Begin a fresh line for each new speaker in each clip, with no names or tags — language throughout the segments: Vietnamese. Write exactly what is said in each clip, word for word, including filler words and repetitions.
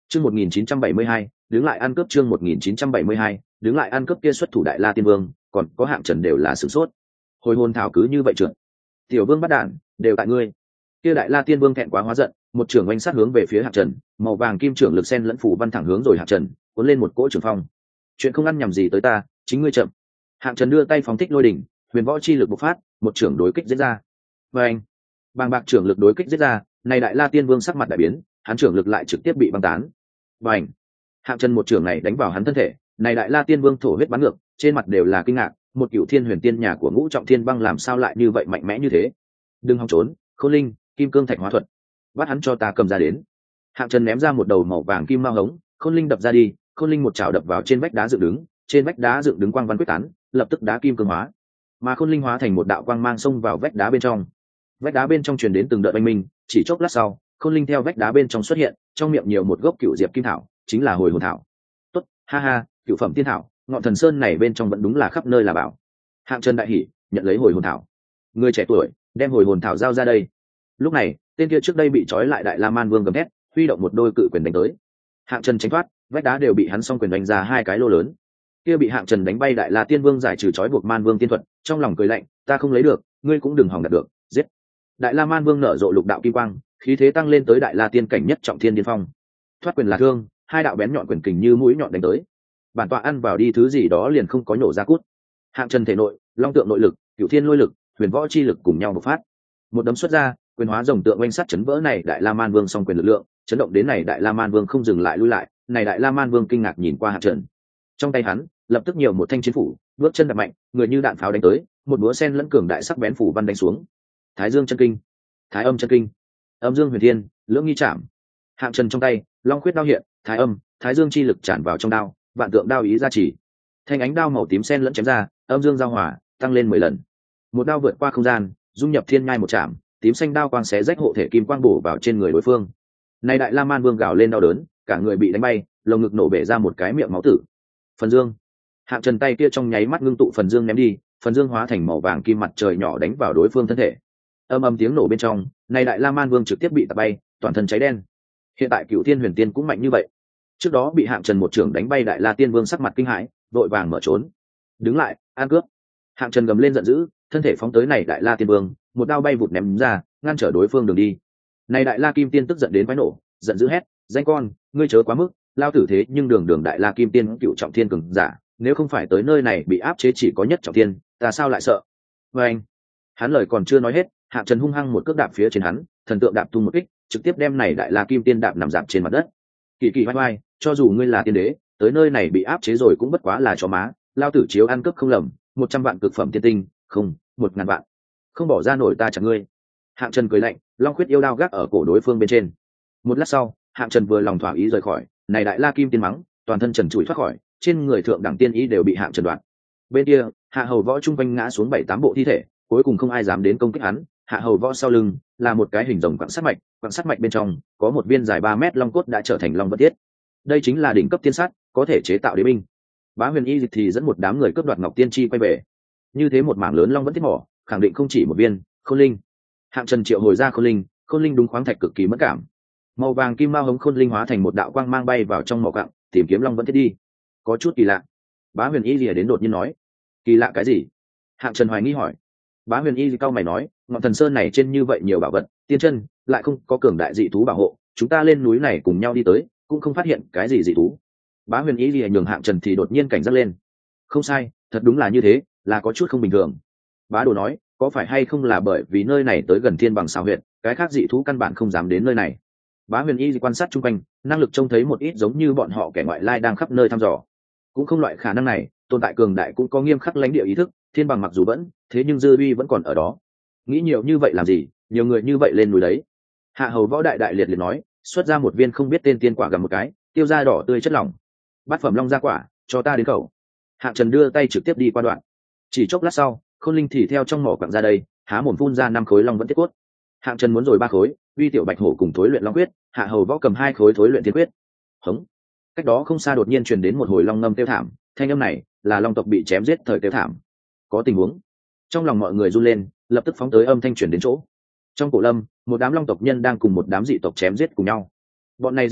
chương một nghìn chín trăm bảy mươi hai đứng lại ăn cướp, chương một nghìn chín trăm bảy mươi hai đứng lại ăn cướp kia xuất thủ Đại La Tiên Vương, còn có Hạng Trần đều là sửng sốt. Hồi hồn thảo cứ như vậy trượt. Tiểu Vương bắt đạn, đều tại ngươi. Kia Đại La Tiên Vương thẹn quá hóa giận, một trưởng oanh sát hướng về phía Hạng Trần, màu vàng kim trưởng lực sen lẫn phủ văn thẳng hướng rồi Hạng Trần, cuốn lên một cỗ trường phong. Chuyện không ăn nhầm gì tới ta, chính ngươi chậm. Hạng Trần đưa tay phóng thích lôi đỉnh, huyền võ chi lực bộc phát, một trưởng đối kích giết ra. Và anh, bàng bạc trưởng lực đối kích giết ra, này Đại La Tiên Vương sắc mặt đại biến, hắn trưởng lực lại trực tiếp bị băng tán. Và anh, Hạng Trần một trưởng này đánh vào hắn thân thể, này Đại La Tiên Vương thổ huyết bắn ngược, trên mặt đều là kinh ngạc, một cựu thiên huyền tiên nhà của Ngũ Trọng Thiên Băng làm sao lại như vậy mạnh mẽ như thế? Đừng hòng trốn, Khôn Linh, Kim Cương Thạch Hóa Thuật, bắt hắn cho ta cầm ra đến. Hạng Trần ném ra một đầu màu vàng kim mao hống, Khôn Linh đập ra đi, Khôn Linh một chảo đập vào trên vách đá dựng đứng, trên vách đá dựng đứng quang văn quyết tán, lập tức đá kim cương hóa, mà Khôn Linh hóa thành một đạo quang mang xông vào vách đá bên trong. Vách đá bên trong truyền đến từng đợt oanh minh, chỉ chốc lát sau, Khôn Linh theo vách đá bên trong xuất hiện, trong miệng nhiều một gốc cựu diệp kim thảo, chính là hồi hồn thảo. Tốt, ha ha, cựu phẩm tiên thảo, ngọn thần sơn này bên trong vẫn đúng là khắp nơi là bảo. Hạng Trần đại hỉ, nhận lấy hồi hồn thảo. Người trẻ tuổi, đem hồi hồn thảo giao ra đây. Lúc này, tên kia trước đây bị trói lại Đại La Man Vương gầm thét, huy động một đôi cự quyền đánh tới. Hạng Trần tránh thoát, vách đá đều bị hắn song quyền đánh ra hai cái lô lớn. Kia bị Hạng Trần đánh bay Đại La Tiên Vương giải trừ trói buộc Man Vương tiên thuật, trong lòng cười lạnh, ta không lấy được, ngươi cũng đừng hòng đạt được, giết. Đại La Man Vương nở rộ lục đạo kim quang, khí thế tăng lên tới Đại La Tiên cảnh nhất trọng thiên điên phong. Thoát quyền là thương, hai đạo bén nhọn quyền kình như mũi nhọn đánh tới. Bản tọa ăn vào đi thứ gì đó liền không có nổ ra cút. Hạng Trần thể nội, long tượng nội lực, cửu thiên lôi lực, huyền võ chi lực cùng nhau bộc phát. Một đấm xuất ra, quyền hóa rồng tượng oanh sắt chấn vỡ này Đại La Man Vương song quyền lực lượng, chấn động đến này Đại La Man Vương không dừng lại lui lại, này Đại La Man Vương kinh ngạc nhìn qua Hạng Trần. Trong tay hắn, lập tức nhiều một thanh chiến phủ, bước chân đập mạnh, người như đạn pháo đánh tới, một búa sen lẫn cường đại sắc bén phủ văn đánh xuống. Thái Dương chân kinh, Thái Âm chân kinh, Âm Dương Huyền Thiên, Lưỡng Nghi Trảm. Hạng Trần trong tay, long khuyết đao hiện, Thái Âm, Thái Dương chi lực tràn vào trong đao, vạn tượng đao ý ra chỉ. Thanh ánh đao màu tím sen lẫn chém ra, âm dương giao hòa, tăng lên mười lần. Một đao vượt qua không gian, dung nhập thiên ngai một chạm, tím xanh đao quang xé rách hộ thể kim quang bổ vào trên người đối phương. Này Đại La Man Vương gào lên đau đớn, cả người bị đánh bay, lồng ngực nổ bể ra một cái miệng máu tử. Phần dương. Hạng Trần tay kia trong nháy mắt ngưng tụ phần dương ném đi, phần dương hóa thành màu vàng kim mặt trời nhỏ đánh vào đối phương thân thể. Âm âm tiếng nổ bên trong, này Đại La Man Vương trực tiếp bị tạt bay, toàn thân cháy đen. Hiện tại Cửu Thiên Huyền Tiên cũng mạnh như vậy. Trước đó bị Hạng Trần một trưởng đánh bay Đại La Tiên Vương sắc mặt kinh hãi, vội vàng mở trốn. Đứng lại, ăn cướp. Hạng Trần gầm lên giận dữ, thân thể phóng tới này Đại La Tiên Vương, một đao bay vụt ném ra, ngăn trở đối phương đường đi. Này Đại La Kim Tiên tức giận đến quái nổ, giận dữ hét, danh con, ngươi chớ quá mức, lao tử thế nhưng đường đường Đại La Kim Tiên cựu trọng thiên cường giả, nếu không phải tới nơi này bị áp chế chỉ có nhất trọng thiên, ta sao lại sợ? Và anh, hắn lời còn chưa nói hết, Hạng Trần hung hăng một cước đạp phía trên hắn, thần tượng đạp tung một kích, trực tiếp đem này Đại La Kim Tiên đạp nằm dạp trên mặt đất. Kỳ kỳ vai vai, cho dù ngươi là tiên đế, tới nơi này bị áp chế rồi cũng bất quá là chó má, lao tử chiếu ăn cướp không lầm, một trăm vạn cực phẩm tiên tinh, không, một ngàn vạn, không bỏ ra nổi ta chẳng ngươi. Hạng Trần cười lạnh, long khuyết yêu đao gác ở cổ đối phương bên trên. Một lát sau, Hạng Trần vừa lòng thỏa ý rời khỏi, này Đại La Kim Tiên mắng, toàn thân trần trụi thoát khỏi, trên người thượng đẳng tiên ý đều bị Hạng Trần đoạt. Bên kia, Hạ Hầu Võ trung quanh ngã xuống bảy tám bộ thi thể, cuối cùng không ai dám đến công kích hắn. Hạ Hầu Võ sau lưng là một cái hình rồng quặng sắt mạch, quặng sắt mạch bên trong có một viên dài ba mét long cốt đã trở thành long vật tiết. Đây chính là đỉnh cấp tiên sát, có thể chế tạo đế binh. Bá Huyền Y thì dẫn một đám người cướp đoạt ngọc tiên chi quay về. Như thế một mảng lớn long vẫn tiết mỏ, khẳng định không chỉ một viên. Khôn Linh. Hạng Trần triệu hồi ra Khôn Linh, Khôn Linh đúng khoáng thạch cực kỳ mất cảm. Màu vàng kim mao hống Khôn Linh hóa thành một đạo quang mang bay vào trong mỏ quặng, tìm kiếm long vẫn thiết đi. Có chút kỳ lạ. Bá Huyền Y lìa đến đột nhiên nói. Kỳ lạ cái gì? Hạng Trần hoài nghi hỏi. Bá Huyền Y cao mày nói, ngọn thần sơn này trên như vậy nhiều bảo vật, tiên chân lại không có cường đại dị thú bảo hộ, chúng ta lên núi này cùng nhau đi tới, cũng không phát hiện cái gì dị thú. Bá Huyền Y lìa nhường Hạng Trần thì đột nhiên cảnh giác lên. Không sai, thật đúng là như thế, là có chút không bình thường. Bá Đồ nói, có phải hay không là bởi vì nơi này tới gần thiên bằng xào huyệt, cái khác dị thú căn bản không dám đến nơi này. Bá Huyền Y quan sát chung quanh, năng lực trông thấy một ít giống như bọn họ kẻ ngoại lai đang khắp nơi thăm dò. Cũng không loại khả năng này, tồn tại cường đại cũng có nghiêm khắc lãnh địa ý thức, thiên bằng mặc dù vẫn, thế nhưng dư uy vẫn còn ở đó. Nghĩ nhiều như vậy làm gì, nhiều người như vậy lên núi đấy. Hạ Hầu Võ đại đại liệt liệt nói, xuất ra một viên không biết tên tiên quả gặm một cái, tiêu ra đỏ tươi chất lỏng. Bát phẩm long ra quả, cho ta đến khẩu. Hạng Trần đưa tay trực tiếp đi qua đoạn. Chỉ chốc lát sau, Khôn Linh thì theo trong mỏ quặng ra đây, há mồm phun ra năm khối long vẫn tiết cốt. Hạng Trần muốn rồi ba khối, uy tiểu bạch hổ cùng thối luyện long quyết, Hạ Hầu Võ cầm hai khối thối luyện thiên quyết. Hống. Cách đó không xa đột nhiên truyền đến một hồi long ngâm tiêu thảm, thanh âm này là long tộc bị chém giết thời tiêu thảm. Có tình huống. Trong lòng mọi người run lên, lập tức phóng tới âm thanh truyền đến chỗ. Trong cổ lâm, một đám long tộc nhân đang cùng một đám dị tộc chém giết cùng nhau. Bọn này dị tộc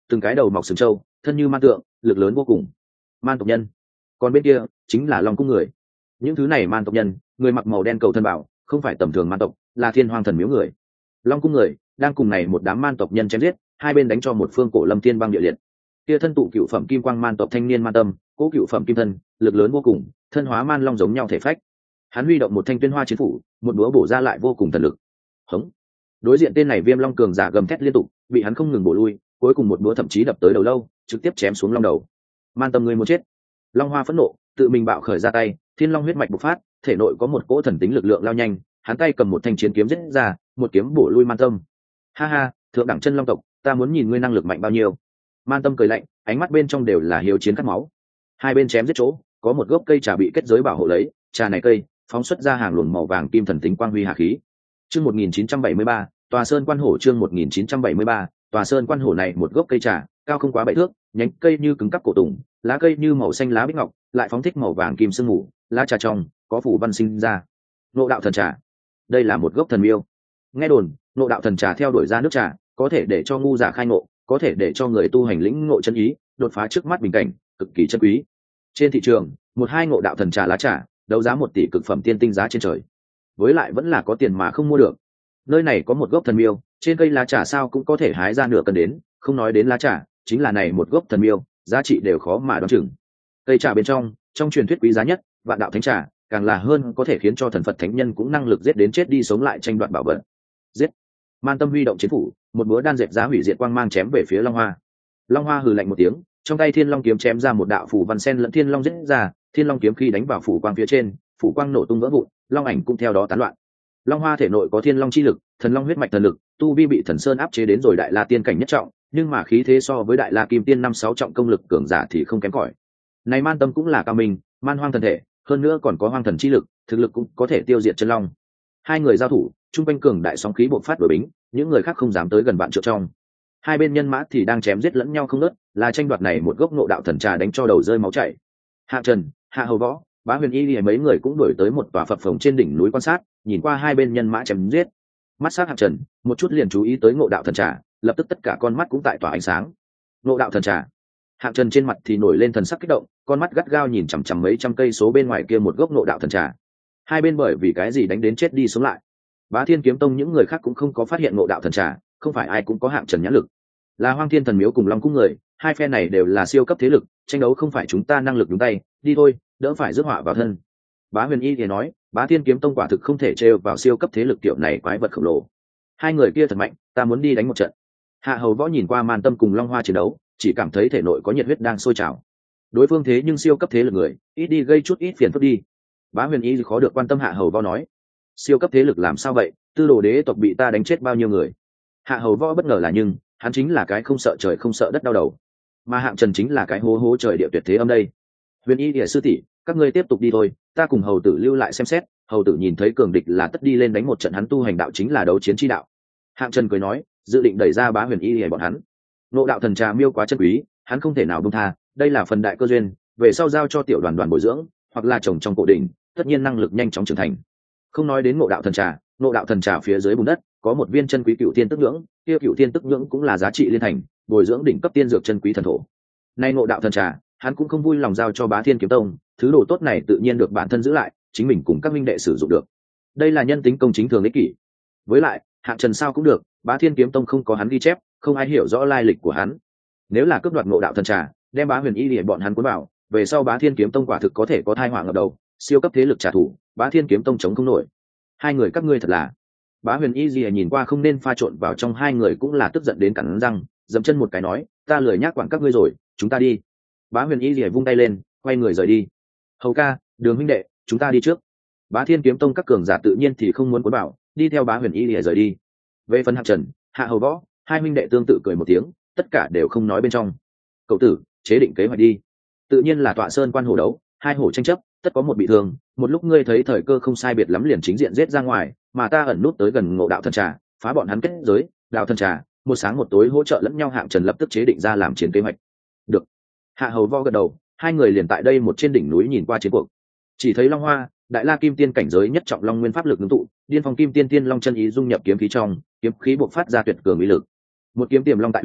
từng cái đầu mọc sừng trâu, thân như man tượng, lực lớn vô cùng. Man tộc nhân. Còn bên kia chính là Long cung người. Những thứ này man tộc nhân, người mặc màu đen cầu thân bảo, không phải tầm thường man tộc, là thiên hoàng thần miếu người. Long cung người đang cùng này một đám man tộc nhân chém giết, hai bên đánh cho một phương cổ lâm thiên băng địa liệt. Kia thân tụ cựu phẩm kim quang man tộc thanh niên man tâm, cố cựu phẩm kim thân, lực lớn vô cùng, thân hóa man long giống nhau thể phách. Hắn huy động một thanh tuyên hoa chiến phủ, một búa bổ ra lại vô cùng thần lực. Hống. Đối diện tên này viêm long cường giả gầm thét liên tục, bị hắn không ngừng bổ lui, cuối cùng một búa thậm chí đập tới đầu lâu, trực tiếp chém xuống long đầu. Man tâm người muốn chết. Long Hoa phẫn nộ, tự mình bạo khởi ra tay, thiên long huyết mạch bộc phát, thể nội có một cỗ thần tính lực lượng lao nhanh, hắn tay cầm một thanh chiến kiếm giết ra, một kiếm bổ lui man tâm. Ha ha, thượng đẳng chân long tộc, ta muốn nhìn ngươi năng lực mạnh bao nhiêu. Man tâm cười lạnh, ánh mắt bên trong đều là hiếu chiến cắt máu. Hai bên chém giết chỗ, có một gốc cây trà bị kết giới bảo hộ lấy, trà này cây phóng xuất ra hàng luồng màu vàng kim thần tính quang huy hà khí. Chương một nghìn chín trăm bảy mươi ba, Tòa Sơn Quan Hổ chương một nghìn chín trăm bảy mươi ba, Tòa Sơn Quan Hổ này một gốc cây trà, cao không quá bảy thước, nhánh cây như cứng cắp cổ tùng, lá cây như màu xanh lá bích ngọc, lại phóng thích màu vàng kim sương mù, lá trà trong có phủ văn sinh ra. Ngộ đạo thần trà. Đây là một gốc thần miêu. Nghe đồn, ngộ đạo thần trà theo đuổi ra nước trà, có thể để cho ngu giả khai ngộ, có thể để cho người tu hành lĩnh ngộ chân ý, đột phá trước mắt bình cảnh, cực kỳ chân quý. Trên thị trường, một hai ngộ đạo thần trà lá trà, đấu giá một tỷ cực phẩm tiên tinh giá trên trời. Với lại vẫn là có tiền mà không mua được. Nơi này có một gốc thần miêu, trên cây lá trà sao cũng có thể hái ra nửa cân đến, không nói đến lá trà, chính là này một gốc thần miêu, giá trị đều khó mà đoán chừng. Cây trà bên trong, trong truyền thuyết quý giá nhất, vạn đạo thánh trà, càng là hơn có thể khiến cho thần Phật thánh nhân cũng năng lực giết đến chết đi sống lại tranh đoạt bảo vật. Giết! Man tâm huy động chiến phủ, một búa đan dệt giá hủy diệt quang mang chém về phía Long Hoa. Long Hoa hừ lạnh một tiếng, trong tay Thiên Long kiếm chém ra một đạo phủ văn sen lẫn Thiên Long giết ra, Thiên Long kiếm khi đánh vào phủ quang phía trên, phủ quang nổ tung vỡ vụn, long ảnh cũng theo đó tán loạn. Long Hoa thể nội có Thiên Long chi lực, thần long huyết mạch thần lực, tu vi bị thần sơn áp chế đến rồi đại la tiên cảnh nhất trọng, nhưng mà khí thế so với đại la kim tiên năm sáu trọng công lực cường giả thì không kém cỏi. Này man tâm cũng là cao minh, man hoang thần thể, hơn nữa còn có hoang thần chi lực, thực lực cũng có thể tiêu diệt chân long. Hai người giao thủ, trung quanh cường đại sóng khí bộc phát đổi bính, những người khác không dám tới gần bạn trượng trong. Hai bên nhân mã thì đang chém giết lẫn nhau không ngớt, là tranh đoạt này một gốc ngộ đạo thần trà đánh cho đầu rơi máu chảy. Hạ Trần, Hạ Hầu Võ, Bá Huyền Y Y mấy người cũng đuổi tới một tòa phập phồng trên đỉnh núi quan sát, nhìn qua hai bên nhân mã chém giết. Mắt sát Hạ Trần, một chút liền chú ý tới ngộ đạo thần trà, lập tức tất cả con mắt cũng tại tỏa ánh sáng. Ngộ đạo thần trà. Hạ Trần trên mặt thì nổi lên thần sắc kích động, con mắt gắt gao nhìn chằm chằm mấy trăm cây số bên ngoài kia một gốc ngộ đạo thần trà. Hai bên bởi vì cái gì đánh đến chết đi sống lại. Bá Thiên Kiếm Tông những người khác cũng không có phát hiện ngộ đạo thần trà, không phải ai cũng có Hạ Trần nhãn lực. Là Hoang Thiên Thần Miếu cùng Long cung người, hai phe này đều là siêu cấp thế lực, tranh đấu không phải chúng ta năng lực đúng tay, đi thôi, đỡ phải rước họa vào thân. Bá Huyền Y thì nói, Bá Thiên Kiếm Tông quả thực không thể trêu vào siêu cấp thế lực kiểu này quái vật khổng lồ. Hai người kia thật mạnh, ta muốn đi đánh một trận. Hạ Hầu Võ nhìn qua Man Tâm cùng Long Hoa chiến đấu, chỉ cảm thấy thể nội có nhiệt huyết đang sôi trào. Đối phương thế nhưng siêu cấp thế lực người, ít đi gây chút ít phiền phức đi. Bá Huyền Y khó được quan tâm Hạ Hầu Võ nói, siêu cấp thế lực làm sao vậy, tư đồ đế tộc bị ta đánh chết bao nhiêu người. Hạ Hầu Võ bất ngờ là nhưng hắn chính là cái không sợ trời không sợ đất đau đầu, mà Hạng Trần chính là cái hố hố trời địa tuyệt thế âm đây. Huyền Y địa sư tỷ, các ngươi tiếp tục đi thôi, ta cùng hầu tử lưu lại xem xét. Hầu tử nhìn thấy cường địch là tất đi lên đánh một trận, hắn tu hành đạo chính là đấu chiến chi đạo. Hạng Trần cười nói, dự định đẩy ra Bá Huyền Y để bọn hắn. Ngộ đạo thần trà miêu quá chân quý, hắn không thể nào buông tha, đây là phần đại cơ duyên, về sau giao cho tiểu đoàn đoàn bồi dưỡng, hoặc là trồng trong cổ đỉnh, tất nhiên năng lực nhanh chóng trưởng thành. Không nói đến ngộ đạo thần trà, ngộ đạo thần trà phía dưới bùn đất có một viên chân quý cựu thiên tức nhưỡng, kia cựu thiên tức nhưỡng cũng là giá trị liên thành, bồi dưỡng đỉnh cấp tiên dược chân quý thần thổ. Nay ngộ đạo thần trà, hắn cũng không vui lòng giao cho Bá Thiên Kiếm Tông, thứ đồ tốt này tự nhiên được bản thân giữ lại, chính mình cùng các minh đệ sử dụng được. Đây là nhân tính công chính thường ích kỷ. Với lại, Hạng Trần sao cũng được, Bá Thiên Kiếm Tông không có hắn ghi chép, không ai hiểu rõ lai lịch của hắn. Nếu là cướp đoạt ngộ đạo thần trà, đem Bá Huyền Y để bọn hắn cuốn vào, về sau Bá Thiên Kiếm Tông quả thực có thể có tai họa ngập đầu, siêu cấp thế lực trả thù, Bá Thiên Kiếm Tông chống không nổi. Hai người các ngươi thật là. Bá Huyền Y Lìa nhìn qua không nên pha trộn vào trong hai người cũng là tức giận đến cắn răng, dậm chân một cái nói, ta lười nhác quản các ngươi rồi, chúng ta đi. Bá Huyền Y Lìa vung tay lên, quay người rời đi. Hầu ca, Đường huynh đệ, chúng ta đi trước. Bá Thiên Kiếm Tông các cường giả tự nhiên thì không muốn cuốn bảo, đi theo Bá Huyền Y Lìa rời đi. Về phần Hạng Trần, Hạ Hầu Võ, hai huynh đệ tương tự cười một tiếng, tất cả đều không nói bên trong. Cậu tử, chế định kế hoạch đi. Tự nhiên là Tọa Sơn Quan hổ đấu, hai hổ tranh chấp, tất có một bị thương, một lúc ngươi thấy thời cơ không sai biệt lắm liền chính diện giết ra ngoài, mà ta ẩn nút tới gần ngộ đạo thần trà, phá bọn hắn kết giới, đạo thần trà, một sáng một tối hỗ trợ lẫn nhau. Hạng Trần lập tức chế định ra làm chiến kế hoạch. Được. Hạ Hầu Võ gật đầu, hai người liền tại đây một trên đỉnh núi nhìn qua chiến cuộc. Chỉ thấy Long Hoa, đại la kim tiên cảnh giới nhất trọng long nguyên pháp lực ngưng tụ, điên phong kim tiên tiên long chân ý dung nhập kiếm khí trong, kiếm khí bộc phát ra tuyệt cường uy lực. Một kiếm tiềm long tại uyên,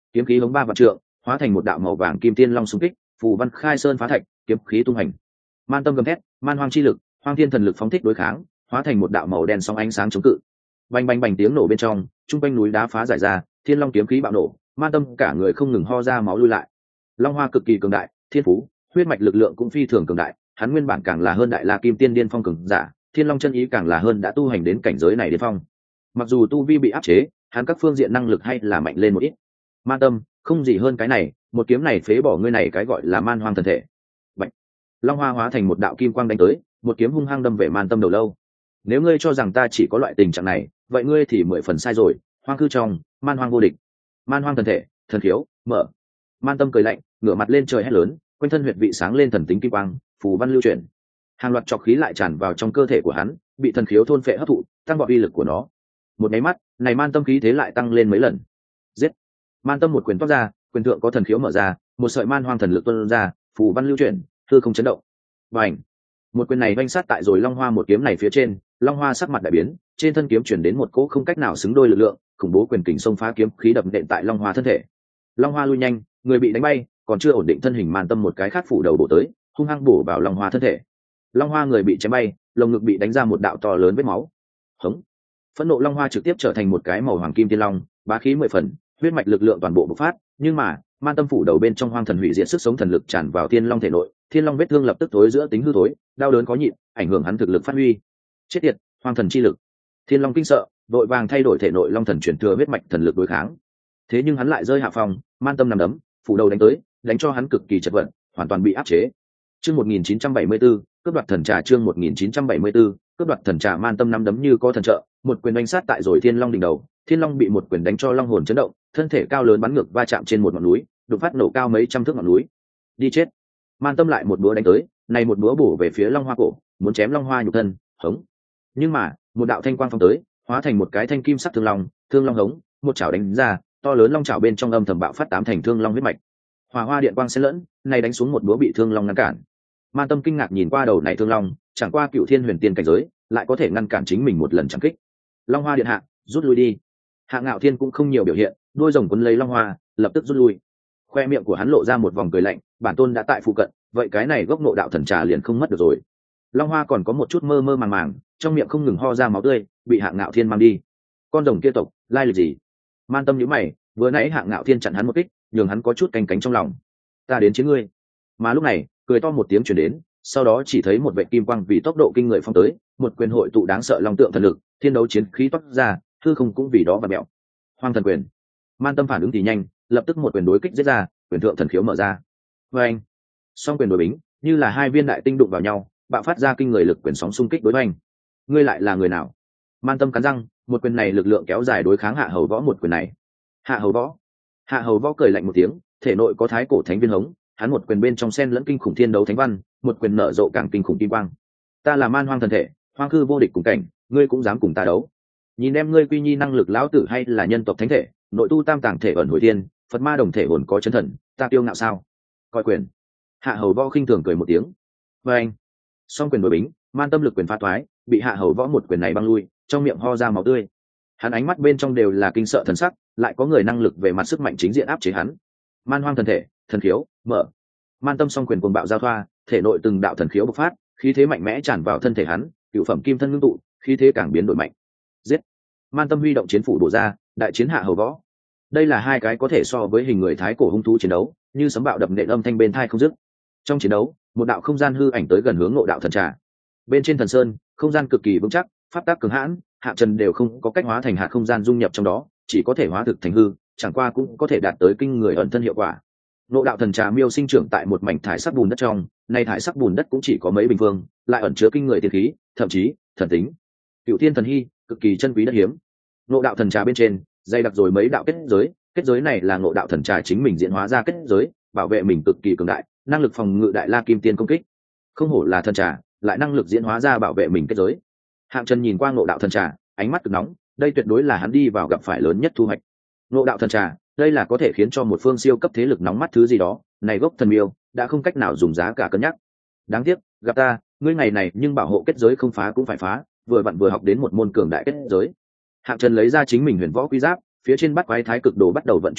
kiếm khí hống ba vạn trượng, hóa thành một đạo màu vàng kim tiên long xung kích, phù văn khai sơn phá thạch, kiếm khí tung hành. Man tâm gầm thét, man hoang chi lực, hoang thiên thần lực phóng thích đối kháng, hóa thành một đạo màu đen sóng ánh sáng chống cự. Bành bành bành tiếng nổ bên trong, trung quanh núi đá phá giải ra, thiên long kiếm khí bạo nổ, man tâm cả người không ngừng ho ra máu lui lại. Long hoa cực kỳ cường đại, thiên phú, huyết mạch lực lượng cũng phi thường cường đại, hắn nguyên bản càng là hơn đại la kim tiên điên phong cường giả, thiên long chân ý càng là hơn đã tu hành đến cảnh giới này điên phong. Mặc dù tu vi bị áp chế, hắn các phương diện năng lực hay là mạnh lên một ít. Man tâm, không gì hơn cái này, một kiếm này phế bỏ ngươi này cái gọi là man hoang thần thể. Bạch. Long hoa hóa thành một đạo kim quang đánh tới, một kiếm hung hăng đâm về man tâm đầu lâu. Nếu ngươi cho rằng ta chỉ có loại tình trạng này, vậy ngươi thì mười phần sai rồi. Hoang cư trong, man hoang vô địch. Man hoang thần thể, thần khiếu, mở. Man tâm cười lạnh, ngửa mặt lên trời hét lớn, quanh thân huyệt vị sáng lên thần tính kim quang, phù văn lưu chuyển. Hàng loạt trọc khí lại tràn vào trong cơ thể của hắn, bị thần khiếu thôn phệ hấp thụ, tăng vọt uy lực của nó. Một máy mắt, này man tâm khí thế lại tăng lên mấy lần. Giết! Man tâm một quyền toát ra, quyền thượng có thần khiếu mở ra, một sợi man hoang thần lực tuôn ra, phù văn lưu chuyển, hư không chấn động. Bành! Một quyền này vanh sát tại rồi long hoa một kiếm này phía trên, long hoa sắc mặt đại biến, trên thân kiếm chuyển đến một cỗ không cách nào xứng đôi lực lượng, khủng bố quyền kình xông phá kiếm khí đập nện tại long hoa thân thể. Long hoa lui nhanh, người bị đánh bay, còn chưa ổn định thân hình, man tâm một cái khác phủ đầu bổ tới, hung hăng bổ vào long hoa thân thể. Long hoa người bị chém bay, lồng ngực bị đánh ra một đạo to lớn vết máu. Hống! Phẫn nộ long hoa trực tiếp trở thành một cái màu hoàng kim tiên long, bá khí mười phần, huyết mạch lực lượng toàn bộ bộc phát, nhưng mà man tâm phủ đầu bên trong hoang thần hủy diệt sức sống thần lực tràn vào thiên long thể nội, thiên long vết thương lập tức tối giữa tính hư thối, đau đớn có nhịn, ảnh hưởng hắn thực lực phát huy. Chết tiệt, hoang thần chi lực! Thiên long kinh sợ, đội vàng thay đổi thể nội long thần chuyển thừa huyết mạch thần lực đối kháng. Thế nhưng hắn lại rơi hạ phòng, man tâm nằm đấm, phủ đầu đánh tới, đánh cho hắn cực kỳ chật vật, hoàn toàn bị áp chế. Chương một nghìn chín trăm bảy mươi tư, cướp đoạt thần trà. Chương một nghìn chín trăm bảy mươi tư, cướp đoạt thần trà. Man tâm nắm đấm như có thần trợ, một quyền đánh sát tại rồi thiên long đỉnh đầu, thiên long bị một quyền đánh cho long hồn chấn động, thân thể cao lớn bắn ngược va chạm trên một ngọn núi, đụng phát nổ cao mấy trăm thước ngọn núi. Đi chết! Man tâm lại một búa đánh tới, này một búa bổ về phía long hoa cổ, muốn chém long hoa nhục thân. Hống! Nhưng mà một đạo thanh quang phong tới, hóa thành một cái thanh kim sắc thương long, thương long hống, một chảo đánh ra, to lớn long chảo bên trong âm thầm bạo phát tám thành thương long huyết mạch. Hỏa hoa điện quang xen lẫn, này đánh xuống một búa bị thương long ngăn cản. Man tâm kinh ngạc nhìn qua đầu này thương long, chẳng qua cựu thiên huyền tiên cảnh giới, lại có thể ngăn cản chính mình một lần chẳng kích. Long hoa điện hạ, rút lui đi. Hạ Ngạo Thiên cũng không nhiều biểu hiện, đuôi rồng quấn lấy long hoa, lập tức rút lui. Khoe miệng của hắn lộ ra một vòng cười lạnh, bản tôn đã tại phụ cận, vậy cái này gốc nộ đạo thần trà liền không mất được rồi. Long hoa còn có một chút mơ mơ màng màng, trong miệng không ngừng ho ra máu tươi, bị Hạ Ngạo Thiên mang đi. Con rồng kia tộc, lai lịch gì? Man tâm nhíu mày, vừa nãy Hạ Ngạo Thiên chặn hắn một kích, nhường hắn có chút canh cánh trong lòng. Ta đến chiến ngươi. Mà lúc này, cười to một tiếng truyền đến, sau đó chỉ thấy một vệ kim quang vì tốc độ kinh người phong tới, một quyền hội tụ đáng sợ long tượng thần lực, thiên đấu chiến khí toát ra, hư không cũng vì đó và mẹo. Hoang thần quyền. Man tâm phản ứng thì nhanh, lập tức một quyền đối kích giết ra, quyền thượng thần khiếu mở ra. Và anh, song quyền đối bính, như là hai viên đại tinh đụng vào nhau, bạo phát ra kinh người lực quyền sóng xung kích đối hoành. Ngươi lại là người nào? Man tâm cắn răng, một quyền này lực lượng kéo dài đối kháng Hạ Hầu Võ một quyền này. Hạ Hầu Võ. Hạ Hầu Võ cười lạnh một tiếng, thể nội có thái cổ thánh viên hống, hắn một quyền bên trong sen lẫn kinh khủng thiên đấu thánh văn, một quyền nở rộ càng kinh khủng kim quang. Ta là man hoang thần thể, hoang cư vô địch cùng cảnh, ngươi cũng dám cùng ta đấu? Nhìn em ngươi quy nhi năng lực lão tử hay là nhân tộc thánh thể, nội tu tam tàng thể ẩn hồi thiên, Phật ma đồng thể hồn có chân thần, ta tiêu ngạo sao? Coi quyền. Hạ Hầu Võ khinh thường cười một tiếng. Và anh, song quyền đối bính, man tâm lực quyền phá toái, bị Hạ Hầu Võ một quyền này băng lui, trong miệng ho ra máu tươi. Hắn ánh mắt bên trong đều là kinh sợ thần sắc, lại có người năng lực về mặt sức mạnh chính diện áp chế hắn. Man hoang thần thể, thần khiếu mở. Man tâm song quyền cuồng bạo giao thoa, thể nội từng đạo thần khiếu bộc phát, khí thế mạnh mẽ tràn vào thân thể hắn, cựu phẩm kim thân ngưng tụ, khí thế càng biến đổi mạnh. Giết! Man tâm huy động chiến phủ bổ ra, đại chiến Hạ Hầu Võ. Đây là hai cái có thể so với hình người thái cổ hung thú chiến đấu, như sấm bạo đập nện âm thanh bên tai không dứt. Trong chiến đấu, một đạo không gian hư ảnh tới gần hướng ngộ đạo thần trà. Bên trên thần sơn, không gian cực kỳ vững chắc, pháp tác cường hãn, Hạ Trần đều không có cách hóa thành hạt không gian dung nhập trong đó, chỉ có thể hóa thực thành hư, chẳng qua cũng có thể đạt tới kinh người ẩn thân hiệu quả. Ngộ đạo thần trà miêu sinh trưởng tại một mảnh thải sắc bùn đất trong, này thải sắc bùn đất cũng chỉ có mấy bình phương, lại ẩn chứa kinh người tiên khí, thậm chí thần tính. Cựu thiên thần hy, cực kỳ chân quý đất hiếm. Ngộ đạo thần trà bên trên, dày đặc rồi mấy đạo kết giới, kết giới này là ngộ đạo thần trà chính mình diễn hóa ra kết giới, bảo vệ mình cực kỳ cường đại, năng lực phòng ngự đại la kim tiên công kích. Không hổ là thần trà, lại năng lực diễn hóa ra bảo vệ mình kết giới. Hạng Trần nhìn qua ngộ đạo thần trà, ánh mắt cực nóng, đây tuyệt đối là hắn đi vào gặp phải lớn nhất thu hoạch. Ngộ đạo thần trà, đây là có thể khiến cho một phương siêu cấp thế lực nóng mắt thứ gì đó, này gốc thần miêu đã không cách nào dùng giá cả cân nhắc. Đáng tiếc, gặp ta, ngươi ngày này nhưng bảo hộ kết giới không phá cũng phải phá, vừa vặn vừa học đến một môn cường đại kết giới. Hạng Trần lấy ra chính mình huyền võ quy giáp, phía trên bắt quái thái cực đồ bắt đầu vận chuyển lại,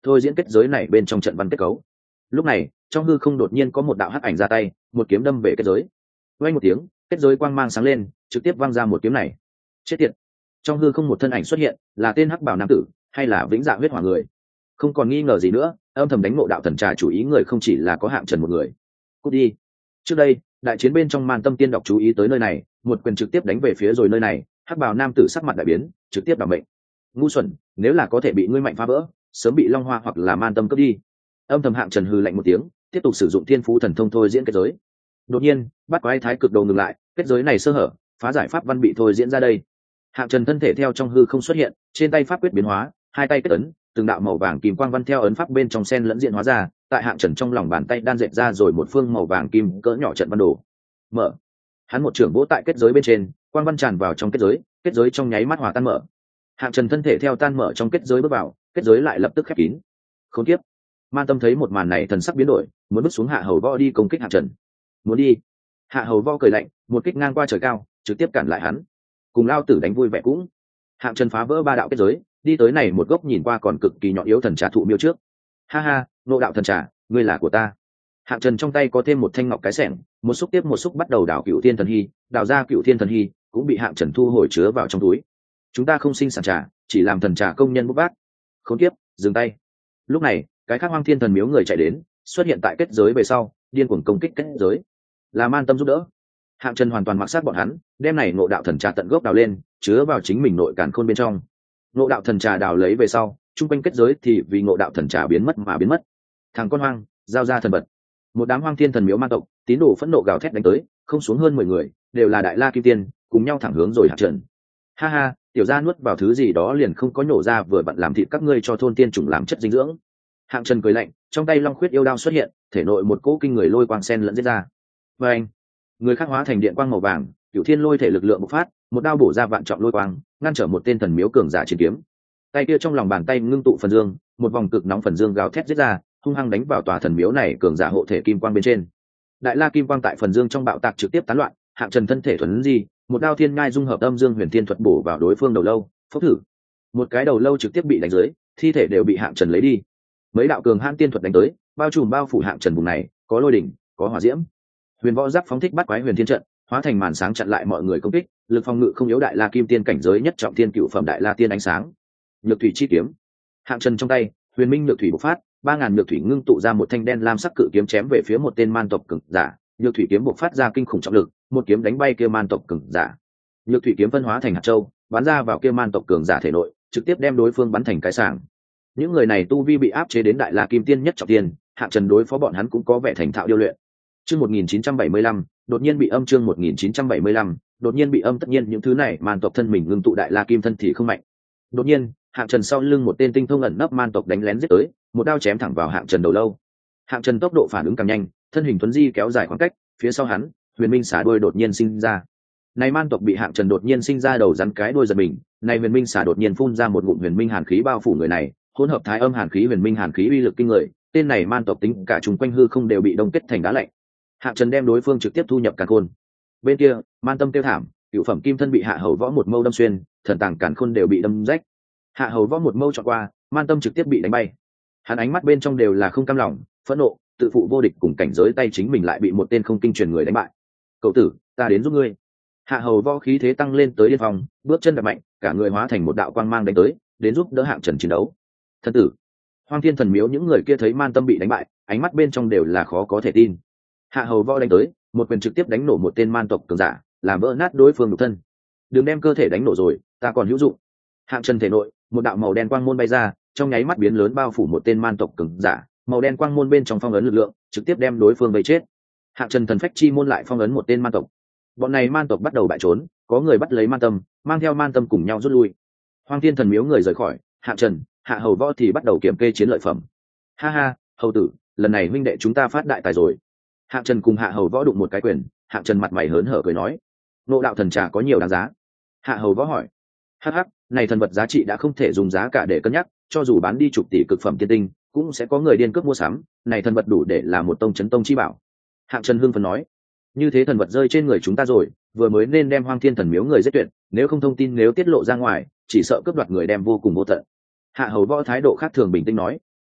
thôi diễn kết giới này bên trong trận văn kết cấu. Lúc này trong hư không đột nhiên có một đạo hắc ảnh ra tay, một kiếm đâm về kết giới. Vang một tiếng, kết giới quang mang sáng lên, trực tiếp văng ra một kiếm này. Chết tiệt! Trong hư không một thân ảnh xuất hiện, là tên hắc bảo nam tử, hay là vĩnh dạ huyết hỏa người? Không còn nghi ngờ gì nữa, âm thầm đánh ngộ đạo thần trà chủ ý người không chỉ là có Hạng Trần một người. Cút đi! Trước đây đại chiến bên trong Man Tâm Tiên đọc chú ý tới nơi này, một quyền trực tiếp đánh về phía rồi nơi này, hắc bào nam tử sắc mặt đại biến, trực tiếp đảm mệnh. Ngu xuẩn, nếu là có thể bị ngươi mạnh phá vỡ, sớm bị Long Hoa hoặc là Man Tâm cướp đi. Âm thầm Hạng Trần hừ lạnh một tiếng, tiếp tục sử dụng thiên phú thần thông thôi diễn kết giới. Đột nhiên bắt quái thái cực đầu ngừng lại, kết giới này sơ hở, phá giải pháp văn bị thôi diễn ra đây. Hạng Trần thân thể theo trong hư không xuất hiện, trên tay pháp quyết biến hóa, hai tay kết ấn, từng đạo màu vàng kim quang văn theo ấn pháp bên trong sen lẫn diện hóa ra, tại Hạng Trần trong lòng bàn tay đan dệt ra rồi một phương màu vàng kim cỡ nhỏ trận văn đồ. Mở. Hắn một trường vỗ tại kết giới bên trên, quang văn tràn vào trong kết giới, kết giới trong nháy mắt hòa tan mở. Hạng Trần thân thể theo tan mở trong kết giới bước vào, kết giới lại lập tức khép kín. Khốn kiếp! Man Tâm thấy một màn này thần sắc biến đổi, muốn bước xuống Hạ Hầu Võ đi công kích Hạng Trần. Muốn đi? Hạ Hầu Võ cười lạnh, một kích ngang qua trời cao, trực tiếp cản lại hắn. Cùng lao tử đánh vui vẻ cũng. Hạng Trần phá vỡ ba đạo kết giới, đi tới này một gốc nhìn qua còn cực kỳ nhỏ yếu thần trà thụ miêu trước. Ha ha, nộ đạo thần trà, ngươi là của ta. Hạng Trần trong tay có thêm một thanh ngọc cái xẻng, một xúc tiếp một xúc bắt đầu đào cựu thiên thần hy, đào ra cựu thiên thần hy cũng bị Hạng Trần thu hồi chứa vào trong túi. Chúng ta không sinh sản trà, chỉ làm thần trà công nhân bốc vác. Khốn kiếp, dừng tay. Lúc này cái khác Hoang Thiên Thần Miếu người chạy đến, xuất hiện tại kết giới về sau, điên cuồng công kích kết giới. Là Man Tâm giúp đỡ. Hạng Trần hoàn toàn mặc sát bọn hắn, đem này ngộ đạo thần trà tận gốc đào lên, chứa vào chính mình nội càn khôn bên trong. Ngộ đạo thần trà đào lấy về sau, trung quanh kết giới thì vì ngộ đạo thần trà biến mất mà biến mất. Thằng con hoang, giao ra thần vật. Một đám Hoang Thiên Thần Miếu man tộc, tín đồ phẫn nộ gào thét đánh tới, không xuống hơn mười người, đều là Đại La Kim Tiên, cùng nhau thẳng hướng rồi Hạng Trần. Ha ha, tiểu gia nuốt vào thứ gì đó liền không có nhổ ra, vừa vặn làm thịt các ngươi cho thôn tiên chủng làm chất dinh dưỡng. Hạng Trần cười lạnh, trong tay Long Khuyết yêu đao xuất hiện, thể nội một cỗ kinh người lôi quang sen lẫn giết ra. Và anh, người khác hóa thành điện quang màu vàng, Cửu Thiên lôi thể lực lượng bộc phát, một đao bổ ra vạn trọng lôi quang, ngăn trở một tên thần miếu cường giả chiến kiếm. Tay kia trong lòng bàn tay ngưng tụ phần dương, một vòng cực nóng phần dương gào thét giết ra, hung hăng đánh vào tòa thần miếu này cường giả hộ thể kim quang bên trên. Đại La kim quang tại phần dương trong bạo tạc trực tiếp tán loạn, Hạng Trần thân thể thuần di, một đao thiên ngai dung hợp âm dương huyền thiên thuật bổ vào đối phương đầu lâu, phốc thử. Một cái đầu lâu trực tiếp bị đánh dưới, thi thể đều bị Hạng Trần lấy đi. Mấy đạo cường hãn tiên thuật đánh tới, bao trùm bao phủ Hạng Trần vùng này, có lôi đỉnh, có hỏa diễm. Huyền võ giáp phóng thích bắt quái huyền thiên trận, hóa thành màn sáng chặn lại mọi người công kích, lực phòng ngự không yếu Đại La kim tiên cảnh giới nhất trọng thiên cựu phẩm Đại La tiên ánh sáng. Nhược thủy chi kiếm. Hạng Trần trong tay, huyền minh nhược thủy bộc phát, ba ngàn nhược thủy ngưng tụ ra một thanh đen lam sắc cự kiếm chém về phía một tên man tộc cường giả, nhược thủy kiếm bộc phát ra kinh khủng trọng lực, một kiếm đánh bay kia man tộc cường giả. Nhược thủy kiếm phân hóa thành hạt châu, bắn ra vào kia man tộc cường giả thể nội, trực tiếp đem đối phương bắn thành cái sàng. Những người này tu vi bị áp chế đến Đại La kim tiên nhất trọng tiên, Hạng Trần đối phó bọn hắn cũng có vẻ thành thạo điêu luyện. Chương một nghìn chín trăm bảy mươi lăm, đột nhiên bị âm chương một nghìn chín trăm bảy mươi lăm, đột nhiên bị âm tất nhiên những thứ này man tộc thân mình ngưng tụ Đại La kim thân thì không mạnh. Đột nhiên, Hạng Trần sau lưng một tên tinh thông ẩn nấp man tộc đánh lén giết tới, một đao chém thẳng vào Hạng Trần đầu lâu. Hạng Trần tốc độ phản ứng càng nhanh, thân hình tuấn di kéo dài khoảng cách, phía sau hắn, huyền minh xả đuôi đột nhiên sinh ra. Này man tộc bị Hạng Trần đột nhiên sinh ra đầu rắn cái đuôi giật mình, này huyền minh xả đột nhiên phun ra một ngụm huyền minh hàn khí bao phủ người này, hỗn hợp thái âm hàn khí huyền minh hàn khí uy lực kinh người, tên này man tộc tính cả chung quanh hư không đều bị đông kết thành đá lạnh. Hạng Trần đem đối phương trực tiếp thu nhập càn khôn. Bên kia, Man Tâm kêu thảm, cựu phẩm kim thân bị Hạ Hầu Võ một mâu đâm xuyên, thần tàng càn khôn đều bị đâm rách. Hạ Hầu Võ một mâu chọn qua, Man Tâm trực tiếp bị đánh bay. Hắn ánh mắt bên trong đều là không cam lòng, phẫn nộ, tự phụ vô địch cùng cảnh giới tay chính mình lại bị một tên không kinh truyền người đánh bại. Cậu tử, ta đến giúp ngươi. Hạ Hầu Võ khí thế tăng lên tới điên phong, bước chân đạp mạnh, cả người hóa thành một đạo quang mang đánh tới, đến giúp đỡ Hạng Trần chiến đấu. Thân tử, Hoang Thiên Thần Miếu những người kia thấy Man Tâm bị đánh bại, ánh mắt bên trong đều là khó có thể tin. Hạ Hầu Võ đánh tới, một quyền trực tiếp đánh nổ một tên man tộc cường giả, làm vỡ nát đối phương nhục thân. Đừng đem cơ thể đánh nổ rồi, ta còn hữu dụng. Hạng Trần thể nội, một đạo màu đen quang môn bay ra, trong nháy mắt biến lớn bao phủ một tên man tộc cường giả, màu đen quang môn bên trong phong ấn lực lượng, trực tiếp đem đối phương vây chết. Hạng Trần thần phách chi môn lại phong ấn một tên man tộc. Bọn này man tộc bắt đầu bại trốn, có người bắt lấy Man Tâm, mang theo Man Tâm cùng nhau rút lui. Hoang Thiên Thần Miếu người rời khỏi, Hạng Trần, Hạ Hầu Võ thì bắt đầu kiểm kê chiến lợi phẩm. Ha ha, hầu tử, lần này huynh đệ chúng ta phát đại tài rồi. Hạng Trần cùng Hạ Hầu Võ đụng một cái quyền, Hạng Trần mặt mày hớn hở cười nói, nộ đạo thần trà có nhiều đáng giá. Hạ Hầu Võ hỏi, hắc hắc, này thần vật giá trị đã không thể dùng giá cả để cân nhắc, cho dù bán đi chục tỷ cực phẩm tiên tinh, cũng sẽ có người điên cướp mua sắm, này thần vật đủ để là một tông chấn tông chi bảo. Hạng Trần hưng phấn nói, như thế thần vật rơi trên người chúng ta rồi, vừa mới nên đem Hoang Thiên Thần Miếu người giết tuyệt, nếu không thông tin nếu tiết lộ ra ngoài, chỉ sợ cướp đoạt người đem vô cùng vô tận. Hạ Hầu Võ thái độ khác thường bình tĩnh nói,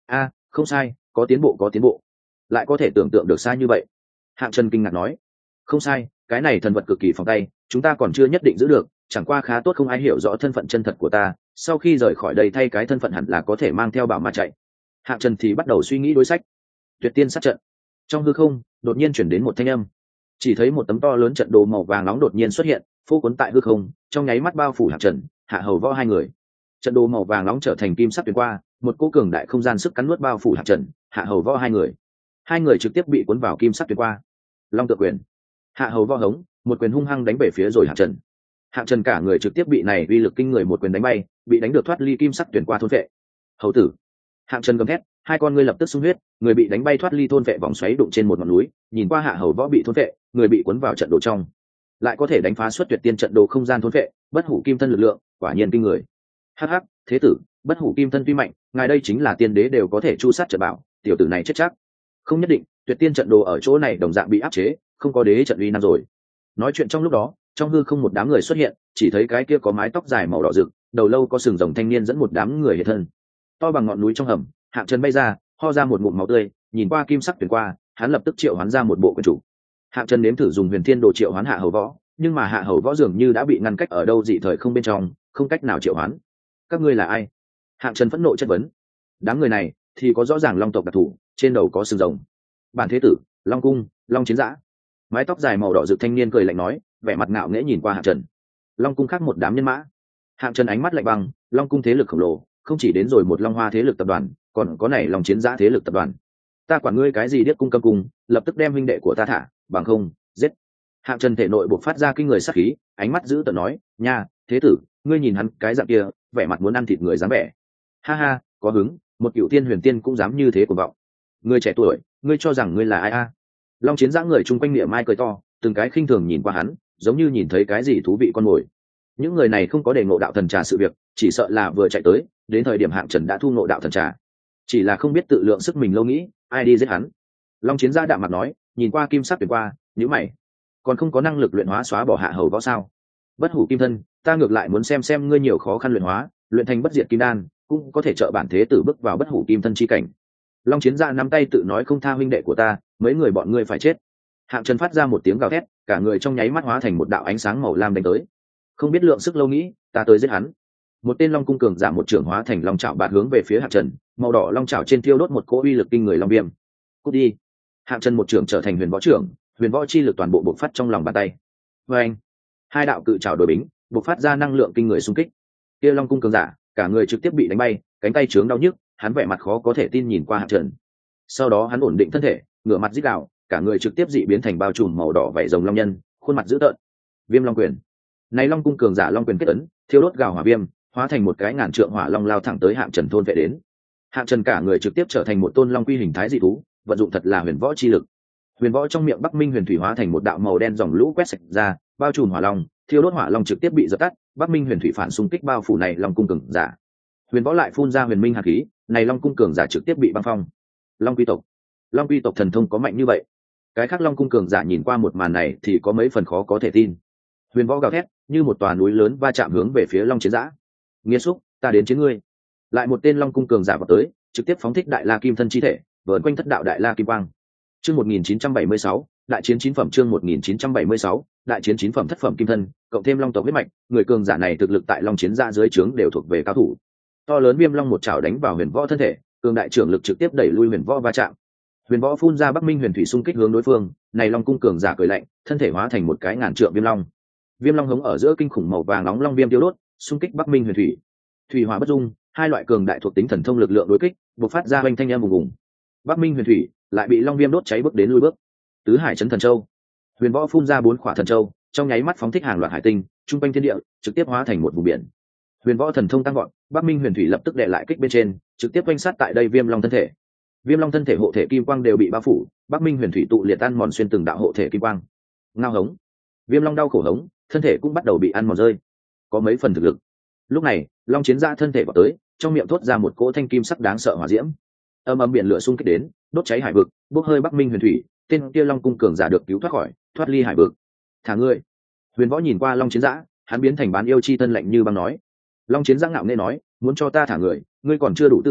a không sai, có tiến bộ có tiến bộ. Lại có thể tưởng tượng được xa như vậy. Hạng Trần kinh ngạc nói. Không sai, cái này thần vật cực kỳ phòng tay, chúng ta còn chưa nhất định giữ được, chẳng qua khá tốt không ai hiểu rõ thân phận chân thật của ta, sau khi rời khỏi đây thay cái thân phận hẳn là có thể mang theo bảo mà chạy. Hạng Trần thì bắt đầu suy nghĩ đối sách. Tuyệt tiên sát trận. Trong hư không đột nhiên chuyển đến một thanh âm, chỉ thấy một tấm to lớn trận đồ màu vàng nóng đột nhiên xuất hiện, phô cuốn tại hư không, trong nháy mắt bao phủ Hạng Trần, Hạ Hầu Võ hai người. Trận đồ màu vàng nóng trở thành kim sắc tuyệt qua, một cỗ cường đại không gian sức cắn nuốt bao phủ Hạng Trần, Hạ Hầu Võ hai người. Hai người trực tiếp bị cuốn vào kim sắc tuyệt qua. Long tự quyền. Hạ Hầu Võ hống, một quyền hung hăng đánh về phía rồi Hạng Trần. Hạng Trần cả người trực tiếp bị này uy lực kinh người một quyền đánh bay, bị đánh được thoát ly kim sắc tuyển qua thôn vệ. Hầu tử. Hạng Trần gầm thét, hai con ngươi lập tức sung huyết, người bị đánh bay thoát ly thôn vệ vòng xoáy đụng trên một ngọn núi, nhìn qua Hạ Hầu Võ bị thôn vệ, người bị cuốn vào trận đồ trong, lại có thể đánh phá xuất tuyệt tiên trận đồ không gian thôn vệ, bất hủ kim thân lực lượng, quả nhiên kinh người. Hắc hắc, thế tử, bất hủ kim thân tuy mạnh, ngài đây chính là tiên đế đều có thể chu sát trận bảo, tiểu tử này chết chắc. Không nhất định, tuyệt tiên trận đồ ở chỗ này đồng dạng bị áp chế, không có đế trận uy năng rồi. Nói chuyện trong lúc đó, trong hư không một đám người xuất hiện, chỉ thấy cái kia có mái tóc dài màu đỏ rực, đầu lâu có sừng rồng thanh niên dẫn một đám người hiện thân. To bằng ngọn núi trong hầm, Hạng Trần bay ra, ho ra một ngụm máu tươi, nhìn qua kim sắc tuyển qua, hắn lập tức triệu hoán ra một bộ quyền chủ. Hạng Trần nếm thử dùng huyền thiên đồ triệu hoán Hạ Hầu Võ, nhưng mà Hạ Hầu Võ dường như đã bị ngăn cách ở đâu dị thời không bên trong, không cách nào triệu hoán. Các ngươi là ai? Hạng Trần phẫn nộ chất vấn. Đám người này thì có rõ ràng long tộc đặc thù, trên đầu có sừng rồng. Bản thế tử, Long cung, Long chiến giã. Mái tóc dài màu đỏ rực thanh niên cười lạnh nói, vẻ mặt ngạo nghễ nhìn qua Hạng Trần. Long cung khác một đám nhân mã. Hạng Trần ánh mắt lạnh băng, Long cung thế lực khổng lồ, không chỉ đến rồi một Long Hoa thế lực tập đoàn, còn có này Long chiến giã thế lực tập đoàn. Ta quản ngươi cái gì điếc cung câm cung, lập tức đem huynh đệ của ta thả, bằng không giết. Hạng Trần thể nội bộc phát ra kinh người sát khí, ánh mắt giữ tợn nói, nha, thế tử, ngươi nhìn hắn cái dạng kia, vẻ mặt muốn ăn thịt người dáng vẻ. Ha ha, có hứng, một cựu tiên huyền tiên cũng dám như thế cuồng vọng. Ngươi trẻ tuổi, ngươi cho rằng ngươi là ai a? Long chiến giã người chung quanh miệng mai cười to, từng cái khinh thường nhìn qua hắn, giống như nhìn thấy cái gì thú vị con mồi. Những người này không có đề ngộ đạo thần trà sự việc, chỉ sợ là vừa chạy tới, đến thời điểm Hạng Trần đã thu ngộ đạo thần trà, chỉ là không biết tự lượng sức mình lâu nghĩ, ai đi giết hắn. Long chiến giã đạm mặt nói, nhìn qua kim sắc tuyệt qua, nhíu mày, còn không có năng lực luyện hóa xóa bỏ Hạ Hầu Võ sao? Bất hủ kim thân, ta ngược lại muốn xem xem ngươi nhiều khó khăn luyện hóa, luyện thành bất diệt kim đan, cũng có thể trợ bản thế tử bước vào bất hủ kim thân chi cảnh. Long chiến giã nắm tay tự nói, không tha huynh đệ của ta, mấy người bọn ngươi phải chết. Hạng Trần phát ra một tiếng gào thét, cả người trong nháy mắt hóa thành một đạo ánh sáng màu lam đánh tới. Không biết lượng sức lâu nghĩ, ta tới giết hắn. Một tên long cung cường giả một trưởng hóa thành long chảo bạt hướng về phía Hạng Trần, màu đỏ long chảo trên thiêu đốt một cỗ uy lực kinh người long viêm. Cút đi. Hạng Trần một trưởng trở thành huyền võ trưởng, huyền võ chi lực toàn bộ bộc phát trong lòng bàn tay. Và anh, hai đạo cự chảo đối bính, bộc phát ra năng lượng kinh người xung kích. Kia long cung cường giả, cả người trực tiếp bị đánh bay, cánh tay trướng đau nhức, hắn vẻ mặt khó có thể tin nhìn qua Hạng Trần. Sau đó hắn ổn định thân thể, ngửa mặt rít gào, cả người trực tiếp dị biến thành bao trùm màu đỏ vảy rồng long nhân, khuôn mặt dữ tợn. Viêm long quyền. Này long cung cường giả long quyền kết ấn, thiêu đốt gào hỏa viêm, hóa thành một cái ngàn trượng hỏa long lao thẳng tới Hạng Trần thôn vệ đến. Hạng Trần cả người trực tiếp trở thành một tôn long quy hình thái dị thú, vận dụng thật là huyền võ chi lực. Huyền võ trong miệng Bắc Minh huyền thủy hóa thành một đạo màu đen dòng lũ quét sạch ra, bao trùm hỏa long, thiêu đốt hỏa long trực tiếp bị dập tắt. Bắc Minh huyền thủy phản xung kích bao phủ này long cung cường giả. Huyền võ lại phun ra huyền minh hàn khí, này long cung cường giả trực tiếp bị băng phong. Long quy tộc, long quy tộc thần thông có mạnh như vậy? Cái khác long cung cường giả nhìn qua một màn này thì có mấy phần khó có thể tin. Huyền võ gào thét như một tòa núi lớn va chạm hướng về phía long chiến giã. Nghĩa xúc, ta đến chiến ngươi. Lại một tên long cung cường giả vào tới, trực tiếp phóng thích đại la kim thân chi thể, vờn quanh thất đạo đại la kim quang. Chương một nghìn chín trăm bảy mươi sáu, đại chiến chín phẩm. Chương một nghìn chín trăm bảy mươi sáu, đại chiến chín phẩm thất phẩm kim thân, cộng thêm long tộc huyết mạch, người cường giả này thực lực tại long chiến giã dưới trướng đều thuộc về cao thủ. To lớn viêm long một chảo đánh vào huyền võ thân thể, cường đại trưởng lực trực tiếp đẩy lui huyền võ va chạm. Huyền võ phun ra Bắc Minh huyền thủy xung kích hướng đối phương, này long cung cường giả cười lạnh, thân thể hóa thành một cái ngàn trượng viêm long. Viêm long hống ở giữa kinh khủng màu vàng nóng long viêm tiêu đốt, xung kích Bắc Minh huyền thủy. Thủy hỏa bất dung, hai loại cường đại thuộc tính thần thông lực lượng đối kích, bộc phát ra hoành thanh âm ùng ùng. Bắc Minh huyền thủy lại bị long viêm đốt cháy bước đến lui bước. Tứ hải chấn thần châu. Huyền võ phun ra bốn khỏa thần châu, trong nháy mắt phóng thích hàng loạt hải tinh, trung quanh thiên địa trực tiếp hóa thành một vùng biển. Huyền võ thần thông tăng vọt, Bắc Minh huyền thủy lập tức đè lại kích bên trên, trực tiếp quanh sát tại đây viêm long thân thể. Viêm long thân thể hộ thể kim quang đều bị bao phủ, Bắc Minh huyền thủy tụ liệt ăn mòn xuyên từng đạo hộ thể kim quang. Ngao hống. Viêm long đau khổ hống, thân thể cũng bắt đầu bị ăn mòn rơi, có mấy phần thực lực. Lúc này long chiến ra thân thể vào tới, trong miệng thốt ra một cỗ thanh kim sắc đáng sợ hỏa diễm, âm âm biển lửa xung kích đến, đốt cháy hải vực, bốc hơi Bắc Minh huyền thủy. Tên kia long cung cường giả được cứu thoát khỏi, thoát ly hải vực. Thả ngươi. Huyền võ nhìn qua long chiến giã, hắn biến thành bán yêu chi thân lạnh như băng nói. Long chiến giã ngạo nghễ nói, muốn cho ta thả người, ngươi còn chưa đủ tư cách,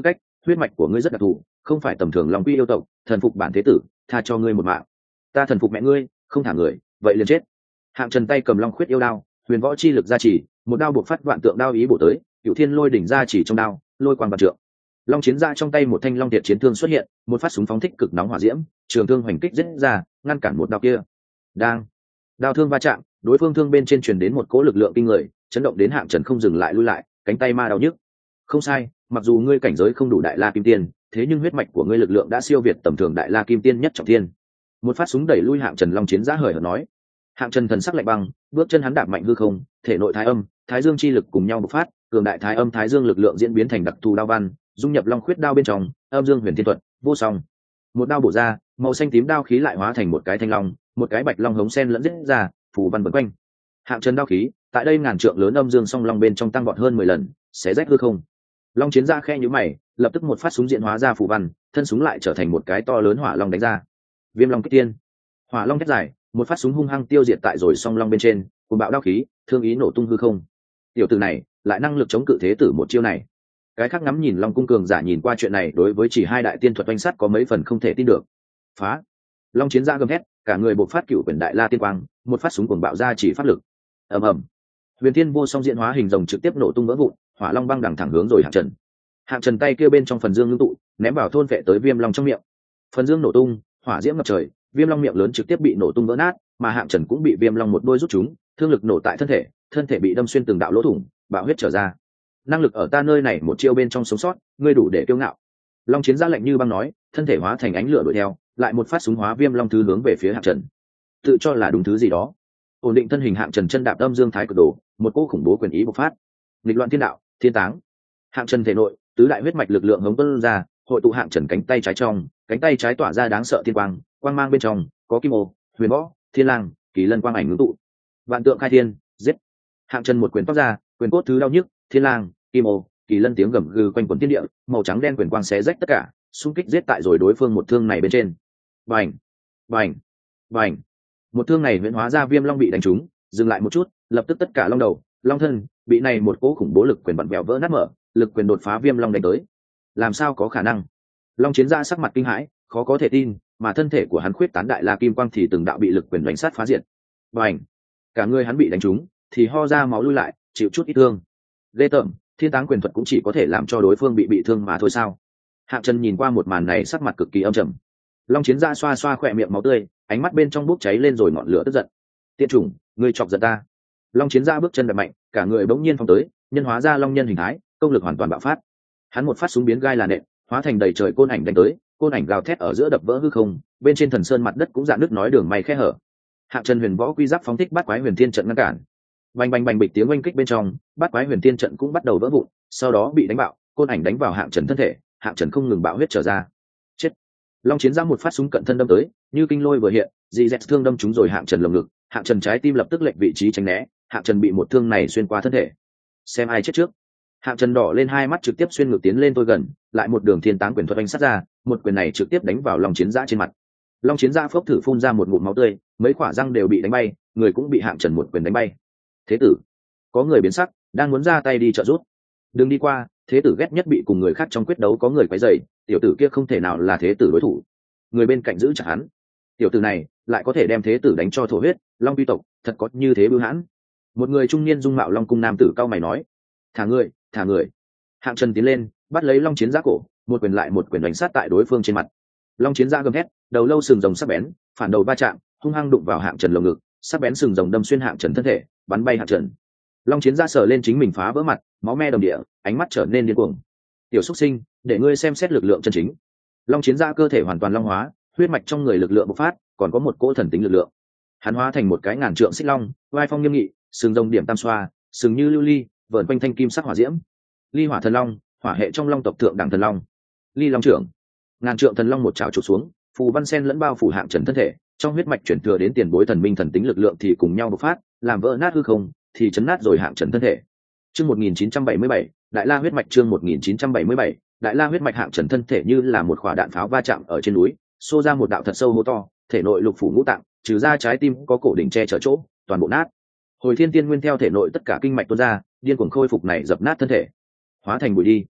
huyết mạch của ngươi rất đặc thù, không phải tầm thường long quy yêu tộc, thần phục bản thế tử, tha cho ngươi một mạng. Ta thần phục mẹ ngươi, không thả người, vậy liền chết. Hạng Trần tay cầm long khuyết yêu đao, huyền võ chi lực gia trì, một đao buộc phát vạn tượng đao ý bổ tới, cựu thiên lôi đỉnh gia trì trong đao, lôi quang vạn trượng. Long chiến ra trong tay một thanh long tiệt chiến thương xuất hiện, một phát súng phóng thích cực nóng hỏa diễm, trường thương hoành kích giết ra, ngăn cản một đao kia. Đang, đao thương va chạm, đối phương thương bên trên truyền đến một cỗ lực lượng kinh người, chấn động đến Hạng Trần không dừng lại lui lại, cánh tay ma đau nhức. Không sai, mặc dù ngươi cảnh giới không đủ đại la kim tiên, thế nhưng huyết mạch của ngươi lực lượng đã siêu việt tầm thường đại la kim tiên nhất trọng thiên. Một phát súng đẩy lui Hạng Trần. Long chiến giá hời hợt nói. Hạng Trần thần sắc lạnh băng, bước chân hắn đạp mạnh hư không, thể nội thái âm, thái dương chi lực cùng nhau bộc phát, cường đại thái âm thái dương lực lượng diễn biến thành đặc thù đao văn, dung nhập long khuyết đao bên trong, âm dương huyền thiên thuật, vô song. Một đao bổ ra, màu xanh tím đao khí lại hóa thành một cái thanh long, một cái bạch long hống sen lẫn giết ra, phù văn vần quanh. Hạng Trần đao khí, tại đây ngàn trượng lớn âm dương song long bên trong tăng vọt hơn mười lần, xé rách hư không. Long chiến ra khe nhíu mày, lập tức một phát súng diện hóa ra phù văn, thân súng lại trở thành một cái to lớn hỏa long đánh ra. Viêm long kích tiên, hỏa long thét dài, một phát súng hung hăng tiêu diệt tại rồi song long bên trên, cùng bạo đao khí, thương ý nổ tung hư không. Tiểu tử này lại năng lực chống cự thế tử một chiêu này. Cái khác ngắm nhìn long cung cường giả nhìn qua chuyện này, đối với chỉ hai đại tiên thuật oanh sắt có mấy phần không thể tin được. Phá! Long chiến ra gầm thét, cả người bộc phát cựu quyền đại la tiên quang, một phát súng cuồng bạo ra chỉ pháp lực. Ầm ầm! Huyền Thiên vô song diễn hóa hình rồng trực tiếp nổ tung vỡ vụn, hỏa long băng đằng thẳng hướng rồi Hạng Trần. Hạng Trần tay kia bên trong phần dương ngưng tụ, ném vào thôn vệ tới viêm long trong miệng. Phần dương nổ tung, hỏa diễm ngập trời, viêm long miệng lớn trực tiếp bị nổ tung vỡ nát, mà Hạng Trần cũng bị viêm long một đôi rút chúng, thương lực nổ tại thân thể, thân thể bị đâm xuyên từng đạo lỗ thủng, bạo huyết trở ra. Năng lực ở ta nơi này một chiêu bên trong sống sót, ngươi đủ để kiêu ngạo. Long chiến ra lệnh như băng nói, thân thể hóa thành ánh lửa đuổi theo, lại một phát súng hóa viêm long thứ hướng về phía Hạng Trần. Tự cho là đúng thứ gì đó. Ổn định thân hình Hạng Trần chân đạp âm dương thái cực đồ, một cỗ khủng bố quyền ý bộc phát. Nghịch loạn thiên đạo, thiên táng. Hạng Trần thể nội, tứ đại huyết mạch lực lượng hống tuôn ra, hội tụ Hạng Trần cánh tay trái trong, cánh tay trái tỏa ra đáng sợ thiên quang, quang mang bên trong có kim ô, huyền võ, thiên lang, kỳ lân quang ảnh ngưng tụ. Vạn tượng khai thiên, giết. Hạng Trần một quyền toát ra, quyền cốt thứ đau nhức, thiên lang, kim ô, kỳ lân tiếng gầm gừ quanh quẩn thiên địa, màu trắng đen quyền quang xé rách tất cả, xung kích giết tại rồi đối phương một thương này bên trên. Bành, bành, bành. Một thương này huyễn hóa ra viêm long bị đánh trúng, dừng lại một chút, lập tức tất cả long đầu, long thân bị này một cỗ khủng bố lực quyền bật bèo vỡ nát mở, lực quyền đột phá viêm long đánh tới. Làm sao có khả năng? Long chiến ra sắc mặt kinh hãi, khó có thể tin, mà thân thể của hắn khuyết tán đại la kim quang thì từng đạo bị lực quyền đánh sát phá diệt. Bành, cả người hắn bị đánh trúng, thì ho ra máu lui lại, chịu chút ít thương. Lê tởm, thiên táng quyền thuật cũng chỉ có thể làm cho đối phương bị bị thương mà thôi sao? Hạng Trần nhìn qua một màn này sắc mặt cực kỳ âm trầm. Long chiến ra xoa xoa khỏe miệng máu tươi, ánh mắt bên trong bốc cháy lên rồi ngọn lửa tức giận. Tiện chủng, ngươi chọc giận ta. Long chiến ra bước chân đập mạnh, cả người bỗng nhiên phóng tới, nhân hóa ra long nhân hình thái, công lực hoàn toàn bạo phát. Hắn một phát súng biến gai là nện, hóa thành đầy trời côn ảnh đánh tới, côn ảnh gào thét ở giữa đập vỡ hư không, bên trên thần sơn mặt đất cũng dạn nứt nói đường may khe hở. Hạng Trần huyền võ quy giáp phóng thích bát quái huyền thiên trận ngăn cản. Bành bành bành bịch tiếng oanh kích bên trong, bát quái huyền thiên trận cũng bắt đầu vỡ vụn, sau đó bị đánh bạo, côn ảnh đánh vào Hạng Trần thân thể, Hạng Trần không ngừng bạo huyết trở ra. Chết! Long chiến ra một phát súng cận thân đâm tới, như kinh lôi vừa hiện, dị dẹt thương đâm trúng rồi Hạng Trần lồng ngực, Hạng Trần trái tim lập tức lệch vị trí tránh né, Hạng Trần bị một thương này xuyên qua thân thể. Xem ai chết trước. Hạng Trần đỏ lên hai mắt trực tiếp xuyên ngược tiến lên tôi gần, lại một đường thiên táng quyền thuật đánh sát ra, một quyền này trực tiếp đánh vào Long chiến giã trên mặt. Long chiến giã phốc thử phun ra một ngụm máu tươi, mấy quả răng đều bị đánh bay, người cũng bị Hạng Trần một quyền đánh bay. Thế tử, có người biến sắc, đang muốn ra tay đi trợ giúp. Đừng đi qua, thế tử ghét nhất bị cùng người khác trong quyết đấu có người quấy rầy, tiểu tử kia không thể nào là thế tử đối thủ. Người bên cạnh giữ chặt hắn. Tiểu tử này lại có thể đem thế tử đánh cho thổ huyết, Long Quy tộc thật có như thế bưu hãn. Một người trung niên dung mạo Long cung nam tử cao mày nói, thả người, thả người. Hạng Trần tiến lên, bắt lấy Long chiến giã cổ, một quyền lại một quyền đánh sát tại đối phương trên mặt. Long chiến giã gầm thét, đầu lâu sừng rồng sắc bén, phản đầu va chạm, hung hăng đụng vào Hạng Trần lồng ngực, sắc bén sừng rồng đâm xuyên Hạng Trần thân thể, bắn bay Hạng Trần. Long chiến giã sờ lên chính mình phá vỡ mặt, máu me đồng địa, ánh mắt trở nên điên cuồng. Tiểu xuất sinh, để ngươi xem xét lực lượng chân chính. Long chiến giã cơ thể hoàn toàn long hóa, huyết mạch trong người lực lượng bộc phát, còn có một cỗ thần tính lực lượng. Hắn hóa thành một cái ngàn trượng xích long, vai phong nghiêm nghị, sừng rồng điểm tam xoa, sừng như lưu ly, vờn quanh thanh kim sắc hỏa diễm. Ly hỏa thần long, hỏa hệ trong long tộc thượng đẳng thần long. Ly long trưởng, ngàn trượng thần long một trảo chụp xuống, phù văn sen lẫn bao phủ Hạng Trần thân thể, trong huyết mạch chuyển thừa đến tiền bối thần minh thần tính lực lượng thì cùng nhau bộc phát, làm vỡ nát hư không, thì chấn nát rồi Hạng Trần thân thể. Chương một nghìn chín trăm bảy mươi bảy, Đại La huyết mạch chương một nghìn chín trăm bảy mươi bảy, Đại La huyết mạch Hạng Trần thân thể như là một quả đạn pháo va chạm ở trên núi, xô ra một đạo thật sâu hố to, thể nội lục phủ ngũ tạng, trừ ra trái tim có cổ đỉnh che chở chỗ, toàn bộ nát. Hồi thiên tiên nguyên theo thể nội tất cả kinh mạch tuôn ra, điên cuồng khôi phục này dập nát thân thể, hóa thành bụi đi.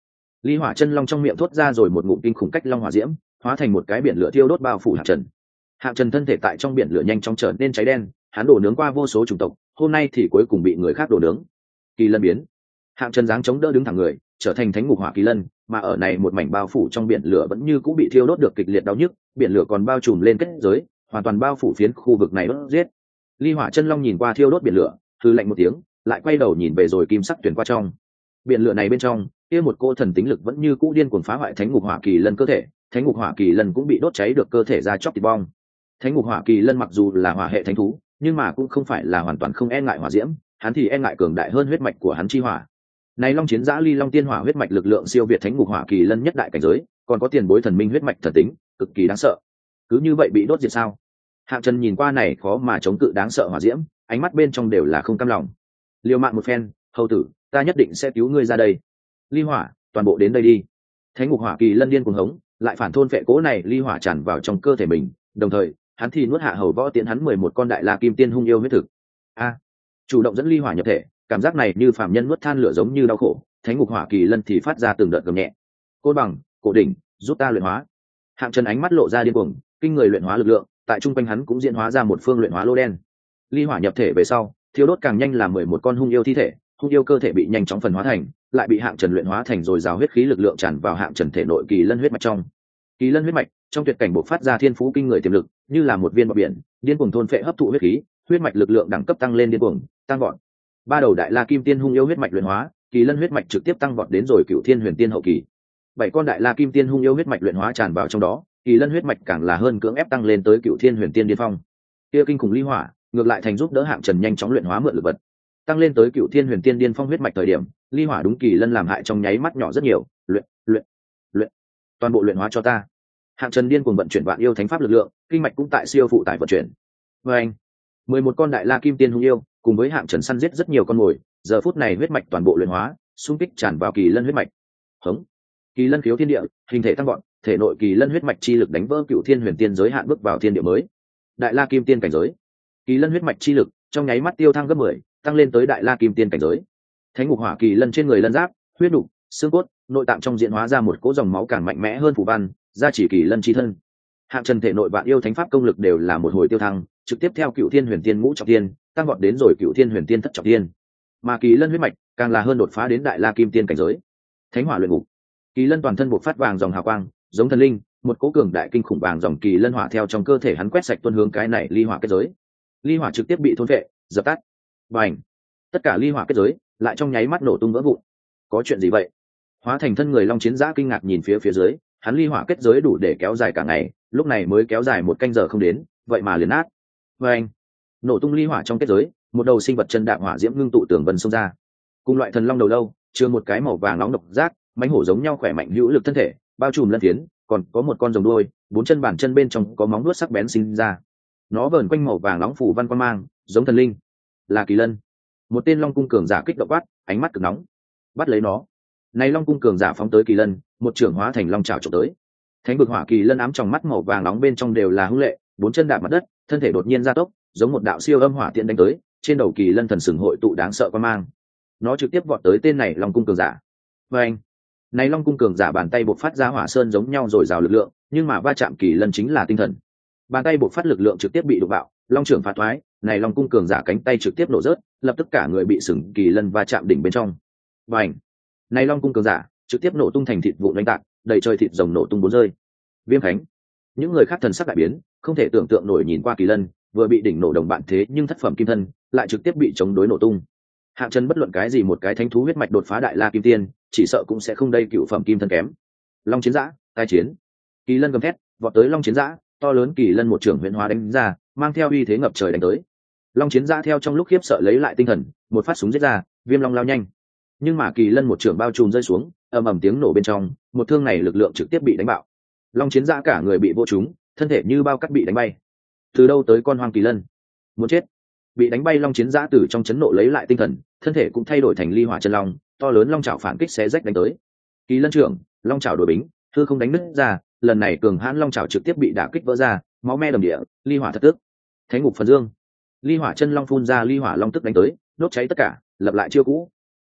ly hỏa chân long trong miệng thốt ra rồi một ngụm kinh khủng cách long hỏa diễm, hóa thành một cái biển lửa thiêu đốt bao phủ hạng trần. Hạng trần thân thể tại trong biển lửa nhanh chóng trở nên cháy đen, hắn đổ nướng qua vô số chủng tộc, hôm nay thì cuối cùng bị người khác đổ nướng. Kỳ lân biến. Hạng trần dáng chống đỡ đứng thẳng người, trở thành thánh ngục hỏa kỳ lân, mà ở này một mảnh bao phủ trong biển lửa vẫn như cũng bị thiêu đốt được kịch liệt đau nhức, biển lửa còn bao trùm lên kết giới, hoàn toàn bao phủ phiến khu vực này đốt giết. Ly hỏa chân long nhìn qua thiêu đốt biển lửa, hừ lạnh một tiếng, lại quay đầu nhìn về rồi kim sắc tuyển qua trong biển lửa này bên trong, kia một cô thần tính lực vẫn như cũ điên cuồng phá hoại thánh ngục hỏa kỳ lân cơ thể, thánh ngục hỏa kỳ lân cũng bị đốt cháy được cơ thể ra chóc thịt bong. Thánh ngục hỏa kỳ lân mặc dù là hỏa hệ thánh thú, nhưng mà cũng không phải là hoàn toàn không e ngại hỏa diễm, hắn thì e ngại cường đại hơn huyết mạch của hắn chi hỏa. Này long chiến giã ly long tiên hỏa huyết mạch lực lượng siêu việt thánh ngục hỏa kỳ lân nhất đại cảnh giới, còn có tiền bối thần minh huyết mạch thần tính, cực kỳ đáng sợ. Cứ như vậy bị đốt diệt sao? Hạng Trần nhìn qua này khó mà chống cự đáng sợ hỏa diễm, ánh mắt bên trong đều là không cam lòng. Liều mạng một phen, hầu tử, ta nhất định sẽ cứu ngươi ra đây. Ly hỏa, toàn bộ đến đây đi. Thánh ngục hỏa kỳ lân điên cuồng hống, lại phản thôn phệ cố này ly hỏa tràn vào trong cơ thể mình, đồng thời, hắn thì nuốt hạ hầu võ tiễn hắn mười một con đại la kim tiên hung yêu huyết thực. A, chủ động dẫn ly hỏa nhập thể, cảm giác này như phàm nhân nuốt than lửa giống như đau khổ. Thánh ngục hỏa kỳ lân thì phát ra từng đợt gầm nhẹ. Côn bằng, cổ đỉnh, giúp ta luyện hóa. Hạng Trần ánh mắt lộ ra điên cuồng, kinh người luyện hóa lực lượng, tại trung quanh hắn cũng diễn hóa ra một phương luyện hóa lô đen. Ly hỏa nhập thể về sau, thiêu đốt càng nhanh là mười một con hung yêu thi thể, hung yêu cơ thể bị nhanh chóng phần hóa thành, lại bị Hạng Trần luyện hóa thành rồi rào huyết khí lực lượng tràn vào Hạng Trần thể nội kỳ lân huyết mạch trong. Kỳ lân huyết mạch trong tuyệt cảnh bộc phát ra thiên phú kinh người tiềm lực, như là một viên bọt biển, điên cuồng thôn phệ hấp thụ huyết khí, huyết mạch lực lượng đẳng cấp tăng lên điên cuồng, tăng vọt. Ba đầu đại la kim tiên hung yêu huyết mạch luyện hóa, kỳ lân huyết mạch trực tiếp tăng vọt đến rồi cựu thiên huyền tiên hậu kỳ. Bảy con đại la kim tiên hung yêu huyết mạch luyện hóa tràn vào trong đó, kỳ lân huyết mạch càng là hơn cưỡng ép tăng lên tới cựu thiên huyền tiên điên phong. Kia kinh khủng ly hỏa, ngược lại thành giúp đỡ Hạng Trần nhanh chóng luyện hóa mượn lực vật. Tăng lên tới cựu thiên huyền tiên điên phong huyết mạch thời điểm, ly hỏa đúng kỳ lân làm hại trong nháy mắt nhỏ rất nhiều, luyện, luyện, luyện, toàn bộ luyện hóa cho ta. Hạng Trần điên cuồng vận chuyển vạn yêu thánh pháp lực lượng, kinh mạch cũng tại siêu phụ tải vận chuyển. Và anh, mười một con đại la kim tiên hung yêu, cùng với Hạng Trần săn giết rất nhiều con mồi, giờ phút này huyết mạch toàn bộ luyện hóa, xung kích tràn vào kỳ lân huyết mạch. Hống, kỳ lân khiếu thiên địa, hình thể tăng vọt, thể nội kỳ lân huyết mạch chi lực đánh vỡ cựu thiên huyền tiên giới hạn bước vào thiên địa mới. Đại la kim tiên cảnh giới, kỳ lân huyết mạch chi lực trong nháy mắt tiêu thăng gấp mười, tăng lên tới đại la kim tiên cảnh giới. Thánh ngục hỏa kỳ lân trên người lân giáp, huyết đục, xương cốt, nội tạng trong diễn hóa ra một cỗ dòng máu càng mạnh mẽ hơn phù văn, gia chỉ kỳ lân chi thân. Hạng Trần thể nội vạn yêu thánh pháp công lực đều là một hồi tiêu thăng, trực tiếp theo cựu thiên huyền tiên ngũ trọng tiên, tăng vọt đến rồi cựu thiên huyền tiên thất trọng tiên. Mà kỳ lân huyết mạch càng là hơn đột phá đến đại la kim tiên cảnh giới. Thánh hỏa luyện ngục, kỳ lân toàn thân bộc phát vàng dòng hào quang, giống thần linh, một cỗ cường đại kinh khủng vàng dòng kỳ lân hỏa theo trong cơ thể hắn quét sạch tuôn hướng cái này ly hỏa kết giới. Ly hỏa trực tiếp bị thôn phệ, dập tắt. Bành! Tất cả ly hỏa kết giới lại trong nháy mắt nổ tung vỡ vụn. Có chuyện gì vậy? Hóa thành thân người long chiến giã kinh ngạc nhìn phía phía dưới, hắn ly hỏa kết giới đủ để kéo dài cả ngày, lúc này mới kéo dài một canh giờ không đến, vậy mà liền nát. Bành! Nổ tung ly hỏa trong kết giới, một đầu sinh vật chân đạm hỏa diễm ngưng tụ tường vân xông ra. Cùng loại thần long đầu lâu, chứa một cái màu vàng nóng độc giác, mãnh hổ giống nhau khỏe mạnh hữu lực thân thể, bao trùm lân phiến, còn có một con rồng đuôi, bốn chân bàn chân bên trong có móng vuốt sắc bén sinh ra. Nó vờn quanh màu vàng nóng phủ văn quang mang, giống thần linh, là kỳ lân. Một tên long cung cường giả kích động quát, ánh mắt cực nóng, bắt lấy nó. Này long cung cường giả phóng tới kỳ lân, một trưởng hóa thành long trảo chụp tới. Thánh vực hỏa kỳ lân ám trong mắt màu vàng nóng bên trong đều là hung lệ, bốn chân đạp mặt đất, thân thể đột nhiên gia tốc, giống một đạo siêu âm hỏa tiễn đánh tới, trên đầu kỳ lân thần sừng hội tụ đáng sợ quang mang. Nó trực tiếp vọt tới tên này long cung cường giả. Và anh, này long cung cường giả bàn tay bộc phát ra hỏa sơn giống nhau rồi rào lực lượng, nhưng mà va chạm kỳ lân chính là tinh thần. Bàn tay bộc phát lực lượng trực tiếp bị đụng bạo, long trưởng phá thoái, này long cung cường giả cánh tay trực tiếp nổ rớt, lập tức cả người bị sừng kỳ lân va chạm đỉnh bên trong. Và ảnh, này long cung cường giả trực tiếp nổ tung thành thịt vụn đánh tạc, đầy trời thịt rồng nổ tung bốn rơi. Viêm Khánh, những người khác thần sắc đại biến, không thể tưởng tượng nổi nhìn qua kỳ lân, vừa bị đỉnh nổ đồng bạn thế nhưng thất phẩm kim thân, lại trực tiếp bị chống đối nổ tung. Hạng Trần bất luận cái gì một cái thánh thú huyết mạch đột phá đại la kim tiên, chỉ sợ cũng sẽ không đây cựu phẩm kim thân kém. Long chiến giã, tai chiến. Kỳ lân gầm thét, vọt tới long chiến giã, to lớn kỳ lân một trưởng huyễn hóa đánh ra, mang theo uy thế ngập trời đánh tới. Long chiến giã theo trong lúc khiếp sợ lấy lại tinh thần, một phát súng giết ra, viêm long lao nhanh. Nhưng mà kỳ lân một trưởng bao trùm rơi xuống, ầm ầm tiếng nổ bên trong, một thương này lực lượng trực tiếp bị đánh bạo. Long chiến giã cả người bị vô trúng, thân thể như bao cát bị đánh bay. Từ đâu tới con hoang kỳ lân? Muốn chết! Bị đánh bay long chiến giã từ trong chấn nộ lấy lại tinh thần, thân thể cũng thay đổi thành ly hỏa chân long, to lớn long chảo phản kích xé rách đánh tới. Kỳ lân trưởng, long chảo đổi bính, hư không đánh nứt ra, lần này cường hãn long chảo trực tiếp bị đả kích vỡ ra, máu me đầm địa, ly hỏa thất tức. Thánh ngục phần dương, ly hỏa chân long phun ra ly hỏa long tức đánh tới, đốt cháy tất cả, lập lại chiêu cũ.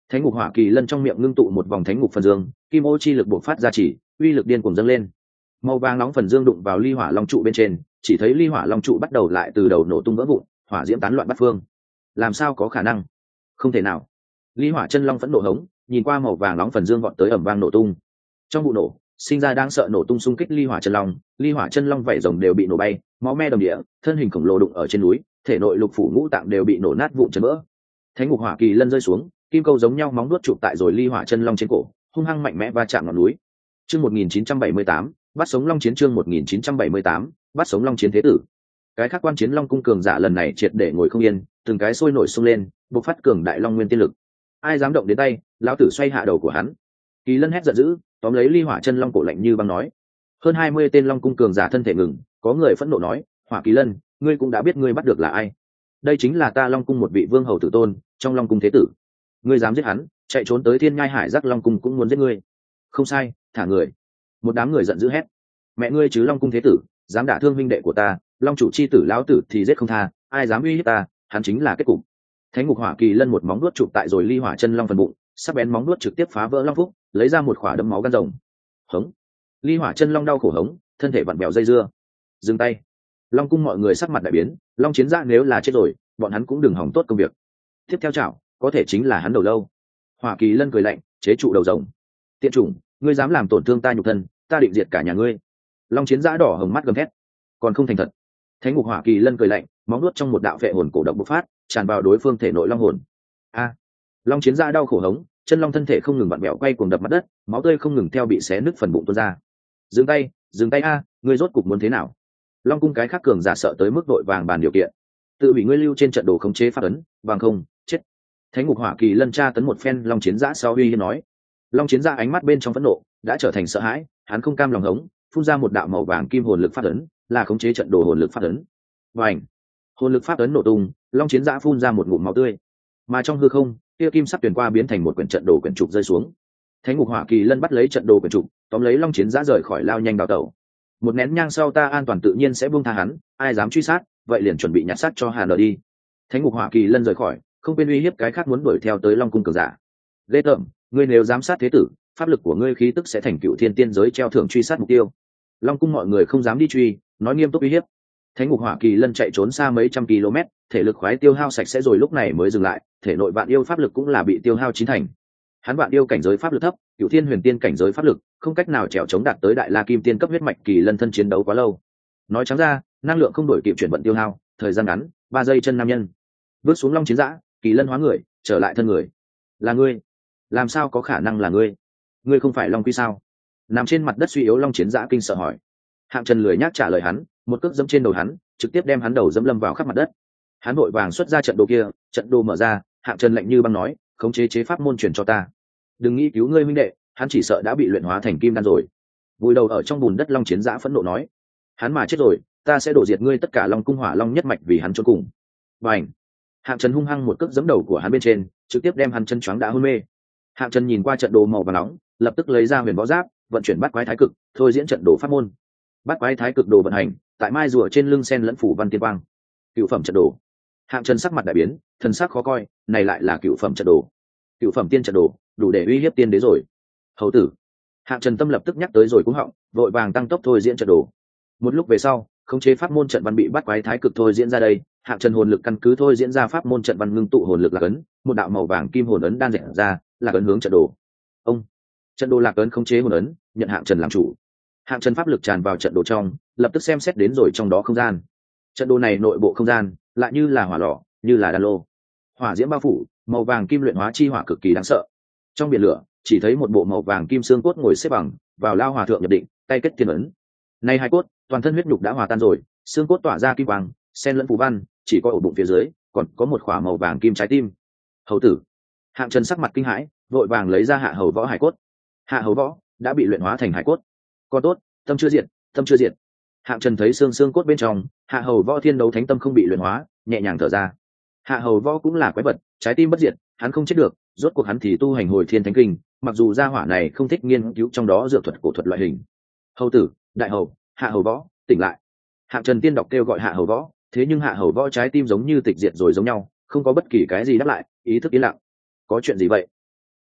Thánh ngục hỏa kỳ lân trong miệng ngưng tụ một vòng thánh ngục phần dương, kim ô chi lực bộc phát ra chỉ, uy lực điên cuồng dâng lên. Màu vàng nóng phần dương đụng vào ly hỏa long trụ bên trên, chỉ thấy ly hỏa long trụ bắt đầu lại từ đầu nổ tung vỡ vụn, hỏa diễm tán loạn bát phương. Làm sao có khả năng? Không thể nào. Ly hỏa chân long phẫn nộ hống, nhìn qua màu vàng nóng phần dương vọt tới ầm vang nổ tung. Trong vụ nổ, sinh ra đáng sợ nổ tung xung kích ly hỏa chân long, ly hỏa chân long vảy rồng đều bị nổ bay, máu me đồng địa, thân hình khổng lồ đụng ở trên núi, thể nội lục phủ ngũ tạng đều bị nổ nát vụn chấn vỡ. Thánh ngục hỏa kỳ lân rơi xuống, kim câu giống nhau móng nuốt chụp tại rồi ly hỏa chân long trên cổ, hung hăng mạnh mẽ va chạm ngọn núi. Chương một nghìn chín trăm bảy mươi tám, bắt sống long chiến chương một nghìn chín trăm bảy mươi tám, bắt sống long chiến thế tử. Cái khác quan chiến long cung cường giả lần này triệt để ngồi không yên, từng cái sôi nổi xông lên, bộc phát cường đại long nguyên tiên lực. Ai dám động đến tay, lão tử xoay hạ đầu của hắn. Kỳ lân hét giận dữ, tóm lấy ly hỏa chân long cổ lạnh như băng nói. Hơn hai mươi tên long cung cường giả thân thể ngừng, có người phẫn nộ nói, hỏa kỳ lân, ngươi cũng đã biết ngươi bắt được là ai. Đây chính là ta long cung một vị vương hầu tử tôn, trong long cung thế tử. Ngươi dám giết hắn, chạy trốn tới thiên nhai hải giác long cung cũng muốn giết ngươi. Không sai, thả người. Một đám người giận dữ hét. Mẹ ngươi chứ long cung thế tử, dám đả thương huynh đệ của ta, long chủ chi tử lão tử thì giết không tha, ai dám uy hiếp ta, hắn chính là kết cục. Thánh ngục hỏa kỳ lân một móng nuốt chụp tại rồi ly hỏa chân long phần bụng, sắc bén móng nuốt trực tiếp phá vỡ long phúc, lấy ra một khỏa đấm máu gan rồng. Hống. Ly hỏa chân long đau khổ hống, thân thể vặn bèo dây dưa. Dừng tay. Long cung mọi người sắc mặt đại biến, long chiến giã nếu là chết rồi, bọn hắn cũng đừng hỏng tốt công việc. Tiếp theo chảo, có thể chính là hắn đầu lâu. Hỏa kỳ lân cười lạnh, chế trụ đầu rồng. Tiện chủng, ngươi dám làm tổn thương ta nhục thân, ta định diệt cả nhà ngươi. Long chiến giã đỏ hồng mắt gầm thét, còn không thành thật. Thánh ngục hỏa kỳ lân cười lạnh, móng nuốt trong một đạo vệ hồn cổ động bộc phát, tràn vào đối phương thể nội long hồn. A! Long chiến giã đau khổ hống, chân long thân thể không ngừng vặn bẹo quay cuồng đập mặt đất, máu tươi không ngừng theo bị xé nứt phần bụng tuôn ra. Dừng tay, dừng tay a, ngươi rốt cục muốn thế nào? Long cung cái khác cường giả sợ tới mức đội vàng bàn điều kiện, tự bị ngươi lưu trên trận đồ khống chế pháp ấn, bằng không chết. Thánh ngục hỏa kỳ lân tra tấn một phen long chiến giã sau uy hiếp nói. Long chiến giã ánh mắt bên trong phẫn nộ đã trở thành sợ hãi, hắn không cam lòng hống, phun ra một đạo màu vàng kim hồn lực pháp ấn, là khống chế trận đồ hồn lực pháp ấn. Vành, hồn lực pháp ấn nổ tung, long chiến giã phun ra một ngụm máu tươi, mà trong hư không, kia kim sắc truyền qua biến thành một quyển trận đồ quyển trục rơi xuống. Thánh ngục hỏa kỳ lân bắt lấy trận đồ quyển trục, tóm lấy long chiến giã rời khỏi lao nhanh đào tẩu. Một nén nhang sau ta an toàn tự nhiên sẽ buông tha hắn, ai dám truy sát, vậy liền chuẩn bị nhặt xác cho Hàn ở đi. Thánh ngục hỏa kỳ lân rời khỏi, không quên uy hiếp cái khác muốn đuổi theo tới long cung cường giả. Ghê tởm, ngươi nếu dám sát thế tử, pháp lực của ngươi khí tức sẽ thành cựu thiên tiên giới treo thưởng truy sát mục tiêu. Long cung mọi người không dám đi truy, nói nghiêm túc uy hiếp. Thánh ngục hỏa kỳ lân chạy trốn xa mấy trăm km, thể lực khoái tiêu hao sạch sẽ rồi lúc này mới dừng lại, thể nội vạn yêu pháp lực cũng là bị tiêu hao chín thành. Hắn vạn yêu cảnh giới pháp lực thấp, cựu thiên huyền tiên cảnh giới pháp lực không cách nào trèo chống đạt tới đại la kim tiên cấp huyết mạch kỳ lân thân chiến đấu quá lâu. Nói trắng ra, năng lượng không đổi kịp chuyển vận tiêu hao, thời gian ngắn, ba giây chân nam nhân bước xuống long chiến giã, kỳ lân hóa người, trở lại thân người. Là ngươi? Làm sao có khả năng là ngươi? Ngươi không phải long quy sao? Nằm trên mặt đất suy yếu long chiến giã kinh sợ hỏi. Hạng Trần lười nhác trả lời hắn, một cước dẫm trên đầu hắn, trực tiếp đem hắn đầu dẫm lâm vào khắp mặt đất. Hắn vội vàng xuất ra trận đồ kia, trận đồ mở ra, Hạng Trần lạnh như băng nói, khống chế chế pháp môn truyền cho ta. Đừng nghĩ cứu ngươi huynh đệ, hắn chỉ sợ đã bị luyện hóa thành kim đan rồi. Vùi đầu ở trong bùn đất long chiến giã phẫn nộ nói, hắn mà chết rồi, ta sẽ đổ diệt ngươi tất cả long cung hỏa long nhất mạch vì hắn chôn cùng. Bành! Hạng Trần hung hăng một cước giẫm đầu của hắn bên trên, trực tiếp đem hắn chân choáng đã hôn mê. Hạng Trần nhìn qua trận đồ màu vàng nóng, lập tức lấy ra huyền võ giáp, vận chuyển bát quái thái cực, thôi diễn trận đồ pháp môn. Bát quái thái cực đồ vận hành, tại mai rùa trên lưng sen lẫn phủ văn tiên quang. Cựu phẩm trận đồ. Hạng Trần sắc mặt đại biến, thần sắc khó coi, này lại là cựu phẩm trận đồ. Cựu phẩm tiên trận đồ, đủ để uy hiếp tiên đế rồi. Hầu tử. Hạng Trần tâm lập tức nhắc tới rồi cũng họng, vội vàng tăng tốc thôi diễn trận đồ. Một lúc về sau, khống chế pháp môn trận văn bị bắt quái thái cực thôi diễn ra đây, Hạng Trần hồn lực căn cứ thôi diễn ra pháp môn trận văn ngưng tụ hồn lực lạc ấn, một đạo màu vàng kim hồn ấn đan dệt ra, lạc ấn hướng trận đồ. Ông. Trận đồ lạc ấn khống chế hồn ấn, nhận Hạng Trần làm chủ. Hạng Trần pháp lực tràn vào trận đồ trong, lập tức xem xét đến rồi trong đó không gian. Trận đồ này nội bộ không gian, lại như là hỏa lò, như là đan lô. Hỏa diễm bao phủ, màu vàng kim luyện hóa chi hỏa cực kỳ đáng sợ. Trong biển lửa, chỉ thấy một bộ màu vàng kim xương cốt ngồi xếp bằng, vào lao hòa thượng nhập định, tay kết thiên ấn. Nay hai cốt, toàn thân huyết nhục đã hòa tan rồi, xương cốt tỏa ra kim quang, xen lẫn phù văn, chỉ có ổ bụng phía dưới, còn có một khỏa màu vàng kim trái tim. Hầu tử. Hạng Trần sắc mặt kinh hãi, vội vàng lấy ra hạ hầu võ hải cốt. Hạ hầu võ đã bị luyện hóa thành hải cốt. Còn tốt, tâm chưa diệt, tâm chưa diệt. Hạng Trần thấy xương xương cốt bên trong, hạ hầu võ thiên đấu thánh tâm không bị luyện hóa, nhẹ nhàng thở ra. Hạ hầu võ cũng là quái vật, trái tim bất diệt, hắn không chết được, rốt cuộc hắn thì tu hành hồi thiên thánh kinh, mặc dù gia hỏa này không thích nghiên cứu trong đó dược thuật cổ thuật loại hình. Hầu tử, đại hầu, hạ hầu võ, tỉnh lại. Hạng Trần tiên đọc kêu gọi hạ hầu võ, thế nhưng hạ hầu võ trái tim giống như tịch diệt rồi giống nhau, không có bất kỳ cái gì đáp lại, ý thức yên lặng. Có chuyện gì vậy?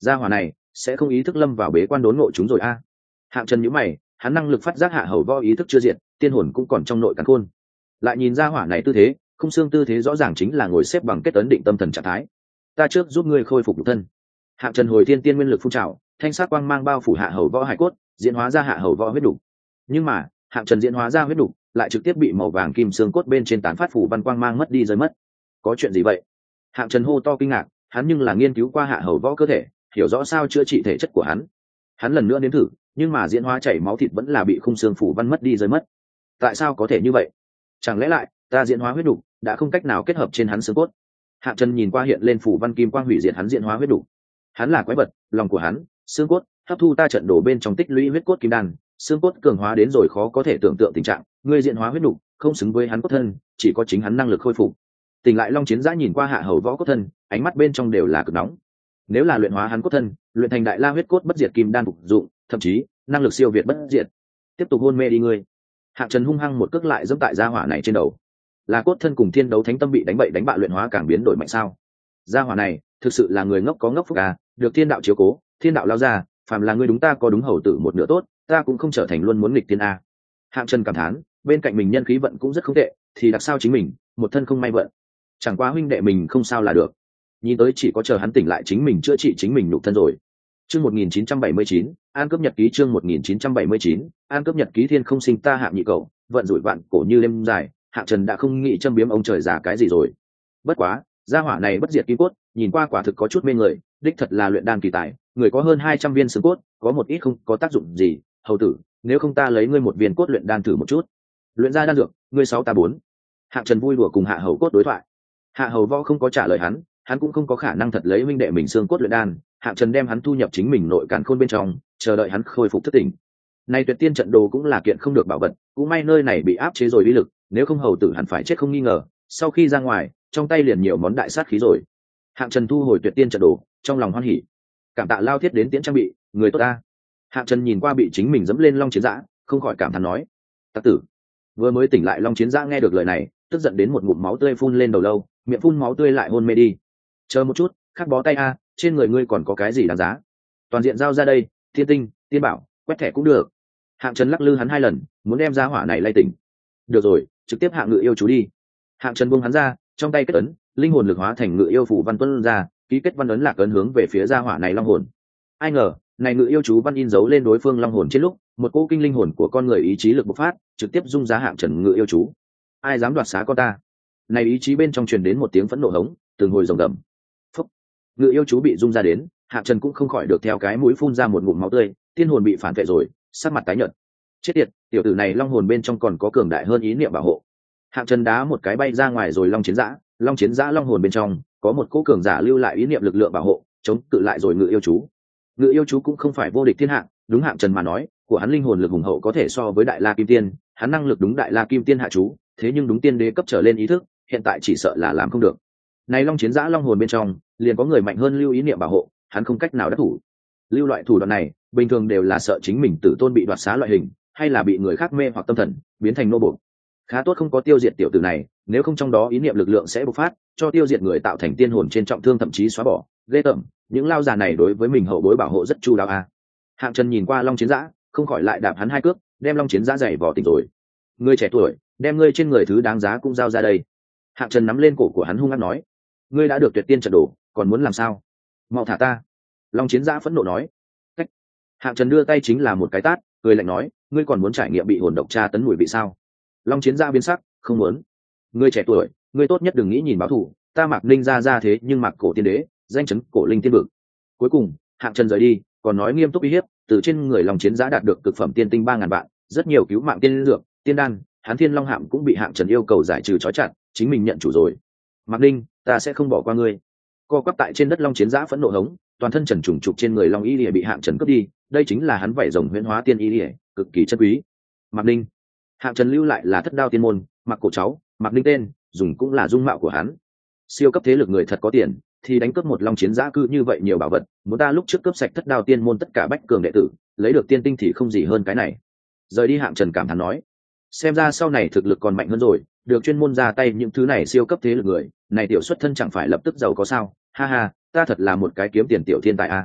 gia hỏa này sẽ không ý thức lâm vào bế quan đốn ngộ chúng rồi a. Hạng Trần nhíu mày, hắn năng lực phát giác hạ hầu võ ý thức chưa diệt, tiên hồn cũng còn trong nội càn khôn. Lại nhìn gia hỏa này tư thế, không xương tư thế rõ ràng chính là ngồi xếp bằng kết ấn định tâm thần trạng thái. Ta trước giúp ngươi khôi phục nhục thân. Hạng Trần hồi thiên tiên nguyên lực phun trào, thanh sắc quang mang bao phủ hạ hầu võ hải cốt, diễn hóa ra hạ hầu võ huyết đủ. Nhưng mà Hạng Trần diễn hóa ra huyết đủ lại trực tiếp bị màu vàng kim xương cốt bên trên tán phát phủ văn quang mang mất đi rơi mất. Có chuyện gì vậy? Hạng Trần hô to kinh ngạc, hắn nhưng là nghiên cứu qua hạ hầu võ cơ thể, hiểu rõ sao chữa trị thể chất của hắn. Hắn lần nữa nếm thử, nhưng mà diễn hóa chảy máu thịt vẫn là bị khung xương phủ văn mất đi rơi mất. Tại sao có thể như vậy? Chẳng lẽ lại ta diễn hóa huyết đủ đã không cách nào kết hợp trên hắn xương cốt? Hạng Trần nhìn qua hiện lên phủ văn kim quang hủy diệt hắn diễn hóa huyết đủ. Hắn là quái vật, lòng của hắn, xương cốt hấp thu ta trận đổ bên trong tích lũy huyết cốt kim đan, xương cốt cường hóa đến rồi khó có thể tưởng tượng tình trạng, ngươi diễn hóa huyết đủ không xứng với hắn cốt thân, chỉ có chính hắn năng lực khôi phục. Tỉnh lại Long Chiến Giã nhìn qua hạ hầu võ cốt thân, ánh mắt bên trong đều là cực nóng. Nếu là luyện hóa hắn cốt thân, luyện thành đại la huyết cốt bất diệt kim đan phục dụng, thậm chí năng lực siêu việt bất diệt. Tiếp tục hôn mê đi ngươi. Hạng Trần hung hăng một cước lại giẫm tại gia hỏa này trên đầu. Là cốt thân cùng thiên đấu thánh tâm bị đánh bậy đánh bạ luyện hóa càng biến đổi mạnh sao? Gia hỏa này thực sự là người ngốc có ngốc phúc à, được thiên đạo chiếu cố, thiên đạo lao ra, phàm là ngươi đúng ta có đúng hầu tử một nửa tốt, ta cũng không trở thành luôn muốn nghịch thiên a. Hạng Trần cảm thán, bên cạnh mình nhân khí vận cũng rất không tệ, thì đặc sao chính mình một thân không may vận. Chẳng qua huynh đệ mình không sao là được. Nhìn tới chỉ có chờ hắn tỉnh lại chính mình chữa trị chính mình nhục thân rồi. Chương một nghìn chín trăm bảy mươi chín, An cướp nhật ký chương một nghìn chín trăm bảy mươi chín, An cướp nhật ký thiên không sinh ta Hạng nhị cậu, vận rủi vạn cổ như đêm dài, Hạng Trần đã không nghĩ châm biếm ông trời già cái gì rồi. Bất quá, gia hỏa này bất diệt kim cốt, nhìn qua quả thực có chút mê người, đích thật là luyện đan kỳ tài, người có hơn hai trăm viên xương cốt, có một ít không có tác dụng gì, hầu tử, nếu không ta lấy ngươi một viên cốt luyện đan thử một chút. Luyện ra đan dược, ngươi sáu ta bốn. Hạng Trần vui đùa cùng hạ hầu cốt đối thoại. Hạ hầu võ không có trả lời hắn, hắn cũng không có khả năng thật lấy huynh đệ mình xương cốt luyện đan, Hạng Trần đem hắn thu nhập chính mình nội càn khôn bên trong, chờ đợi hắn khôi phục thức tỉnh. Này tuyệt tiên trận đồ cũng là kiện không được bảo vật, cũng may nơi này bị áp chế rồi uy lực, nếu không hầu tử hẳn phải chết không nghi ngờ, sau khi ra ngoài, trong tay liền nhiều món đại sát khí rồi. Hạng Trần thu hồi tuyệt tiên trận đồ, trong lòng hoan hỉ. Cảm tạ lao thiết đến tiễn trang bị, người tốt ta. Hạng Trần nhìn qua bị chính mình dẫm lên Long Chiến Giã, không khỏi cảm thán nói: "Tặc tử." Vừa mới tỉnh lại Long Chiến Giã nghe được lời này, tức giận đến một ngụm máu tươi phun lên đầu lâu, miệng phun máu tươi lại hôn mê đi. "Chờ một chút, khắc bó tay a, trên người ngươi còn có cái gì đáng giá? Toàn diện giao ra đây, thiên tinh, tiên bảo, quét thẻ cũng được." Hạng Trần lắc lư hắn hai lần, muốn đem ra hỏa này lay tỉnh. "Được rồi, trực tiếp hạ ngự yêu chú đi." Hạng Trần buông hắn ra, trong tay kết ấn, linh hồn lực hóa thành ngự yêu phủ văn tuân ra, ký kết văn ấn lạc ấn hướng về phía gia hỏa này long hồn. Ai ngờ, này ngự yêu chú văn in dấu lên đối phương long hồn trên lúc, một cỗ kinh linh hồn của con người ý chí lực bộc phát, trực tiếp dung giá Hạng Trần ngự yêu chú. Ai dám đoạt xá con ta? Này ý chí bên trong truyền đến một tiếng phẫn nộ hống, từng hồi rồng gầm. Phúc. Ngự yêu chú bị dung ra đến, Hạng Trần cũng không khỏi được theo cái mũi phun ra một ngụm máu tươi, tiên hồn bị phản vệ rồi, sắc mặt tái nhợt. Chết tiệt, tiểu tử này long hồn bên trong còn có cường đại hơn ý niệm bảo hộ. Hạng Trần đá một cái bay ra ngoài rồi Long Chiến Giã, Long Chiến Giã long hồn bên trong có một cỗ cường giả lưu lại ý niệm lực lượng bảo hộ, chống cự lại rồi ngự yêu chú. Ngự yêu chú cũng không phải vô địch thiên hạ, đúng Hạng Trần mà nói, của hắn linh hồn lực hùng hậu có thể so với đại la kim tiên, hắn năng lực đúng đại la kim tiên hạ chú, thế nhưng đúng tiên đế cấp trở lên ý thức, hiện tại chỉ sợ là làm không được. Này Long Chiến Giã long hồn bên trong liền có người mạnh hơn lưu ý niệm bảo hộ, hắn không cách nào đắc thủ. Lưu loại thủ đoạn này, bình thường đều là sợ chính mình tử tôn bị đoạt xá loại hình, hay là bị người khác mê hoặc tâm thần, biến thành nô bộc. Khá tốt không có tiêu diệt tiểu tử này, nếu không trong đó ý niệm lực lượng sẽ bộc phát, cho tiêu diệt người tạo thành tiên hồn trên trọng thương thậm chí xóa bỏ. Ghê tởm, những lao già này đối với mình hậu bối bảo hộ rất chu đáo a. À. Hạng Trần nhìn qua Long Chiến Giã, không khỏi lại đạp hắn hai cước, đem Long Chiến Giã giày vò tỉnh rồi. Ngươi trẻ tuổi, đem ngươi trên người thứ đáng giá cũng giao ra đây. Hạng Trần nắm lên cổ của hắn hung hăng nói: "Ngươi đã được tuyệt tiên trận đồ, còn muốn làm sao? Mau thả ta!" Long Chiến Giã phẫn nộ nói. Cách. Hạng Trần đưa tay chính là một cái tát, cười lạnh nói: "Ngươi còn muốn trải nghiệm bị hồn độc tra tấn mùi vị sao?" Long Chiến Giã biến sắc, không muốn. Ngươi trẻ tuổi, ngươi tốt nhất đừng nghĩ nhìn báo thù, ta Mạc Ninh ra ra thế nhưng Mạc cổ tiên đế, danh chấn cổ linh tiên vực. Cuối cùng, Hạng Trần rời đi, còn nói nghiêm túc uy hiếp, từ trên người Long Chiến Giã đạt được cực phẩm tiên tinh ba ngàn vạn, rất nhiều cứu mạng tiên dược, tiên đan, Hán Thiên Long Hạm cũng bị Hạng Trần yêu cầu giải trừ trói chặt, chính mình nhận chủ rồi. Mạc Ninh, ta sẽ không bỏ qua ngươi. Co quắp tại trên đất Long Chiến Giã phẫn nộ hống, toàn thân trần trùng trục trên người Long Y Lìa bị Hạng Trần cướp đi, đây chính là hắn vảy rồng huyễn hóa tiên Y Lìa, cực kỳ chân quý. Mạc Ninh, Hạng Trần lưu lại là thất đao tiên môn, Mạc cổ cháu, Mạc Ninh tên, dùng cũng là dung mạo của hắn. Siêu cấp thế lực người thật có tiền, thì đánh cướp một Long Chiến Giã cư như vậy nhiều bảo vật, muốn ta lúc trước cướp sạch thất đao tiên môn tất cả bách cường đệ tử, lấy được tiên tinh thì không gì hơn cái này. Rời đi Hạng Trần cảm thán nói, xem ra sau này thực lực còn mạnh hơn rồi, được chuyên môn ra tay những thứ này siêu cấp thế lực người, này tiểu xuất thân chẳng phải lập tức giàu có sao? Ha ha, ta thật là một cái kiếm tiền tiểu thiên tài a.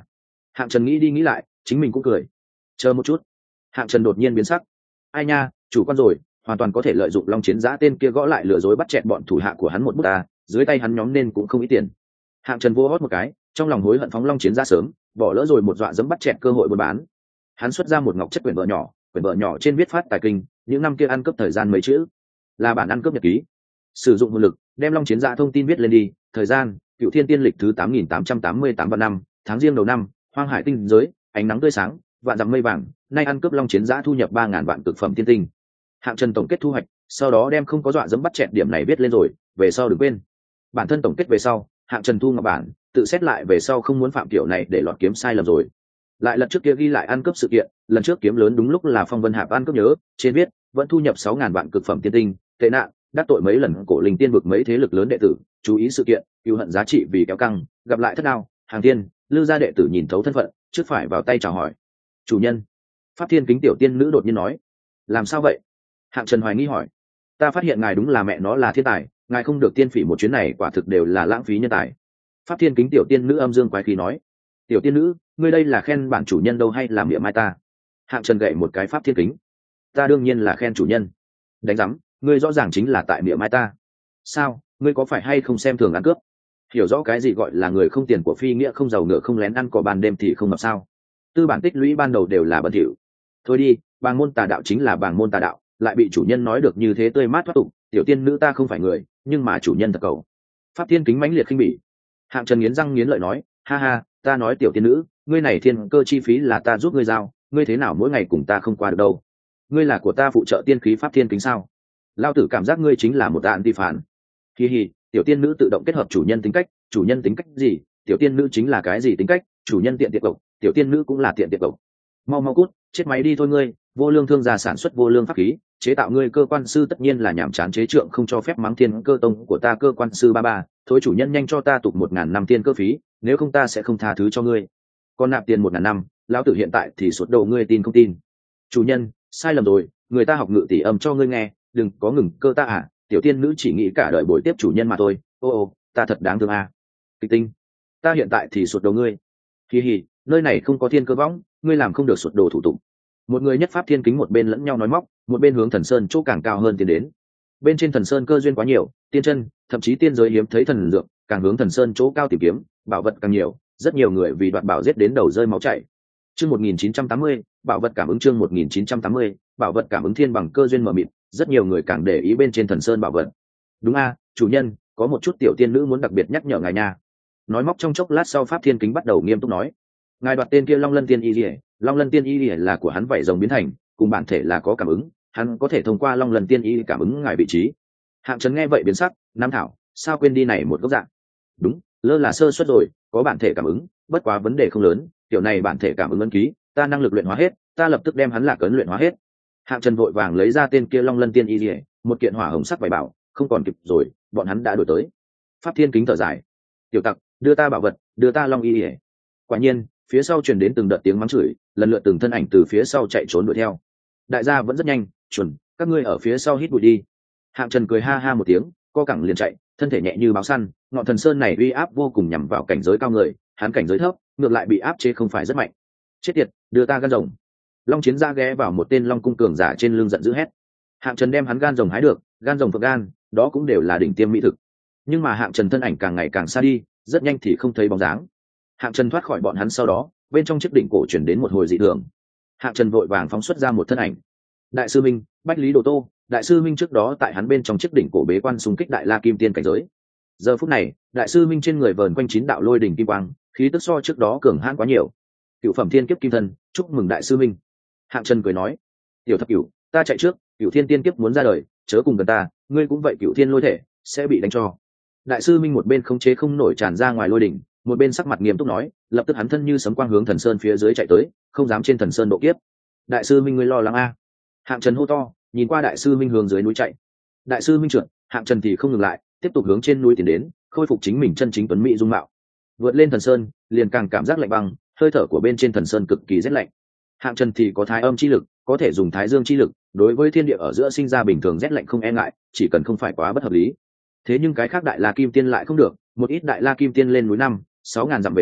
Hạng Trần nghĩ đi nghĩ lại, chính mình cũng cười. Chờ một chút. Hạng Trần đột nhiên biến sắc. Ai nha, chủ quan rồi, hoàn toàn có thể lợi dụng Long Chiến Giã tên kia gõ lại lừa dối bắt chẹt bọn thủ hạ của hắn một bút ta, dưới tay hắn nhóm nên cũng không ít tiền. Hạng Trần vô hót một cái, trong lòng hối hận phóng Long Chiến Giã sớm, bỏ lỡ rồi một dọa dẫm bắt chẹt cơ hội buôn bán. Hắn xuất ra một ngọc chất quyển vợ nhỏ, quyển vợ nhỏ trên viết phát tài kinh, những năm kia ăn cướp thời gian mấy chữ, là bản ăn cướp nhật ký. Sử dụng nguồn lực, đem Long Chiến Giã thông tin viết lên đi, thời gian, Cựu Thiên Tiên lịch thứ tám nghìn tám trăm tám mươi tám vạn năm, tháng Giêng đầu năm, hoang hải tinh giới, ánh nắng tươi sáng, vạn dặm mây vàng, nay ăn cướp Long Chiến Giã thu nhập ba ngàn vạn cực phẩm tiên tinh. Hạng Trần tổng kết thu hoạch, sau đó đem không có dọa dẫm bắt chẹt điểm này viết lên rồi, về sau đừng quên. Bản thân tổng kết về sau, Hạng Trần thu ngọc bản, tự xét lại về sau không muốn phạm kiểu này để lọt kiếm sai lầm rồi. Lại lần trước kia ghi lại ăn cướp sự kiện, lần trước kiếm lớn đúng lúc là Phong Vân Hạp ăn cướp nhớ, trên viết vẫn thu nhập sáu ngàn vạn cực phẩm tiên tinh, tệ nạn, đắc tội mấy lần cổ linh tiên vực mấy thế lực lớn đệ tử, chú ý sự kiện, cứu hận giá trị vì kéo căng, gặp lại thất đao, hàng tiên, Lư gia đệ tử nhìn thấu thân phận, trước phải vào tay chào hỏi. Chủ nhân. Pháp Thiên Kính tiểu tiên nữ đột nhiên nói. Làm sao vậy? Hạng Trần hoài nghi hỏi. Ta phát hiện ngài đúng là mẹ nó là thiên tài, ngài không được tiên phỉ một chuyến này quả thực đều là lãng phí nhân tài. Pháp Thiên Kính tiểu tiên nữ âm dương quái khí nói. Tiểu tiên nữ, ngươi đây là khen bản chủ nhân đâu hay làm miệng mai ta? Hạng Trần gậy một cái Pháp Thiên Kính. Ta đương nhiên là khen chủ nhân. Đánh rắm, ngươi rõ ràng chính là tại miệng mai ta. Sao, ngươi có phải hay không xem thường ăn cướp? Hiểu rõ cái gì gọi là người không tiền của phi nghĩa không giàu ngựa không lén ăn cỏ ban đêm thì không mập sao? Tư bản tích lũy ban đầu đều là bẩn thỉu. Thôi đi, bàng môn tà đạo chính là bàng môn tà đạo, lại bị chủ nhân nói được như thế tươi mát thoát tục. Tiểu tiên nữ ta không phải người, nhưng mà chủ nhân thật cầu. Pháp Thiên Kính mãnh liệt khinh bỉ. Hạng Trần nghiến răng nghiến lợi nói, ha ha, ta nói tiểu tiên nữ, ngươi này thiên cơ chi phí là ta giúp ngươi giao, ngươi thế nào mỗi ngày cùng ta không qua được đâu? Ngươi là của ta phụ trợ tiên khí Pháp Thiên Kính sao? Lao tử cảm giác ngươi chính là một đạn ti phản. Hi hi, tiểu tiên nữ tự động kết hợp chủ nhân tính cách, chủ nhân tính cách gì? Tiểu tiên nữ chính là cái gì tính cách? Chủ nhân tiện tiện cộc, tiểu tiên nữ cũng là tiện tiện cộc. Mau mau cút, chết máy đi thôi ngươi, vô lương thương gia sản xuất vô lương pháp khí, chế tạo ngươi cơ quan sư tất nhiên là nhảm chán chế trượng không cho phép mắng thiên cơ tông của ta cơ quan sư ba ba, thôi chủ nhân nhanh cho ta tục một ngàn năm tiên cơ phí, nếu không ta sẽ không tha thứ cho ngươi. Còn nạp tiền một ngàn năm, lão tử hiện tại thì suốt đầu ngươi tin không tin? Chủ nhân, sai lầm rồi, người ta học ngự tỷ âm cho ngươi nghe, đừng có ngừng cơ ta à, tiểu tiên nữ chỉ nghĩ cả đời bồi tiếp chủ nhân mà thôi. Ô ô, ta thật đáng thương à. Kịch tinh, ta hiện tại thì suốt đầu ngươi. Hi hi, nơi này không có thiên cơ võng, ngươi làm không được suốt đồ thủ tục. Một người nhất Pháp Thiên Kính một bên lẫn nhau nói móc, một bên hướng thần sơn chỗ càng cao hơn tiến đến. Bên trên thần sơn cơ duyên quá nhiều, tiên chân, thậm chí tiên giới hiếm thấy thần dược, càng hướng thần sơn chỗ cao tìm kiếm, bảo vật càng nhiều, rất nhiều người vì đoạt bảo giết đến đầu rơi máu chảy. Chương một nghìn chín trăm tám mươi, bảo vật cảm ứng chương một nghìn chín trăm tám mươi, bảo vật cảm ứng thiên bằng cơ duyên mở mịt, rất nhiều người càng để ý bên trên thần sơn bảo vật. Đúng a, chủ nhân, có một chút tiểu tiên nữ muốn đặc biệt nhắc nhở ngài nha. Nói móc trong chốc lát sau Pháp Thiên Kính bắt đầu nghiêm túc nói. Ngài đoạt tên kia Long Lân Tiên Y Liễu, Long Lân Tiên Y Liễu là của hắn vảy rồng biến thành, cùng bản thể là có cảm ứng, hắn có thể thông qua Long Lân Tiên Y cảm ứng ngài vị trí. Hạng Trần nghe vậy biến sắc, Nam Thảo, sao quên đi này một gốc dạng? Đúng, lơ là sơ suất rồi, có bản thể cảm ứng, bất quá vấn đề không lớn, kiểu này bản thể cảm ứng ấn ký, ta năng lực luyện hóa hết, ta lập tức đem hắn lạc ấn luyện hóa hết. Hạng Trần vội vàng lấy ra tên kia Long Lân Tiên Y Liễu, một kiện hỏa hồng sắc vải bảo, không còn kịp rồi, bọn hắn đã đổi tới. Pháp Thiên Kính thở dài, tiểu tặc, đưa ta bảo vật, đưa ta Long Y Liễu. Quả nhiên, phía sau truyền đến từng đợt tiếng mắng chửi, lần lượt từng thân ảnh từ phía sau chạy trốn đuổi theo. Đại gia vẫn rất nhanh, chuẩn, các ngươi ở phía sau hít bụi đi. Hạng Trần cười ha ha một tiếng, co cẳng liền chạy, thân thể nhẹ như báo săn, ngọn thần sơn này uy áp vô cùng nhằm vào cảnh giới cao người, hắn cảnh giới thấp, ngược lại bị áp chế không phải rất mạnh. Chết tiệt, đưa ta gan rồng. Long Chiến Gia ghé vào một tên Long cung cường giả trên lưng giận dữ hét. Hạng Trần đem hắn gan rồng hái được, gan rồng phượng gan, đó cũng đều là đỉnh tiêm mỹ thực. Nhưng mà Hạng Trần thân ảnh càng ngày càng xa đi, rất nhanh thì không thấy bóng dáng. Hạng Trần thoát khỏi bọn hắn sau đó, bên trong chiếc đỉnh cổ chuyển đến một hồi dị thường. Hạng Trần vội vàng phóng xuất ra một thân ảnh. Đại sư Minh, Bách Lý Đồ Tô, Đại sư Minh trước đó tại hắn bên trong chiếc đỉnh cổ bế quan xung kích Đại La Kim Tiên cảnh giới. Giờ phút này, Đại sư Minh trên người vờn quanh chín đạo lôi đỉnh kim quang, khí tức so trước đó cường hãn quá nhiều. Cựu phẩm thiên kiếp kim thân, chúc mừng Đại sư Minh. Hạng Trần cười nói, tiểu thập cửu, ta chạy trước, Cựu thiên tiên kiếp muốn ra đời, chớ cùng gần ta, ngươi cũng vậy Cựu thiên lôi thể, sẽ bị đánh cho. Đại sư Minh một bên khống chế không nổi tràn ra ngoài lôi đỉnh, một bên sắc mặt nghiêm túc nói, lập tức hắn thân như sấm quang hướng thần sơn phía dưới chạy tới, không dám trên thần sơn độ kiếp. Đại sư Minh ngươi lo lắng a? Hạng Trần hô to, nhìn qua Đại sư Minh hướng dưới núi chạy. Đại sư Minh trượt, Hạng Trần thì không ngừng lại, tiếp tục hướng trên núi tiến đến, khôi phục chính mình chân chính tuấn mỹ dung mạo. Vượt lên thần sơn, liền càng cảm giác lạnh băng, hơi thở của bên trên thần sơn cực kỳ rét lạnh. Hạng Trần thì có thái âm chi lực, có thể dùng thái dương chi lực, đối với thiên địa ở giữa sinh ra bình thường rét lạnh không e ngại, chỉ cần không phải quá bất hợp lý. Thế nhưng cái khác Đại La Kim Tiên lại không được, một ít Đại La Kim Tiên lên núi năm sáu ngàn dặm về sau,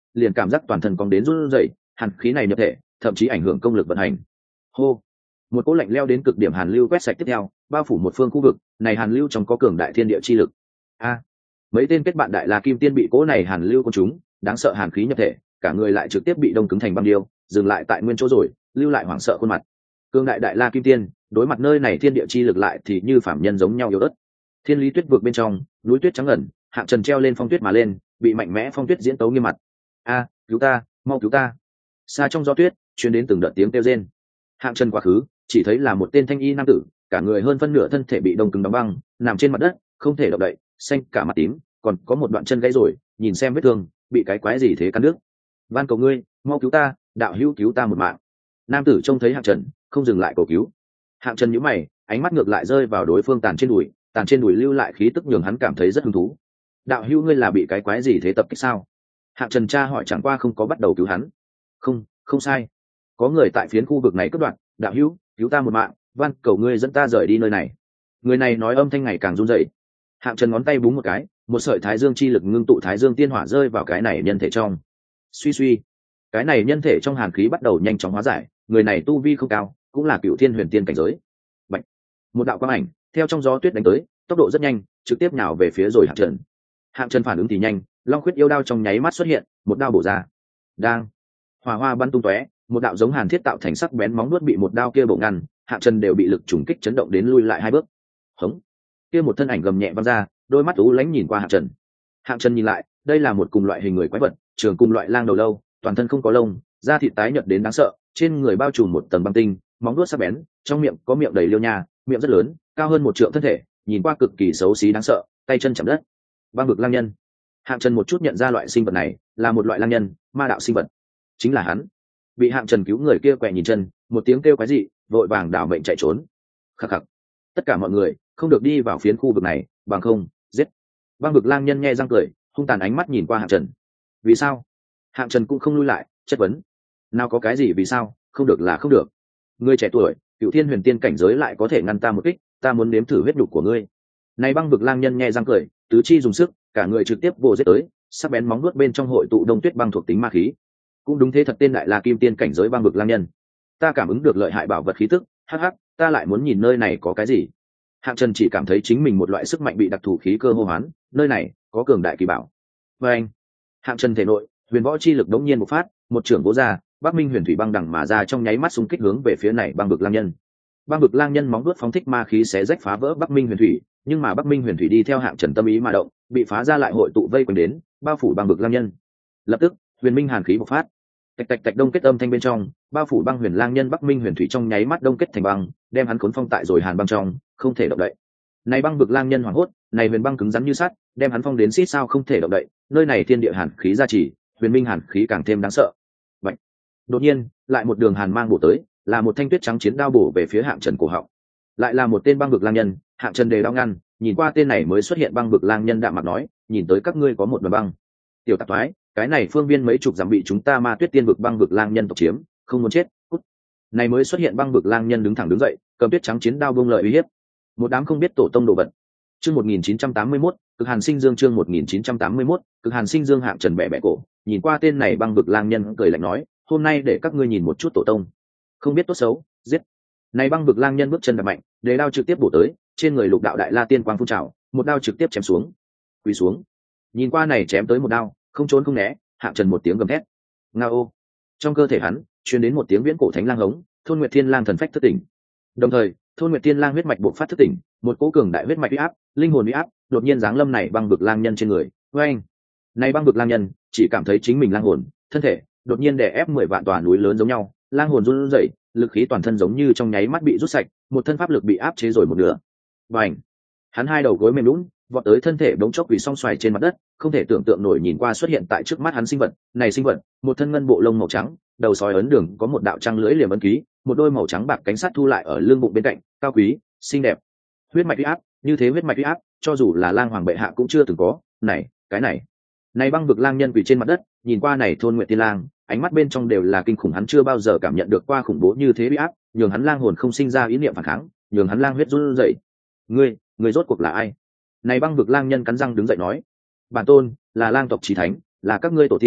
liền cảm giác toàn thân cong đến run rẩy, hàn khí này nhập thể, thậm chí ảnh hưởng công lực vận hành. Hô, một cỗ lạnh leo đến cực điểm hàn lưu quét sạch tiếp theo, bao phủ một phương khu vực, này hàn lưu trong có cường đại thiên địa chi lực. A, mấy tên kết bạn đại la kim tiên bị cỗ này hàn lưu con chúng, đáng sợ hàn khí nhập thể, cả người lại trực tiếp bị đông cứng thành băng điêu, dừng lại tại nguyên chỗ rồi, lưu lại hoảng sợ khuôn mặt. Cường đại đại la kim tiên, đối mặt nơi này thiên địa chi lực lại thì như phàm nhân giống nhau yếu ớt. Thiên lý tuyết vực bên trong, núi tuyết trắng ngần, Hạng Trần treo lên phong tuyết mà lên, bị mạnh mẽ phong tuyết diễn tấu nghiêm mặt. A, cứu ta, mau cứu ta! Xa trong gió tuyết, truyền đến từng đợt tiếng kêu rên. Hạng Trần quá khứ, chỉ thấy là một tên thanh y nam tử, cả người hơn phân nửa thân thể bị đông cứng đóng băng, nằm trên mặt đất, không thể động đậy, xanh cả mặt tím, còn có một đoạn chân gãy rồi, nhìn xem vết thương, bị cái quái gì thế cắn nước. Van cầu ngươi, mau cứu ta, đạo hữu cứu ta một mạng. Nam tử trông thấy Hạng Trần, không dừng lại cầu cứu. Hạng Trần nhíu mày, ánh mắt ngược lại rơi vào đối phương tàn trên đùi, tàn trên đùi lưu lại khí tức nhường hắn cảm thấy rất hứng thú. Đạo hữu ngươi là bị cái quái gì thế tập kích sao? Hạng Trần tra hỏi chẳng qua không có bắt đầu cứu hắn. Không, không sai. Có người tại phiến khu vực này cướp đoạt, đạo hữu, cứu ta một mạng, van cầu ngươi dẫn ta rời đi nơi này. Người này nói âm thanh ngày càng run rẩy. Hạng Trần ngón tay búng một cái, một sợi thái dương chi lực ngưng tụ thái dương tiên hỏa rơi vào cái này nhân thể trong. Suy suy, cái này nhân thể trong hàn khí bắt đầu nhanh chóng hóa giải, người này tu vi không cao, cũng là cựu thiên huyền tiên cảnh giới. Bạch, một đạo quang ảnh theo trong gió tuyết đánh tới, tốc độ rất nhanh, trực tiếp nhào về phía rồi Hạng Trần. Hạng Trần phản ứng thì nhanh, long khuyết yêu đao trong nháy mắt xuất hiện, một đao bổ ra. Đang, hỏa hoa bắn tung tóe, một đạo giống hàn thiết tạo thành sắc bén móng nuốt bị một đao kia bổ ngăn, Hạng Trần đều bị lực trùng kích chấn động đến lui lại hai bước. Hống, kia một thân ảnh gầm nhẹ văng ra, đôi mắt u lánh nhìn qua Hạng Trần. Hạng Trần nhìn lại, đây là một cùng loại hình người quái vật, trường cùng loại lang đầu lâu, toàn thân không có lông, da thịt tái nhợt đến đáng sợ, trên người bao trùm một tầng băng tinh, móng vuốt sắc bén, trong miệng có miệng đầy liêu nha, miệng rất lớn, cao hơn một trượng thân thể, nhìn qua cực kỳ xấu xí đáng sợ, tay chân chạm đất. Băng vực lang nhân. Hạng Trần một chút nhận ra loại sinh vật này là một loại lang nhân, ma đạo sinh vật. Chính là hắn. Bị Hạng Trần cứu người kia quẹ nhìn chân, một tiếng kêu quái dị, vội vàng đảo mệnh chạy trốn. Khắc khắc. Tất cả mọi người không được đi vào phiến khu vực này, bằng không, giết. Băng vực lang nhân nhe răng cười, hung tàn ánh mắt nhìn qua Hạng Trần. Vì sao? Hạng Trần cũng không lui lại, chất vấn. Nào có cái gì vì sao, không được là không được. Ngươi trẻ tuổi, cựu thiên huyền tiên cảnh giới lại có thể ngăn ta một kích, ta muốn nếm thử huyết nhục của ngươi. Này băng vực lang nhân nhe răng cười, tứ chi dùng sức, cả người trực tiếp vồ giết tới, sắc bén móng vuốt bên trong hội tụ đông tuyết băng thuộc tính ma khí. Cũng đúng thế thật, tên đại la kim tiên cảnh giới băng vực lang nhân. Ta cảm ứng được lợi hại bảo vật khí tức, hắc hắc, ta lại muốn nhìn nơi này có cái gì. Hạng Trần chỉ cảm thấy chính mình một loại sức mạnh bị đặc thù khí cơ hô hoán, nơi này có cường đại kỳ bảo. Và anh, Hạng Trần thể nội huyền võ chi lực đống nhiên một phát, một trưởng vỗ ra, Bắc Minh huyền thủy băng đằng mà ra trong nháy mắt xung kích hướng về phía này băng vực lang nhân. Băng vực lang nhân móng vuốt phóng thích ma khí xé rách phá vỡ Bắc Minh huyền thủy, nhưng mà Bắc Minh huyền thủy đi theo Hạng Trần tâm ý mà động, bị phá ra lại hội tụ vây quanh đến, bao phủ băng vực lang nhân. Lập tức, huyền minh hàn khí bộc phát, tạch tạch tạch đông kết âm thanh bên trong, bao phủ băng huyền lang nhân Bắc Minh huyền thủy trong nháy mắt đông kết thành băng, đem hắn cuốn phong tại rồi hàn băng trong, không thể động đậy. Này băng vực lang nhân hoảng hốt, này huyền băng cứng rắn như sắt, đem hắn phong đến xít sao không thể động đậy, nơi này thiên địa hàn khí gia trì, huyền minh hàn khí càng thêm đáng sợ. Vậy, đột nhiên, lại một đường hàn mang bổ tới, là một thanh tuyết trắng chiến đao bổ về phía Hạng Trần cổ họng. Lại là một tên băng vực lang nhân, Hạng Trần đề đao ngăn, nhìn qua tên này mới xuất hiện băng vực lang nhân đạm mặt nói, nhìn tới các ngươi có một đoàn băng. Tiểu tạp thoái, cái này phương viên mấy chục dặm bị chúng ta ma tuyết tiên vực băng vực lang nhân tộc chiếm, không muốn chết, cút. Này mới xuất hiện băng vực lang nhân đứng thẳng đứng dậy, cầm tuyết trắng chiến đao buông lợi uy hiếp. Một đám không biết tổ tông đồ vật. Chương một nghìn chín trăm tám mươi mốt, Cực Hàn Sinh Dương chương một nghìn chín trăm tám mươi mốt, Cực Hàn Sinh Dương. Hạng Trần bẻ bẻ cổ, nhìn qua tên này băng vực lang nhân cười lạnh nói, hôm nay để các ngươi nhìn một chút tổ tông. Không biết tốt xấu, giết. Này băng vực lang nhân bước chân đạp mạnh, đề đao trực tiếp bổ tới, trên người lục đạo đại la tiên quang phun trào, một đao trực tiếp chém xuống. Quỳ xuống. Nhìn qua này chém tới một đao, không trốn không né, Hạng Trần một tiếng gầm thét. Ngao. Trong cơ thể hắn truyền đến một tiếng viễn cổ thánh lang hống, Thôn Nguyệt Thiên Lang thần phách thức tỉnh. Đồng thời, Thôn Nguyệt Thiên Lang huyết mạch bộc phát thức tỉnh, một cỗ cường đại huyết mạch uy áp, linh hồn uy áp, đột nhiên giáng lâm này băng vực lang nhân trên người. Oeng! Này băng vực lang nhân chỉ cảm thấy chính mình lang hồn, thân thể đột nhiên đè ép mười vạn tòa núi lớn giống nhau, lang hồn run rẩy, lực khí toàn thân giống như trong nháy mắt bị rút sạch, một thân pháp lực bị áp chế rồi một nửa. Bành! Hắn hai đầu gối mềm nhũn, vọt tới thân thể đống chốc vì song xoài trên mặt đất, không thể tưởng tượng nổi nhìn qua xuất hiện tại trước mắt hắn sinh vật, này sinh vật, một thân ngân bộ lông màu trắng, đầu sói ấn đường có một đạo trăng lưỡi liềm ấn ký, một đôi màu trắng bạc cánh sắt thu lại ở lưng bụng bên cạnh, cao quý, xinh đẹp. Huyết mạch uy áp, như thế huyết mạch uy áp, cho dù là lang hoàng bệ hạ cũng chưa từng có, này, cái này. Này băng vực lang nhân quỳ trên mặt đất, nhìn qua này Thôn Nguyệt Tiên Lang, ánh mắt bên trong đều là kinh khủng, hắn chưa bao giờ cảm nhận được qua khủng bố như thế uy áp, nhường hắn lang hồn không sinh ra ý niệm phản kháng, nhường hắn lang huyết run rẩy. Ngươi, ngươi rốt cuộc là ai? Này băng vực lang nhân cắn răng đứng dậy nói, bản tôn là lang tộc chí thánh, là các ngươi tổ tiên,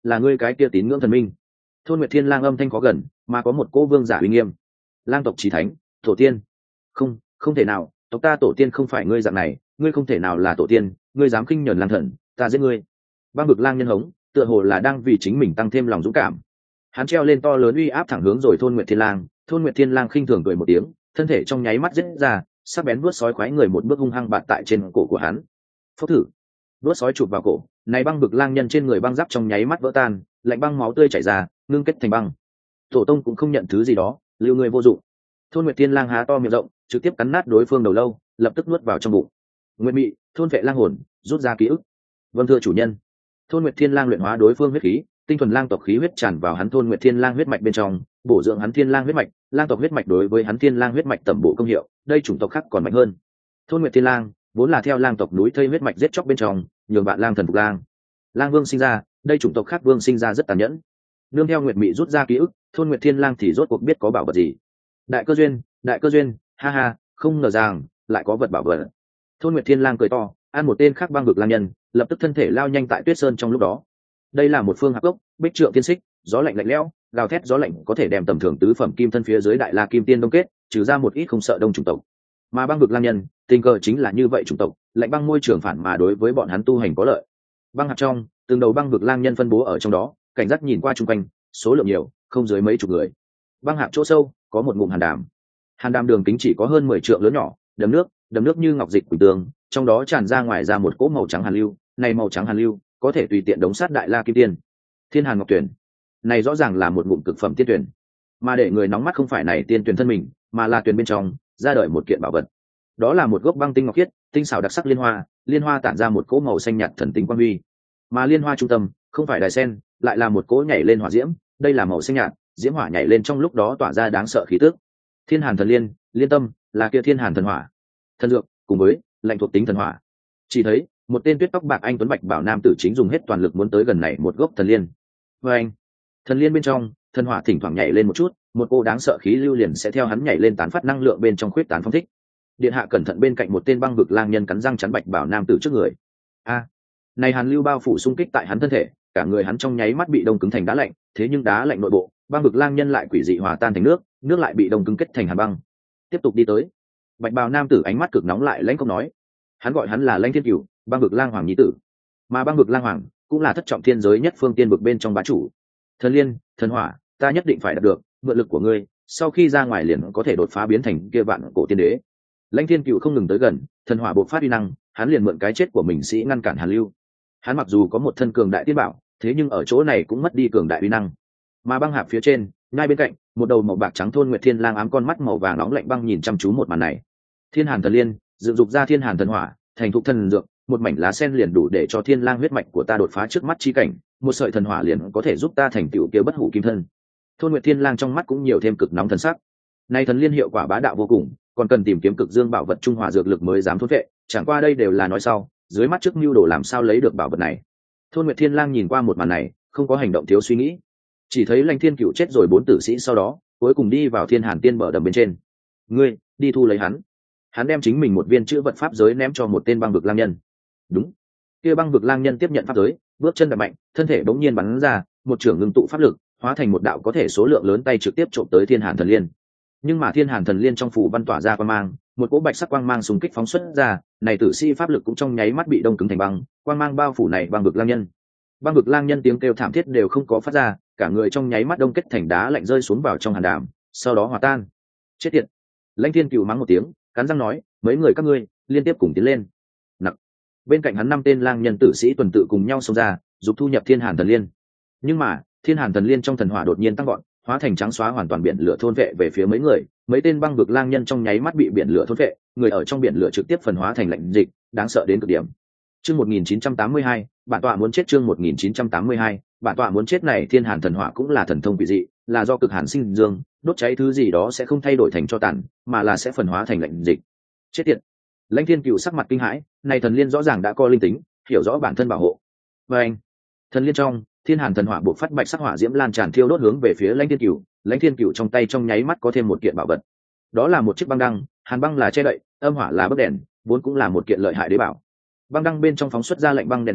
là ngươi cái kia tín ngưỡng thần minh. Thôn Nguyệt Thiên Lang âm thanh khó gần, mà có một cô vương giả uy nghiêm. Lang tộc chí thánh, tổ tiên. Không, không thể nào, tộc ta tổ tiên không phải ngươi dạng này, ngươi không thể nào là tổ tiên, ngươi dám khinh nhẫn lang thần, ta giết ngươi. Băng Vực Lang nhân hống, tựa hồ là đang vì chính mình tăng thêm lòng dũng cảm. Hắn treo lên to lớn uy áp thẳng hướng rồi Thôn Nguyệt Thiên Lang. Thôn Nguyệt Thiên Lang khinh thường cười một tiếng, thân thể trong nháy mắt giết ra, sắc bén vuốt sói khoái người một bước hung hăng bạt tại trên cổ của hắn. Phốc thử, vuốt sói chụp vào cổ, này Băng Vực Lang nhân trên người băng giáp trong nháy mắt vỡ tan, lạnh băng máu tươi chảy ra, ngưng kết thành băng. Tổ tông cũng không nhận thứ gì đó, lưu người vô dụng. Thôn Nguyệt Thiên Lang há to miệng rộng, trực tiếp cắn nát đối phương đầu lâu, lập tức nuốt vào trong bụng. Nguyệt Mị, thôn vệ lang hồn, rút ra ký ức. Vâng thưa chủ nhân. Thôn Nguyệt Thiên Lang luyện hóa đối phương huyết khí, tinh thuần lang tộc khí huyết tràn vào hắn Thôn Nguyệt Thiên Lang huyết mạch bên trong, bổ dưỡng hắn Thiên Lang huyết mạch, lang tộc huyết mạch đối với hắn Thiên Lang huyết mạch tẩm bổ công hiệu, đây chủng tộc khác còn mạnh hơn. Thôn Nguyệt Thiên Lang vốn là theo lang tộc núi thây huyết mạch giết chóc bên trong, nhường bạn lang thần phục lang. Lang vương sinh ra, đây chủng tộc khác vương sinh ra rất tàn nhẫn. Nương theo Nguyệt Mị rút ra ký ức, Thôn Nguyệt Thiên Lang thì rốt cuộc biết có bảo vật gì. Đại cơ duyên, đại cơ duyên, ha ha, không ngờ rằng lại có vật bảo vật. Thôn Nguyệt Thiên Lang cười to, ăn một tên khác Băng Vực Lang nhân, lập tức thân thể lao nhanh tại Tuyết Sơn trong lúc đó. Đây là một phương hạp gốc, bích trượng tiên xích, gió lạnh lạnh lẽo, gào thét gió lạnh có thể đem tầm thường tứ phẩm kim thân phía dưới đại la kim tiên đông kết, trừ ra một ít không sợ đông chủng tộc. Mà Băng Vực Lang nhân, tình cờ chính là như vậy chủng tộc, lạnh băng môi trường phản mà đối với bọn hắn tu hành có lợi. Băng hạp trong, từng đầu Băng Vực Lang nhân phân bố ở trong đó, cảnh giác nhìn qua chung quanh, số lượng nhiều, không dưới mấy chục người. Băng hạp chỗ sâu, có một ngụm hàn đàm. Hàn đàm đường kính chỉ có hơn mười trượng lớn nhỏ, đầm nước, đầm nước như ngọc dịch quỳnh tường, trong đó tràn ra ngoài ra một cỗ màu trắng hàn lưu, này màu trắng hàn lưu có thể tùy tiện đống sát đại la kim tiên. Thiên Hàn Ngọc Tuyển, này rõ ràng là một ngụm cực phẩm tiên tuyển, mà để người nóng mắt không phải này tiên tuyển thân mình, mà là tuyển bên trong ra đời một kiện bảo vật. Đó là một gốc băng tinh ngọc khiết, tinh xảo đặc sắc liên hoa, liên hoa tản ra một cỗ màu xanh nhạt thần tính quang huy, mà liên hoa trung tâm không phải đài sen, lại là một cỗ nhảy lên hỏa diễm, đây là màu xanh nhạt, diễm hỏa nhảy lên trong lúc đó tỏa ra đáng sợ khí tức. Thiên Hàn Thần Liên, liên tâm là kia Thiên Hàn thần hỏa, thần dược cùng với lạnh thuộc tính thần hỏa. Chỉ thấy một tên tuyết tóc bạc anh tuấn bạch bảo nam tử chính dùng hết toàn lực muốn tới gần này một gốc thần liên. Và anh, thần liên bên trong thần hỏa thỉnh thoảng nhảy lên một chút, một cô đáng sợ khí lưu liền sẽ theo hắn nhảy lên tán phát năng lượng bên trong khuyết tán phong thích. Điện hạ cẩn thận, bên cạnh một tên Băng Vực Lang nhân cắn răng chắn bạch bảo nam tử trước người. A, này hàn lưu bao phủ xung kích tại hắn thân thể, cả người hắn trong nháy mắt bị đông cứng thành đá lạnh, thế nhưng đá lạnh nội bộ, Băng Vực Lang nhân lại quỷ dị hòa tan thành nước, nước lại bị đông cứng kết thành hàn băng. Tiếp tục đi tới. Bạch bào nam tử ánh mắt cực nóng lại lãnh không nói. Hắn gọi hắn là Lãnh Thiên Cửu, Băng Vực Lang hoàng nhi tử. Mà Băng Vực Lang hoàng cũng là thất trọng thiên giới nhất phương tiên vực bên trong bá chủ. Thần liên, thần hỏa, ta nhất định phải đạt được, mượn lực của ngươi, sau khi ra ngoài liền có thể đột phá biến thành kia vạn cổ tiên đế. Lãnh Thiên Cửu không ngừng tới gần, thần hỏa bộc phát uy năng, hắn liền mượn cái chết của mình sĩ ngăn cản hàn lưu. Hắn mặc dù có một thân cường đại tiên bảo, thế nhưng ở chỗ này cũng mất đi cường đại uy năng. Mà băng hạp phía trên, ngay bên cạnh, một đầu màu bạc trắng Thôn Nguyệt Thiên Lang ám con mắt màu vàng nóng lạnh băng nhìn chăm chú một màn này. Thiên Hàn Thần Liên, dựng dục ra Thiên Hàn thần hỏa, thành thục thần dược, một mảnh lá sen liền đủ để cho Thiên Lang huyết mạch của ta đột phá trước mắt chi cảnh, một sợi thần hỏa liền có thể giúp ta thành tựu kia bất hủ kim thân. Thôn Nguyệt Thiên Lang trong mắt cũng nhiều thêm cực nóng thần sắc. Nay thần liên hiệu quả bá đạo vô cùng, còn cần tìm kiếm cực dương bảo vật trung hòa dược lực mới dám thôn vệ, chẳng qua đây đều là nói sau, dưới mắt trước mưu đồ làm sao lấy được bảo vật này. Thôn Nguyệt Thiên Lang nhìn qua một màn này, không có hành động thiếu suy nghĩ. Chỉ thấy Lãnh Thiên Cửu chết rồi bốn tử sĩ sau đó, cuối cùng đi vào Thiên Hàn Tiên bờ đầm bên trên. Ngươi, đi thu lấy hắn. Hắn đem chính mình một viên chữ vật pháp giới ném cho một tên Băng Vực Lang nhân. Đúng. Kia Băng Vực Lang nhân tiếp nhận pháp giới, bước chân đập mạnh, thân thể bỗng nhiên bắn ra, một trường ngưng tụ pháp lực, hóa thành một đạo có thể số lượng lớn tay trực tiếp trộm tới Thiên Hàn Thần Liên. Nhưng mà Thiên Hàn Thần Liên trong phủ văn tỏa ra quang mang, một cỗ bạch sắc quang mang xung kích phóng xuất ra, này tử sĩ pháp lực cũng trong nháy mắt bị đông cứng thành băng, quang mang bao phủ này Băng Vực Lang nhân. Băng Vực Lang nhân tiếng kêu thảm thiết đều không có phát ra, cả người trong nháy mắt đông kết thành đá lạnh rơi xuống vào trong hàn đàm, sau đó hòa tan. Chết tiệt! Lãnh Thiên Cửu mắng một tiếng, cắn răng nói, mấy người các ngươi liên tiếp cùng tiến lên. Nặc. Bên cạnh hắn năm tên lang nhân tử sĩ tuần tự cùng nhau xông ra, giúp thu nhập Thiên Hàn Thần Liên. Nhưng mà Thiên Hàn Thần Liên trong thần hỏa đột nhiên tăng gọn, hóa thành trắng xóa hoàn toàn biển lửa thôn vệ về phía mấy người, mấy tên Băng Vực Lang nhân trong nháy mắt bị biển lửa thôn vệ, người ở trong biển lửa trực tiếp phần hóa thành lạnh dịch, đáng sợ đến cực điểm. Chương một nghìn chín trăm tám mươi hai, bản tọa muốn chết. Chương một nghìn chín trăm tám mươi hai, bản tọa muốn chết. Này Thiên Hàn thần hỏa cũng là thần thông quỷ dị, là do cực hàn sinh dương, đốt cháy thứ gì đó sẽ không thay đổi thành cho tàn, mà là sẽ phần hóa thành lạnh dịch. Chết tiệt! Lãnh Thiên Cửu sắc mặt kinh hãi, này thần liên rõ ràng đã có linh tính, hiểu rõ bản thân bảo hộ. Và anh, thần liên trong Thiên Hàn thần hỏa bộc phát bạch sắc hỏa diễm lan tràn thiêu đốt hướng về phía Lãnh Thiên Cửu, Lãnh Thiên Cửu trong tay trong nháy mắt có thêm một kiện bảo vật. Đó là một chiếc băng đăng, hàn băng là che đậy, âm hỏa là bấc đèn, vốn cũng là một kiện lợi hại đế bảo. Băng đăng bên trong phóng xuất ra lạnh băng đèn huy,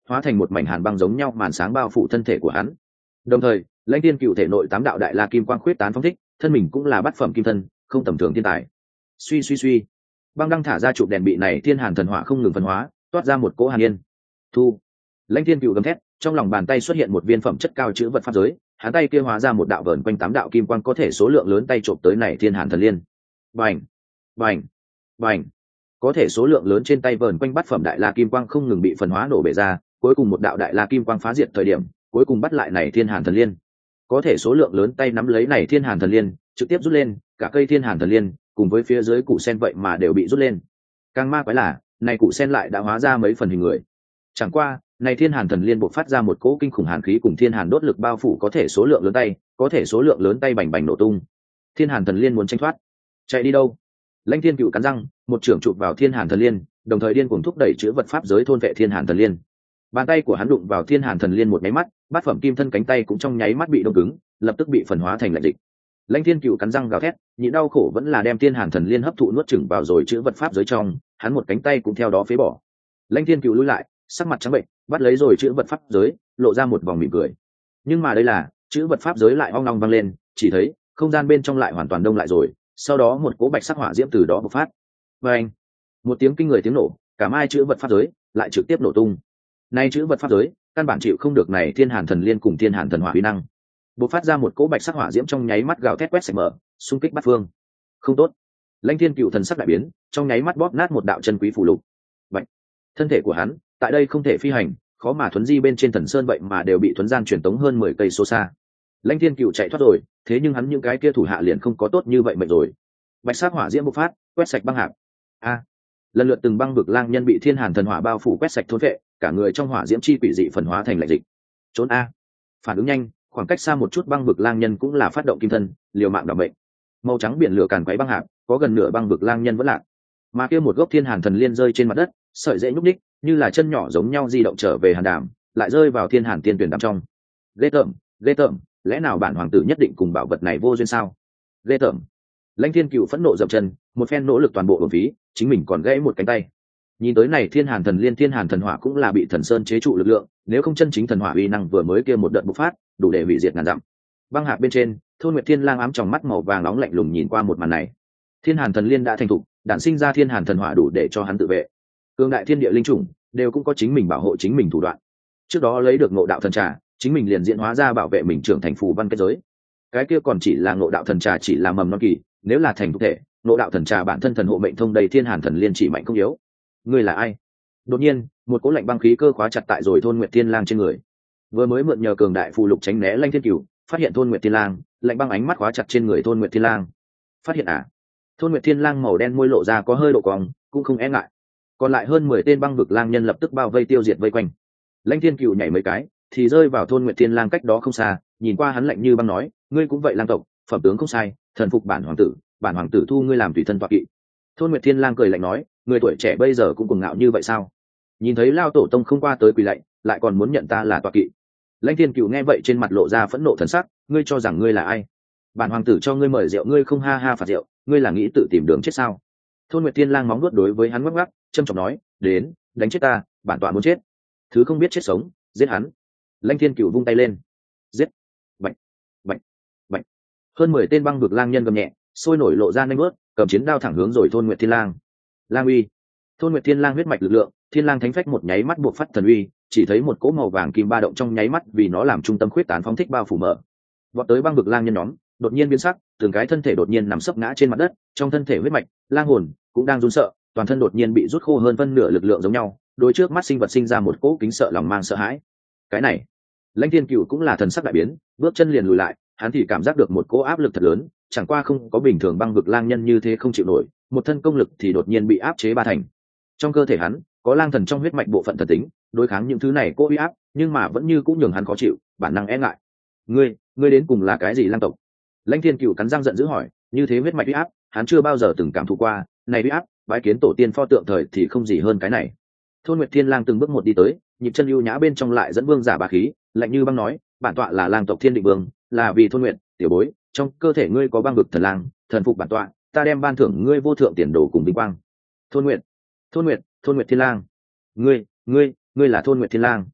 hóa thành một mảnh hàn băng giống nhau màn sáng bao phủ thân thể của hắn. Đồng thời lãnh thiên cựu thể nội tám đạo đại la kim quang khuyết tán phóng thích, thân mình cũng là bát phẩm kim thân, không tầm thường thiên tài. Suy suy suy, băng đăng thả ra chụp đèn bị này thiên hàn thần hỏa không ngừng phân hóa, toát ra một cỗ hàn yên. Thu. Lãnh thiên cựu gầm thét, trong lòng bàn tay xuất hiện một viên phẩm chất cao chữ vật pháp giới, hắn tay kia hóa ra một đạo vờn quanh tám đạo kim quang có thể số lượng lớn tay trộm tới này thiên hàn thần liên. Bành, bành, bành, có thể số lượng lớn trên tay vờn quanh bát phẩm đại la kim quang không ngừng bị phân hóa nổ bể ra, cuối cùng một đạo đại la kim quang phá diệt thời điểm, cuối cùng bắt lại này thiên hàn thần liên. Có thể số lượng lớn tay nắm lấy này thiên hàn thần liên, trực tiếp rút lên, cả cây thiên hàn thần liên cùng với phía dưới củ sen vậy mà đều bị rút lên. Càng ma quái là, này củ sen lại đã hóa ra mấy phần hình người. Chẳng qua, này thiên hàn thần liên bộc phát ra một cỗ kinh khủng hàn khí cùng thiên hàn đốt lực bao phủ có thể số lượng lớn tay, có thể số lượng lớn tay bành bành nổ tung. Thiên hàn thần liên muốn tranh thoát, chạy đi đâu? Lãnh Thiên Cựu cắn răng, một trưởng chụp vào thiên hàn thần liên, đồng thời điên cuồng thúc đẩy chữ vật pháp giới thôn vệ thiên hàn thần liên. Bàn tay của hắn đụng vào thiên hàn thần liên một nháy mắt, bát phẩm kim thân cánh tay cũng trong nháy mắt bị đông cứng, lập tức bị phần hóa thành lạnh dịch. Lãnh Thiên Cựu cắn răng gào thét, nhịn đau khổ vẫn là đem thiên hàn thần liên hấp thụ nuốt chửng vào rồi chữ vật pháp giới trong, hắn một cánh tay cũng theo đó phế bỏ. Lãnh Thiên Cựu lùi lại, sắc mặt trắng bệnh, bắt lấy rồi chữ vật pháp giới, lộ ra một vòng mỉm cười. Nhưng mà đây là, chữ vật pháp giới lại ong ong vang lên, chỉ thấy không gian bên trong lại hoàn toàn đông lại rồi, sau đó một cỗ bạch sắc hỏa diễm từ đó bộc phát. Và anh, một tiếng kinh người tiếng nổ, cả mai chữ vật pháp giới lại trực tiếp nổ tung. Nay chữ vật pháp giới, căn bản chịu không được này thiên hàn thần liên cùng thiên hàn thần hỏa uy năng, bộc phát ra một cỗ bạch sắc hỏa diễm trong nháy mắt gào thét quét sạch mở, xung kích bát phương. Không tốt. Lãnh Thiên Cựu thần sắc đại biến, trong nháy mắt bóp nát một đạo chân quý phù lục. Vậy, thân thể của hắn, tại đây không thể phi hành, khó mà thuấn di bên trên thần sơn vậy mà đều bị thuấn gian truyền tống hơn mười cây số xa. Lãnh Thiên Cựu chạy thoát rồi, thế nhưng hắn những cái kia thủ hạ liền không có tốt như vậy mệt rồi. Bạch sắc hỏa diễm bộc phát, quét sạch băng hạp. A, lần lượt từng băng vực lang nhân bị thiên hàn thần hỏa bao phủ quét sạch thôn vệ, cả người trong hỏa diễm chi quỷ dị phần hóa thành lạnh dịch. Trốn a. Phản ứng nhanh, khoảng cách xa một chút băng vực lang nhân cũng là phát động kim thân, liều mạng đảm bệnh. Màu trắng biển lửa càn quấy băng hạp, có gần nửa băng vực lang nhân vẫn lạc. Mà kia một gốc thiên hàn thần liên rơi trên mặt đất, sợi dễ nhúc nhích, như là chân nhỏ giống nhau di động trở về hàn đàm, lại rơi vào thiên hàn tiên tuyển đàm trong. Ghê tởm, ghê tởm, lẽ nào bản hoàng tử nhất định cùng bảo vật này vô duyên sao? Ghê tởm. Lãnh Thiên Cựu phẫn nộ dậm chân, một phen nỗ lực toàn bộ bổn phí, chính mình còn gãy một cánh tay. Nhìn tới này thiên hàn thần liên thiên hàn thần hỏa cũng là bị thần sơn chế trụ lực lượng, nếu không chân chính thần hỏa uy năng vừa mới kia một đợt bộc phát, đủ để hủy diệt ngàn dặm. Băng hạp bên trên, Thôn Nguyệt Thiên Lang ám trong mắt màu vàng nóng lạnh lùng nhìn qua một màn này. Thiên hàn thần liên đã thành thục, đản sinh ra thiên hàn thần hỏa đủ để cho hắn tự vệ. Cương đại thiên địa linh chủng đều cũng có chính mình bảo hộ chính mình thủ đoạn. Trước đó lấy được ngộ đạo thần trà, chính mình liền diễn hóa ra bảo vệ mình trưởng thành phù văn kết giới. Cái kia còn chỉ là ngộ đạo thần trà chỉ là mầm non kỳ, nếu là thành thục thể, ngộ đạo thần trà bản thân thần hộ mệnh thông đầy thiên hàn thần liên chỉ mạnh không yếu. Ngươi là ai? Đột nhiên, một cỗ lạnh băng khí cơ khóa chặt tại rồi Thôn Nguyệt Thiên Lang trên người. Vừa mới mượn nhờ cường đại phù lục tránh né Lãnh Thiên Cửu, phát hiện Thôn Nguyệt Thiên Lang, lạnh băng ánh mắt khóa chặt trên người Thôn Nguyệt Thiên Lang. Phát hiện à? Thôn Nguyệt Thiên Lang màu đen môi lộ ra có hơi độ cong, cũng không e ngại. Còn lại hơn mười tên băng vực lang nhân lập tức bao vây tiêu diệt vây quanh. Lãnh Thiên Cửu nhảy mấy cái, thì rơi vào Thôn Nguyệt Thiên Lang cách đó không xa, nhìn qua hắn lạnh như băng nói, ngươi cũng vậy lang tộc, phẩm tướng không sai, thần phục bản hoàng tử, bản hoàng tử thu ngươi làm tùy thân tọa kỵ. Thôn Nguyệt Thiên Lang cười lạnh nói, người tuổi trẻ bây giờ cũng cuồng ngạo như vậy sao? Nhìn thấy lao tổ tông không qua tới quỳ lạy, lại còn muốn nhận ta là tọa kỵ. Lãnh Thiên Cửu nghe vậy trên mặt lộ ra phẫn nộ thần sắc, ngươi cho rằng ngươi là ai? Bản hoàng tử cho ngươi mời rượu ngươi không ha ha phạt rượu, ngươi là nghĩ tự tìm đường chết sao? Thôn Nguyệt Thiên Lang móng nuốt đối với hắn ngoắc ngoắc, châm chọc nói, đến, đánh chết ta, bản tọa muốn chết. Thứ không biết chết sống, giết hắn. Lãnh Thiên Cửu vung tay lên, giết. Bạch, bạch, bạch. Hơn mười tên băng vực lang nhân gầm nhẹ, sôi nổi lộ ra nhanh bước, cầm chiến đao thẳng hướng rồi Thôn Nguyệt Thiên Lang. Lang uy. Thôn Nguyệt Thiên Lang huyết mạch lực lượng, Thiên Lang thánh phách một nháy mắt buộc phát thần uy, chỉ thấy một cỗ màu vàng kim ba động trong nháy mắt vì nó làm trung tâm khuyết tán phóng thích bao phủ mở. Vọt tới băng vực lang nhân nhóm, đột nhiên biến sắc, từng cái thân thể đột nhiên nằm sấp ngã trên mặt đất, trong thân thể huyết mạch, lang hồn cũng đang run sợ, toàn thân đột nhiên bị rút khô hơn phân nửa lực lượng giống nhau, đối trước mắt sinh vật sinh ra một cỗ kính sợ lòng mang sợ hãi. Cái này, Lãnh Thiên Cửu cũng là thần sắc đại biến, bước chân liền lùi lại, hắn thì cảm giác được một cỗ áp lực thật lớn, chẳng qua không có bình thường băng vực lang nhân như thế không chịu nổi, một thân công lực thì đột nhiên bị áp chế ba thành. Trong cơ thể hắn có lang thần trong huyết mạch bộ phận thần tính, đối kháng những thứ này cố uy áp, nhưng mà vẫn như cũng nhường hắn khó chịu, bản năng e ngại. Ngươi, ngươi đến cùng là cái gì lang tộc? Lãnh Thiên Cửu cắn răng giận dữ hỏi, như thế huyết mạch uy áp, hắn chưa bao giờ từng cảm thụ qua, này uy áp, bái kiến tổ tiên pho tượng thời thì không gì hơn cái này. Thôn Nguyệt Thiên Lang từng bước một đi tới, nhịp chân ưu nhã bên trong lại dẫn vương giả bá khí, lạnh như băng nói, bản tọa là lang tộc Thiên Định Vương, là vì Thôn Nguyệt, tiểu bối, trong cơ thể ngươi có băng vực thần lang, thần phục bản tọa, ta đem ban thưởng ngươi vô thượng tiền đồ cùng vinh quang. Thôn Nguyệt, Thôn Nguyệt, Thôn Nguyệt Thiên Lang, ngươi, ngươi, ngươi là Thôn Nguyệt Thiên Lang.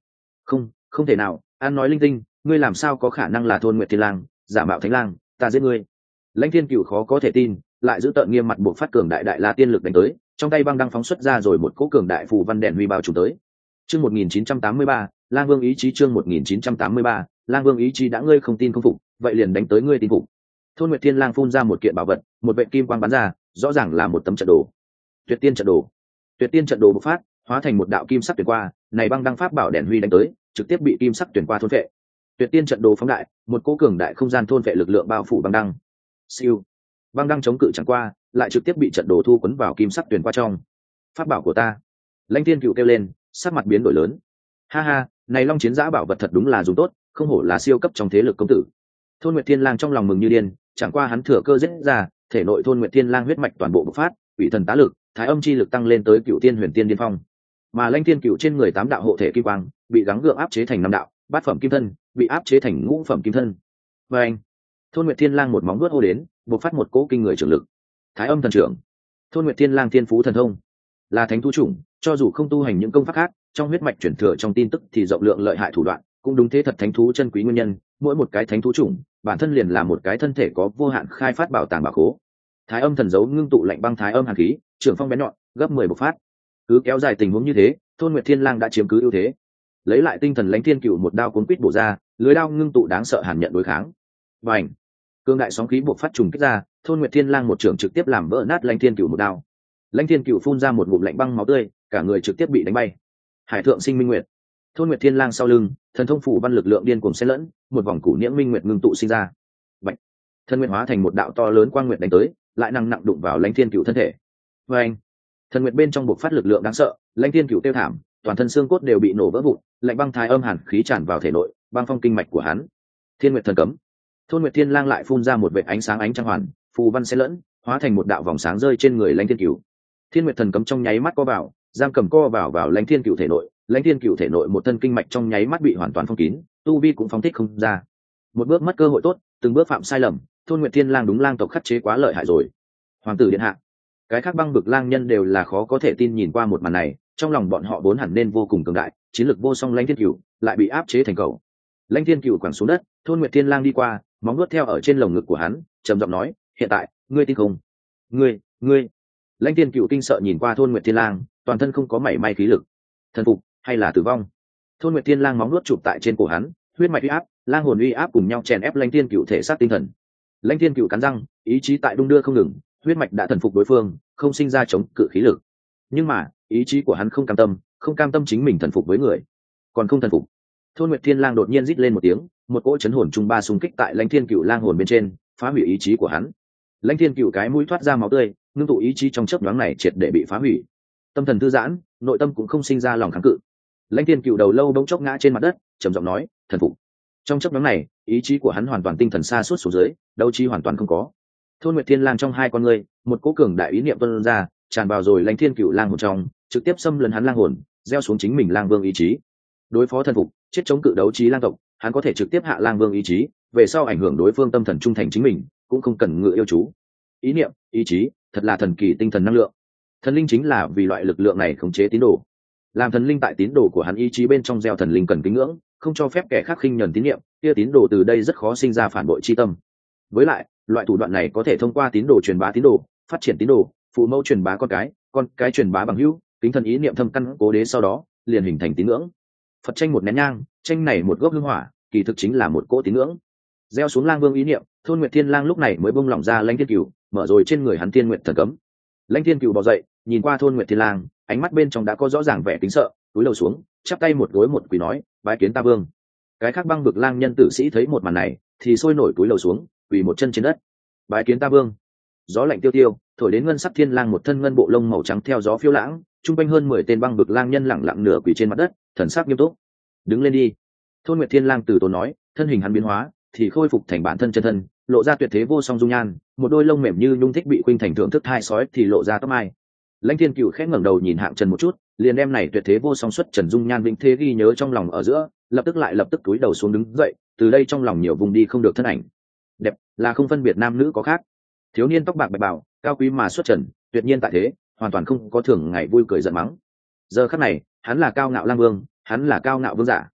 Không, không thể nào, an nói linh tinh, ngươi làm sao có khả năng là thôn nguyệt thiên lang, giả mạo thánh lang, ta giết ngươi. Lãnh thiên cửu khó có thể tin, lại giữ tợn nghiêm mặt buộc phát cường đại đại la tiên lực đánh tới, trong tay băng đăng phóng xuất ra rồi một cỗ cường đại phù văn đèn huy bao trùm tới. Chương một nghìn chín trăm tám mươi ba, Lang Vương ý chí. Chương một nghìn chín trăm tám mươi ba, Lang Vương ý chí. Đã ngươi không tin không phục, vậy liền đánh tới ngươi tin phục. Thôn nguyệt thiên lang phun ra một kiện bảo vật, một vệ kim quang bắn ra, rõ ràng là một tấm trận đồ. Tuyệt tiên trận đồ. Tuyệt tiên trận đồ bộc phát, hóa thành một đạo kim sắc tuyển qua, này băng đăng pháp bảo đèn huy đánh tới, trực tiếp bị kim sắc tuyển qua thôn vệ. Tuyệt tiên trận đồ phóng đại, một cỗ cường đại không gian thôn vệ lực lượng bao phủ băng đăng. Siêu. Băng đăng chống cự chẳng qua, lại trực tiếp bị trận đồ thu cuốn vào kim sắc tuyển qua trong. Pháp bảo của ta. Lãnh Thiên Cửu kêu lên, sắc mặt biến đổi lớn. Ha ha, này Long Chiến Giã bảo vật thật đúng là dùng tốt, không hổ là siêu cấp trong thế lực công tử. Thôn Nguyệt Thiên Lang trong lòng mừng như điên, chẳng qua hắn thừa cơ giết ra, thể nội Thôn Nguyệt Thiên Lang huyết mạch toàn bộ bộc phát, quỷ thần tá lực, thái âm chi lực tăng lên tới Cửu Tiên Huyền Tiên điên phong. Mà Lãnh Thiên Cửu trên người tám đạo hộ thể kim quang, bị gắng gượng áp chế thành năm đạo, bát phẩm kim thân, bị áp chế thành ngũ phẩm kim thân. Và anh, Thôn Nguyệt Thiên Lang một móng vuốt hô đến, bộc phát một cỗ kinh người trưởng lực. Thái âm thần trưởng. Thôn Nguyệt Thiên Lang thiên phú thần thông, là thánh thú chủng, cho dù không tu hành những công pháp khác, trong huyết mạch chuyển thừa trong tin tức thì rộng lượng lợi hại thủ đoạn, cũng đúng thế thật thánh thú chân quý nguyên nhân, mỗi một cái thánh thú chủng, bản thân liền là một cái thân thể có vô hạn khai phát bảo tàng bảo khố. Thái âm thần dấu ngưng tụ lạnh băng thái âm hàn khí, trưởng phong bén nhọn, gấp mười bộc phát. Cứ kéo dài tình huống như thế, Thôn Nguyệt Thiên Lang đã chiếm cứ ưu thế. Lấy lại tinh thần Lãnh Thiên Cửu một đao cuốn quýt bổ ra, lưới đao ngưng tụ đáng sợ hàn nhận đối kháng. Bành! Cương đại sóng khí bộc phát trùng kích ra, Thôn Nguyệt Thiên Lang một trưởng trực tiếp làm vỡ nát Lãnh Thiên Cửu một đao. Lãnh Thiên Cửu phun ra một ngụm lạnh băng máu tươi, cả người trực tiếp bị đánh bay. Hải thượng sinh minh nguyệt. Thôn Nguyệt Thiên Lang sau lưng, thần thông phủ văn lực lượng điên cuồng xen lẫn, một vòng củ niễm minh nguyệt ngưng tụ sinh ra. Bạch. Thân nguyệt hóa thành một đạo to lớn quang nguyệt đánh tới, lại năng nặng đụng vào Lãnh Thiên Cửu thân thể. Và anh, thần nguyệt bên trong bộc phát lực lượng đáng sợ, Lãnh Thiên Cửu tiêu thảm, toàn thân xương cốt đều bị nổ vỡ vụn, lạnh băng thái âm hàn khí tràn vào thể nội, băng phong kinh mạch của hắn. Thiên Nguyệt thần cấm. Thôn Nguyệt Thiên Lang lại phun ra một vệt ánh sáng ánh trăng hoàn, phù văn xen lẫn, hóa thành một đạo vòng sáng rơi trên người Lãnh Thiên Cửu. Thiên Nguyệt thần cấm trong nháy mắt co vào, giam cầm co vào vào Lãnh Thiên Cửu thể nội, Lãnh Thiên Cửu thể nội một thân kinh mạch trong nháy mắt bị hoàn toàn phong kín, tu vi cũng phóng thích không ra. Một bước mất cơ hội tốt, từng bước phạm sai lầm, Thôn Nguyệt Thiên Lang đúng lang tộc khắc chế quá lợi hại rồi. Hoàng tử điện hạ, cái khác băng bực lang nhân đều là khó có thể tin nhìn qua một màn này, trong lòng bọn họ vốn hẳn nên vô cùng cường đại, chiến lực vô song Lãnh Thiên Cửu lại bị áp chế thành cầu. Lãnh Thiên Cửu quẳng xuống đất, Thôn Nguyệt Thiên Lang đi qua, móng nuốt theo ở trên lồng ngực của hắn, trầm giọng nói, hiện tại, ngươi tin không? Ngươi, ngươi. Lãnh Thiên Cửu kinh sợ nhìn qua Thôn Nguyệt Thiên Lang, toàn thân không có mảy may khí lực. Thần phục hay là tử vong? Thôn Nguyệt Thiên Lang móng nuốt chụp tại trên cổ hắn, huyết mạch uy áp, lang hồn uy áp cùng nhau chèn ép Lãnh Thiên Cửu thể xác tinh thần. Lãnh Thiên Cửu cắn răng, ý chí tại đung đưa không ngừng, huyết mạch đã thần phục đối phương, không sinh ra chống cự khí lực. Nhưng mà, ý chí của hắn không cam tâm, không cam tâm chính mình thần phục với người, còn không thần phục. Thôn Nguyệt Thiên Lang đột nhiên rít lên một tiếng, một cỗ chấn hồn trung ba xung kích tại Lãnh Thiên Cửu lang hồn bên trên, phá hủy ý chí của hắn. Lãnh Thiên Cửu cái mũi thoát ra máu tươi, ngưng tụ ý chí trong chớp nhoáng này triệt để bị phá hủy. Tâm thần thư giãn, nội tâm cũng không sinh ra lòng kháng cự. Lãnh Thiên Cửu đầu lâu bỗng chốc ngã trên mặt đất, trầm giọng nói, thần phục. Trong chớp nhoáng này, ý chí của hắn hoàn toàn tinh thần xa suốt xuống dưới, đấu trí hoàn toàn không có. Thôn Nguyệt Thiên Lang trong hai con ngươi, một cỗ cường đại ý niệm tuôn ra, tràn vào rồi Lãnh Thiên Cửu lang hồn trong, trực tiếp xâm lấn hắn lang hồn, gieo xuống chính mình lang vương ý chí. Đối phó thần phục, chết chống cự đấu trí lang tộc, hắn có thể trực tiếp hạ lang vương ý chí, về sau ảnh hưởng đối phương tâm thần trung thành chính mình, cũng không cần ngự yêu chú. Ý niệm, ý chí, thật là thần kỳ tinh thần năng lượng. Thần linh chính là vì loại lực lượng này khống chế tín đồ. Làm thần linh tại tín đồ của hắn ý chí bên trong gieo thần linh cần kính ngưỡng, không cho phép kẻ khác khinh nhẫn tín niệm, kia tín đồ từ đây rất khó sinh ra phản bội chi tâm. Với lại, loại thủ đoạn này có thể thông qua tín đồ truyền bá tín đồ, phát triển tín đồ, phụ mẫu truyền bá con cái, con cái truyền bá bằng hữu, kính thần ý niệm thâm căn cố đế, sau đó liền hình thành tín ngưỡng. Phật tranh một nén nhang, tranh này một gốc hương hỏa, kỳ thực chính là một cỗ tín ngưỡng. Gieo xuống lang vương ý niệm, Thôn Nguyệt Thiên Lang lúc này mới buông lỏng ra Lãnh Thiên Cửu, mở rồi trên người hắn Thiên Nguyệt thần cấm. Lãnh Thiên Cửu bò dậy, nhìn qua Thôn Nguyệt Thiên Lang, ánh mắt bên trong đã có rõ ràng vẻ kính sợ, cúi đầu xuống, chắp tay một gối một quỳ nói, bái kiến ta vương. Cái khác băng bực lang nhân tử sĩ thấy một màn này, thì sôi nổi cúi đầu xuống, quỳ một chân trên đất. Bái kiến ta vương. Gió lạnh tiêu tiêu, thổi đến ngân sắc thiên lang một thân ngân bộ lông màu trắng theo gió phiêu lãng, trung quanh hơn mười tên băng bực lang nhân lặng lặng nửa quỳ trên mặt đất, thần sắc nghiêm túc. Đứng lên đi. Thôn Nguyệt Thiên Lang từ tốn nói, thân hình hắn biến hóa, thì khôi phục thành bản thân chân thân, lộ ra tuyệt thế vô song dung nhan, một đôi lông mềm như nhung thích bị khuynh thành thượng thức hai sói thì lộ ra tóc mai. Lãnh Thiên Cửu khẽ ngẩng đầu nhìn Hạng Trần một chút, liền đem này tuyệt thế vô song xuất trần dung nhan vĩnh thế ghi nhớ trong lòng ở giữa, lập tức lại lập tức cúi đầu xuống đứng dậy, từ đây trong lòng nhiều vùng đi không được thân ảnh. Đẹp, là không phân biệt nam nữ có khác. Thiếu niên tóc bạc bạch bào, cao quý mà xuất trần, tuyệt nhiên tại thế, hoàn toàn không có thường ngày vui cười giận mắng. Giờ khắc này, hắn là cao ngạo lang vương, hắn là cao ngạo vương giả.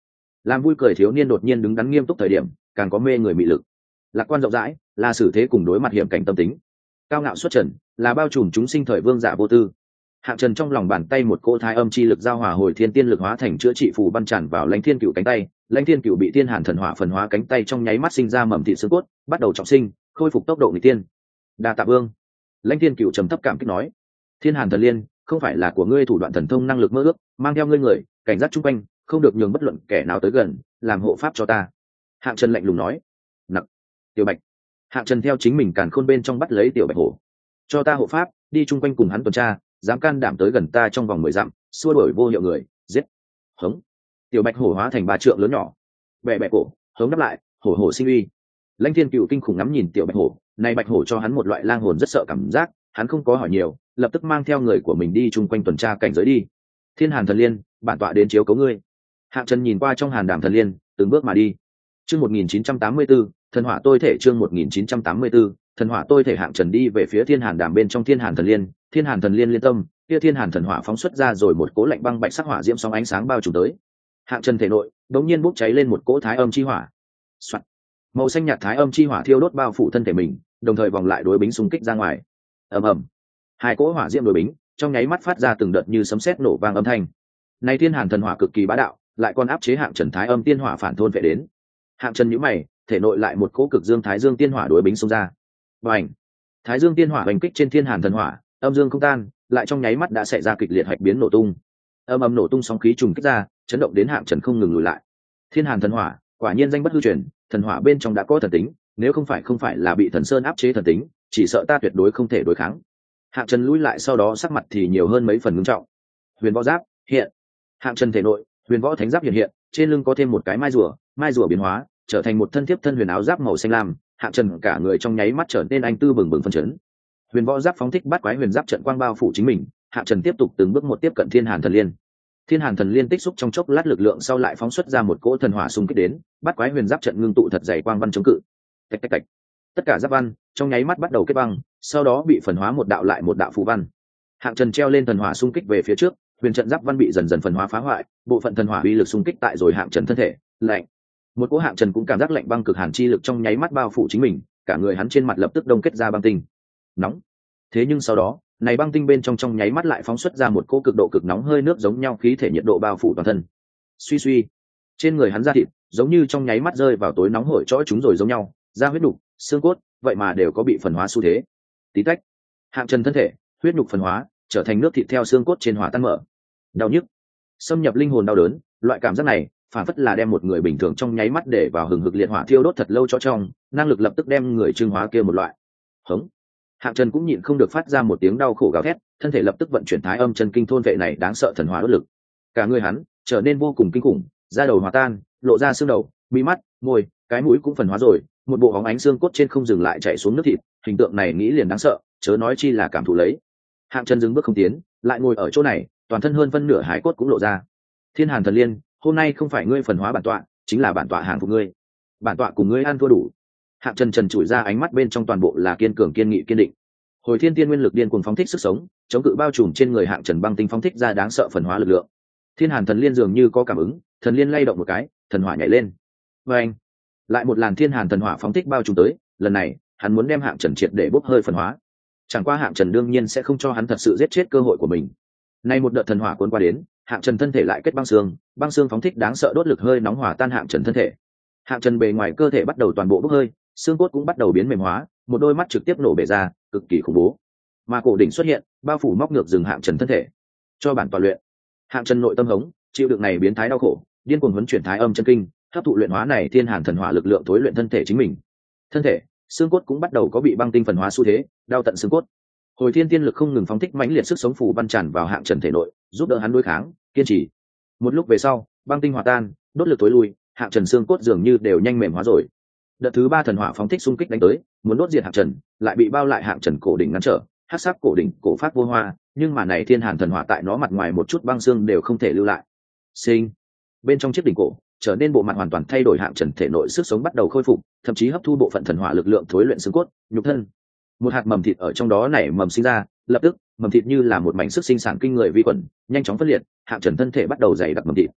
Làm vui cười thiếu niên đột nhiên đứng đắn nghiêm túc thời điểm càng có mê người mị lực. Lạc quan rộng rãi là xử thế cùng đối mặt hiểm cảnh tâm tính. Cao ngạo xuất trần là bao trùm chúng sinh thời vương giả vô tư. Hạng Trần trong lòng bàn tay một cỗ thái âm chi lực giao hòa hồi thiên tiên lực hóa thành chữa trị phù văn tràn vào Lãnh Thiên Cửu cánh tay. Lãnh Thiên Cửu bị thiên hàn thần hỏa phần hóa cánh tay trong nháy mắt sinh ra mầm thịt xương cốt, bắt đầu trọng sinh, khôi phục tốc độ nghịch tiên. Đa tạ vương. Lãnh Thiên Cửu trầm thấp cảm kích nói, thiên hàn thần liên không phải là của ngươi thủ đoạn thần thông năng lực mơ ước, mang theo ngươi người cảnh giác chung quanh, không được nhường bất luận kẻ nào tới gần, làm hộ pháp cho ta. Hạng Trần lạnh lùng nói. Nặc. Tiểu Bạch. Hạng Trần theo chính mình càn khôn bên trong bắt lấy Tiểu Bạch hổ, cho ta hộ pháp, đi chung quanh cùng hắn tuần tra, dám can đảm tới gần ta trong vòng mười dặm, xua đuổi vô hiệu người, giết. Hống. Tiểu Bạch hổ hóa thành ba trượng lớn nhỏ, bẹ bẹ cổ, hống đáp lại, hổ hổ sinh uy. Lãnh Thiên Cửu kinh khủng ngắm nhìn Tiểu Bạch hổ, này Bạch hổ cho hắn một loại lang hồn rất sợ cảm giác, hắn không có hỏi nhiều, lập tức mang theo người của mình đi chung quanh tuần tra cảnh giới đi. Thiên Hàn thần liên, bản tọa đến chiếu cố ngươi. Hạng Trần nhìn qua trong Hàn Đàm thần liên, từng bước mà đi. Chương một nghìn chín trăm tám mươi tư, thần hỏa tôi thể chương một nghìn chín trăm tám mươi tư, thần hỏa tôi thể. Hạng Trần đi về phía Thiên Hàn Đàm bên trong Thiên Hàn thần liên, Thiên Hàn thần liên liên tâm, kia Thiên Hàn thần hỏa phóng xuất ra rồi một cỗ lạnh băng bạch sắc hỏa diễm sóng ánh sáng bao trùm tới. Hạng Trần thể nội, đống nhiên bốc cháy lên một cỗ thái âm chi hỏa. Soạn. Màu xanh nhạt thái âm chi hỏa thiêu đốt bao phủ thân thể mình, đồng thời vòng lại đối bính xung kích ra ngoài. Ầm ầm. Hai cỗ hỏa diễm đối bính, trong nháy mắt phát ra từng đợt như sấm sét nổ vang âm thanh. Này Thiên Hàn thần hỏa cực kỳ bá đạo, lại còn áp chế Hạng Trần thái âm tiên hỏa phản thôn vệ đến. Hạng Trần nhíu mày, thể nội lại một cỗ cực dương thái dương tiên hỏa đối bính xông ra. Bành! Thái dương tiên hỏa hành kích trên Thiên Hàn thần hỏa, âm dương không tan, lại trong nháy mắt đã xảy ra kịch liệt hạch biến nổ tung. Âm âm nổ tung sóng khí trùng kích ra, chấn động đến Hạng Trần không ngừng lùi lại. Thiên Hàn thần hỏa, quả nhiên danh bất hư truyền, thần hỏa bên trong đã có thần tính, nếu không phải không phải là bị thần sơn áp chế thần tính, chỉ sợ ta tuyệt đối không thể đối kháng. Hạng Trần lùi lại sau đó sắc mặt thì nhiều hơn mấy phần ngưng trọng. Huyền võ giáp hiện. Hạng Trần thể nội, huyền võ thánh giáp hiện hiện, trên lưng có thêm một cái mai rùa, mai rùa biến hóa, trở thành một thân thiếp thân huyền áo giáp màu xanh lam. Hạng Trần cả người trong nháy mắt trở nên anh tư bừng bừng phân chấn. Huyền võ giáp phóng thích bắt quái huyền giáp trận quang bao phủ chính mình. Hạng Trần tiếp tục từng bước một tiếp cận Thiên Hàn thần liên. Thiên Hàn thần liên tích xúc trong chốc lát lực lượng sau lại phóng xuất ra một cỗ thần hỏa xung kích đến, bắt quái huyền giáp trận ngưng tụ thật dày quang văn chống cự. Tạch tạch tạch. Tất cả giáp văn trong nháy mắt bắt đầu kết băng, sau đó bị phần hóa một đạo lại một đạo phù văn. Hạng Trần treo lên thần hỏa xung kích về phía trước, huyền trận giáp văn bị dần dần phần hóa phá hoại, bộ phận thần hỏa uy lực xung kích tại rồi Hạng Trần thân thể, lạnh. Một cỗ Hạng Trần cũng cảm giác lạnh băng cực hàn chi lực trong nháy mắt bao phủ chính mình, cả người hắn trên mặt lập tức đông kết ra băng tinh. Nóng. Thế nhưng sau đó, này băng tinh bên trong trong nháy mắt lại phóng xuất ra một cỗ cực độ cực nóng hơi nước giống nhau khí thể nhiệt độ bao phủ toàn thân. Suy suy, trên người hắn da thịt giống như trong nháy mắt rơi vào tối nóng hổi chói chúng rồi giống nhau, da huyết đục, xương cốt, vậy mà đều có bị phần hóa xu thế. Tí tách. Hạng Trần thân thể, huyết nhục phần hóa, trở thành nước thịt theo xương cốt trên hỏa tan mở. Đau nhức, xâm nhập linh hồn đau đớn, loại cảm giác này, phản phất là đem một người bình thường trong nháy mắt để vào hừng hực liệt hỏa thiêu đốt thật lâu cho trong, năng lực lập tức đem người trương hóa kia một loại. Hống. Hạng Trần cũng nhịn không được phát ra một tiếng đau khổ gào thét, thân thể lập tức vận chuyển thái âm chân kinh thôn vệ này đáng sợ thần hỏa đốt lực. Cả người hắn trở nên vô cùng kinh khủng, da đầu hòa tan, lộ ra xương đầu, mí mắt, môi, cái mũi cũng phần hóa rồi, một bộ bóng ánh xương cốt trên không dừng lại chạy xuống nước thịt, hình tượng này nghĩ liền đáng sợ, chớ nói chi là cảm thụ lấy. Hạng Trần dừng bước không tiến, lại ngồi ở chỗ này, toàn thân hơn phân nửa hải cốt cũng lộ ra. Thiên Hàn thần liên, hôm nay không phải ngươi phần hóa bản tọa, chính là bản tọa hàng phục ngươi. Bản tọa cùng ngươi ăn thua đủ. Hạng Trần trần trụi ra ánh mắt bên trong toàn bộ là kiên cường kiên nghị kiên định. Hồi thiên tiên nguyên lực điên cuồng phóng thích sức sống, chống cự bao trùm trên người Hạng Trần băng tinh phóng thích ra đáng sợ phần hóa lực lượng. Thiên Hàn thần liên dường như có cảm ứng, thần liên lay động một cái, thần hỏa nhảy lên. Và anh, lại một làn Thiên Hàn thần hỏa phóng thích bao trùm tới, lần này, hắn muốn đem Hạng Trần triệt để bốc hơi phần hóa. Chẳng qua Hạng Trần đương nhiên sẽ không cho hắn thật sự giết chết cơ hội của mình. Nay một đợt thần hỏa cuốn qua đến, Hạng Trần thân thể lại kết băng xương, băng xương phóng thích đáng sợ đốt lực hơi nóng hỏa tan Hạng Trần thân thể. Hạng Trần bề ngoài cơ thể bắt đầu toàn bộ bốc hơi, xương cốt cũng bắt đầu biến mềm hóa, một đôi mắt trực tiếp nổ bể ra, cực kỳ khủng bố. Mà cổ đỉnh xuất hiện, bao phủ móc ngược dừng Hạng Trần thân thể. Cho bản toàn luyện. Hạng Trần nội tâm hống, chịu đựng này biến thái đau khổ, điên cuồng huấn chuyển thái âm chân kinh, hấp thụ luyện hóa này Thiên Hàn thần hỏa lực lượng tối luyện thân thể chính mình. Thân thể, xương cốt cũng bắt đầu có bị băng tinh phần hóa xu thế, đau tận xương cốt. Hồi thiên tiên lực không ngừng phóng thích mãnh liệt sức sống phù văn tràn vào Hạng Trần thể nội, giúp đỡ hắn đối kháng, kiên trì. Một lúc về sau, băng tinh hòa tan, đốt lực tối lui, Hạng Trần xương cốt dường như đều nhanh mềm hóa rồi. Đợt thứ ba thần hỏa phóng thích xung kích đánh tới, muốn đốt diệt Hạng Trần, lại bị bao lại Hạng Trần cổ đỉnh ngăn trở, hắc sắc cổ đỉnh, cổ phát vô hoa, nhưng mà này Thiên Hàn thần hỏa tại nó mặt ngoài một chút băng xương đều không thể lưu lại. Sinh, bên trong chiếc đỉnh cổ, trở nên bộ mặt hoàn toàn thay đổi Hạng Trần thể nội sức sống bắt đầu khôi phục, thậm chí hấp thu bộ phận thần hỏa lực lượng thối luyện xương cốt, nhục thân. Một hạt mầm thịt ở trong đó nảy mầm sinh ra, lập tức mầm thịt như là một mảnh sức sinh sản kinh người vi khuẩn nhanh chóng phân liệt, Hạng Trần thân thể bắt đầu dày đặc mầm thịt.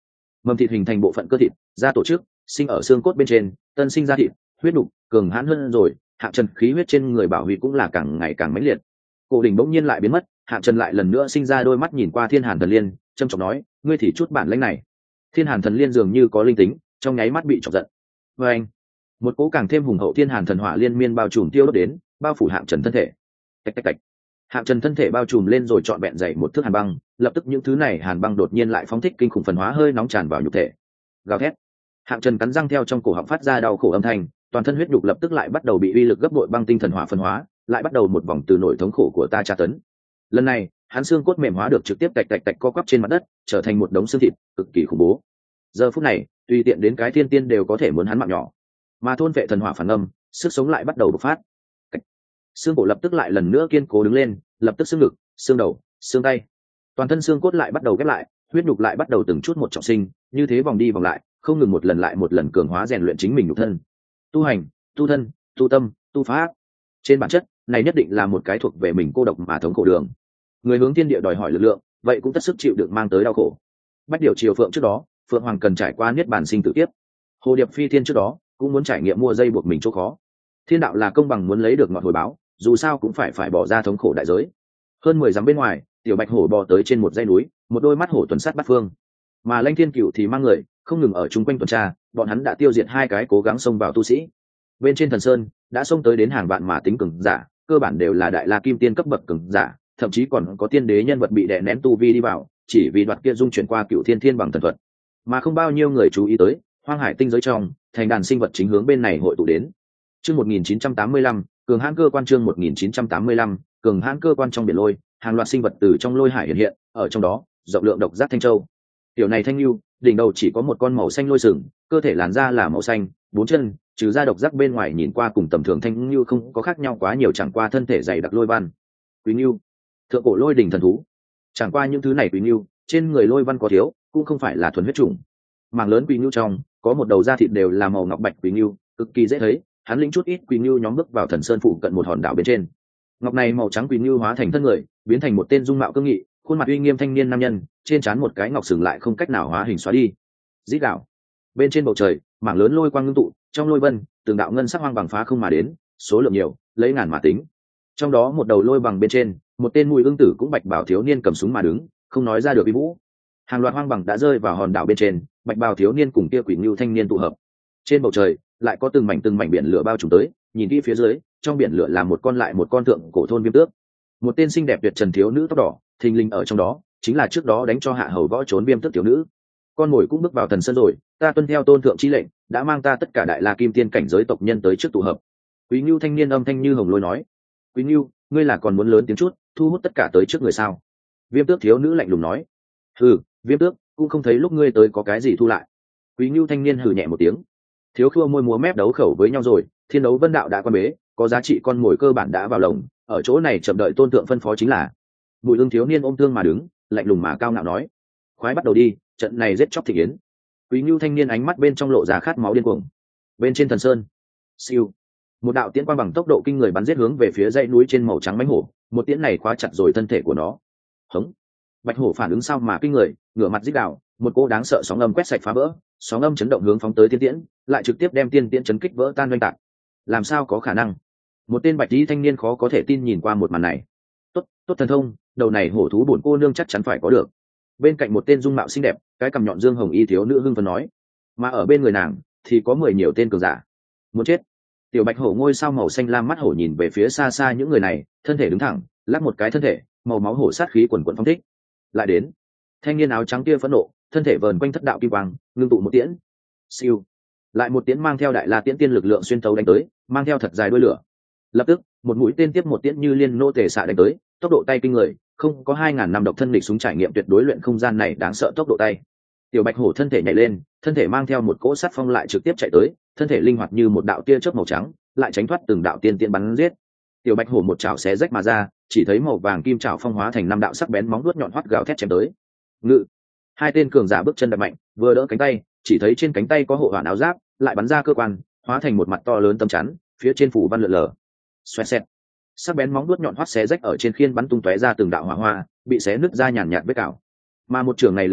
mầm thịt hình thành bộ phận cơ thịt, da tổ chức, sinh ở xương cốt bên trên, tân sinh ra thịt, huyết đục cường hãn hơn rồi, hạng trần khí huyết trên người bảo huy cũng là càng ngày càng mãnh liệt. Cổ đỉnh bỗng nhiên lại biến mất, hạng trần lại lần nữa sinh ra đôi mắt nhìn qua Thiên Hàn Thần Liên, trầm trọng nói, ngươi thì chút bản lĩnh này. Thiên Hàn Thần Liên dường như có linh tính, trong nháy mắt bị chọc giận. Và anh, một cỗ càng thêm hùng hậu Thiên Hàn thần hỏa liên miên bao trùm tiêu đốt đến, bao phủ hạng trần thân thể. Tạch tạch tạch. Hạng trần thân thể bao trùm lên rồi trọn vẹn dày một thước hàn băng, lập tức những thứ này hàn băng đột nhiên lại phóng thích kinh khủng phần hóa hơi nóng tràn vào nhục thể. Gào thét. Hạng trần cắn răng theo trong cổ họng phát ra đau khổ âm thanh, toàn thân huyết nhục lập tức lại bắt đầu bị uy lực gấp bội băng tinh thần hỏa phân hóa, lại bắt đầu một vòng từ nỗi thống khổ của ta tra tấn. Lần này, hắn xương cốt mềm hóa được trực tiếp tạch tạch tạch co quắp trên mặt đất, trở thành một đống xương thịt, cực kỳ khủng bố. Giờ phút này, tùy tiện đến cái thiên tiên đều có thể muốn hắn mạng nhỏ. Mà thôn vệ thần hỏa phản âm, sức sống lại bắt đầu bộc phát. Xương cổ lập tức lại lần nữa kiên cố đứng lên, lập tức xương ngực, xương đầu, xương tay, toàn thân xương cốt lại bắt đầu ghép lại, huyết nhục lại bắt đầu từng chút một trọng sinh, như thế vòng đi vòng lại, không ngừng một lần lại một lần cường hóa rèn luyện chính mình nhục thân. Tu hành, tu thân, tu tâm, tu pháp. Trên bản chất, này nhất định là một cái thuộc về mình cô độc mà thống khổ đường. Người hướng thiên địa đòi hỏi lực lượng, vậy cũng tất sức chịu đựng mang tới đau khổ. Bách điều triều phượng trước đó, phượng hoàng cần trải qua niết bàn sinh tử kiếp. Hồ điệp phi thiên trước đó, cũng muốn trải nghiệm mua dây buộc mình chỗ khó. Thiên đạo là công bằng muốn lấy được ngọt hồi báo, dù sao cũng phải phải bỏ ra thống khổ đại giới. Hơn mười dặm bên ngoài, tiểu bạch hổ bò tới trên một dãy núi, một đôi mắt hổ tuần sát bát phương. Mà Lãnh Thiên Cửu thì mang người, không ngừng ở chung quanh tuần tra, bọn hắn đã tiêu diệt hai cái cố gắng xông vào tu sĩ. Bên trên thần sơn, đã xông tới đến hàng vạn mà tính cường giả, cơ bản đều là đại la kim tiên cấp bậc cường giả, thậm chí còn có tiên đế nhân vật bị đè nén tu vi đi vào, chỉ vì đoạt kia dung chuyển qua cựu thiên thiên bằng thần thuật. Mà không bao nhiêu người chú ý tới, hoang hải tinh giới trong, thành đàn sinh vật chính hướng bên này hội tụ đến. Chương một nghìn chín trăm tám mươi lăm, cường hãn cơ quan chương một nghìn chín trăm tám mươi lăm, cường hãn cơ quan trong biển lôi, hàng loạt sinh vật từ trong lôi hải hiện hiện, ở trong đó, rộng lượng độc giác thanh châu. Tiểu này thanh lưu, đỉnh đầu chỉ có một con màu xanh lôi sừng, cơ thể làn da là màu xanh, bốn chân, trừ ra độc giác bên ngoài nhìn qua cùng tầm thường thanh lưu không có khác nhau quá nhiều, chẳng qua thân thể dày đặc lôi văn. Quý lưu, thượng cổ lôi đỉnh thần thú. Chẳng qua những thứ này quý lưu, trên người lôi văn có thiếu, cũng không phải là thuần huyết chủng. Mảng lớn quý lưu trong, có một đầu da thịt đều là màu ngọc bạch quý lưu, cực kỳ dễ thấy. Hắn lĩnh chút ít quý lưu nhóm bước vào thần sơn phụ cận một hòn đảo bên trên. Ngọc này màu trắng quý lưu hóa thành thân người, biến thành một tên dung mạo cương nghị, khuôn mặt uy nghiêm thanh niên nam nhân, trên trán một cái ngọc sừng lại không cách nào hóa hình xóa đi. Dĩ đạo. Bên trên bầu trời, mảng lớn lôi quang ngưng tụ, trong lôi vân, từng đạo ngân sắc hoang bằng phá không mà đến, số lượng nhiều, lấy ngàn mà tính. Trong đó một đầu lôi bằng bên trên, một tên mùi ương tử cũng bạch bảo thiếu niên cầm súng mà đứng, không nói ra được uy vũ. Hàng loạt hoang bằng đã rơi vào hòn đảo bên trên, bạch bào thiếu niên cùng kia quỷ ngưu thanh niên tụ hợp. Trên bầu trời, lại có từng mảnh từng mảnh biển lửa bao trùm tới, nhìn kỹ phía dưới, trong biển lửa là một con lại một con thượng cổ thôn viêm tước. Một tên xinh đẹp tuyệt trần thiếu nữ tóc đỏ, thình lình ở trong đó, chính là trước đó đánh cho hạ hầu võ trốn viêm tước tiểu nữ. Con mồi cũng bước vào thần sân rồi, ta tuân theo tôn thượng chi lệnh, đã mang ta tất cả đại la kim tiên cảnh giới tộc nhân tới trước tụ hợp. Quý Ngưu thanh niên âm thanh như hồng lôi nói, Quý Ngưu, ngươi là còn muốn lớn tiếng chút, thu hút tất cả tới trước người sao? Viêm tước thiếu nữ lạnh lùng nói, hừ, viêm tước, cũng không thấy lúc ngươi tới có cái gì thu lại. Quý Ngưu thanh niên hừ nhẹ một tiếng, thiếu khua môi múa mép đấu khẩu với nhau rồi, thiên đấu vân đạo đã quan bế, có giá trị con mồi cơ bản đã vào lồng, ở chỗ này chậm đợi tôn thượng phân phó chính là. Bùi ương thiếu niên ôm thương mà đứng, lạnh lùng mà cao ngạo nói, khoái bắt đầu đi, trận này giết chóc thị yến. Quý Ngưu thanh niên ánh mắt bên trong lộ ra khát máu điên cuồng. Bên trên thần sơn, siêu, một đạo tiễn quang bằng tốc độ kinh người bắn giết hướng về phía dãy núi trên màu trắng mãnh hổ, một tiễn này khóa chặt rồi thân thể của nó. Hống, bạch hổ phản ứng sao mà kinh người, ngửa mặt rít gào, một cô đáng sợ sóng âm quét sạch phá vỡ, sóng âm chấn động hướng phóng tới tiên tiễn, lại trực tiếp đem tiên tiễn chấn kích vỡ tan doanh tạc. Làm sao có khả năng? Một tên bạch y thanh niên khó có thể tin nhìn qua một màn này. Tốt, tốt thần thông, đầu này hổ thú bổn cô nương chắc chắn phải có được. Bên cạnh một tên dung mạo xinh đẹp, cái cằm nhọn dương hồng y thiếu nữ hưng phấn nói, mà ở bên người nàng thì có mười nhiều tên cường giả. Muốn chết. Tiểu bạch hổ ngôi sao màu xanh lam mắt hổ nhìn về phía xa xa những người này, thân thể đứng thẳng, lắc một cái thân thể, màu máu hổ sát khí quần quần phong thích. Lại đến. Thanh niên áo trắng kia phẫn nộ, thân thể vờn quanh thất đạo kim quang, ngưng tụ một tiễn. Siêu. Lại một tiễn mang theo đại la tiễn tiên lực lượng xuyên tấu đánh tới, mang theo thật dài đuôi lửa. Lập tức, một mũi tên tiếp một tiễn như liên nô tề xạ đánh tới, tốc độ tay kinh người, không có hai ngàn năm độc thân địch súng trải nghiệm tuyệt đối luyện không gian này đáng sợ tốc độ tay. Tiểu bạch hổ thân thể nhảy lên, thân thể mang theo một cỗ sát phong lại trực tiếp chạy tới, thân thể linh hoạt như một đạo tia chớp màu trắng, lại tránh thoát từng đạo tiên tiên bắn giết. Tiểu bạch hổ một chảo xé rách mà ra, chỉ thấy màu vàng kim chảo phong hóa thành năm đạo sắc bén móng vuốt nhọn hoắt gào thét chém tới. Ngự. Hai tên cường giả bước chân đập mạnh, vừa đỡ cánh tay, chỉ thấy trên cánh tay có hộ hoàn áo giáp, lại bắn ra cơ quan, hóa thành một mặt to lớn tấm chắn, phía trên phủ văn lượn lờ. Xoẹt xẹt. Sắc bén móng vuốt nhọn hoắt xé rách ở trên khiên bắn tung tóe ra từng đạo hỏa hoa, bị xé nứt ra nhàn nhạt vết cào. Mà một trường này lực lượng,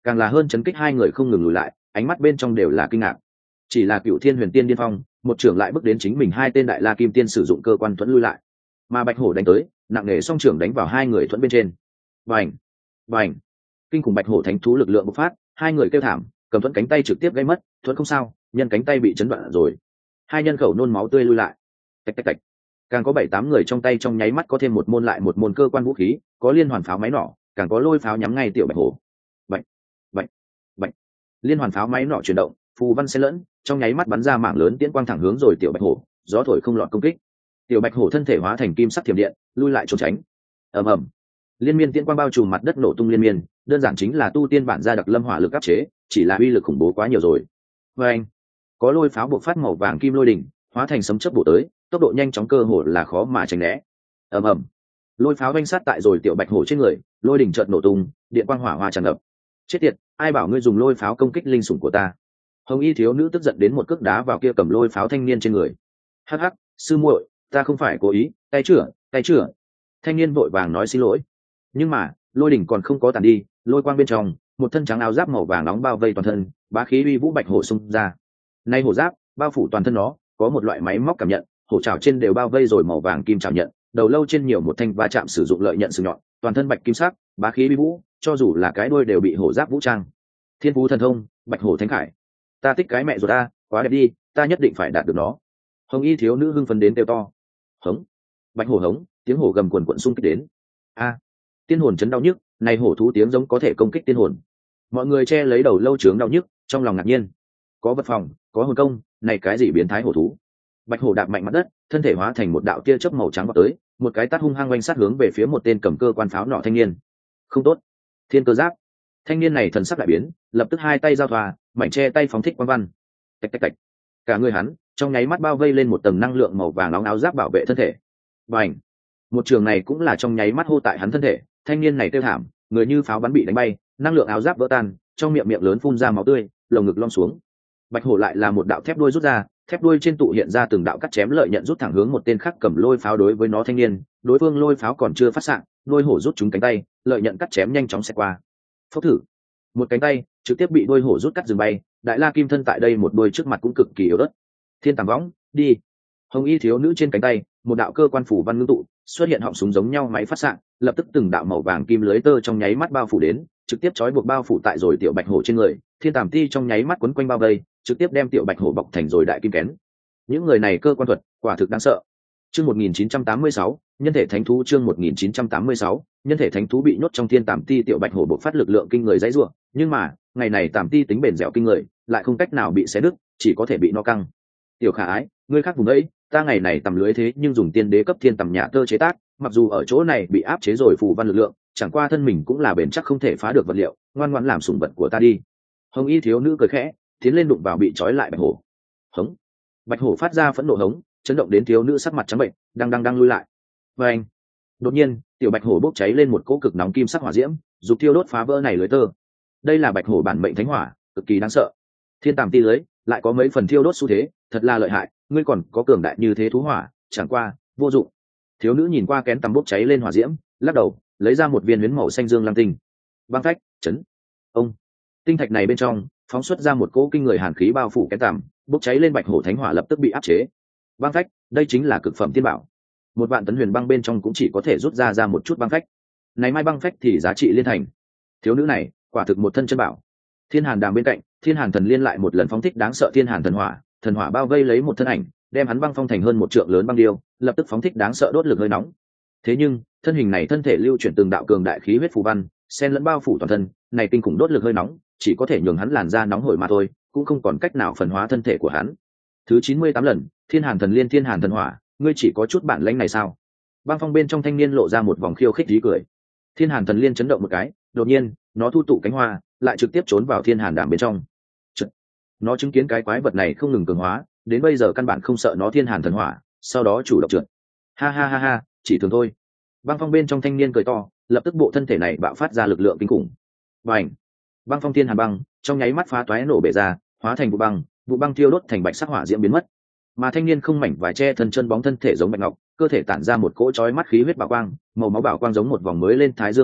càng là hơn chấn kích hai người không ngừng lùi lại, ánh mắt bên trong đều là kinh ngạc. Chỉ là Cựu Thiên Huyền Tiên điên phong, một trưởng lại bước đến chính mình hai tên đại la kim tiên sử dụng cơ quan thuẫn lui lại, mà Bạch Hổ đánh tới, nặng nề song trưởng đánh vào hai người thuẫn bên trên. Bành, bành, kinh khủng Bạch Hổ thánh thú lực lượng bộc phát, hai người kêu thảm, cầm thuẫn cánh tay trực tiếp gãy mất, thuẫn không sao, nhân cánh tay bị chấn đoạn rồi. Hai nhân khẩu nôn máu tươi lui lại. Tạch tạch tạch. Càng có bảy tám người trong tay trong nháy mắt có thêm một môn lại một môn cơ quan vũ khí, có liên hoàn pháo máy nỏ, càng có lôi pháo nhắm ngay tiểu Bạch Hổ. Bạch, bạch, bạch. Liên hoàn pháo máy nỏ chuyển động, phù văn xen lẫn, trong nháy mắt bắn ra mạng lớn tiễn quang thẳng hướng rồi tiểu Bạch Hổ, gió thổi không lọt công kích. Tiểu Bạch Hổ thân thể hóa thành kim sắc thiểm điện, lui lại trốn tránh. Ầm ầm. Liên miên tiễn quang bao trùm mặt đất nổ tung liên miên, đơn giản chính là tu tiên bản gia đặc lâm hỏa lực áp chế, chỉ là uy lực khủng bố quá nhiều rồi. Và anh, có lôi pháo bộc phát màu vàng kim lôi đỉnh, hóa thành sấm chớp bổ tới, tốc độ nhanh chóng cơ hồ là khó mà tránh né. Ầm ầm. Lôi pháo vanh sát tại rồi tiểu Bạch Hổ trên người, lôi đỉnh chợt nổ tung, điện quang hỏa hoa tràn ngập. Chết tiệt, ai bảo ngươi dùng lôi pháo công kích linh sủng của ta? Hồng Y thiếu nữ tức giận đến một cước đá vào kia cầm lôi pháo thanh niên trên người. Hắc hắc, sư muội, ta không phải cố ý, tay chữa, tay chữa. Thanh niên vội vàng nói xin lỗi. Nhưng mà, lôi đỉnh còn không có tàn đi, lôi quang bên trong, một thân trắng áo giáp màu vàng nóng bao vây toàn thân, bá khí uy vũ Bạch Hổ xung ra. Nay hổ giáp, bao phủ toàn thân nó, có một loại máy móc cảm nhận, hổ trảo trên đều bao vây rồi màu vàng kim trảo nhận, đầu lâu trên nhiều một thanh va chạm sử dụng lợi nhận sừng nhọn, toàn thân bạch kim sắc, bá khí uy vũ, cho dù là cái đuôi đều bị hổ giáp vũ trang. Thiên phú thần thông, Bạch Hổ thánh khải. Ta thích cái mẹ rồi ta, quá đẹp đi, ta nhất định phải đạt được nó. Hồng Y thiếu nữ hưng phấn đến kêu to. Hống. Bạch Hổ hống, tiếng hổ gầm quần quần xung kích đến. A. Tiên hồn chấn đau nhức, này hổ thú tiếng giống có thể công kích tiên hồn. Mọi người che lấy đầu lâu trướng đau nhức, trong lòng ngạc nhiên. Có vật phòng, có hồn công, này cái gì biến thái hổ thú? Bạch Hổ đạp mạnh mặt đất, thân thể hóa thành một đạo tia chớp màu trắng vọt tới, một cái tát hung hăng oanh sát hướng về phía một tên cầm cơ quan pháo nỏ thanh niên. Không tốt, Thiên Cơ Giáp. Thanh niên này thần sắc đại biến, lập tức hai tay giao thoa, mảnh che tay phóng thích quang văn. Tạch tạch tạch. Cả người hắn trong nháy mắt bao vây lên một tầng năng lượng màu vàng nóng áo giáp bảo vệ thân thể. Bành. Một trường này cũng là trong nháy mắt hô tại hắn thân thể, thanh niên này kêu thảm, người như pháo bắn bị đánh bay, năng lượng áo giáp vỡ tan, trong miệng miệng lớn phun ra máu tươi, lồng ngực lom xuống. Bạch Hổ lại là một đạo thép đuôi rút ra, thép đuôi trên tụ hiện ra từng đạo cắt chém lợi nhận rút thẳng hướng một tên khác cầm lôi pháo đối với nó thanh niên, đối phương lôi pháo còn chưa phát xạ, lôi hổ rút trúng cánh tay, lợi nhận cắt chém nhanh chóng xẹt qua. Phốc thử. Một cánh tay trực tiếp bị đuôi hổ rút cắt dừng bay, đại la kim thân tại đây một đuôi trước mặt cũng cực kỳ yếu ớt. Thiên Tàm Võng, đi. Hồng Y thiếu nữ trên cánh tay, một đạo cơ quan phủ văn ngưng tụ, xuất hiện họng súng giống nhau máy phát xạ, lập tức từng đạo màu vàng kim lưới tơ trong nháy mắt bao phủ đến, trực tiếp trói buộc bao phủ tại rồi tiểu Bạch Hổ trên người, Thiên Tàm Ti trong nháy mắt quấn quanh bao vây, trực tiếp đem tiểu Bạch Hổ bọc thành rồi đại kim kén. Những người này cơ quan thuật, quả thực đáng sợ. Chương một nghìn chín trăm tám mươi sáu, nhân thể thánh thú. Chương một nghìn chín trăm tám mươi sáu, nhân thể thánh thú bị nhốt trong Thiên Tàm Ti, tiểu Bạch Hổ bộc phát lực lượng kinh người dãy rủa, nhưng mà, ngày này Tàm Ti tính bền dẻo kinh người, lại không cách nào bị xé đứt, chỉ có thể bị no căng. Tiểu Khả Ái, ngươi khác vùng ấy, ta ngày này tầm lưới thế nhưng dùng tiên đế cấp thiên tầm nhà tơ chế tác, mặc dù ở chỗ này bị áp chế rồi phù văn lực lượng, chẳng qua thân mình cũng là bền chắc không thể phá được vật liệu, ngoan ngoãn làm sủng vật của ta đi. Hồng Y thiếu nữ cười khẽ, tiến lên đụng vào bị trói lại Bạch Hổ. Hống. Bạch Hổ phát ra phẫn nộ hống, chấn động đến thiếu nữ sắc mặt trắng bệnh, đang đang đang lui lại. Và anh. Đột nhiên, tiểu Bạch Hổ bốc cháy lên một cỗ cực nóng kim sắc hỏa diễm, dục thiêu đốt phá vỡ này lưới tơ. Đây là Bạch Hổ bản mệnh thánh hỏa, cực kỳ đáng sợ. Thiên Tàm Ti lưới lại có mấy phần thiêu đốt xu thế, thật là lợi hại, ngươi còn có cường đại như thế thú hỏa, chẳng qua vô dụng. Thiếu nữ nhìn qua kén tầm bốc cháy lên hỏa diễm, lắc đầu, lấy ra một viên huyễn màu xanh dương lam tinh. Băng phách, chấn. Ông. Tinh thạch này bên trong phóng xuất ra một cỗ kinh người hàn khí bao phủ kén tầm, bốc cháy lên Bạch Hổ thánh hỏa lập tức bị áp chế. Băng phách, đây chính là cực phẩm tiên bảo. Một vạn tấn huyền băng bên trong cũng chỉ có thể rút ra ra một chút băng phách. Này mai băng phách thì giá trị liên thành. Thiếu nữ này, quả thực một thân chân bảo. Thiên Hàn Đàm bên cạnh, Thiên Hàn Thần Liên lại một lần phóng thích đáng sợ Thiên Hàn Thần Hỏa, thần hỏa bao vây lấy một thân ảnh, đem hắn băng phong thành hơn một trượng lớn băng điêu, lập tức phóng thích đáng sợ đốt lực hơi nóng. Thế nhưng, thân hình này thân thể lưu chuyển từng đạo cường đại khí huyết phù văn, xen lẫn bao phủ toàn thân, này kinh khủng đốt lực hơi nóng, chỉ có thể nhường hắn làn da nóng hổi mà thôi, cũng không còn cách nào phần hóa thân thể của hắn. Thứ chín mươi tám lần, Thiên Hàn Thần Liên Thiên Hàn Thần Hỏa, ngươi chỉ có chút bản lĩnh này sao? Băng phong bên trong thanh niên lộ ra một vòng khiêu khích tí cười. Thiên Hàn Thần Liên chấn động một cái, đột nhiên, nó thu tụ cánh hoa, lại trực tiếp trốn vào Thiên Hàn Đàm bên trong. Chật. Nó chứng kiến cái quái vật này không ngừng cường hóa, đến bây giờ căn bản không sợ nó Thiên Hàn Thần Hỏa, sau đó chủ động trượt. Ha ha ha ha, chỉ thường thôi. Băng phong bên trong thanh niên cười to, lập tức bộ thân thể này bạo phát ra lực lượng kinh khủng. Bành! Băng phong Thiên Hàn băng, trong nháy mắt phá toái nổ bể ra, hóa thành vụ băng, vụ băng thiêu đốt thành bạch sắc hỏa diễm biến mất. Mà thanh niên không mảnh vải che thân chân bóng thân thể giống bạch ngọc, cơ thể tản ra một cỗ chói mắt khí huyết bảo quang, màu máu bảo quang giống một vòng mới lên thái dương lóa mắt,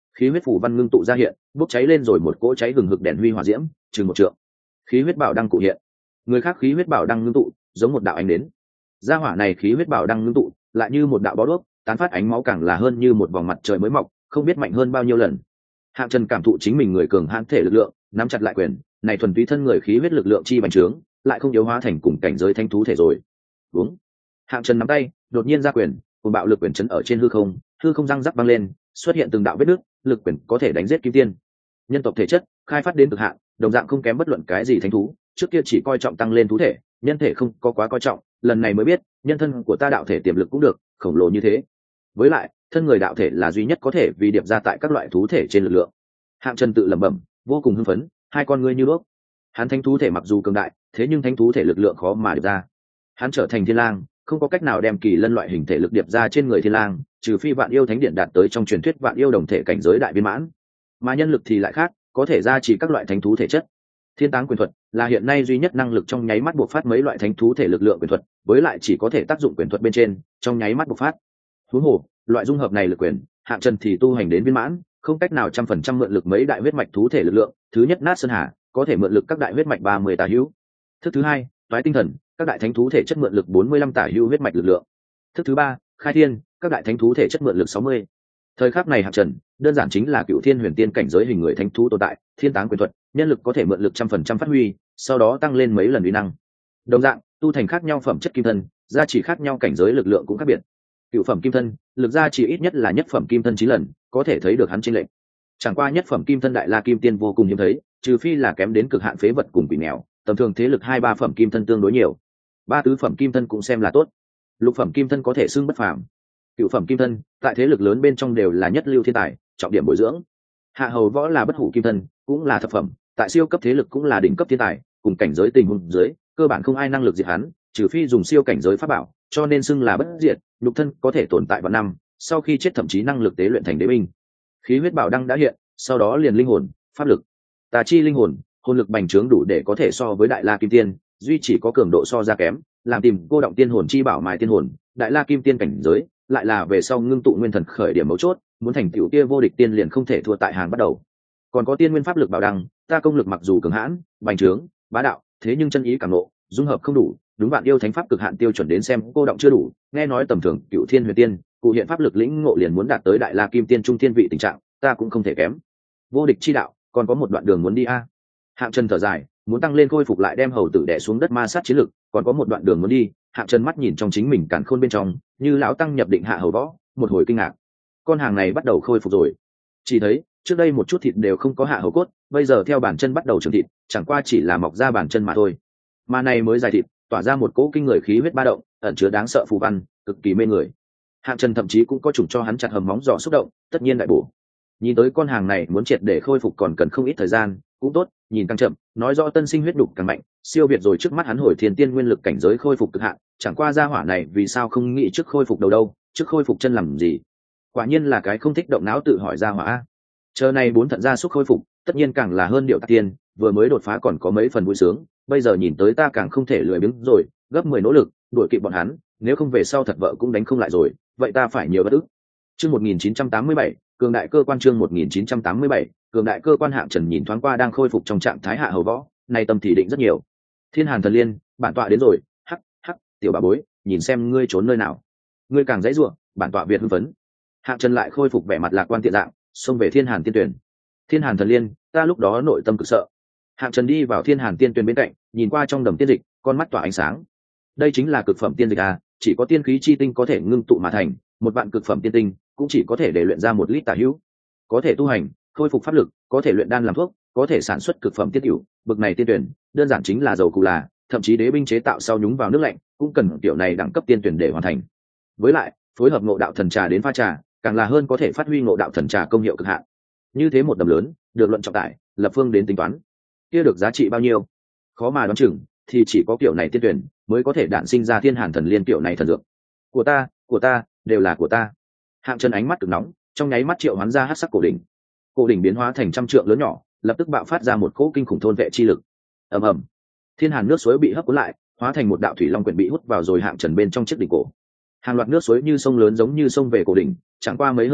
khí huyết phủ văn ngưng tụ ra hiện, bốc cháy lên rồi một cỗ cháy hừng hực đèn huy hỏa diễm chừng một trượng. Khí huyết bảo đăng cụ hiện, người khác khí huyết bảo đăng ngưng tụ giống một đạo ánh đến, gia hỏa này khí huyết bảo đăng ngưng tụ lại như một đạo bó đuốc, tán phát ánh máu càng là hơn như một vòng mặt trời mới mọc, không biết mạnh hơn bao nhiêu lần. Hạng Trần cảm thụ chính mình người cường hãn thể lực lượng, nắm chặt lại quyền, này thuần túy thân người khí huyết lực lượng chi bành trướng, lại không yếu hóa thành cùng cảnh giới thanh thú thể rồi. Đúng. Hạng Trần nắm tay, đột nhiên ra quyền, cùng bạo lực quyền chấn ở trên hư không, hư không răng rắc băng lên, xuất hiện từng đạo vết nứt, lực quyền có thể đánh giết kim tiên. Nhân tộc thể chất khai phát đến cực hạn, đồng dạng không kém bất luận cái gì thánh thú, trước kia chỉ coi trọng tăng lên thú thể, nhân thể không có quá coi trọng, lần này mới biết, nhân thân của ta đạo thể tiềm lực cũng được, khổng lồ như thế. Với lại, thân người đạo thể là duy nhất có thể vì điệp ra tại các loại thú thể trên lực lượng. Hạng Trần tự lẩm bẩm, vô cùng hưng phấn, hai con ngươi như đuốc. Hắn thánh thú thể mặc dù cường đại, thế nhưng thánh thú thể lực lượng khó mà điệp ra. Hắn trở thành thiên lang, không có cách nào đem kỳ lân loại hình thể lực điệp ra trên người thiên lang, trừ phi vạn yêu thánh điện đạt tới trong truyền thuyết vạn yêu đồng thể cảnh giới đại viên mãn. Mà nhân lực thì lại khác, có thể ra chỉ các loại thánh thú thể chất. Thiên táng quyền thuật là hiện nay duy nhất năng lực trong nháy mắt bộc phát mấy loại thánh thú thể lực lượng quyền thuật, với lại chỉ có thể tác dụng quyền thuật bên trên, trong nháy mắt bộc phát. Huống hồ, loại dung hợp này lực quyền, Hạng Trần thì tu hành đến viên mãn, không cách nào trăm phần trăm mượn lực mấy đại huyết mạch thú thể lực lượng. Thứ nhất nát sơn hà, có thể mượn lực các đại huyết mạch ba mươi tả hữu. Thức thứ hai, toái tinh thần, các đại thánh thú thể chất mượn lực bốn mươi lăm tả hữu huyết mạch lực lượng. Thức thứ ba, khai thiên, các đại thánh thú thể chất mượn lực sáu mươi. Thời khắc này Hạng Trần đơn giản chính là cựu thiên huyền tiên cảnh giới hình người thánh thú tồn tại, thiên táng quyền thuật, nhân lực có thể mượn lực trăm phần trăm phát huy, sau đó tăng lên mấy lần uy năng. Đồng dạng, tu thành khác nhau phẩm chất kim thân, gia chỉ khác nhau cảnh giới lực lượng cũng khác biệt. Cựu phẩm kim thân, lực gia chỉ ít nhất là nhất phẩm kim thân chín lần, có thể thấy được hắn chênh lệch. Chẳng qua nhất phẩm kim thân đại la kim tiên vô cùng hiếm thấy, trừ phi là kém đến cực hạn phế vật cùng quỷ nghèo, tầm thường thế lực hai ba phẩm kim thân tương đối nhiều. Ba tứ phẩm kim thân cũng xem là tốt. Lục phẩm kim thân có thể xưng bất phàm. Cựu phẩm kim thân tại thế lực lớn bên trong đều là nhất lưu thiên tài, trọng điểm bồi dưỡng. Hạ hầu võ là bất hủ kim thân, cũng là thập phẩm, tại siêu cấp thế lực cũng là đỉnh cấp thiên tài, cùng cảnh giới tình huống dưới, cơ bản không ai năng lực diệt hắn, trừ phi dùng siêu cảnh giới pháp bảo, cho nên xưng là bất diệt, lục thân có thể tồn tại vạn năm, sau khi chết thậm chí năng lực tế luyện thành đế binh. Khí huyết bảo đăng đã hiện, sau đó liền linh hồn, pháp lực, tà chi linh hồn, hồn lực bành trướng đủ để có thể so với đại la kim tiên, duy chỉ có cường độ so ra kém, làm tìm cô động tiên hồn chi bảo mài tiên hồn, đại la kim tiên cảnh giới, lại là về sau ngưng tụ nguyên thần khởi điểm mấu chốt, muốn thành tựu kia vô địch tiên liền không thể thua tại hàng bắt đầu. Còn có tiên nguyên pháp lực bảo đăng, ta công lực mặc dù cường hãn, bành trướng, bá đạo, thế nhưng chân ý càng nộ, dung hợp không đủ, đúng bạn yêu thánh pháp cực hạn tiêu chuẩn đến xem cô động chưa đủ, nghe nói tầm thường cựu thiên huyền tiên, cụ hiện pháp lực lĩnh ngộ liền muốn đạt tới đại la kim tiên trung thiên vị tình trạng, ta cũng không thể kém. Vô địch chi đạo, còn có một đoạn đường muốn đi a. Hạng Trần thở dài, muốn tăng lên khôi phục lại đem hầu tử đè xuống đất ma sát chiến lực, còn có một đoạn đường muốn đi. Hạng Trần mắt nhìn trong chính mình càn khôn bên trong, như lão tăng nhập định hạ hầu võ, một hồi kinh ngạc. Con hàng này bắt đầu khôi phục rồi. Chỉ thấy, trước đây một chút thịt đều không có hạ hầu cốt, bây giờ theo bàn chân bắt đầu trưởng thịt, chẳng qua chỉ là mọc ra bàn chân mà thôi. Mà này mới dài thịt, tỏa ra một cỗ kinh người khí huyết ba động, ẩn chứa đáng sợ phù văn, cực kỳ mê người. Hạng Trần thậm chí cũng có chủng cho hắn chặt hầm móng giò xúc động, tất nhiên đại bổ. Nhìn tới con hàng này muốn triệt để khôi phục còn cần không ít thời gian, cũng tốt, nhìn càng chậm, nói rõ tân sinh huyết đục càng mạnh, siêu việt rồi trước mắt hắn hồi thiên tiên nguyên lực cảnh giới khôi phục cực hạn, chẳng qua gia hỏa này vì sao không nghĩ trước khôi phục đầu đâu, trước khôi phục chân làm gì? Quả nhiên là cái không thích động não tự hỏi gia hỏa a. Chờ này bốn thận gia xúc khôi phục, tất nhiên càng là hơn điệu tạc tiên, vừa mới đột phá còn có mấy phần vui sướng, bây giờ nhìn tới ta càng không thể lười biếng rồi, gấp mười nỗ lực, đuổi kịp bọn hắn, nếu không về sau thật vợ cũng đánh không lại rồi, vậy ta phải nhiều bất ức. Chương một nghìn chín trăm tám mươi bảy, cường đại cơ quan chương một nghìn chín trăm tám mươi bảy, cường đại cơ quan. Hạng Trần nhìn thoáng qua đang khôi phục trong trạng thái hạ hầu võ, này tâm thì định rất nhiều. Thiên Hàn Thần Liên, bản tọa đến rồi, hắc hắc, tiểu bà bối, nhìn xem ngươi trốn nơi nào. Ngươi càng dãy rủa, bản tọa việt hưng phấn. Hạng Trần lại khôi phục vẻ mặt lạc quan tiện dạng, xông về Thiên Hàn Tiên Tuyển. Thiên Hàn Thần Liên, ta lúc đó nội tâm cực sợ. Hạng Trần đi vào Thiên Hàn Tiên Tuyển bên cạnh, nhìn qua trong đầm tiên dịch, con mắt tỏa ánh sáng. Đây chính là cực phẩm tiên dịch à, chỉ có tiên khí chi tinh có thể ngưng tụ mà thành, một vạn cực phẩm tiên tinh cũng chỉ có thể để luyện ra một lít tả hữu. Có thể tu hành, khôi phục pháp lực, có thể luyện đan làm thuốc, có thể sản xuất cực phẩm tiên hữu, bực này tiên tuyển, đơn giản chính là dầu cù là, thậm chí đế binh chế tạo sau nhúng vào nước lạnh, cũng cần kiểu này đẳng cấp tiên tuyển để hoàn thành. Với lại, phối hợp ngộ đạo thần trà đến pha trà, càng là hơn có thể phát huy ngộ đạo thần trà công hiệu cực hạn. Như thế một đầm lớn, được luận trọng tải, lập phương đến tính toán, kia được giá trị bao nhiêu? Khó mà đoán chừng, thì chỉ có kiểu này tiên tuyển mới có thể đản sinh ra Thiên Hàn Thần Liên kiểu này thần dược. Của ta, của ta, đều là của ta. Hạng Trần ánh mắt cực nóng, trong nháy mắt triệu hoán ra hắc sắc cổ đỉnh. Cổ đỉnh biến hóa thành trăm trượng lớn nhỏ, lập tức bạo phát ra một cỗ kinh khủng thôn vệ chi lực. Ầm ầm, thiên hàn nước suối bị hấp cuốn lại, hóa thành một đạo thủy long quyển bị hút vào rồi Hạng Trần bên trong chiếc đỉnh cổ. Hàng loạt nước suối như sông lớn giống như sông về cổ đỉnh, chẳng qua mấy hơi thở,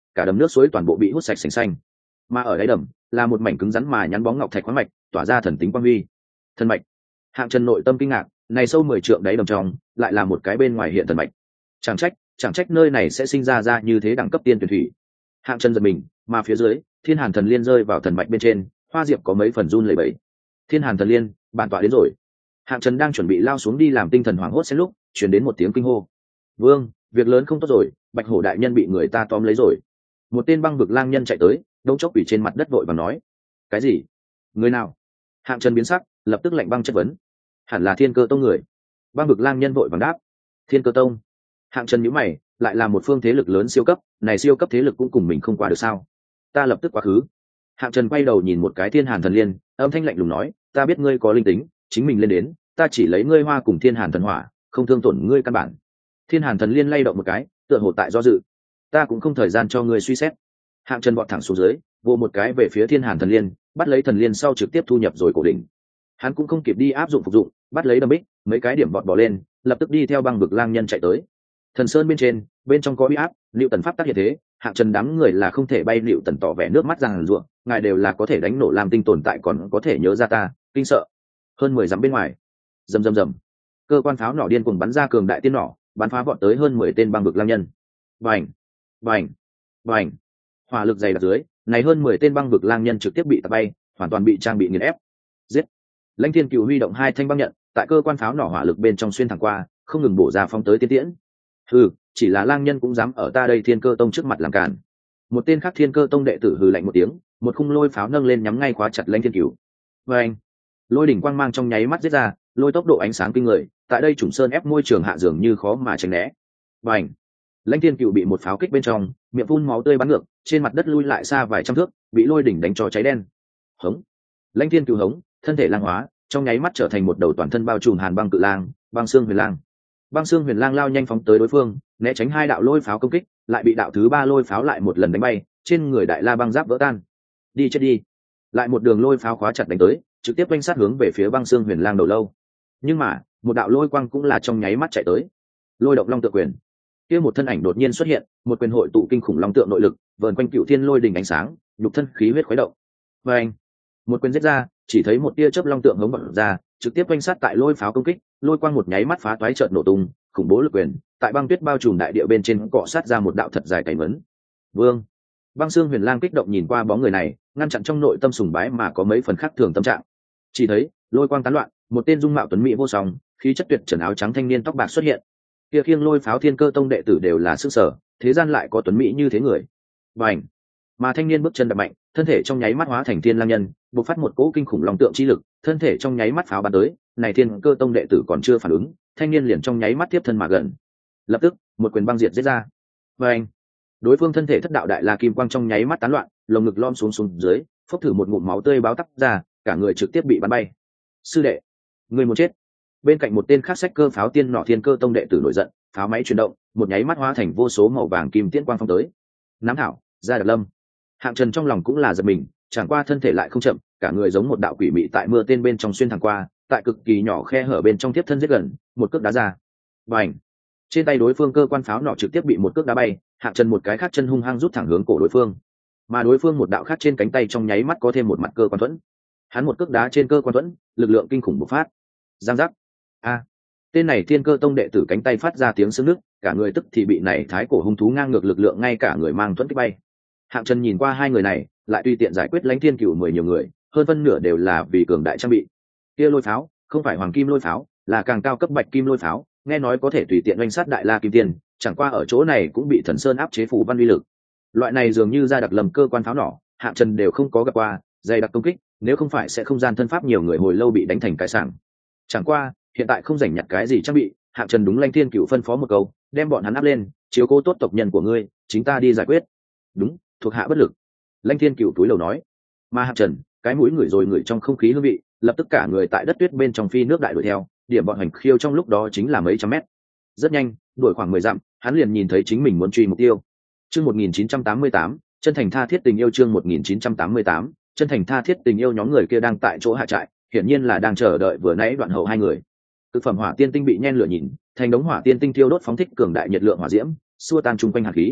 cả đầm nước suối toàn bộ bị hút sạch sành xanh. Mà ở đáy đầm là một mảnh cứng rắn mà nhắn bóng ngọc thạch khoáng mạch tỏa ra thần tính quang huy. Thần mạch. Hạng Trần nội tâm kinh ngạc, này sâu mười trượng đáy đầm trong lại là một cái bên ngoài hiện thần mạch. Chẳng trách chẳng trách nơi này sẽ sinh ra ra như thế đẳng cấp tiên tuyển thủy. Hạng Trần giật mình, mà phía dưới Thiên Hàn Thần Liên rơi vào thần mạch bên trên, hoa diệp có mấy phần run lẩy bẩy. Thiên Hàn Thần Liên, bản tọa đến rồi. Hạng Trần đang chuẩn bị lao xuống đi làm tinh thần hoảng hốt xen lúc truyền đến một tiếng kinh hô. Vương, việc lớn không tốt rồi, Bạch Hổ đại nhân bị người ta tóm lấy rồi. Một tên băng vực lang nhân chạy tới, đống chốc quỷ trên mặt đất vội và nói: cái gì? Người nào? Hạng Trần biến sắc, lập tức lạnh băng chất vấn: hẳn là Thiên Cơ Tông người. Băng vực lang nhân vội vàng đáp: Thiên Cơ Tông? Hạng Trần nhíu mày, lại là một phương thế lực lớn siêu cấp, này siêu cấp thế lực cũng cùng mình không qua được sao? Ta lập tức quá khứ. Hạng Trần quay đầu nhìn một cái Thiên Hàn Thần Liên, âm thanh lạnh lùng nói: ta biết ngươi có linh tính, chính mình lên đến, ta chỉ lấy ngươi hoa cùng Thiên Hàn Thần Hỏa, không thương tổn ngươi căn bản. Thiên Hàn Thần Liên lay động một cái, tựa hồ tại do dự. Ta cũng không thời gian cho ngươi suy xét. Hạng Trần vọt thẳng xuống dưới, vô một cái về phía Thiên Hàn Thần Liên, bắt lấy thần liên sau trực tiếp thu nhập rồi cổ đỉnh. Hắn cũng không kịp đi áp dụng phục dụng, bắt lấy đâm bích, mấy cái điểm vọt bỏ lên, lập tức đi theo băng vực lang nhân chạy tới. Thần sơn bên trên, bên trong có uy áp, Liệu Tần pháp tác hiện thế, Hạng Trần đám người là không thể bay. Liệu Tần tỏ vẻ nước mắt rằng ruộng, ngài đều là có thể đánh nổ làm tinh tồn tại còn có thể nhớ ra ta, kinh sợ. Hơn mười dặm bên ngoài, rầm rầm rầm, cơ quan pháo nỏ điên cuồng bắn ra cường đại tiên nỏ, bắn phá vọt tới hơn mười tên băng vực lang nhân. Bành, bành, bành, hỏa lực dày đặc dưới, này hơn mười tên băng vực lang nhân trực tiếp bị tạt bay, hoàn toàn bị trang bị nghiền ép. Giết! Lãnh Thiên Cửu huy động hai thanh băng nhận, tại cơ quan pháo nỏ hỏa lực bên trong xuyên thẳng qua, không ngừng bổ ra phóng tới tiên tiễn. Hừ, chỉ là lang nhân cũng dám ở ta đây Thiên Cơ Tông trước mặt làm cản. Một tên khác Thiên Cơ Tông đệ tử hừ lạnh một tiếng, một khung lôi pháo nâng lên nhắm ngay khóa chặt Lãnh Thiên Cửu. Oeng! Lôi đỉnh quang mang trong nháy mắt giết ra, lôi tốc độ ánh sáng kinh người, tại đây trùng sơn ép môi trường hạ dường như khó mà tránh né. Bành! Lãnh Thiên Cửu bị một pháo kích bên trong, miệng phun máu tươi bắn ngược, trên mặt đất lui lại xa vài trăm thước, bị lôi đỉnh đánh cho cháy đen. Hống! Lãnh Thiên Cửu hống, thân thể lang hóa, trong nháy mắt trở thành một đầu toàn thân bao trùm hàn băng cự lang, băng xương huyền lang. Băng xương huyền lang lao nhanh phóng tới đối phương, né tránh hai đạo lôi pháo công kích, lại bị đạo thứ ba lôi pháo lại một lần đánh bay, trên người đại la băng giáp vỡ tan. Đi chết đi! Lại một đường lôi pháo khóa chặt đánh tới, trực tiếp quanh sát hướng về phía băng xương huyền lang đầu lâu. Nhưng mà, một đạo lôi quang cũng là trong nháy mắt chạy tới. Lôi động long tượng quyền. Kia một thân ảnh đột nhiên xuất hiện, một quyền hội tụ kinh khủng long tượng nội lực, vờn quanh cựu thiên lôi đỉnh ánh sáng, nhục thân khí huyết khuấy động. Và anh, một quyền giết ra, chỉ thấy một tia chớp long tượng hống bật ra, trực tiếp quanh sát tại lôi pháo công kích, lôi quang một nháy mắt phá toái chợt nổ tung, khủng bố lực quyền, tại băng tuyết bao trùm đại địa bên trên cọ sát ra một đạo thật dài cày vấn. Vương, băng xương huyền lang kích động nhìn qua bóng người này, ngăn chặn trong nội tâm sùng bái mà có mấy phần khác thường tâm trạng. Chỉ thấy lôi quang tán loạn, một tên dung mạo tuấn mỹ vô song, khí chất tuyệt trần áo trắng thanh niên tóc bạc xuất hiện. Kia khiêng lôi pháo Thiên Cơ Tông đệ tử đều là sức sở, thế gian lại có tuấn mỹ như thế người. Bành! Mà thanh niên bước chân đập mạnh, thân thể trong nháy mắt hóa thành thiên lang nhân, bộc phát một cỗ kinh khủng long tượng chi lực, thân thể trong nháy mắt pháo bắn tới, này Thiên Cơ Tông đệ tử còn chưa phản ứng, thanh niên liền trong nháy mắt tiếp thân mà gần. Lập tức, một quyền băng diệt giết ra. Bành! Đối phương thân thể thất đạo đại la kim quang trong nháy mắt tán loạn, lồng ngực lom xuống xuống dưới, phốc thử một ngụm máu tươi báo tắc ra, cả người trực tiếp bị bắn bay. Sư đệ, người muốn chết! Bên cạnh một tên khác sách cơ pháo tiên nọ Thiên Cơ Tông đệ tử nổi giận, pháo máy chuyển động, một nháy mắt hóa thành vô số màu vàng kim tiễn quang phong tới. Nắm thảo, ra đặc lâm. Hạng Trần trong lòng cũng là giật mình, chẳng qua thân thể lại không chậm, cả người giống một đạo quỷ mị tại mưa tên bên trong xuyên thẳng qua, tại cực kỳ nhỏ khe hở bên trong tiếp thân rất gần, một cước đá ra. Bành! Trên tay đối phương cơ quan pháo nọ trực tiếp bị một cước đá bay, Hạng Trần một cái khác chân hung hăng rút thẳng hướng cổ đối phương. Mà đối phương một đạo khác trên cánh tay trong nháy mắt có thêm một mặt cơ quan thuẫn. Hắn một cước đá trên cơ quan thuẫn, lực lượng kinh khủng bộc phát. Giang giác. A! Tên này Thiên Cơ Tông đệ tử cánh tay phát ra tiếng sưng nức, cả người tức thì bị này thái cổ hung thú ngang ngược lực lượng ngay cả người mang thuẫn kích bay. Hạng Trần nhìn qua hai người này, lại tùy tiện giải quyết Lãnh Thiên Cửu mười nhiều người, hơn phân nửa đều là vì cường đại trang bị. Kia lôi pháo, không phải hoàng kim lôi pháo, là càng cao cấp bạch kim lôi pháo, nghe nói có thể tùy tiện oanh sát đại la kim tiên, chẳng qua ở chỗ này cũng bị Thần Sơn áp chế phủ văn uy lực. Loại này dường như ra đặc lầm cơ quan pháo nỏ, Hạng Trần đều không có gặp qua, dày đặc công kích, nếu không phải sẽ không gian thân pháp nhiều người hồi lâu bị đánh thành cái sảng. Chẳng qua, hiện tại không rảnh nhặt cái gì trang bị, Hạng Trần đúng Lãnh Thiên Cửu phân phó một câu, đem bọn hắn áp lên, chiếu cố tốt tộc nhân của ngươi, chính ta đi giải quyết. Đúng, thuộc hạ bất lực. Lãnh Thiên Cửu túi lầu nói. Mà Hạng Trần, cái mũi ngửi rồi ngửi trong không khí hương vị, lập tức cả người tại đất tuyết bên trong phi nước đại đuổi theo, điểm bọn hành khiêu trong lúc đó chính là mấy trăm mét. Rất nhanh, đuổi khoảng mười dặm, hắn liền nhìn thấy chính mình muốn truy mục tiêu. Chương một nghìn chín trăm tám mươi tám, chân thành tha thiết tình yêu chương một nghìn chín trăm tám mươi tám, chân thành tha thiết tình yêu nhóm người kia đang tại chỗ hạ trại, hiển nhiên là đang chờ đợi vừa nãy đoạn hậu hai người. Thực phẩm hỏa tiên tinh bị nhen lửa nhìn, thành đống hỏa tiên tinh thiêu đốt phóng thích cường đại nhiệt lượng hỏa diễm, xua tan chung quanh hàn khí.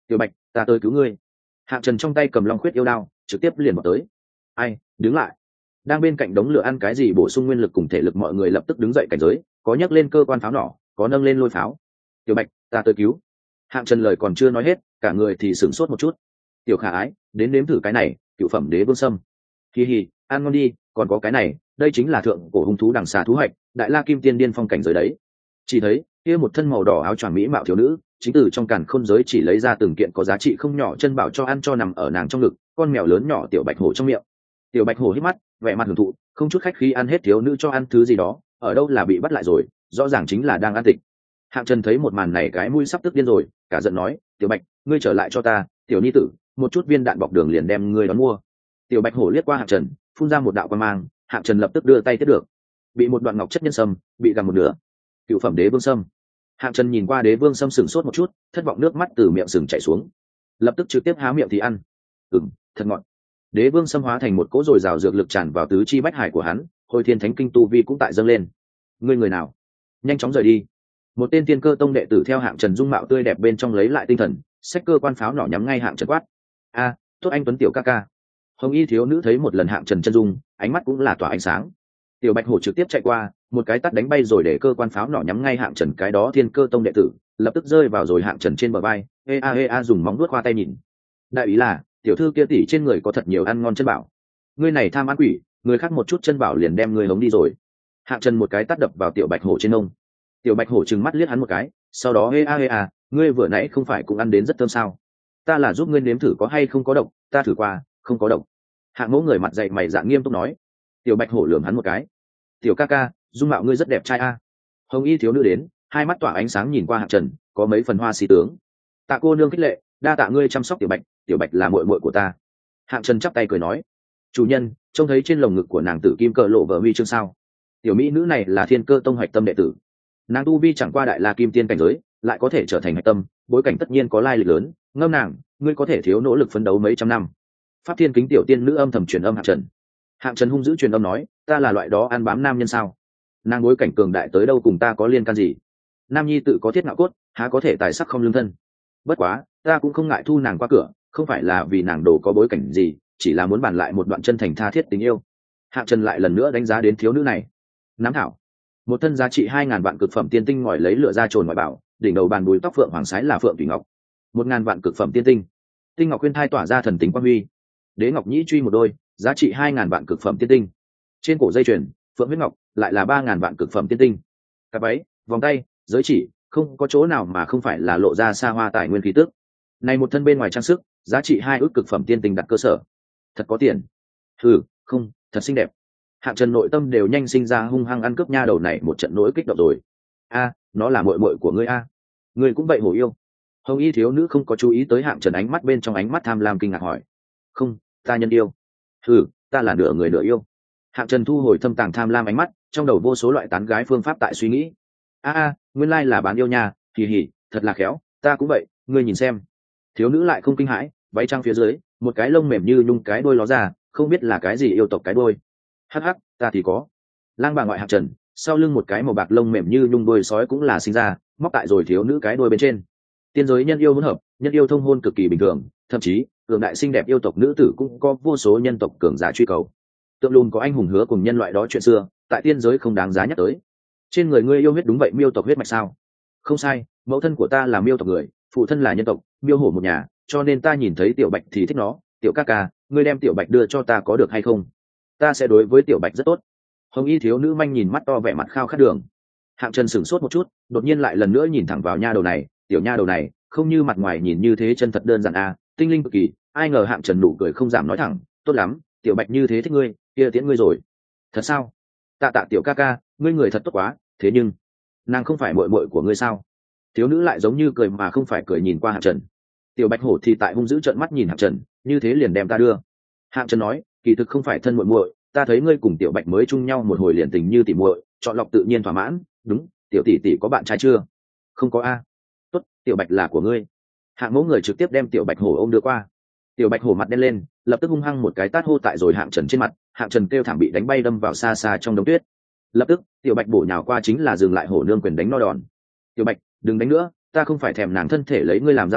tiểu bạch, ta tới cứu ngươi. Hạng Trần trong tay cầm long khuyết yêu đao trực tiếp liền vào tới. Ai, đứng lại. Đang bên cạnh đống lửa ăn cái gì bổ sung nguyên lực cùng thể lực, mọi người lập tức đứng dậy cảnh giới, có nhấc lên cơ quan pháo nỏ, có nâng lên lôi pháo. Tiểu bạch, ta tới cứu. Hạng Trần lời còn chưa nói hết, cả người thì sửng sốt một chút. Tiểu khả ái, đến nếm thử cái này, cựu phẩm đế vương sâm. Hi hi, ăn ngon đi, còn có cái này, đây chính là thượng cổ hung thú đằng xà thú hạch, đại la kim tiên điên phong cảnh giới đấy. Chỉ thấy kia một thân màu đỏ áo choàng mỹ mạo thiếu nữ, chính từ trong càn khôn giới chỉ lấy ra từng kiện có giá trị không nhỏ chân bảo cho ăn cho nằm ở nàng trong ngực, con mèo lớn nhỏ tiểu bạch hổ trong miệng. Tiểu bạch hổ hít mắt, vẻ mặt hưởng thụ, không chút khách khí ăn hết thiếu nữ cho ăn thứ gì đó, ở đâu là bị bắt lại rồi, rõ ràng chính là đang ăn thịt. Hạng Trần thấy một màn này cái mũi sắp tức điên rồi, cả giận nói, tiểu bạch, ngươi trở lại cho ta, tiểu nhi tử, một chút viên đạn bọc đường liền đem ngươi đón mua. Tiểu bạch hổ liếc qua Hạng Trần, phun ra một đạo quan mang. Hạng Trần lập tức đưa tay tiếp được, bị một đoạn ngọc chất nhân sâm bị gặm một nửa. Cựu phẩm đế vương sâm. Hạng Trần nhìn qua đế vương sâm sừng sốt một chút, thất vọng nước mắt từ miệng sừng chảy xuống, lập tức trực tiếp há miệng thì ăn. Ừm, thật ngọt. Đế vương sâm hóa thành một cỗ dồi dào dược lực tràn vào tứ chi bách hải của hắn, hồi thiên thánh kinh tu vi cũng tại dâng lên. Ngươi người nào? Nhanh chóng rời đi. Một tên tiên cơ tông đệ tử theo Hạng Trần dung mạo tươi đẹp bên trong lấy lại tinh thần, xách cơ quan pháo nỏ nhắm ngay Hạng Trần quát. A, tốt anh tuấn tiểu ca ca. Hồng y thiếu nữ thấy một lần Hạng Trần chân dung, ánh mắt cũng là tỏa ánh sáng. Tiểu bạch hổ trực tiếp chạy qua, một cái tát đánh bay rồi để cơ quan pháo nỏ nhắm ngay Hạng Trần cái đó thiên cơ tông đệ tử, lập tức rơi vào rồi Hạng Trần trên bờ vai. Ê a ê a dùng móng vuốt khoa tay nhìn. Đại ý là, tiểu thư kia tỷ trên người có thật nhiều ăn ngon chân bảo. Ngươi này tham ăn quỷ, người khác một chút chân bảo liền đem ngươi hống đi rồi. Hạng Trần một cái tát đập vào tiểu bạch hổ trên ông. Tiểu bạch hổ trừng mắt liếc hắn một cái, sau đó ê a ê a, ngươi vừa nãy không phải cũng ăn đến rất thơm sao? Ta là giúp ngươi nếm thử có hay không có độc, ta thử qua, không có độc. Hạng mẫu người mặt dậy mày dạng nghiêm túc nói. Tiểu bạch hổ lườm hắn một cái. Tiểu ca ca, dung mạo ngươi rất đẹp trai a. Hồng y thiếu nữ đến, hai mắt tỏa ánh sáng nhìn qua Hạng Trần, có mấy phần hoa xí tướng. Tạ cô nương khích lệ, đa tạ ngươi chăm sóc tiểu bạch, tiểu bạch là muội muội của ta. Hạng Trần chắp tay cười nói. Chủ nhân, trông thấy trên lồng ngực của nàng tử kim cờ lộ vợ huy chương sao? Tiểu mỹ nữ này là thiên cơ tông hạch tâm đệ tử. Nàng tu vi chẳng qua đại la kim tiên cảnh giới, lại có thể trở thành hạch tâm, bối cảnh tất nhiên có lai lịch lớn. Ngâm nàng, ngươi có thể thiếu nỗ lực phấn đấu mấy trăm năm. Pháp thiên kính tiểu tiên nữ âm thầm truyền âm Hạng Trần. Hạng Trần hung dữ truyền âm nói, ta là loại đó ăn bám nam nhân sao? Nàng bối cảnh cường đại tới đâu cùng ta có liên can gì? Nam nhi tự có thiết ngạo cốt, há có thể tài sắc không lương thân. Bất quá, ta cũng không ngại thu nàng qua cửa, không phải là vì nàng đồ có bối cảnh gì, chỉ là muốn bàn lại một đoạn chân thành tha thiết tình yêu. Hạng Trần lại lần nữa đánh giá đến thiếu nữ này. Nám thảo, một thân giá trị hai ngàn vạn cực phẩm tiên tinh ngòi lấy lửa ra trồn ngoại bảo, đỉnh đầu bàn bùi tóc phượng hoàng sái là phượng thủy ngọc, một ngàn vạn cực phẩm tiên tinh, tinh ngọc khuyên thai tỏa ra thần tính quang huy, đế ngọc nhĩ truy một đôi, giá trị hai ngàn vạn cực phẩm tiên tinh. Trên cổ dây chuyền phượng huyết ngọc lại là ba ngàn vạn cực phẩm tiên tinh. Cặp váy, vòng tay, giới chỉ, không có chỗ nào mà không phải là lộ ra xa hoa tài nguyên khí tức. Này một thân bên ngoài trang sức, giá trị hai ước cực phẩm tiên tinh đặt cơ sở. Thật có tiền. Ừ, không, thật xinh đẹp. Hạng Trần nội tâm đều nhanh sinh ra hung hăng ăn cướp nha đầu này một trận nỗi kích động rồi. A, nó là muội muội của ngươi a. Ngươi cũng vậy hổ yêu. Hồng y thiếu nữ không có chú ý tới Hạng Trần ánh mắt bên trong ánh mắt tham lam kinh ngạc hỏi. Không, ta nhân yêu. Ừ, ta là nửa người nửa yêu. Hạng Trần thu hồi thâm tàng tham lam ánh mắt, trong đầu vô số loại tán gái phương pháp tại suy nghĩ. A a, nguyên lai là bán yêu nha, kỳ hỉ, thật là khéo, ta cũng vậy, ngươi nhìn xem. Thiếu nữ lại không kinh hãi, váy trang phía dưới, một cái lông mềm như nhung cái đôi ló ra, không biết là cái gì yêu tộc cái đôi. Hắc hắc, ta thì có. Lang bà ngoại Hạng Trần, sau lưng một cái màu bạc lông mềm như nhung đôi sói cũng là sinh ra, móc tại rồi thiếu nữ cái đôi bên trên. Tiên giới nhân yêu hỗn hợp, nhân yêu thông hôn cực kỳ bình thường, thậm chí cường đại xinh đẹp yêu tộc nữ tử cũng có vô số nhân tộc cường giả truy cầu. Tượng lùn có anh hùng hứa cùng nhân loại đó chuyện xưa, tại tiên giới không đáng giá nhắc tới. Trên người ngươi yêu huyết đúng vậy miêu tộc huyết mạch sao? Không sai, mẫu thân của ta là miêu tộc người, phụ thân là nhân tộc, miêu hổ một nhà, cho nên ta nhìn thấy tiểu bạch thì thích nó. Tiểu ca ca, ngươi đem tiểu bạch đưa cho ta có được hay không? Ta sẽ đối với tiểu bạch rất tốt. Hồng y thiếu nữ manh nhìn mắt to vẻ mặt khao khát đường. Hạng Trần sửng sốt một chút, đột nhiên lại lần nữa nhìn thẳng vào nha đầu này, tiểu nha đầu này, không như mặt ngoài nhìn như thế chân thật đơn giản a, tinh linh cực kỳ. Ai ngờ Hạng Trần nụ cười không giảm nói thẳng, tốt lắm, tiểu bạch như thế thích ngươi, kia tiễn ngươi rồi. Thật sao? Tạ tạ tiểu ca ca, ngươi người thật tốt quá, thế nhưng nàng không phải muội muội của ngươi sao? Thiếu nữ lại giống như cười mà không phải cười nhìn qua Hạng Trần. Tiểu bạch hổ thì tại hung dữ trợn mắt nhìn Hạng Trần, như thế liền đem ta đưa. Hạng Trần nói, kỳ thực không phải thân muội muội, ta thấy ngươi cùng tiểu bạch mới chung nhau một hồi liền tình như tỉ muội, chọn lọc tự nhiên thỏa mãn. Đúng, tiểu tỷ tỷ có bạn trai chưa? Không có a. Tốt, tiểu bạch là của ngươi. Hạng mẫu người trực tiếp đem tiểu bạch hổ ôm đưa qua. Tiểu bạch hổ mặt đen lên, lập tức hung hăng một cái tát hô tại rồi Hạng Trần trên mặt. Hạng Trần kêu thảm bị đánh bay đâm vào xa xa trong đống tuyết. Lập tức tiểu bạch bổ nhào qua chính là dừng lại hổ nương quyền đánh no đòn. Tiểu bạch, đừng đánh nữa, ta không phải thèm nàng thân thể lấy ngươi làm giao dịch,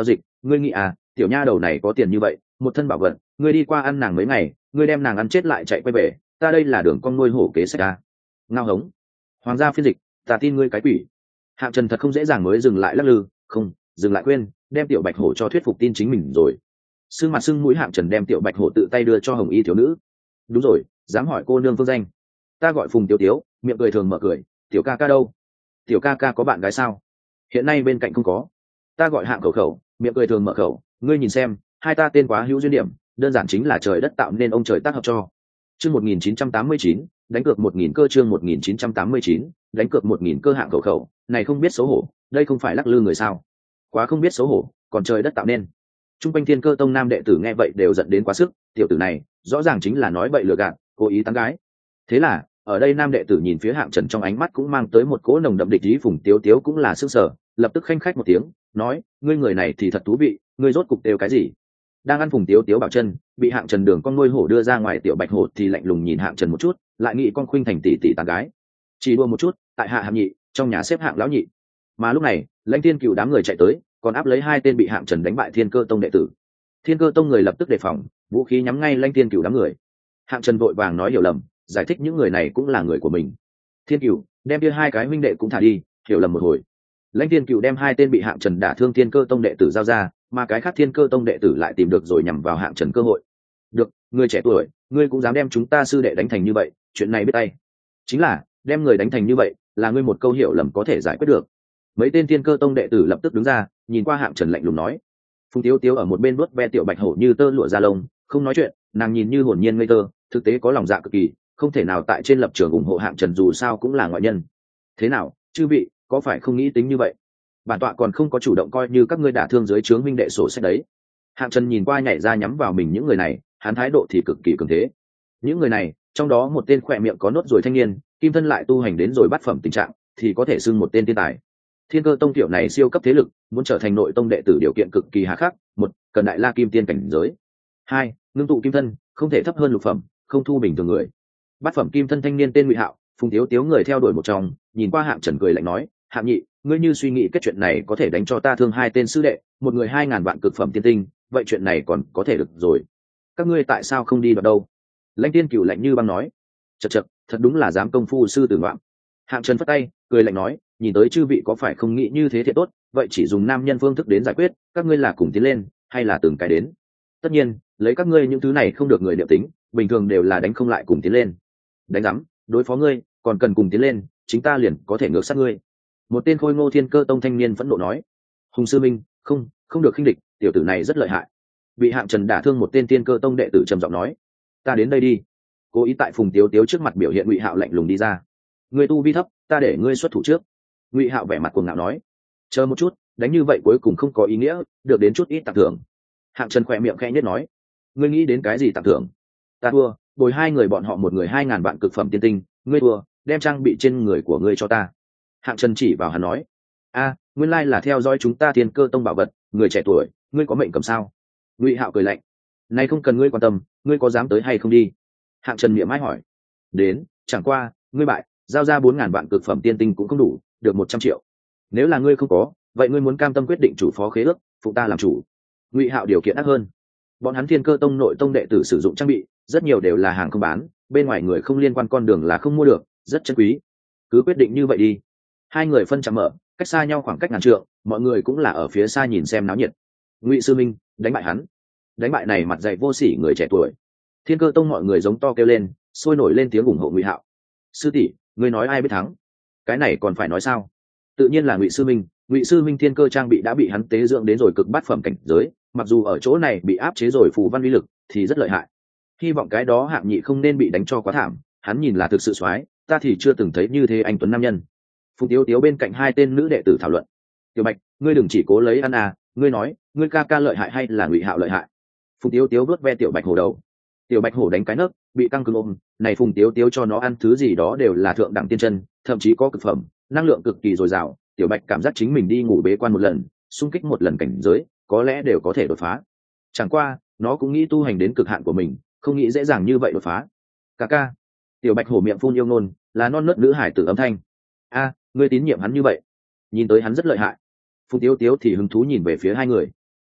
ngươi nghĩ à, tiểu nha đầu này có tiền như vậy, một thân bảo vật, ngươi đi qua ăn nàng mấy ngày, ngươi đem nàng ăn chết lại chạy quay về, ta đây là đường con nuôi hổ kế sách ta. Ngao hống. Hoàng gia phiên dịch, ta tin ngươi cái quỷ. Hạng Trần thật không dễ dàng mới dừng lại lắc lư, không, dừng lại quên, đem tiểu bạch hổ cho thuyết phục tin chính mình rồi. Sưng mặt sưng mũi Hạng Trần đem tiểu bạch hổ tự tay đưa cho hồng y thiếu nữ. Đúng rồi, dám hỏi cô nương phương danh. Ta gọi Phùng Tiểu Tiếu, miệng cười thường mở cười, tiểu ca ca đâu? Tiểu ca ca có bạn gái sao? Hiện nay bên cạnh không có. Ta gọi Hạng Khẩu Khẩu, miệng cười thường mở khẩu, ngươi nhìn xem, hai ta tên quá hữu duyên điểm, đơn giản chính là trời đất tạo nên ông trời tác hợp cho. Chương một nghìn chín trăm tám mươi chín, đánh cược một nghìn cơ chương một nghìn chín trăm tám mươi chín, đánh cược một nghìn cơ Hạng Khẩu Khẩu, này không biết xấu hổ, đây không phải lắc lư người sao? Quá không biết xấu hổ, còn trời đất tạo nên. Trung quanh Thiên Cơ Tông nam đệ tử nghe vậy đều giận đến quá sức, tiểu tử này, rõ ràng chính là nói bậy lừa gạt, cố ý tán gái. Thế là, ở đây nam đệ tử nhìn phía Hạng Trần trong ánh mắt cũng mang tới một cỗ nồng đậm địch ý. Phùng Tiếu Tiếu cũng là sức sở, lập tức khanh khách một tiếng, nói, ngươi người này thì thật thú vị, ngươi rốt cục đều cái gì? Đang ăn Phùng Tiếu Tiếu bảo chân, bị Hạng Trần đường con nuôi hổ đưa ra ngoài, tiểu bạch hổ thì lạnh lùng nhìn Hạng Trần một chút, lại nghĩ con khuynh thành tỷ tỷ tán gái. Chỉ đua một chút, tại hạ hạng nhị, trong nhà xếp hạng lão nhị. Mà lúc này, Lãnh Thiên Cựu đám người chạy tới, còn áp lấy hai tên bị Hạng Trần đánh bại Thiên Cơ Tông đệ tử. Thiên Cơ Tông người lập tức đề phòng, vũ khí nhắm ngay Lãnh Thiên Cựu đám người. Hạng Trần vội vàng nói hiểu lầm, giải thích những người này cũng là người của mình. Thiên Cựu, đem kia hai cái huynh đệ cũng thả đi, hiểu lầm một hồi. Lãnh Thiên Cựu đem hai tên bị Hạng Trần đả thương Thiên Cơ Tông đệ tử giao ra, mà cái khác Thiên Cơ Tông đệ tử lại tìm được rồi nhằm vào Hạng Trần cơ hội. Được, ngươi trẻ tuổi, ngươi cũng dám đem chúng ta sư đệ đánh thành như vậy, chuyện này biết tay. Chính là, đem người đánh thành như vậy, là ngươi một câu hiểu lầm có thể giải quyết được. Mấy tên Thiên Cơ Tông đệ tử lập tức đứng ra, nhìn qua Hạng Trần lạnh lùng nói. Phùng Tiếu Tiếu ở một bên vuốt ve tiểu bạch hổ như tơ lụa da lông, không nói chuyện, nàng nhìn như hồn nhiên ngây thơ, thực tế có lòng dạ cực kỳ, không thể nào tại trên lập trường ủng hộ Hạng Trần, dù sao cũng là ngoại nhân. Thế nào, chư vị, có phải không nghĩ tính như vậy? Bản tọa còn không có chủ động coi như các ngươi đả thương dưới trướng minh đệ sổ sách đấy. Hạng Trần nhìn qua nhảy ra nhắm vào mình những người này, hắn thái độ thì cực kỳ cường thế. Những người này, trong đó một tên khỏe miệng có nốt ruồi thanh niên, kim thân lại tu hành đến rồi bắt phẩm tình trạng, thì có thể xưng một tên thiên tài. Thiên Cơ Tông tiểu này siêu cấp thế lực, muốn trở thành nội tông đệ tử điều kiện cực kỳ hà khắc. Một, cần đại la kim tiên cảnh giới. Hai, ngưng tụ kim thân, không thể thấp hơn lục phẩm, không thu bình thường người. Bát phẩm kim thân thanh niên tên Ngụy Hạo, Phùng Tiếu Tiếu người theo đuổi một trong, nhìn qua Hạng Trần cười lạnh nói, Hạng nhị, ngươi như suy nghĩ kết chuyện này có thể đánh cho ta thương hai tên sư đệ, một người hai ngàn vạn cực phẩm tiên tinh, vậy chuyện này còn có thể được rồi. Các ngươi tại sao không đi đoạt đâu? Lãnh Tiên Cửu lạnh như băng nói. Chậc chậc, thật đúng là dám công phu sư tử ngoạm. Hạng Trần phất tay, cười lạnh nói, nhìn tới chư vị có phải không nghĩ như thế thì tốt, vậy chỉ dùng nam nhân phương thức đến giải quyết, các ngươi là cùng tiến lên, hay là từng cái đến? Tất nhiên, lấy các ngươi những thứ này không được người điệu tính, bình thường đều là đánh không lại cùng tiến lên. Đánh rắm, đối phó ngươi, còn cần cùng tiến lên, chính ta liền có thể ngược sát ngươi. Một tên khôi ngô Thiên Cơ Tông thanh niên phẫn nộ nói. Hùng sư minh, không, không được khinh địch, tiểu tử này rất lợi hại. Bị Hạng Trần đả thương một tên Thiên Cơ Tông đệ tử trầm giọng nói. Ta đến đây đi. Cố ý tại Phùng Tiếu Tiếu trước mặt biểu hiện Ngụy Hạo lạnh lùng đi ra. Ngươi tu vi thấp, ta để ngươi xuất thủ trước. Ngụy Hạo vẻ mặt cuồng ngạo nói. Chờ một chút, đánh như vậy cuối cùng không có ý nghĩa, được đến chút ít tặng thưởng. Hạng Trần khỏe miệng khẽ nhất nói. Ngươi nghĩ đến cái gì tặng thưởng? Ta thua, bồi hai người bọn họ một người hai ngàn vạn cực phẩm tiên tinh, ngươi thua, đem trang bị trên người của ngươi cho ta. Hạng Trần chỉ vào hắn nói. A, nguyên lai là theo dõi chúng ta Thiên Cơ Tông bảo vật, người trẻ tuổi, ngươi có mệnh cầm sao? Ngụy Hạo cười lạnh. Nay không cần ngươi quan tâm, ngươi có dám tới hay không đi? Hạng Trần miệng mãi hỏi. Đến, chẳng qua, ngươi bại, giao ra bốn ngàn vạn cực phẩm tiên tinh cũng không đủ, được một trăm triệu. Nếu là ngươi không có, vậy ngươi muốn cam tâm quyết định chủ phó khế ước, phụ ta làm chủ. Ngụy Hạo điều kiện ác hơn. Bọn hắn Thiên Cơ Tông nội tông đệ tử sử dụng trang bị, rất nhiều đều là hàng không bán, bên ngoài người không liên quan con đường là không mua được, rất chân quý. Cứ quyết định như vậy đi. Hai người phân chạm mở, cách xa nhau khoảng cách ngàn trượng, mọi người cũng là ở phía xa nhìn xem náo nhiệt. Ngụy sư minh, đánh bại hắn. Đánh bại này mặt dày vô sỉ người trẻ tuổi. Thiên Cơ Tông mọi người giống to kêu lên, sôi nổi lên tiếng ủng hộ Ngụy Hạo. Sư tỷ, ngươi nói ai biết thắng? Cái này còn phải nói sao? Tự nhiên là Ngụy sư minh. Ngụy sư minh thiên cơ trang bị đã bị hắn tế dưỡng đến rồi cực bát phẩm cảnh giới, mặc dù ở chỗ này bị áp chế rồi phù văn uy lực thì rất lợi hại. Hy vọng cái đó Hạng nhị không nên bị đánh cho quá thảm, hắn nhìn là thực sự soái, ta thì chưa từng thấy như thế anh tuấn nam nhân. Phùng Tiếu Tiếu bên cạnh hai tên nữ đệ tử thảo luận. Tiểu Bạch, ngươi đừng chỉ cố lấy ăn à, ngươi nói, ngươi ca ca lợi hại hay là Ngụy Hạo lợi hại? Phùng Tiếu Tiếu vớt ve Tiểu Bạch hổ đầu. Tiểu Bạch hổ đánh cái nấc, bị căng cứng ôm, này Phùng Tiếu Tiếu cho nó ăn thứ gì đó đều là thượng đẳng tiên chân, thậm chí có cực phẩm, năng lượng cực kỳ dồi dào. Tiểu Bạch cảm giác chính mình đi ngủ bế quan một lần, xung kích một lần cảnh giới, có lẽ đều có thể đột phá. Chẳng qua, nó cũng nghĩ tu hành đến cực hạn của mình, không nghĩ dễ dàng như vậy đột phá. Ca ca. Tiểu Bạch hổ miệng phun yêu ngôn, là non nớt nữ hải tử âm thanh. A, ngươi tín nhiệm hắn như vậy? Nhìn tới hắn rất lợi hại. Phùng Tiếu Tiếu thì hứng thú nhìn về phía hai người.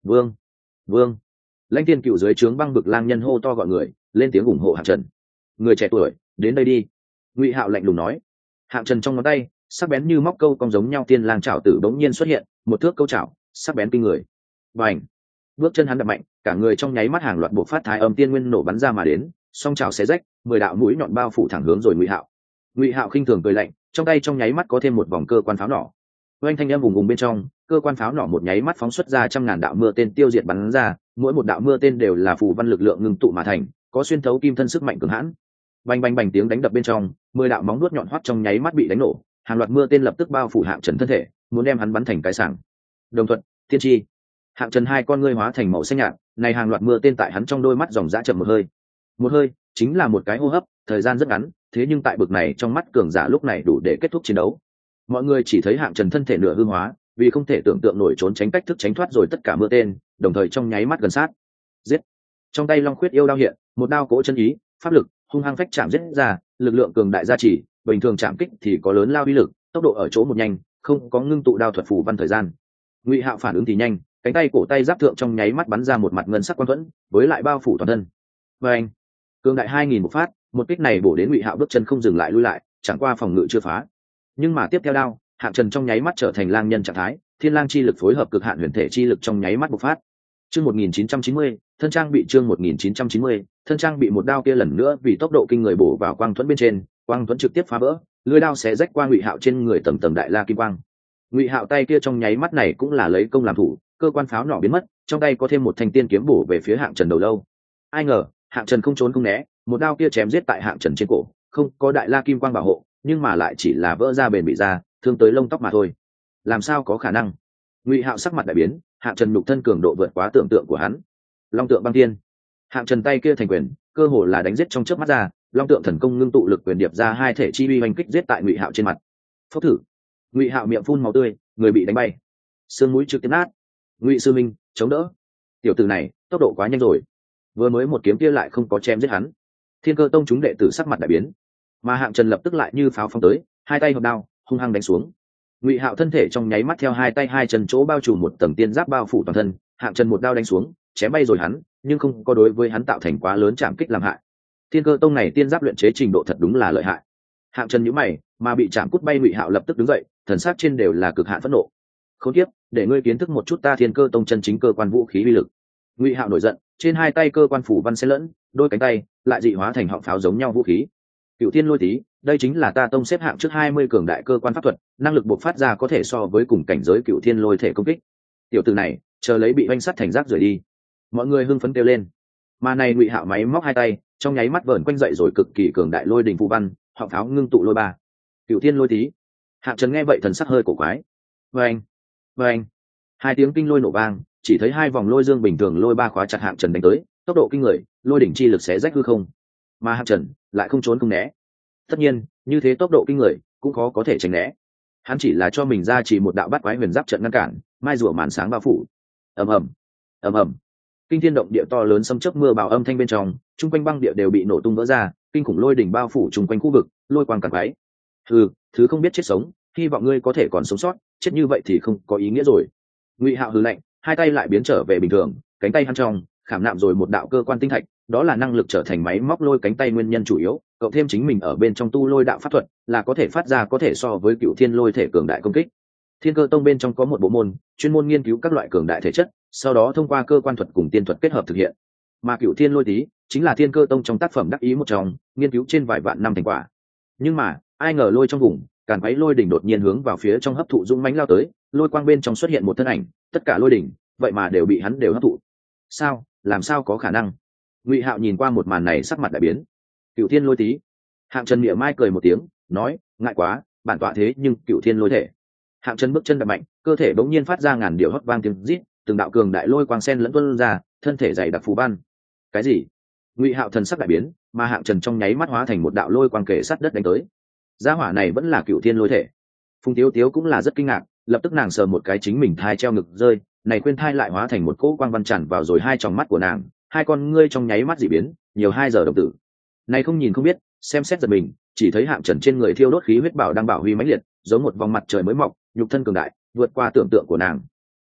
vương vương lãnh tiên cựu dưới trướng băng bực lang nhân hô to gọi người lên tiếng ủng hộ hạng trần. Người trẻ tuổi đến đây đi. Ngụy Hạo lạnh lùng nói. Hạng trần trong ngón tay sắc bén như móc câu cong giống nhau tiên lang chảo tử bỗng nhiên xuất hiện, một thước câu chảo sắc bén kinh người. Bành! Bước chân hắn đập mạnh, cả người trong nháy mắt hàng loạt buộc phát thái âm tiên nguyên nổ bắn ra mà đến, song chảo xé rách, mười đạo mũi nhọn bao phủ thẳng hướng rồi Ngụy Hạo. Ngụy Hạo khinh thường cười lạnh, trong tay trong nháy mắt có thêm một vòng cơ quan pháo nỏ. Oanh thanh âm vùng vùng bên trong, cơ quan pháo nỏ một nháy mắt phóng xuất ra trăm ngàn đạo mưa tên tiêu diệt bắn ra, mỗi một đạo mưa tên đều là phù văn lực lượng ngưng tụ mà thành, có xuyên thấu kim thân sức mạnh cường hãn. Bành bành bành tiếng đánh đập bên trong, mười đạo móng vuốt nhọn hoắt trong nháy mắt bị đánh nổ, hàng loạt mưa tên lập tức bao phủ Hạng Trần thân thể, muốn đem hắn bắn thành cái sảng. Đồng thuận, tiên tri. Hạng Trần hai con ngươi hóa thành màu xanh nhạt, này hàng loạt mưa tên tại hắn trong đôi mắt dòng dã chậm một hơi. Một hơi, chính là một cái hô hấp, thời gian rất ngắn, thế nhưng tại bực này trong mắt cường giả lúc này đủ để kết thúc chiến đấu. Mọi người chỉ thấy Hạng Trần thân thể nửa hư hóa, vì không thể tưởng tượng nổi trốn tránh cách thức tránh thoát rồi tất cả mưa tên, đồng thời trong nháy mắt gần sát. Giết! Trong tay Long Khuyết yêu đao hiện, một đao cỗ chân ý, pháp lực, hung hăng phách chạm giết ra, lực lượng cường đại gia trì, bình thường chạm kích thì có lớn lao uy lực, tốc độ ở chỗ một nhanh, không có ngưng tụ đao thuật phù văn thời gian. Ngụy Hạo phản ứng thì nhanh, cánh tay cổ tay giáp thượng trong nháy mắt bắn ra một mặt ngân sắc quang thuẫn, với lại bao phủ toàn thân. Và anh, cường đại hai nghìn một phát, một kích này bổ đến Ngụy Hạo bước chân không dừng lại lui lại, chẳng qua phòng ngự chưa phá. Nhưng mà tiếp theo đao, Hạng Trần trong nháy mắt trở thành lang nhân trạng thái, thiên lang chi lực phối hợp cực hạn huyền thể chi lực trong nháy mắt bộc phát. Chương một nghìn chín trăm chín mươi, thân trang bị chương một nghìn chín trăm chín mươi, thân trang bị một đao kia lần nữa vì tốc độ kinh người bổ vào quang thuẫn bên trên, quang thuẫn trực tiếp phá vỡ, lưỡi đao xé rách qua Ngụy Hạo trên người tầng tầng đại la kim quang. Ngụy Hạo tay kia trong nháy mắt này cũng là lấy công làm thủ, cơ quan pháo nỏ biến mất, trong tay có thêm một thanh tiên kiếm bổ về phía Hạng Trần đầu lâu. Ai ngờ, Hạng Trần không trốn không né, một đao kia chém giết tại Hạng Trần trên cổ, không có đại la kim quang bảo hộ, nhưng mà lại chỉ là vỡ ra bền bị ra, thương tới lông tóc mà thôi. Làm sao có khả năng? Ngụy Hạo sắc mặt đại biến, Hạng Trần nhục thân cường độ vượt quá tưởng tượng của hắn. Long tượng băng tiên. Hạng Trần tay kia thành quyền, cơ hồ là đánh giết trong chớp mắt ra, long tượng thần công ngưng tụ lực quyền điệp ra hai thể chi uy hoành kích giết tại Ngụy Hạo trên mặt. Phốc thử. Ngụy Hạo miệng phun máu tươi, người bị đánh bay, xương mũi trực tiếp nát. Ngụy sư minh, chống đỡ. Tiểu tử này, tốc độ quá nhanh rồi. Vừa mới một kiếm kia lại không có chém giết hắn. Thiên Cơ Tông chúng đệ tử sắc mặt đại biến, mà Hạng Trần lập tức lại như pháo phóng tới, hai tay hợp đao, hung hăng đánh xuống. Ngụy Hạo thân thể trong nháy mắt theo hai tay hai chân chỗ bao trùm một tầng tiên giáp bao phủ toàn thân, Hạng Trần một đao đánh xuống, chém bay rồi hắn, nhưng không có đối với hắn tạo thành quá lớn chạm kích làm hại. Thiên Cơ Tông này tiên giáp luyện chế trình độ thật đúng là lợi hại. Hạng Trần nhíu mày, mà bị chạm cút bay Ngụy Hạo lập tức đứng dậy, thần sắc trên đều là cực hạn phẫn nộ. Khốn kiếp, để ngươi kiến thức một chút ta Thiên Cơ Tông chân chính cơ quan vũ khí uy lực. Ngụy Hạo nổi giận, trên hai tay cơ quan phủ văn xen lẫn, đôi cánh tay lại dị hóa thành họng pháo giống nhau vũ khí. Cựu Thiên Lôi Tí, đây chính là ta tông xếp hạng trước hai mươi cường đại cơ quan pháp thuật, năng lực bộc phát ra có thể so với cùng cảnh giới Cựu Thiên Lôi thể công kích. Tiểu tử này, chờ lấy bị oanh sắt thành rác rưởi đi. Mọi người hưng phấn kêu lên. Mà này Ngụy Hạo máy móc hai tay, trong nháy mắt vờn quanh dậy rồi cực kỳ cường đại lôi đình phù văn, họng pháo ngưng tụ lôi ba. Cựu Thiên Lôi Tí. Hạng Trần nghe vậy thần sắc hơi cổ quái. Oanh, oanh. Hai tiếng kinh lôi nổ vang, chỉ thấy hai vòng lôi dương bình thường lôi ba khóa chặt Hạng Trần đánh tới, tốc độ kinh người, lôi đỉnh chi lực xé rách hư không. Mà Hạng Trần lại không trốn không né. Tất nhiên, như thế tốc độ kinh người cũng khó có thể tránh né. Hắn chỉ là cho mình ra chỉ một đạo bắt quái huyền giáp trận ngăn cản, mai rùa màn sáng bao phủ. Ầm ầm, ầm ầm. Kinh thiên động địa to lớn xâm chớp mưa bào âm thanh bên trong, trung quanh băng địa đều bị nổ tung vỡ ra, kinh khủng lôi đỉnh bao phủ trung quanh khu vực, lôi quang càn quái. Hừ, thứ không biết chết sống, hy vọng ngươi có thể còn sống sót, chết như vậy thì không có ý nghĩa rồi. Ngụy Hạo hừ lạnh, hai tay lại biến trở về bình thường, cánh tay hắn trong khảm nạm rồi một đạo cơ quan tinh thạch, đó là năng lực trở thành máy móc lôi cánh tay nguyên nhân chủ yếu, cộng thêm chính mình ở bên trong tu lôi đạo pháp thuật, là có thể phát ra có thể so với Cựu Thiên Lôi thể cường đại công kích. Thiên Cơ Tông bên trong có một bộ môn chuyên môn nghiên cứu các loại cường đại thể chất, sau đó thông qua cơ quan thuật cùng tiên thuật kết hợp thực hiện. Mà Cựu Thiên Lôi Tí chính là Thiên Cơ Tông trong tác phẩm đắc ý một trong, nghiên cứu trên vài vạn năm thành quả. Nhưng mà, ai ngờ lôi trong vùng, càn quấy lôi đỉnh đột nhiên hướng vào phía trong hấp thụ dũng mãnh lao tới, lôi quang bên trong xuất hiện một thân ảnh, tất cả lôi đỉnh, vậy mà đều bị hắn đều hấp thụ. Sao, làm sao có khả năng? Ngụy Hạo nhìn qua một màn này sắc mặt đại biến. Cựu Thiên Lôi Tí. Hạng Trần miệng mai cười một tiếng, nói, ngại quá, bản tọa thế nhưng Cựu Thiên Lôi thể. Hạng Trần bước chân đập mạnh, cơ thể bỗng nhiên phát ra ngàn điều hót vang tiếng rít, từng đạo cường đại lôi quang sen lẫn tuôn ra, thân thể dày đặc phù văn. Cái gì? Ngụy Hạo thần sắc đại biến, mà Hạng Trần trong nháy mắt hóa thành một đạo lôi quang kề sát đất đánh tới. Gia hỏa này vẫn là Cựu Thiên Lôi thể. Phùng Tiếu Tiếu cũng là rất kinh ngạc, lập tức nàng sờ một cái chính mình thai treo ngực rơi, này khuyên thai lại hóa thành một cỗ quang văn tràn vào rồi hai tròng mắt của nàng, hai con ngươi trong nháy mắt dị biến, nhiều hai giờ đồng tử. Này không nhìn không biết, xem xét giật mình, chỉ thấy Hạng Trần trên người thiêu đốt khí huyết bảo đang bảo huy mãnh liệt, giống một vòng mặt trời mới mọc, nhục thân cường đại, vượt qua tưởng tượng của nàng.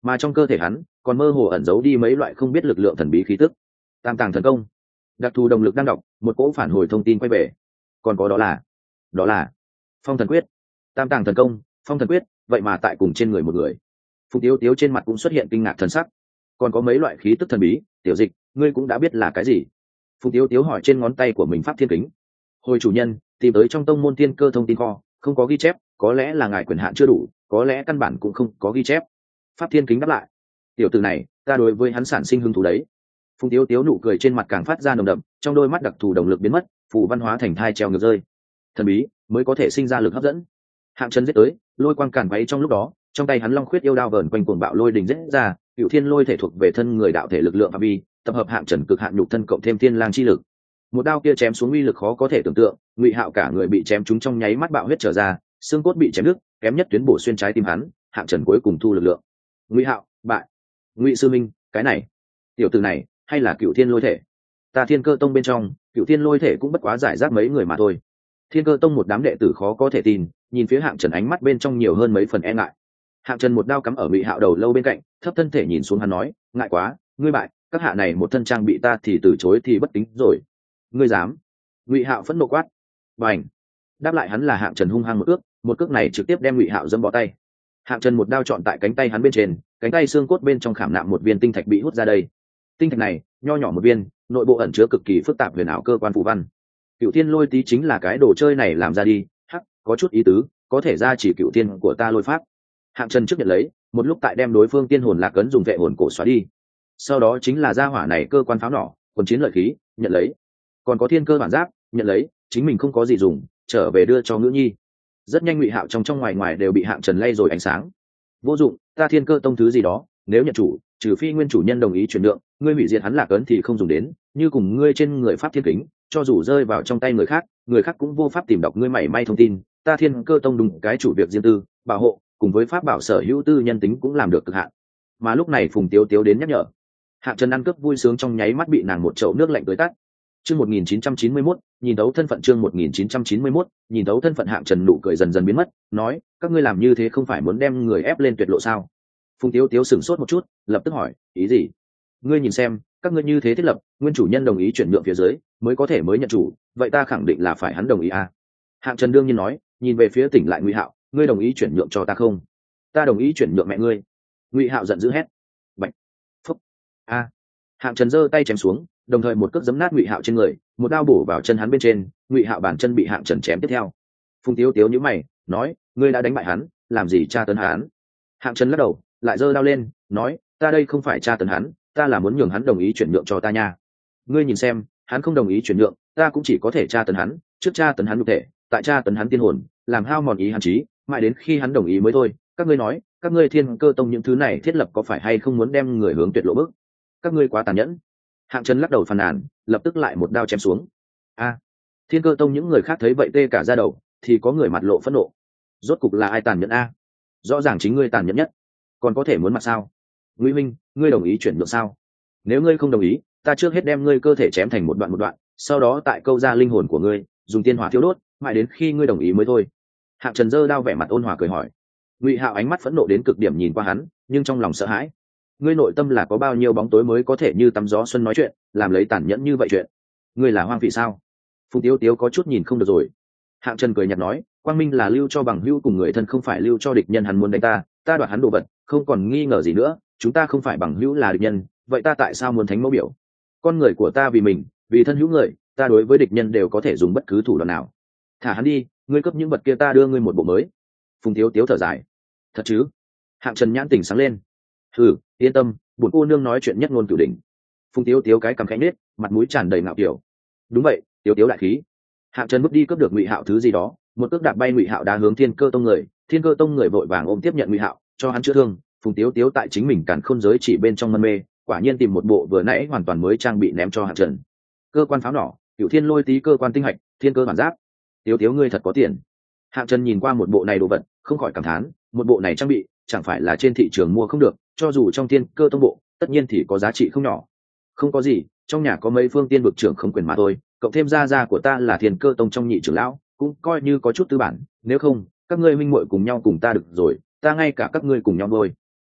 mà trong cơ thể hắn còn mơ hồ ẩn giấu đi mấy loại không biết lực lượng thần bí khí tức. Tam tàng thần công, đặc thù động lực đang đọc một cỗ phản hồi thông tin quay về. Còn có đó là đó là phong thần quyết. Tam tàng thần công, phong thần quyết, vậy mà tại cùng trên người một người. Phùng Tiếu Tiếu trên mặt cũng xuất hiện kinh ngạc thần sắc. Còn có mấy loại khí tức thần bí, tiểu dịch ngươi cũng đã biết là cái gì? Phùng Tiếu Tiếu hỏi trên ngón tay của mình pháp thiên kính. Hồi chủ nhân, tìm tới trong tông môn tiên cơ thông tin kho, không có ghi chép, có lẽ là ngài quyền hạn chưa đủ, có lẽ căn bản cũng không có ghi chép. Pháp thiên kính đáp lại. Tiểu tử này, ta đối với hắn sản sinh hứng thú đấy. Phùng Tiếu Tiếu nụ cười trên mặt càng phát ra nồng đậm, trong đôi mắt đặc thù động lực biến mất, phù văn hóa thành thai treo ngược rơi. Thần bí mới có thể sinh ra lực hấp dẫn. Hạng Trần giết tới, lôi quang càn quấy trong lúc đó, trong tay hắn long khuyết yêu đao vờn quanh cuồng bạo lôi đình giết ra, cựu thiên lôi thể thuộc về thân người đạo thể lực lượng phạm vi, tập hợp Hạng Trần cực hạn nhục thân cộng thêm thiên lang chi lực. Một đao kia chém xuống uy lực khó có thể tưởng tượng, Ngụy Hạo cả người bị chém trúng trong nháy mắt bạo huyết trở ra, xương cốt bị chém đứt, kém nhất tuyến bổ xuyên trái tim hắn, Hạng Trần cuối cùng thu lực lượng. Ngụy Hạo, bại. Ngụy sư minh, cái này, tiểu tử này, hay là cựu thiên lôi thể? Ta Thiên Cơ Tông bên trong, cựu thiên lôi thể cũng bất quá giải rác mấy người mà thôi. Thiên Cơ Tông một đám đệ tử khó có thể tin, nhìn phía Hạng Trần ánh mắt bên trong nhiều hơn mấy phần e ngại. Hạng Trần một đao cắm ở Ngụy Hạo đầu lâu bên cạnh, thấp thân thể nhìn xuống hắn nói, ngại quá, ngươi bại, các hạ này một thân trang bị ta thì từ chối thì bất tính rồi. Ngươi dám? Ngụy Hạo phẫn nộ quát. Bành! Đáp lại hắn là Hạng Trần hung hăng một ước, một cước này trực tiếp đem Ngụy Hạo dẫm bỏ tay. Hạng Trần một đao chọn tại cánh tay hắn bên trên, cánh tay xương cốt bên trong khảm nạm một viên tinh thạch bị hút ra đây. Tinh thạch này, nho nhỏ một viên, nội bộ ẩn chứa cực kỳ phức tạp huyền ảo cơ quan phù văn. Cựu Thiên Lôi Tí chính là cái đồ chơi này làm ra đi, hắc, có chút ý tứ, có thể ra chỉ cựu thiên của ta lôi pháp. Hạng Trần trước nhận lấy, một lúc tại đem đối phương tiên hồn lạc ấn dùng vệ hồn cổ xóa đi. Sau đó chính là gia hỏa này cơ quan pháo nỏ, quần chiến lợi khí, nhận lấy. Còn có thiên cơ bản giáp, nhận lấy, chính mình không có gì dùng, trở về đưa cho Ngữ Nhi. Rất nhanh Ngụy Hạo trong trong ngoài ngoài đều bị Hạng Trần lay rồi ánh sáng. Vô dụng, ta Thiên Cơ Tông thứ gì đó, nếu nhận chủ, trừ phi nguyên chủ nhân đồng ý chuyển nhượng, ngươi hủy diệt hắn lạc ấn thì không dùng đến, như cùng ngươi trên người pháp thiên kính, cho dù rơi vào trong tay người khác, người khác cũng vô pháp tìm đọc ngươi mảy may thông tin, ta Thiên Cơ Tông đúng cái chủ việc riêng tư, bảo hộ, cùng với pháp bảo sở hữu tư nhân tính cũng làm được cực hạn. Mà lúc này Phùng Tiếu Tiếu đến nhắc nhở. Hạng Trần ăn cướp vui sướng trong nháy mắt bị nàng một chậu nước lạnh tưới tắt. Chương một nghìn chín trăm chín mươi mốt, nhìn thấu thân phận chương một nghìn chín trăm chín mươi mốt, nhìn thấu thân phận Hạng Trần nụ cười dần dần biến mất, nói, các ngươi làm như thế không phải muốn đem người ép lên tuyệt lộ sao? Phùng Tiếu Tiếu sửng sốt một chút, lập tức hỏi, ý gì? Ngươi nhìn xem, các ngươi như thế thiết lập, nguyên chủ nhân đồng ý chuyển nhượng phía dưới, mới có thể mới nhận chủ, vậy ta khẳng định là phải hắn đồng ý à? Hạng Trần đương nhiên nói, nhìn về phía Tỉnh lại Ngụy Hạo, ngươi đồng ý chuyển nhượng cho ta không? Ta đồng ý chuyển nhượng mẹ ngươi. Ngụy Hạo giận dữ hét. Bạch. Phúc. A. Hạng Trần giơ tay chém xuống, đồng thời một cước giấm nát Ngụy Hạo trên người, một đao bổ vào chân hắn bên trên, Ngụy Hạo bàn chân bị Hạng Trần chém tiếp theo. Phùng Tiếu Tiếu nhíu mày, nói, ngươi đã đánh bại hắn, làm gì tra tấn hắn? Hạng Trần lắc đầu, lại giơ đao lên, nói, ta đây không phải tra tấn hắn, ta là muốn nhường hắn đồng ý chuyển nhượng cho ta nha. Ngươi nhìn xem, hắn không đồng ý chuyển nhượng, ta cũng chỉ có thể tra tấn hắn, trước tra tấn hắn nhục thể, tại tra tấn hắn tiên hồn, làm hao mòn ý hắn trí, mãi đến khi hắn đồng ý mới thôi. Các ngươi nói, các ngươi Thiên Cơ Tông những thứ này thiết lập có phải hay không muốn đem người hướng tuyệt lộ bước? Các ngươi quá tàn nhẫn. Hạng Trần lắc đầu phàn nàn, lập tức lại một đao chém xuống. A. Thiên Cơ Tông những người khác thấy vậy tê cả da đầu, thì có người mặt lộ phẫn nộ. Rốt cục là ai tàn nhẫn a? Rõ ràng chính ngươi tàn nhẫn nhất, còn có thể muốn mặt sao? Ngụy Minh, ngươi đồng ý chuyển nhượng sao? Nếu ngươi không đồng ý, ta trước hết đem ngươi cơ thể chém thành một đoạn một đoạn, sau đó tại câu ra linh hồn của ngươi, dùng tiên hỏa thiêu đốt, mãi đến khi ngươi đồng ý mới thôi. Hạng Trần giơ đao vẻ mặt ôn hòa cười hỏi. Ngụy Hạo ánh mắt phẫn nộ đến cực điểm nhìn qua hắn, nhưng trong lòng sợ hãi. Ngươi nội tâm là có bao nhiêu bóng tối mới có thể như tắm gió xuân nói chuyện, làm lấy tàn nhẫn như vậy chuyện? Ngươi là hoang phỉ sao? Phùng Tiếu Tiếu có chút nhìn không được rồi. Hạng Trần cười nhạt nói, quang minh là lưu cho bằng hữu cùng người thân, không phải lưu cho địch nhân. Hắn muốn đánh ta, ta đoạt hắn đồ vật, không còn nghi ngờ gì nữa. Chúng ta không phải bằng hữu là địch nhân, vậy ta tại sao muốn thánh mẫu biểu? Con người của ta vì mình, vì thân hữu người, ta đối với địch nhân đều có thể dùng bất cứ thủ đoạn nào. Thả hắn đi, ngươi cướp những vật kia, ta đưa ngươi một bộ mới. Phùng Tiếu Tiếu thở dài. Thật chứ? Hạng Trần nhãn tình sáng lên. Hừ, yên tâm, bổn cô nương nói chuyện nhất ngôn cửu đỉnh. Phùng Tiếu Tiếu cái cằm khẽ nết, mặt mũi tràn đầy ngạo kiểu. Đúng vậy, Tiếu Tiếu đại khí. Hạng Trần bước đi cướp được Ngụy Hạo thứ gì đó, một cước đạp bay Ngụy Hạo đá hướng Thiên Cơ Tông người. Thiên Cơ Tông người vội vàng ôm tiếp nhận Ngụy Hạo, cho hắn chữa thương. Phùng Tiếu Tiếu tại chính mình càn khôn giới chỉ bên trong mân mê, quả nhiên tìm một bộ vừa nãy hoàn toàn mới trang bị ném cho Hạng Trần. Cơ quan pháo nỏ, Cửu Thiên Lôi Tí cơ quan tinh hạch, thiên cơ bản giáp. Tiếu Tiếu ngươi thật có tiền. Hạng Trần nhìn qua một bộ này đồ vật, không khỏi cảm thán, một bộ này trang bị, chẳng phải là trên thị trường mua không được, cho dù trong Thiên Cơ Tông bộ, tất nhiên thì có giá trị không nhỏ. Không có gì, trong nhà có mấy phương tiên vực trưởng không quyền mà thôi, cộng thêm gia gia của ta là Thiên Cơ Tông trong nhị trưởng lão, cũng coi như có chút tư bản, nếu không, các ngươi minh muội cùng nhau cùng ta được rồi, ta ngay cả các ngươi cùng nhau nuôi.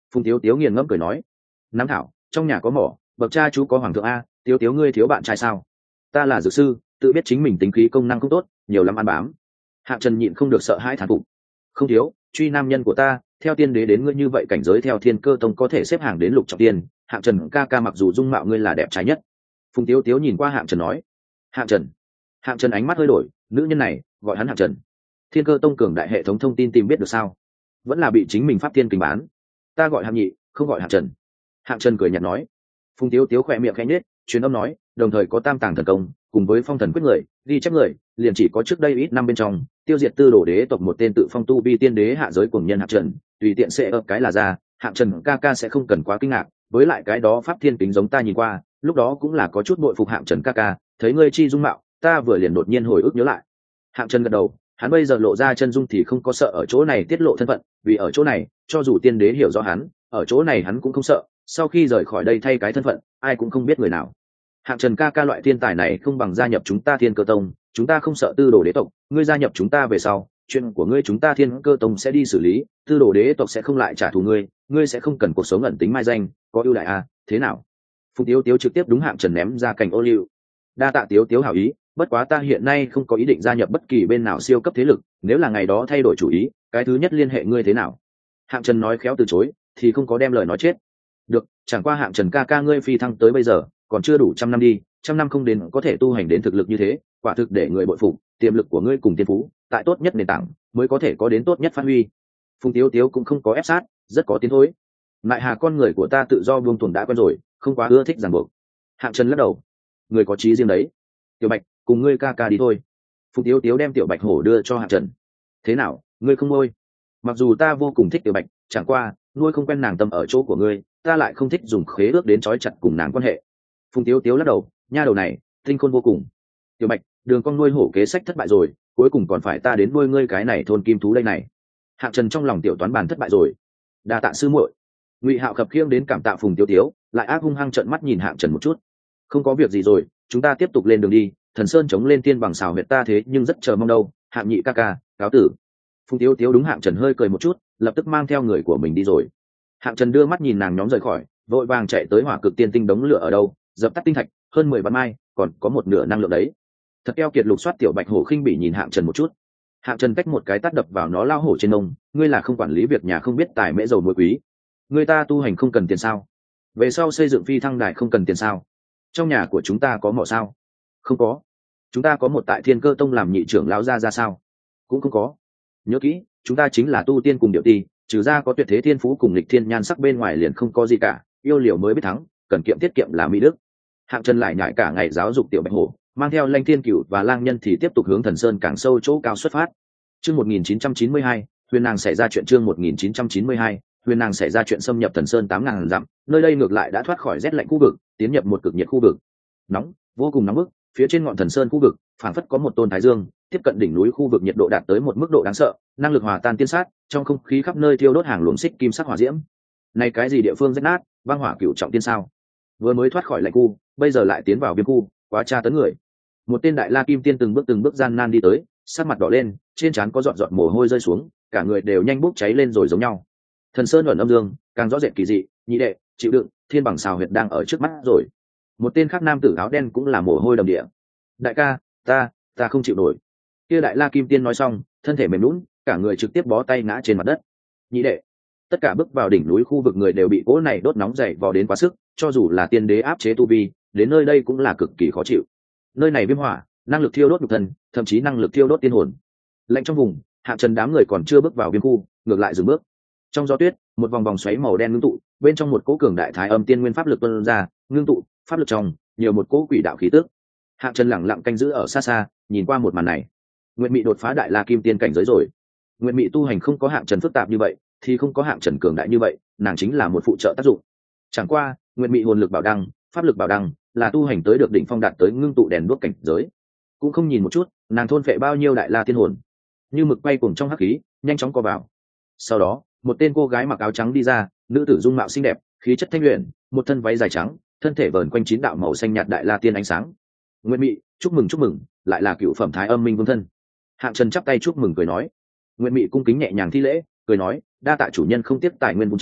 Phùng Tiếu Tiếu nghiền ngẫm cười nói. Nam thảo, trong nhà có mỏ, bậc cha chú có hoàng thượng a. Tiếu Tiếu ngươi thiếu bạn trai sao? Ta là dược sư, tự biết chính mình tính khí công năng không tốt, nhiều lắm ăn bám. Hạng Trần nhịn không được sợ hãi thán phục. Không thiếu, truy nam nhân của ta, theo tiên đế đến ngươi như vậy cảnh giới theo Thiên Cơ Tông có thể xếp hàng đến lục trọng tiên. Hạng Trần ca ca mặc dù dung mạo ngươi là đẹp trai nhất. Phùng Tiếu Tiếu nhìn qua Hạng Trần nói. Hạng Trần. Hạng Trần ánh mắt hơi đổi, nữ nhân này gọi hắn Hạng Trần. Thiên Cơ Tông cường đại hệ thống thông tin tìm biết được sao? Vẫn là bị chính mình pháp thiên kình bán. Ta gọi Hạng Nhị, không gọi Hạng Trần. Hạng Trần cười nhạt nói. Phùng Tiếu Tiếu khỏe miệng khẽ nhếch, truyền âm nói, đồng thời có tam tàng thần công cùng với phong thần quyết người ghi chép người liền chỉ có trước đây ít năm bên trong tiêu diệt tư đồ đế tộc một tên tự phong tu vi tiên đế hạ giới cùng nhân Hạng Trần, tùy tiện sẽ ập cái là ra. Hạng Trần ca ca sẽ không cần quá kinh ngạc, với lại cái đó pháp thiên kính giống ta nhìn qua, lúc đó cũng là có chút bội phục Hạng Trần ca ca, thấy ngươi chi dung mạo, ta vừa liền đột nhiên hồi ức nhớ lại. Hạng Trần gật đầu, hắn bây giờ lộ ra chân dung thì không có sợ ở chỗ này tiết lộ thân phận, vì ở chỗ này cho dù tiên đế hiểu rõ hắn, ở chỗ này hắn cũng không sợ, sau khi rời khỏi đây thay cái thân phận ai cũng không biết người nào. Hạng Trần ca ca loại thiên tài này không bằng gia nhập chúng ta Thiên Cơ Tông, chúng ta không sợ tư đồ đế tộc, ngươi gia nhập chúng ta về sau, chuyện của ngươi chúng ta Thiên Cơ Tông sẽ đi xử lý, tư đồ đế tộc sẽ không lại trả thù ngươi, ngươi sẽ không cần cuộc sống ẩn tính mai danh, có ưu đại à, thế nào? Phùng Tiếu Tiếu trực tiếp đúng Hạng Trần ném ra cành ô liu. Đa tạ Tiếu Tiếu hảo ý, bất quá ta hiện nay không có ý định gia nhập bất kỳ bên nào siêu cấp thế lực, nếu là ngày đó thay đổi chủ ý, cái thứ nhất liên hệ ngươi thế nào? Hạng Trần nói khéo từ chối, thì không có đem lời nói chết. Được, chẳng qua Hạng Trần ca ca ngươi phi thăng tới bây giờ, còn chưa đủ trăm năm đi, trăm năm không đến có thể tu hành đến thực lực như thế, quả thực để người bội phục, tiềm lực của ngươi cùng tiên phú, tại tốt nhất nền tảng mới có thể có đến tốt nhất phát huy. Phùng Tiếu Tiếu cũng không có ép sát, rất có tiến thối. Lại hà con người của ta tự do buông tuồng đã quen rồi, không quá ưa thích ràng buộc. Hạng Trần lắc đầu, người có chí riêng đấy. Tiểu Bạch, cùng ngươi ca ca đi thôi. Phùng Tiếu Tiếu đem Tiểu Bạch hổ đưa cho Hạng Trần. Thế nào, ngươi không nuôi? Mặc dù ta vô cùng thích Tiểu Bạch, chẳng qua nuôi không quen nàng tâm ở chỗ của ngươi, ta lại không thích dùng khế ước đến trói chặt cùng nàng quan hệ. Phùng Tiếu Tiếu lắc đầu, nha đầu này tinh khôn vô cùng. Tiểu Bạch, đường con nuôi hổ kế sách thất bại rồi, cuối cùng còn phải ta đến nuôi ngươi cái này thôn kim thú đây này. Hạng Trần trong lòng tiểu toán bàn thất bại rồi. Đa tạ sư muội. Ngụy Hạo khập khiễng đến cảm tạ Phùng Tiếu Tiếu, lại ác hung hăng trợn mắt nhìn Hạng Trần một chút. Không có việc gì rồi, chúng ta tiếp tục lên đường đi, Thần Sơn chống lên tiên bằng xào huyệt ta thế nhưng rất chờ mong đâu. Hạng Nhị ca ca, cáo tử. Phùng Tiếu Tiếu đúng Hạng Trần hơi cười một chút, lập tức mang theo người của mình đi rồi. Hạng Trần đưa mắt nhìn nàng nhóm rời khỏi, vội vàng chạy tới Hỏa Cực Tiên Tinh đống lửa ở đâu, dập tắt tinh thạch, hơn mười vạn mai, còn có một nửa năng lượng đấy. Thật eo kiệt lục soát Tiểu Bạch hổ khinh bỉ nhìn Hạng Trần một chút. Hạng Trần cách một cái tát đập vào nó lao hổ trên ông, ngươi là không quản lý việc nhà không biết tài mễ dầu muối quý. Người ta tu hành không cần tiền sao? Về sau xây dựng phi thăng đài không cần tiền sao? Trong nhà của chúng ta có mỏ sao? Không có. Chúng ta có một tại Thiên Cơ Tông làm nhị trưởng lão gia ra sao? Cũng không có. Nhớ kỹ, chúng ta chính là tu tiên cùng điệu ti, trừ ra có tuyệt thế thiên phú cùng lịch thiên nhan sắc bên ngoài liền không có gì cả, yêu liều mới biết thắng, cần kiệm tiết kiệm là mỹ đức. Hạng Trần lại nhại cả ngày giáo dục Tiểu Bạch hổ, mang theo Lanh Thiên Cửu và Lang Nhân thì tiếp tục hướng Thần Sơn càng sâu chỗ cao xuất phát. Chương một nghìn chín trăm chín mươi hai, Huyền nàng xảy ra chuyện chương một nghìn chín trăm chín mươi hai, Huyền nàng xảy ra chuyện xâm nhập Thần Sơn tám ngàn dặm, nơi đây ngược lại đã thoát khỏi rét lạnh khu vực, tiến nhập một cực nhiệt khu vực. Nóng, vô cùng nóng bức, phía trên ngọn Thần Sơn khu vực, phảng phất có một tôn thái dương, tiếp cận đỉnh núi khu vực nhiệt độ đạt tới một mức độ đáng sợ, năng lực hòa tan tiên sát, trong không khí khắp nơi thiêu đốt hàng luồng xích kim sắc hỏa diễm. Này cái gì địa phương rách nát, băng hỏa cửu trọng tiên sao? Vừa mới thoát khỏi lạnh khu, bây giờ lại tiến vào viêm khu, quá tra tấn người. Một tên đại la kim tiên từng bước từng bước gian nan đi tới, sắc mặt đỏ lên, trên trán có giọt giọt mồ hôi rơi xuống, cả người đều nhanh bốc cháy lên rồi giống nhau. Thần Sơn ẩn âm dương, càng rõ rệt kỳ dị, nhị đệ, chịu đựng, thiên bằng xào huyệt đang ở trước mắt rồi. Một tên khác nam tử áo đen cũng là mồ hôi đầm địa. Đại ca, ta, ta không chịu nổi. Kia đại la kim tiên nói xong, thân thể mềm nhũn, cả người trực tiếp bó tay ngã trên mặt đất. Nhị đệ, tất cả bước vào đỉnh núi khu vực người đều bị cỗ này đốt nóng dậy vò đến quá sức, cho dù là tiên đế áp chế tu vi, đến nơi đây cũng là cực kỳ khó chịu. Nơi này viêm hỏa, năng lực thiêu đốt nhục thân, thậm chí năng lực thiêu đốt tiên hồn. Lạnh trong vùng, Hạng Trần đám người còn chưa bước vào viêm khu, ngược lại dừng bước. Trong gió tuyết, một vòng vòng xoáy màu đen ngưng tụ, bên trong một cỗ cường đại thái âm tiên nguyên pháp lực tuôn ra, ngưng tụ, pháp lực trong, nhiều một cỗ quỷ đạo khí tức. Hạng Trần lẳng lặng canh giữ ở xa xa, nhìn qua một màn này. Nguyệt Mị đột phá đại la kim tiên cảnh giới rồi. Nguyệt Mị tu hành không có Hạng Trần phức tạp như vậy, thì không có Hạng Trần cường đại như vậy, nàng chính là một phụ trợ tác dụng. Chẳng qua, Nguyệt Mị hồn lực bảo đăng, pháp lực bảo đăng, là tu hành tới được đỉnh phong đạt tới ngưng tụ đèn đuốc cảnh giới. Cũng không nhìn một chút, nàng thôn phệ bao nhiêu đại la tiên hồn. Như mực quay cuồng trong hắc khí, nhanh chóng co vào. Sau đó, một tên cô gái mặc áo trắng đi ra, nữ tử dung mạo xinh đẹp, khí chất thanh luyện, một thân váy dài trắng, thân thể vờn quanh chín đạo màu xanh nhạt đại la tiên ánh sáng. Nguyệt Mị, chúc mừng chúc mừng, lại là cựu phẩm thái âm minh vương thân. Hạng Trần chắp tay chúc mừng cười nói. Nguyệt Mị cung kính nhẹ nhàng thi lễ, cười nói, đa tạ chủ nhân không tiếc tài nguyên vun trồng,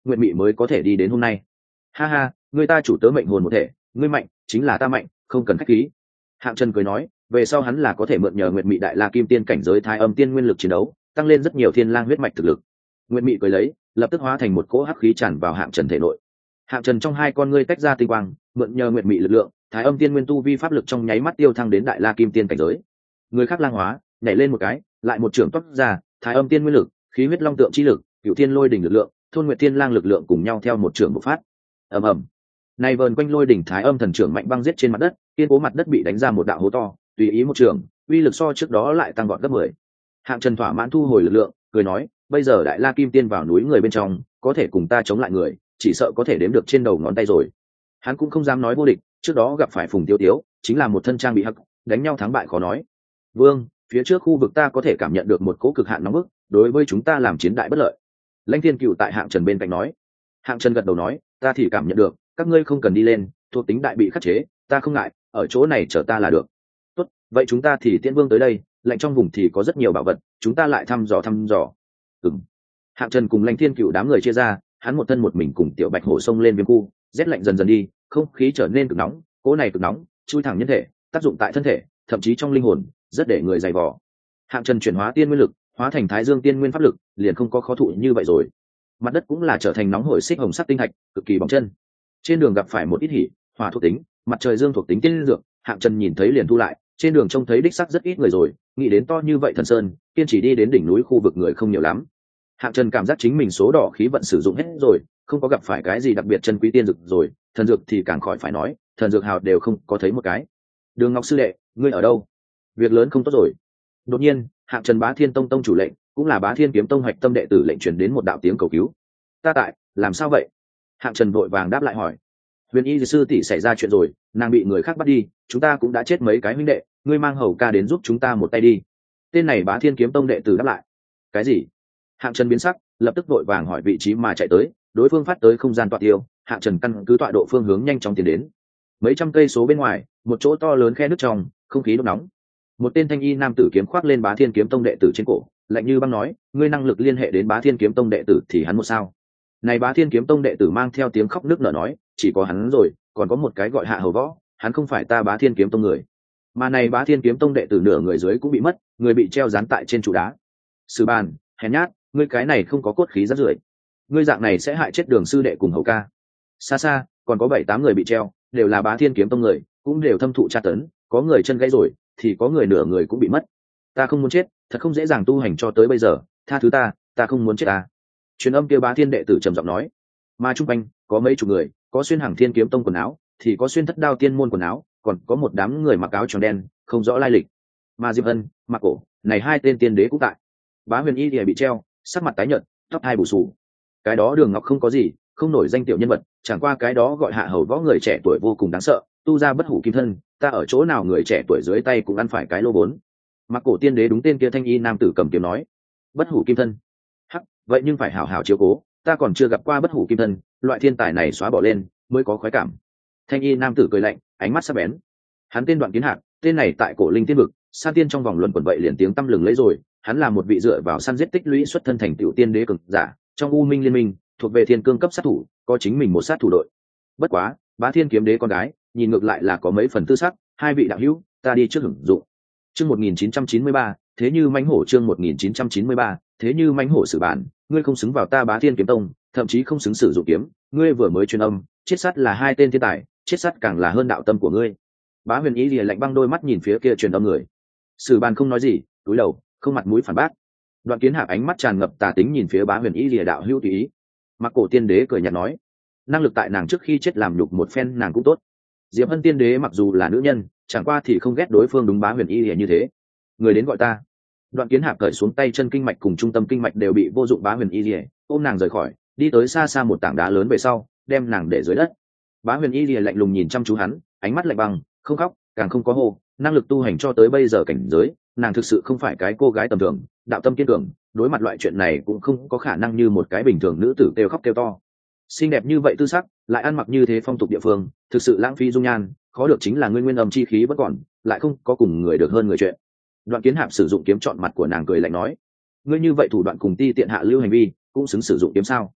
nguyện mị mới có thể đi đến hôm nay. Ha ha, người ta chủ tớ mệnh hồn một thể, ngươi mạnh chính là ta mạnh, không cần khách khí. Hạng Trần cười nói, về sau hắn là có thể mượn nhờ nguyện mị đại la kim tiên cảnh giới thái âm tiên nguyên lực chiến đấu, tăng lên rất nhiều thiên lang huyết mạch thực lực. Nguyện mị cười lấy, lập tức hóa thành một cỗ hắc khí tràn vào Hạng Trần thể nội. Hạng Trần trong hai con ngươi tách ra tinh quang, mượn nhờ nguyện mị lực lượng, thái âm tiên nguyên tu vi pháp lực trong nháy mắt tiêu thăng đến đại la kim tiên cảnh giới. Người khác lang hóa, nhảy lên một cái, lại một trường toát ra, thái âm tiên nguyên lực, khí huyết long tượng chi lực, cửu thiên lôi đỉnh lực lượng, thôn nguyệt thiên lang lực lượng cùng nhau theo một trường bộc phát. Ầm ầm. Này vờn quanh lôi đỉnh thái âm thần trưởng mạnh băng giết trên mặt đất, kiên cố mặt đất bị đánh ra một đạo hố to, tùy ý một trường, uy lực so trước đó lại tăng vọt gấp mười. Hạng Trần thỏa mãn thu hồi lực lượng, cười nói, bây giờ đại la kim tiên vào núi người bên trong, có thể cùng ta chống lại người, chỉ sợ có thể đếm được trên đầu ngón tay rồi. Hắn cũng không dám nói vô địch, trước đó gặp phải Phùng Tiêu Tiếu, chính là một thân trang bị hắc, đánh nhau thắng bại khó nói. Vương, phía trước khu vực ta có thể cảm nhận được một cỗ cực hạn nóng bức, đối với chúng ta làm chiến đại bất lợi. Lãnh Thiên Cựu tại Hạng Trần bên cạnh nói. Hạng Trần gật đầu nói, ta thì cảm nhận được, các ngươi không cần đi lên, thuộc tính đại bị khắc chế, ta không ngại, ở chỗ này chờ ta là được. Tốt, vậy chúng ta thì tiễn Vương tới đây, lạnh trong vùng thì có rất nhiều bảo vật, chúng ta lại thăm dò thăm dò. Ừm. Hạng Trần cùng Lãnh Thiên Cựu đám người chia ra, hắn một thân một mình cùng Tiểu Bạch Hổ xông lên viêm khu, rét lạnh dần dần đi, không khí trở nên cực nóng, cỗ này cực nóng, chui thẳng nhân thể, tác dụng tại thân thể, thậm chí trong linh hồn, rất để người dày vò. Hạng Trần chuyển hóa tiên nguyên lực, hóa thành Thái Dương tiên nguyên pháp lực, liền không có khó thụ như vậy rồi. Mặt đất cũng là trở thành nóng hổi xích hồng sắc tinh thạch, cực kỳ bỏng chân. Trên đường gặp phải một ít hỉ, hỏa thuộc tính, mặt trời dương thuộc tính tiên dược, Hạng Trần nhìn thấy liền thu lại, trên đường trông thấy đích sắc rất ít người rồi, nghĩ đến to như vậy thần sơn, kiên chỉ đi đến đỉnh núi khu vực người không nhiều lắm. Hạng Trần cảm giác chính mình số đỏ khí vận sử dụng hết rồi, không có gặp phải cái gì đặc biệt chân quý tiên dược rồi, thần dược thì càng khỏi phải nói, thần dược hào đều không có thấy một cái. Đường Ngọc sư đệ, ngươi ở đâu? Việc lớn không tốt rồi. Đột nhiên, Hạng Trần Bá Thiên Tông tông chủ lệnh, cũng là Bá Thiên Kiếm Tông hoạch tâm đệ tử lệnh truyền đến một đạo tiếng cầu cứu. Ta tại, làm sao vậy? Hạng Trần vội vàng đáp lại hỏi. Huyền Y sư tỷ xảy ra chuyện rồi, nàng bị người khác bắt đi, chúng ta cũng đã chết mấy cái huynh đệ, ngươi mang Hầu ca đến giúp chúng ta một tay đi. Tên này Bá Thiên Kiếm Tông đệ tử đáp lại. Cái gì? Hạng Trần biến sắc, lập tức vội vàng hỏi vị trí mà chạy tới, đối phương phát tới không gian tọa tiêu, Hạng Trần căn cứ tọa độ phương hướng nhanh chóng tiến đến. Mấy trăm cây số bên ngoài, một chỗ to lớn khe nước trong, không khí đốt nóng. Một tên thanh y nam tử kiếm khoác lên Bá Thiên Kiếm Tông đệ tử trên cổ, lạnh như băng nói, ngươi năng lực liên hệ đến Bá Thiên Kiếm Tông đệ tử thì hắn một sao? Này Bá Thiên Kiếm Tông đệ tử mang theo tiếng khóc nức nở nói, chỉ có hắn rồi, còn có một cái gọi Hạ Hầu Võ, hắn không phải ta Bá Thiên Kiếm Tông người. Mà này Bá Thiên Kiếm Tông đệ tử nửa người dưới cũng bị mất, người bị treo dán tại trên trụ đá. Sử Bàn, hèn nhát, ngươi cái này không có cốt khí rất rưởi, ngươi dạng này sẽ hại chết Đường sư đệ cùng Hầu ca. Xa xa, còn có bảy tám người bị treo, đều là Bá Thiên Kiếm Tông người, cũng đều thâm thụ tra tấn, có người chân gãy rồi, thì có người nửa người cũng bị mất. Ta không muốn chết, thật không dễ dàng tu hành cho tới bây giờ, tha thứ ta, ta không muốn chết ta. Truyền âm kia Bá Thiên đệ tử trầm giọng nói. Mà trung quanh có mấy chục người, có xuyên hàng Thiên Kiếm Tông quần áo, thì có xuyên Thất Đao Tiên môn quần áo, còn có một đám người mặc áo tròn đen, không rõ lai lịch. Mà Diệp Ân, Mạc Cổ, này hai tên tiên đế cũng tại. Bá Huyền Y thì bị treo, sắc mặt tái nhợt, tóc hai bù xù. Cái đó Đường Ngọc không có gì, không nổi danh tiểu nhân vật, chẳng qua cái đó gọi Hạ Hầu Võ người trẻ tuổi vô cùng đáng sợ, tu ra bất hủ kim thân, ta ở chỗ nào người trẻ tuổi dưới tay cũng ăn phải cái lô vốn. Mạc Cổ tiên đế đúng tên kia thanh y nam tử cầm kiếm nói, bất hủ kim thân. Hắc, vậy nhưng phải hảo hảo chiếu cố, ta còn chưa gặp qua bất hủ kim thân, loại thiên tài này xóa bỏ lên mới có khoái cảm. Thanh y nam tử cười lạnh, ánh mắt sắc bén. Hắn tên Đoạn Kiến Hạc, tên này tại Cổ Linh Tiên vực, san tiên trong vòng luận quẩn vậy liền tiếng tăm lừng lấy rồi, hắn là một vị dựa vào săn giết tích lũy xuất thân thành tiểu tiên đế cực giả, trong U Minh liên minh, thuộc về thiên cương cấp sát thủ, có chính mình một sát thủ đội. Bất quá, Bá Thiên kiếm đế con gái, nhìn ngược lại là có mấy phần tư sắc, hai vị đạo hữu, ta đi trước hưởng dụng. Chương một nghìn chín trăm chín mươi ba, thế như mãnh hổ chương một nghìn chín trăm chín mươi ba, thế như mãnh hổ Sử Bản, ngươi không xứng vào ta Bá Thiên kiếm tông, thậm chí không xứng sử dụng kiếm, ngươi vừa mới truyền âm, chết sát là hai tên thiên tài, chết sát càng là hơn đạo tâm của ngươi. Bá Huyền Ý lìa lạnh băng đôi mắt nhìn phía kia truyền âm người. Sử Bản không nói gì, cúi đầu, không mặt mũi phản bác. Đoạn Kiến Hạc ánh mắt tràn ngập tà tính nhìn phía Bá Huyền Ý lìa đạo hữu tùy ý. Mặc Cổ tiên đế cười nhạt nói, năng lực tại nàng trước khi chết làm nhục một phen nàng cũng tốt. Diệp Hân tiên đế mặc dù là nữ nhân, chẳng qua thì không ghét đối phương đúng Bá Huyền Y lìa như thế. Người đến gọi ta. Đoạn Kiến Hạc cởi xuống tay chân kinh mạch cùng trung tâm kinh mạch đều bị vô dụng Bá Huyền Y lìa, ôm nàng rời khỏi, đi tới xa xa một tảng đá lớn về sau, đem nàng để dưới đất. Bá Huyền Y lìa lạnh lùng nhìn chăm chú hắn, ánh mắt lạnh băng, không khóc, càng không có hô, năng lực tu hành cho tới bây giờ cảnh giới, nàng thực sự không phải cái cô gái tầm thường, đạo tâm kiên cường, đối mặt loại chuyện này cũng không có khả năng như một cái bình thường nữ tử kêu khóc kêu to. Xinh đẹp như vậy tư sắc, lại ăn mặc như thế phong tục địa phương, thực sự lãng phí dung nhan, khó được chính là nguyên nguyên âm chi khí vẫn còn, lại không có cùng người được hơn người chuyện. Đoạn Kiến Hạc sử dụng kiếm chọn mặt của nàng cười lạnh nói, ngươi như vậy thủ đoạn cùng ti tiện hạ lưu hành vi, cũng xứng sử dụng kiếm sao?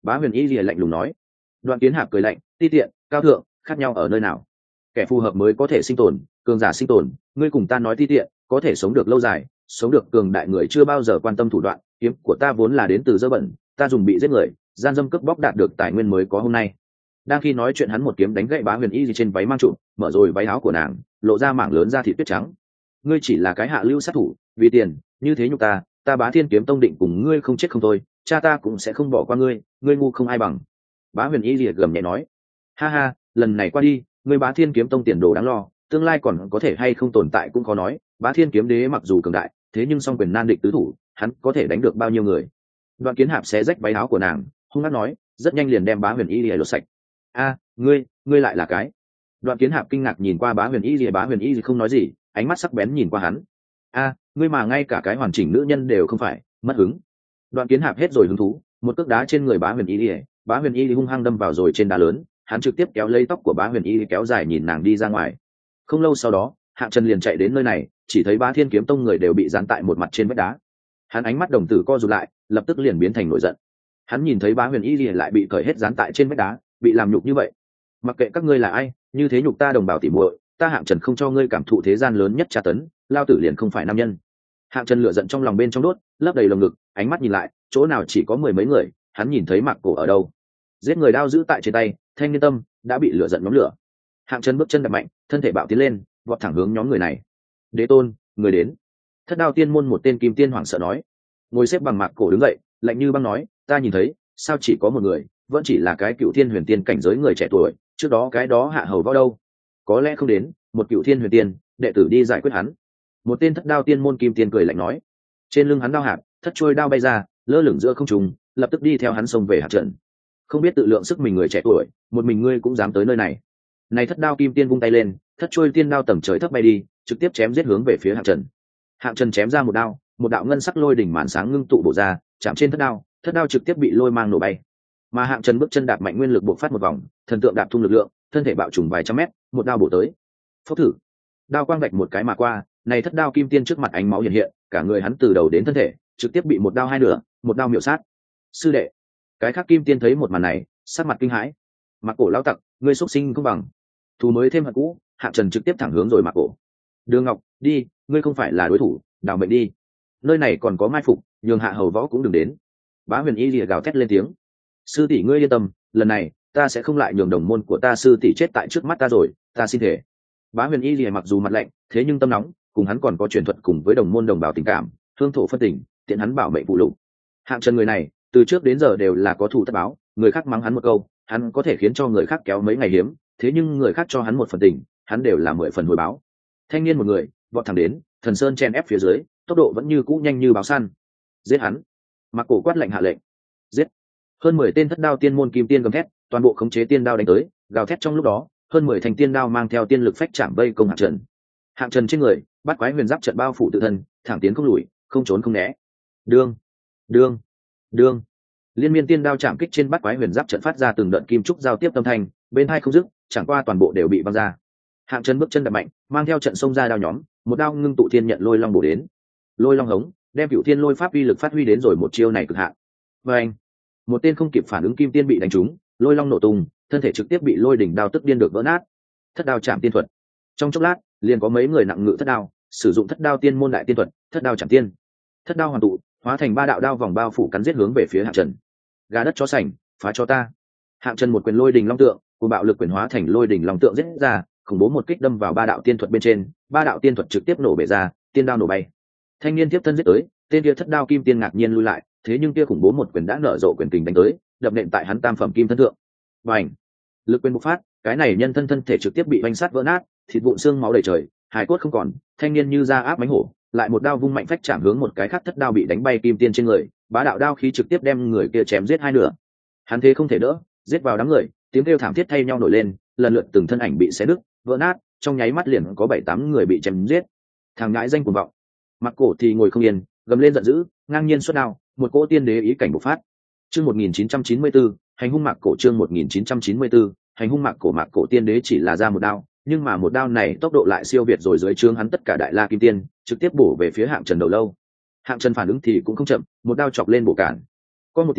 Bá Huyền Y lìa lạnh lùng nói. Đoạn Kiến Hạp cười lạnh, ti tiện, cao thượng, khác nhau ở nơi nào? Kẻ phù hợp mới có thể sinh tồn, cường giả sinh tồn, ngươi cùng ta nói ti tiện, có thể sống được lâu dài, sống được cường đại người chưa bao giờ quan tâm thủ đoạn, kiếm của ta vốn là đến từ dơ bẩn, ta dùng bị giết người, gian dâm cướp bóc đạt được tài nguyên mới có hôm nay. Đang khi nói chuyện hắn một kiếm đánh gãy Bá Huyền Y trên váy mang trụ, mở rồi váy áo của nàng, lộ ra mảng lớn da thịt tuyết trắng. Ngươi chỉ là cái hạ lưu sát thủ, vì tiền, như thế nhục ta, ta Bá Thiên Kiếm Tông định cùng ngươi không chết không thôi, cha ta cũng sẽ không bỏ qua ngươi, ngươi ngu không ai bằng. Bá Huyền Y liệt gầm nhẹ nói, ha ha, lần này qua đi, ngươi Bá Thiên Kiếm Tông tiền đồ đáng lo, tương lai còn có thể hay không tồn tại cũng khó nói. Bá Thiên Kiếm Đế mặc dù cường đại, thế nhưng song quyền nan địch tứ thủ, hắn có thể đánh được bao nhiêu người? Đoạn Kiến Hạp xé rách váy áo của nàng, hung hăng nói, rất nhanh liền đem Bá Huyền Y liệt lột sạch. A, ngươi, ngươi lại là cái? Đoạn Kiến Hạp kinh ngạc nhìn qua Bá Huyền Y liệt, Bá Huyền Y không nói gì, ánh mắt sắc bén nhìn qua hắn. A, ngươi mà ngay cả cái hoàn chỉnh nữ nhân đều không phải, mất hứng. Đoạn Kiến Hạp hết rồi hứng thú, một cước đá trên người Bá Huyền Y liệt, Bá Huyền Y hung hăng đâm vào rồi trên đá lớn, hắn trực tiếp kéo lấy tóc của Bá Huyền Y kéo dài nhìn nàng đi ra ngoài. Không lâu sau đó, Hạng Trần liền chạy đến nơi này, chỉ thấy Bá Thiên Kiếm Tông người đều bị dán tại một mặt trên vách đá. Hắn ánh mắt đồng tử co rụt lại, lập tức liền biến thành nổi giận. Hắn nhìn thấy Bá Huyền Y lại bị cởi hết dán tại trên vách đá, bị làm nhục như vậy. Mặc kệ các ngươi là ai, như thế nhục ta đồng bào tỉ muội, ta Hạng Trần không cho ngươi cảm thụ thế gian lớn nhất tra tấn, lao tử liền không phải nam nhân. Hạng Trần lửa giận trong lòng bên trong đốt, lấp đầy lồng ngực, ánh mắt nhìn lại, chỗ nào chỉ có mười mấy người, hắn nhìn thấy Mạc Cổ ở đâu. Giết người đao giữ tại trên tay, thanh niên tâm đã bị lửa giận nhóm lửa. Hạng Trần bước chân đập mạnh, thân thể bạo tiến lên, vọt thẳng hướng nhóm người này. Đế tôn, người đến. Thất Đao Tiên môn một tên kim tiên hoảng sợ nói. Ngồi xếp bằng Mạc Cổ đứng dậy, lạnh như băng nói, ta nhìn thấy, sao chỉ có một người, vẫn chỉ là cái cựu thiên huyền tiên cảnh giới người trẻ tuổi, trước đó cái đó hạ hầu võ đâu? Có lẽ không đến, một cựu thiên huyền tiên, đệ tử đi giải quyết hắn. Một tên Thất Đao Tiên môn kim tiên cười lạnh nói. Trên lưng hắn đao hạp, thất trôi đao bay ra, lơ lửng giữa không trung, lập tức đi theo hắn xông về Hạng Trần. Không biết tự lượng sức mình người trẻ tuổi, một mình ngươi cũng dám tới nơi này. Này Thất Đao kim tiên vung tay lên, thất trôi tiên đao tầng trời thấp bay đi, trực tiếp chém giết hướng về phía Hạng Trần. Hạng Trần chém ra một đao, một đạo ngân sắc lôi đỉnh màn sáng ngưng tụ bổ ra, chạm trên thất đao, thất đao trực tiếp bị lôi mang nổ bay. Mà Hạng Trần bước chân đạp mạnh nguyên lực bộc phát một vòng, thần tượng đạp thung lực lượng, thân thể bạo trùng vài trăm mét, một đao bổ tới. Phốc thử, đao quang vạch một cái mà qua, này Thất Đao kim tiên trước mặt ánh máu hiện hiện, cả người hắn từ đầu đến thân thể, trực tiếp bị một đao hai nửa, một đao miểu sát. Sư đệ, cái khác kim tiên thấy một màn này, sắc mặt kinh hãi. Mạc Cổ lão tặc, ngươi xuất sinh không bằng. Thù mới thêm hận cũ, Hạng Trần trực tiếp thẳng hướng rồi Mạc Cổ. Đường Ngọc, đi, ngươi không phải là đối thủ, đào mệnh đi. Nơi này còn có mai phục, nhường Hạ Hầu Võ cũng đừng đến. Bá Huyền Y lìa gào thét lên tiếng. Sư tỷ ngươi yên tâm, lần này ta sẽ không lại nhường đồng môn của ta sư tỷ chết tại trước mắt ta rồi, ta xin thể. Bá Huyền Y lìa mặc dù mặt lạnh, thế nhưng tâm nóng, cùng hắn còn có truyền thuật cùng với đồng môn đồng bào tình cảm, hương thổ phân tình, tiện hắn bảo mệnh phụ lục. Hạng Trần người này, từ trước đến giờ đều là có thù tất báo, người khác mắng hắn một câu, hắn có thể khiến cho người khác kéo mấy ngày hiếm, thế nhưng người khác cho hắn một phần tình, hắn đều là mười phần hồi báo. Thanh niên một người, vọt thẳng đến, Thần Sơn chen ép phía dưới, tốc độ vẫn như cũ nhanh như báo săn. Giết hắn! Mạc Cổ quát lệnh hạ lệnh. Giết! Hơn mười tên Thất Đao tiên môn kim tiên gầm thét, toàn bộ khống chế tiên đao đánh tới, gào thét trong lúc đó, hơn mười thành tiên đao mang theo tiên lực phách chạm vây công Hạng Trần. Hạng Trần trên người, bắt quái huyền giáp trận bao phủ tự thân, thẳng tiến không lùi, không trốn không né. Đương, đương, đương. Liên miên tiên đao chạm kích trên bắt quái huyền giáp trận phát ra từng đợt kim trúc giao tiếp âm thanh, bên hai không dứt, chẳng qua toàn bộ đều bị văng ra. Hạng Trần bước chân đập mạnh, mang theo trận xông ra đao nhóm, một đao ngưng tụ thiên nhận lôi long bổ đến. Lôi long hống, đem cửu thiên lôi pháp uy lực phát huy đến rồi một chiêu này cực hạn. Và anh, một tên không kịp phản ứng kim tiên bị đánh trúng, lôi long nổ tung, thân thể trực tiếp bị lôi đỉnh đao tức điên được vỡ nát. Thất đao chạm tiên thuật. Trong chốc lát, liền có mấy người nặng ngự thất đao, sử dụng thất đao tiên môn đại tiên thuật, thất đao chạm tiên. Thất đao hoàn tụ, hóa thành ba đạo đao vòng bao phủ cắn giết hướng về phía Hạng Trần. Gà đất chó sành, phá cho ta. Hạng Trần một quyền lôi đỉnh long tượng, cùng bạo lực quyền hóa thành lôi đỉnh long tượng giết ra, khủng bố một kích đâm vào ba đạo tiên thuật bên trên, ba đạo tiên thuật trực tiếp nổ bể ra, tiên đao nổ bay. Thanh niên tiếp thân giết tới, tên kia thất đao kim tiên ngạc nhiên lui lại, thế nhưng kia khủng bố một quyền đã nở rộ quyền kình đánh tới, đập nện tại hắn tam phẩm kim thân thượng. Bành! Lực quyền bộc phát, cái này nhân thân thân thể trực tiếp bị vành sát vỡ nát, thịt vụn xương máu đầy trời, hài cốt không còn, thanh niên như da áp mánh hổ, lại một đao vung mạnh phách chạm hướng một cái khác thất đao bị đánh bay kim tiên trên người, bá đạo đao khí trực tiếp đem người kia chém giết hai nửa. Hắn thế không thể đỡ, giết vào đám người, tiếng kêu thảm thiết thay nhau nổi lên, lần lượt từng thân ảnh bị xé nứt, vỡ nát, trong nháy mắt liền có bảy tám người bị chém giết. Thằng ngãi danh cuồng vọng. Mặc Cổ thì ngồi không yên, gầm lên giận dữ, ngang nhiên xuất đao, một cỗ tiên đế ý cảnh bộc phát. Chương một nghìn chín trăm chín mươi tư, hành hung Mạc Cổ chương một nghìn chín trăm chín mươi tư, hành hung Mạc Cổ Mạc Cổ tiên đế chỉ là ra một đao, nhưng mà một đao này tốc độ lại siêu việt rồi dưới trướng hắn tất cả đại la kim tiên, trực tiếp bổ về phía Hạng Trần đầu lâu. Hạng Trần phản ứng thì cũng không chậm, một đao chọc lên bổ cản. Có một tiếng,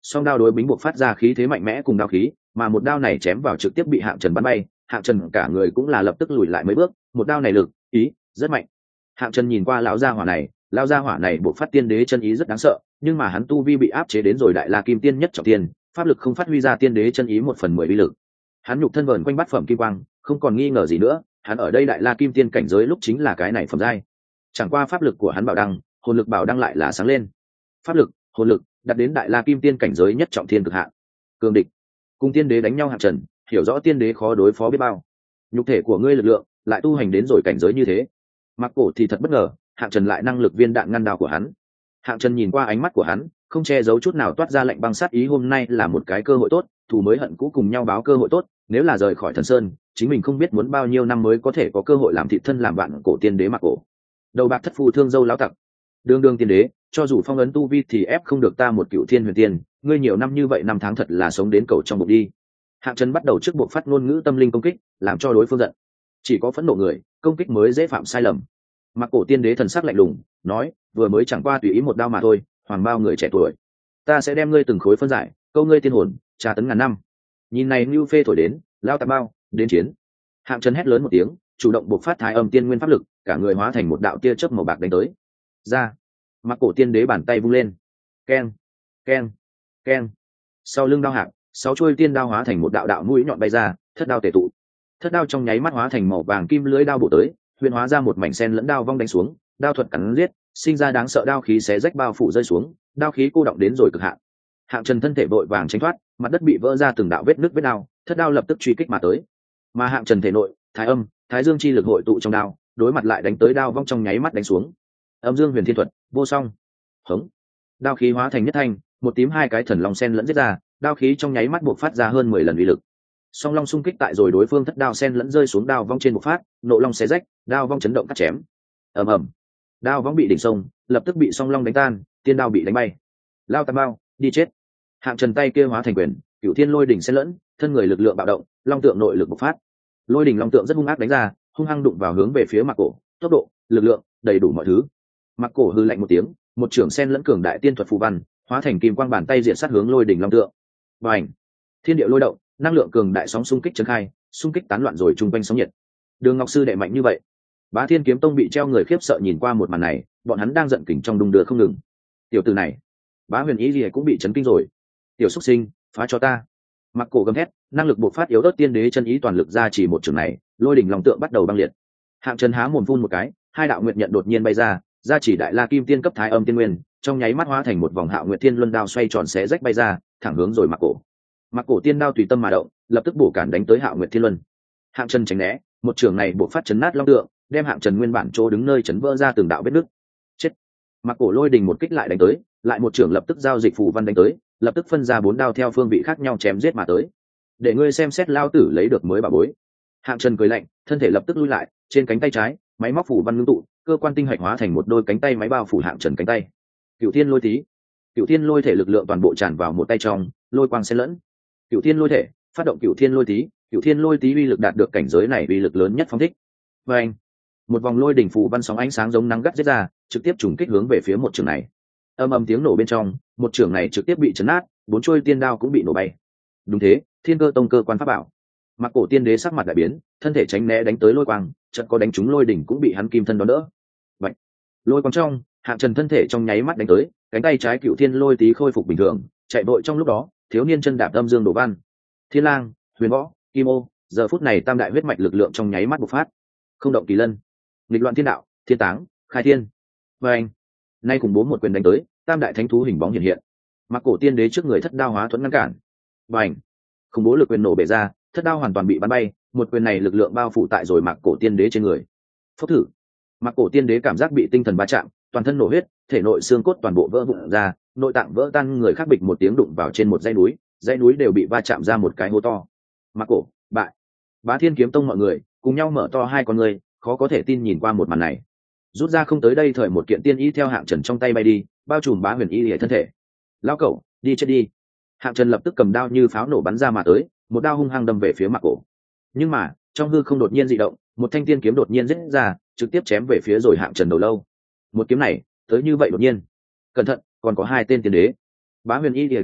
song đao đối bính buộc phát ra khí thế mạnh mẽ cùng đao khí, mà một đao này chém vào trực tiếp bị hạng trần bắn bay. Hạng trần cả người cũng là lập tức lùi lại mấy bước, một đao này lực ý rất mạnh. Hạng trần nhìn qua lão gia hỏa này, lão gia hỏa này buộc phát tiên đế chân ý rất đáng sợ, nhưng mà hắn tu vi bị áp chế đến rồi đại la kim tiên nhất trọng tiên, pháp lực không phát huy ra tiên đế chân ý một phần mười uy lực. Hắn nhục thân vờn quanh bát phẩm kim quang, không còn nghi ngờ gì nữa, hắn ở đây đại la kim tiên cảnh giới lúc chính là cái này phẩm giai. Chẳng qua pháp lực của hắn bảo đăng, hồn lực bảo đăng lại là sáng lên. Pháp lực, hồn lực đạt đến đại la kim tiên cảnh giới nhất trọng thiên cực hạn. Cường địch, cùng tiên đế đánh nhau hạng trần, hiểu rõ tiên đế khó đối phó biết bao. Nhục thể của ngươi lực lượng lại tu hành đến rồi cảnh giới như thế. Mặc cổ thì thật bất ngờ, hạng trần lại năng lực viên đạn ngăn đao của hắn. Hạng trần nhìn qua ánh mắt của hắn, không che giấu chút nào toát ra lệnh băng sát ý. Hôm nay là một cái cơ hội tốt, thù mới hận cũ cùng nhau báo cơ hội tốt. Nếu là rời khỏi thần sơn, chính mình không biết muốn bao nhiêu năm mới có thể có cơ hội làm thị thân làm bạn cổ tiên đế Mặc cổ. Đầu bạc thất phù thương dâu láo tặc, đương đương tiên đế, cho dù phong ấn tu vi thì ép không được ta một cựu thiên huyền tiên. Ngươi nhiều năm như vậy, năm tháng thật là sống đến cầu trong bụng đi. Hạng trần bắt đầu trước buộc phát ngôn ngữ tâm linh công kích, làm cho đối phương giận. Chỉ có phẫn nộ người công kích mới dễ phạm sai lầm. Mặc cổ tiên đế thần sắc lạnh lùng nói, vừa mới chẳng qua tùy ý một đao mà thôi, hoàng bao người trẻ tuổi, ta sẽ đem ngươi từng khối phân giải, câu ngươi tiên hồn, tra tấn ngàn năm. Nhìn này như phê thổi đến, lao tà bao đến chiến. Hạng trần hét lớn một tiếng, chủ động buộc phát thái âm tiên nguyên pháp lực, cả người hóa thành một đạo tia chớp màu bạc đánh tới. Ra, Mặc cổ tiên đế bàn tay vung lên, keng keng keng, sau lưng đao hạng, sáu chuôi tiên đao hóa thành một đạo đạo mũi nhọn bay ra, thất đao tề tụ. Thất đao trong nháy mắt hóa thành màu vàng kim lưới đao bổ tới, huyền hóa ra một mảnh sen lẫn đao vong đánh xuống, đao thuật cắn giết, sinh ra đáng sợ đao khí xé rách bao phủ rơi xuống, đao khí cô động đến rồi cực hạn. Hạng trần thân thể vội vàng tránh thoát, mặt đất bị vỡ ra từng đạo vết nứt vết đao, thất đao lập tức truy kích mà tới. Mà hạng trần thể nội, thái âm, thái dương chi lực hội tụ trong đao, đối mặt lại đánh tới đao vong trong nháy mắt đánh xuống. Âm dương huyền thiên thuật, vô song. Hống. Đao khí hóa thành nhất thanh, một tím hai cái thần long sen lẫn giết ra, đao khí trong nháy mắt bộc phát ra hơn mười lần uy lực. Song long xung kích tại rồi đối phương thất đao sen lẫn rơi xuống đao vong trên bộc phát, nộ long xé rách, đao vong chấn động cắt chém. Ầm ầm. Đao vong bị đỉnh sông, lập tức bị song long đánh tan, tiên đao bị đánh bay. Lao tam bao, đi chết. Hạng trần tay kia hóa thành quyền, cửu thiên lôi đỉnh xen lẫn, thân người lực lượng bạo động, long tượng nội lực bộc phát. Lôi đỉnh long tượng rất hung ác đánh ra, hung hăng đụng vào hướng về phía Mặc cổ, tốc độ, lực lượng, đầy đủ mọi thứ. Mặc cổ hư lạnh một tiếng, một trưởng sen lẫn cường đại tiên thuật phù văn, hóa thành kim quang bàn tay diện sát hướng lôi đỉnh long tượng. Bành! Thiên địa lôi động, năng lượng cường đại sóng xung kích chấn khai, xung kích tán loạn rồi trung quanh sóng nhiệt. Đường Ngọc sư đệ mạnh như vậy. Bá Thiên kiếm tông bị treo người khiếp sợ nhìn qua một màn này, bọn hắn đang giận kình trong đung đưa không ngừng. Tiểu tử này, Bá Huyền Ý Liễu cũng bị chấn kinh rồi. Tiểu xuất sinh, phá cho ta. Mặc cổ gầm thét, năng lực bộc phát yếu ớt tiên đế chân ý toàn lực ra chỉ một trường này, lôi đỉnh long tượng bắt đầu băng liệt. Hạng Trần há mồm phun một cái, hai đạo nguyệt nhận đột nhiên bay ra, ra chỉ đại la kim tiên cấp thái âm tiên nguyên, trong nháy mắt hóa thành một vòng hạo nguyệt thiên luân đao xoay tròn xé rách bay ra, thẳng hướng rồi Mặc cổ. Mặc cổ tiên đao tùy tâm mà động, lập tức bổ cản đánh tới hạo nguyệt thiên luân. Hạng Trần tránh né, một trường này bộc phát chấn nát long tượng, đem Hạng Trần nguyên bản chỗ đứng nơi chấn vỡ ra từng đạo vết nứt. Chết! Mặc cổ lôi đình một kích lại đánh tới, lại một trường lập tức giao dịch phù văn đánh tới, lập tức phân ra bốn đao theo phương vị khác nhau chém giết mà tới. Để ngươi xem xét lao tử lấy được mới bà bối. Hạng Trần cười lạnh, thân thể lập tức lui lại, trên cánh tay trái, máy móc phù văn ngưng tụ, cơ quan tinh hạch hóa thành một đôi cánh tay máy bao phủ Hạng Trần cánh tay. Cửu Thiên lôi tí, Cửu Thiên lôi thể lực lượng toàn bộ tràn vào một tay trong, lôi quang xen lẫn. Cửu Thiên lôi thể, phát động Cửu Thiên lôi tí, Cửu Thiên lôi tí uy lực đạt được cảnh giới này uy lực lớn nhất phóng thích. Và anh, một vòng lôi đỉnh phù văn sóng ánh sáng giống nắng gắt giết ra, trực tiếp trùng kích hướng về phía một trường này. Âm ầm tiếng nổ bên trong, một trường này trực tiếp bị chấn nát, bốn chuôi tiên đao cũng bị nổ bay. Đúng thế, Thiên Cơ tông cơ quan pháp bảo. Mặc cổ tiên đế sắc mặt đại biến, thân thể tránh né đánh tới lôi quang, chợt có đánh trúng lôi đỉnh cũng bị hắn kim thân đón đỡ. Vậy, lôi quang trong, Hạng Trần thân thể trong nháy mắt đánh tới, cánh tay trái Cửu Thiên lôi tí khôi phục bình thường, chạy vội trong lúc đó, thiếu niên chân đạp âm dương đổ văn. Thiên lang, huyền võ, kim ô, giờ phút này tam đại huyết mạch lực lượng trong nháy mắt bộc phát. Không động kỳ lân, nghịch loạn thiên đạo, thiên táng, khai thiên. Và anh, nay cùng bố một quyền đánh tới, tam đại thánh thú hình bóng hiện hiện. Mặc cổ tiên đế trước người thất đao hóa thuẫn ngăn cản. Và anh, khủng bố lực quyền nổ bể ra, thất đao hoàn toàn bị bắn bay, một quyền này lực lượng bao phủ tại rồi Mặc cổ tiên đế trên người. Phốc thử, Mặc cổ tiên đế cảm giác bị tinh thần va chạm, toàn thân nổ huyết, thể nội xương cốt toàn bộ vỡ vụn ra, nội tạng vỡ tan, người khác bịch một tiếng đụng vào trên một dãy núi, dãy núi đều bị va chạm ra một cái hố to. Mặc cổ, bại. Bá Thiên kiếm tông mọi người cùng nhau mở to hai con người, khó có thể tin nhìn qua một màn này. Rút ra không tới đây thời một kiện tiên y theo Hạng Trần trong tay bay đi, bao trùm Bá Huyền y lìa thân thể. Lao cẩu, đi chết đi. Hạng Trần lập tức cầm đao như pháo nổ bắn ra mà tới, một đao hung hăng đâm về phía Mặc cổ. Nhưng mà trong hư không đột nhiên dị động, một thanh tiên kiếm đột nhiên rít ra, trực tiếp chém về phía rồi Hạng Trần đầu lâu. Một kiếm này tới như vậy đột nhiên, cẩn thận, còn có hai tên tiên đế. Bá Huyền y lìa gầm thét,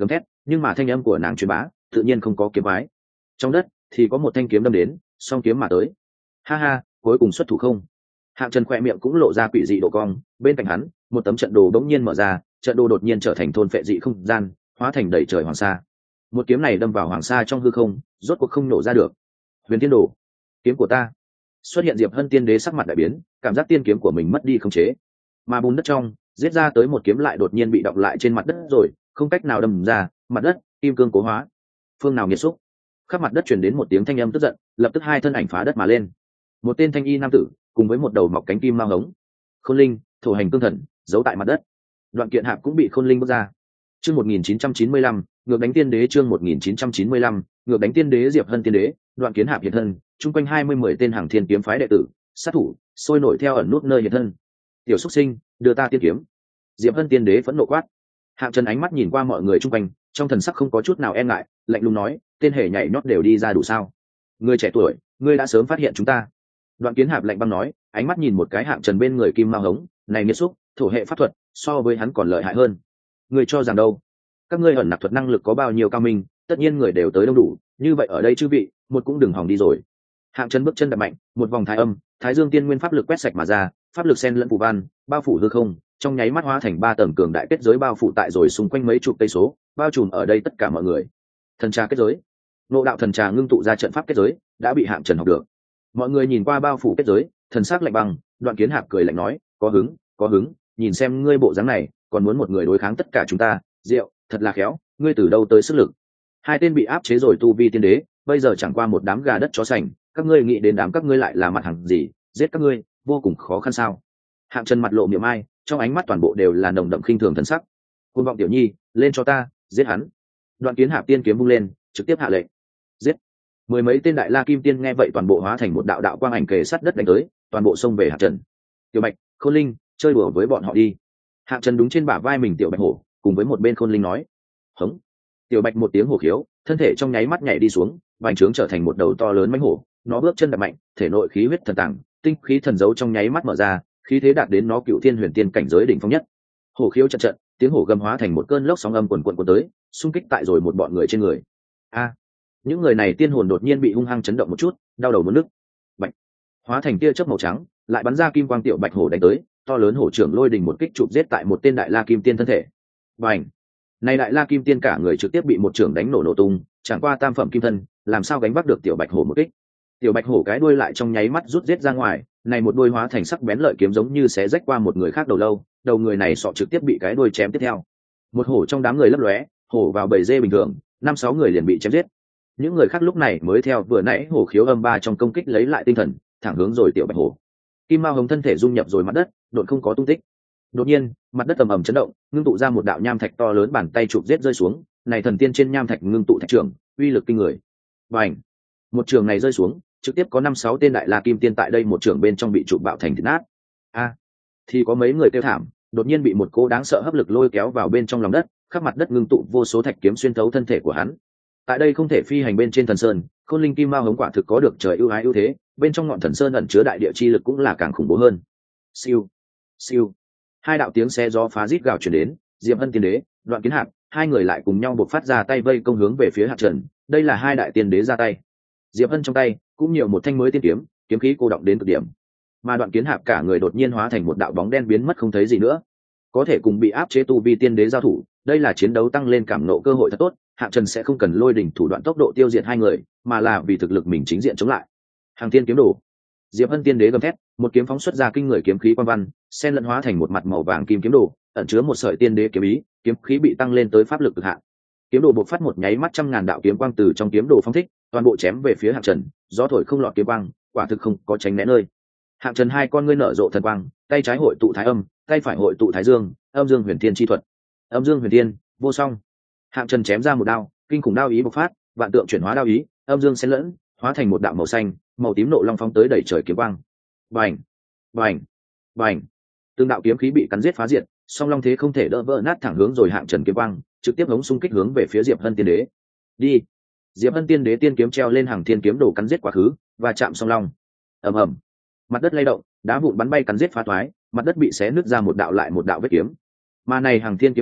nhưng mà thanh âm của nàng truyền bá tự nhiên không có kiếm ái. Trong đất thì có một thanh kiếm đâm đến, song kiếm mà tới. Ha ha, cuối cùng xuất thủ không? Hạng Trần khỏe miệng cũng lộ ra quỷ dị độ cong, bên cạnh hắn một tấm trận đồ bỗng nhiên mở ra, trận đồ đột nhiên trở thành thôn phệ dị không gian, hóa thành đầy trời hoàng sa. Một kiếm này đâm vào hoàng sa trong hư không, rốt cuộc không nổ ra được. Huyền Thiên Đồ, kiếm của ta. Xuất hiện Diệp Hân tiên đế sắc mặt đại biến, cảm giác tiên kiếm của mình mất đi khống chế, mà bùn đất trong giết ra tới một kiếm lại đột nhiên bị đọng lại trên mặt đất rồi, không cách nào đâm ra, mặt đất kim cương cố hóa. Phương nào nghiệt xúc? Khắp mặt đất truyền đến một tiếng thanh âm tức giận, lập tức hai thân ảnh phá đất mà lên. Một tên thanh y nam tử cùng với một đầu mọc cánh kim mao hống. Khôn Linh, thổ hành cương thần, giấu tại mặt đất. Đoạn Kiện Hạp cũng bị Khôn Linh bước ra. Chương một nghìn chín trăm chín mươi lăm, ngược đánh tiên đế. Chương một nghìn chín trăm chín mươi lăm, ngược đánh tiên đế. Diệp Hân tiên đế, Đoạn Kiến Hạp hiện thân, chung quanh hai mươi mười tên hàng thiên kiếm phái đệ tử, sát thủ, sôi nổi theo ẩn nút nơi hiện thân. Tiểu xuất sinh, đưa ta tiên kiếm. Diệp Hân tiên đế phẫn nộ quát. Hạng Trần ánh mắt nhìn qua mọi người chung quanh, trong thần sắc không có chút nào e ngại, lạnh lùng nói, tên hề nhảy nhót đều đi ra đủ sao? Ngươi trẻ tuổi, ngươi đã sớm phát hiện chúng ta. Đoạn Kiến Hạp lạnh băng nói, ánh mắt nhìn một cái Hạng Trần bên người kim mao hống, này nghiệt xúc, thổ hệ pháp thuật, so với hắn còn lợi hại hơn. Ngươi cho rằng đâu? Các ngươi ẩn nặc thuật năng lực có bao nhiêu cao minh, tất nhiên người đều tới đông đủ, như vậy ở đây chư vị, một cũng đừng hòng đi rồi. Hạng Trần bước chân đập mạnh, một vòng thái âm, thái dương tiên nguyên pháp lực quét sạch mà ra, pháp lực xen lẫn phù văn, bao phủ hư không, trong nháy mắt hóa thành ba tầng cường đại kết giới bao phủ tại rồi xung quanh mấy chục cây số, bao trùm ở đây tất cả mọi người. Thần trà kết giới, nộ đạo thần trà ngưng tụ ra trận pháp kết giới, đã bị Hạng Trần học được. Mọi người nhìn qua bao phủ kết giới, thần sắc lạnh băng. Đoạn Kiến Hạp cười lạnh nói, có hứng, có hứng, nhìn xem ngươi bộ dáng này, còn muốn một người đối kháng tất cả chúng ta, Diệu, thật là khéo, ngươi từ đâu tới sức lực? Hai tên bị áp chế rồi tu vi tiên đế, bây giờ chẳng qua một đám gà đất chó sành, các ngươi nghĩ đến đám các ngươi lại là mặt hàng gì, giết các ngươi vô cùng khó khăn sao? Hạng Trần mặt lộ miệng ai, trong ánh mắt toàn bộ đều là nồng đậm khinh thường thần sắc. Côn vọng tiểu nhi, lên cho ta, giết hắn. Đoạn Kiến Hạp tiên kiếm vung lên, trực tiếp hạ lệnh, giết. Mười mấy tên đại la kim tiên nghe vậy toàn bộ hóa thành một đạo đạo quang ảnh kề sát đất đánh tới, toàn bộ xông về Hạng Trần. Tiểu Bạch, Khôn Linh, chơi đùa với bọn họ đi. Hạng Trần đúng trên bả vai mình Tiểu Bạch hổ, cùng với một bên Khôn Linh nói, hống. Tiểu Bạch một tiếng hổ khiếu, thân thể trong nháy mắt nhảy đi xuống, bành trướng trở thành một đầu to lớn mãnh hổ. Nó bước chân đập mạnh, thể nội khí huyết thần tàng, tinh khí thần dấu trong nháy mắt mở ra, khí thế đạt đến nó cựu thiên huyền tiên cảnh giới đỉnh phong nhất. Hổ khiếu trận trận, tiếng hổ gầm hóa thành một cơn lốc sóng âm quần quần cuốn tới, xung kích tại rồi một bọn người trên người. A, những người này tiên hồn đột nhiên bị hung hăng chấn động một chút, đau đầu muốn nức. Bạch, hóa thành tia chớp màu trắng, lại bắn ra kim quang. Tiểu Bạch hổ đánh tới, to lớn hổ trưởng lôi đình một kích chụp giết tại một tên đại la kim tiên thân thể. Bành, này đại la kim tiên cả người trực tiếp bị một trưởng đánh nổ nổ tung, chẳng qua tam phẩm kim thân, làm sao gánh vác được Tiểu Bạch hổ một kích. Tiểu Bạch hổ cái đuôi lại trong nháy mắt rút giết ra ngoài, này một đuôi hóa thành sắc bén lợi kiếm giống như xé rách qua một người khác đầu lâu, đầu người này sọ trực tiếp bị cái đuôi chém tiếp theo. Một hổ trong đám người lấp lóe, hổ vào bầy dê bình thường, năm sáu người liền bị chém giết. Những người khác lúc này mới theo vừa nãy hổ khiếu âm ba trong công kích lấy lại tinh thần, thẳng hướng rồi Tiểu Bạch hổ. Kim mao hồng thân thể dung nhập rồi mặt đất, đột không có tung tích. Đột nhiên, mặt đất ầm ầm chấn động, ngưng tụ ra một đạo nham thạch to lớn, bàn tay chụp giết rơi xuống, này thần tiên trên nham thạch ngưng tụ thạch trường, uy lực kinh người. Bành! Một trường này rơi xuống, trực tiếp có năm sáu tên đại la kim tiên tại đây một trường bên trong bị chụp bạo thành thịt nát. A, thì có mấy người kêu thảm, đột nhiên bị một cô đáng sợ hấp lực lôi kéo vào bên trong lòng đất, khắp mặt đất ngưng tụ vô số thạch kiếm xuyên thấu thân thể của hắn. Tại đây không thể phi hành bên trên thần sơn, Khôn Linh kim mao hống quả thực có được trời ưu ái ưu thế, bên trong ngọn thần sơn ẩn chứa đại địa chi lực cũng là càng khủng bố hơn. Siêu, siêu, hai đạo tiếng xe gió phá rít gào truyền đến. Diệp Hân tiên đế, Đoạn Kiến Hạp, hai người lại cùng nhau buộc phát ra tay vây công hướng về phía Hạng Trần. Đây là hai đại tiên đế ra tay. Diệp Hân trong tay cũng nhiều một thanh mới tiên kiếm, kiếm khí cô động đến cực điểm, mà Đoạn Kiến Hạp cả người đột nhiên hóa thành một đạo bóng đen biến mất không thấy gì nữa. Có thể cùng bị áp chế tu vi tiên đế giao thủ, đây là chiến đấu tăng lên cảm nộ cơ hội thật tốt. Hạng Trần sẽ không cần lôi đỉnh thủ đoạn tốc độ tiêu diệt hai người, mà là vì thực lực mình chính diện chống lại. Hàng Thiên kiếm đồ. Diệp Hân tiên đế gầm thét, một kiếm phóng xuất ra kinh người kiếm khí quang văn, xen lẫn hóa thành một mặt màu vàng kim kiếm đồ, ẩn chứa một sợi tiên đế kiếm ý, kiếm khí bị tăng lên tới pháp lực cực hạn. Kiếm đồ bộc phát một nháy mắt trăm ngàn đạo kiếm quang từ trong kiếm đồ phóng thích, toàn bộ chém về phía Hạng Trần, gió thổi không lọt kiếm quang, quả thực không có tránh né nơi. Hạng Trần hai con ngươi nở rộ thần quang, tay trái hội tụ thái âm, tay phải hội tụ thái dương, âm dương huyền thiên chi thuật. Âm dương huyền thiên, vô song. Hạng Trần chém ra một đao, kinh khủng đao ý bộc phát, vạn tượng chuyển hóa đao ý, âm dương xen lẫn, hóa thành một đạo màu xanh, màu tím nộ long phóng tới đẩy trời kiếm quang. Bành, bành, bành. Từng đạo kiếm khí bị cắn giết phá diệt, song long thế không thể đỡ vỡ nát thẳng hướng rồi Hạng Trần kiếm quang, trực tiếp hống xung kích hướng về phía Diệp Hân tiên đế. Đi. Diệp Hân tiên đế tiên kiếm treo lên Hàng Thiên kiếm đồ cắn giết quá khứ, và chạm song long. Ầm ầm. Mặt đất lay động, đá vụn bắn bay cắn giết phá toái, mặt đất bị xé nứt ra một đạo lại một đạo vết kiếm. Mà này Hàng Thiên kiếm đồ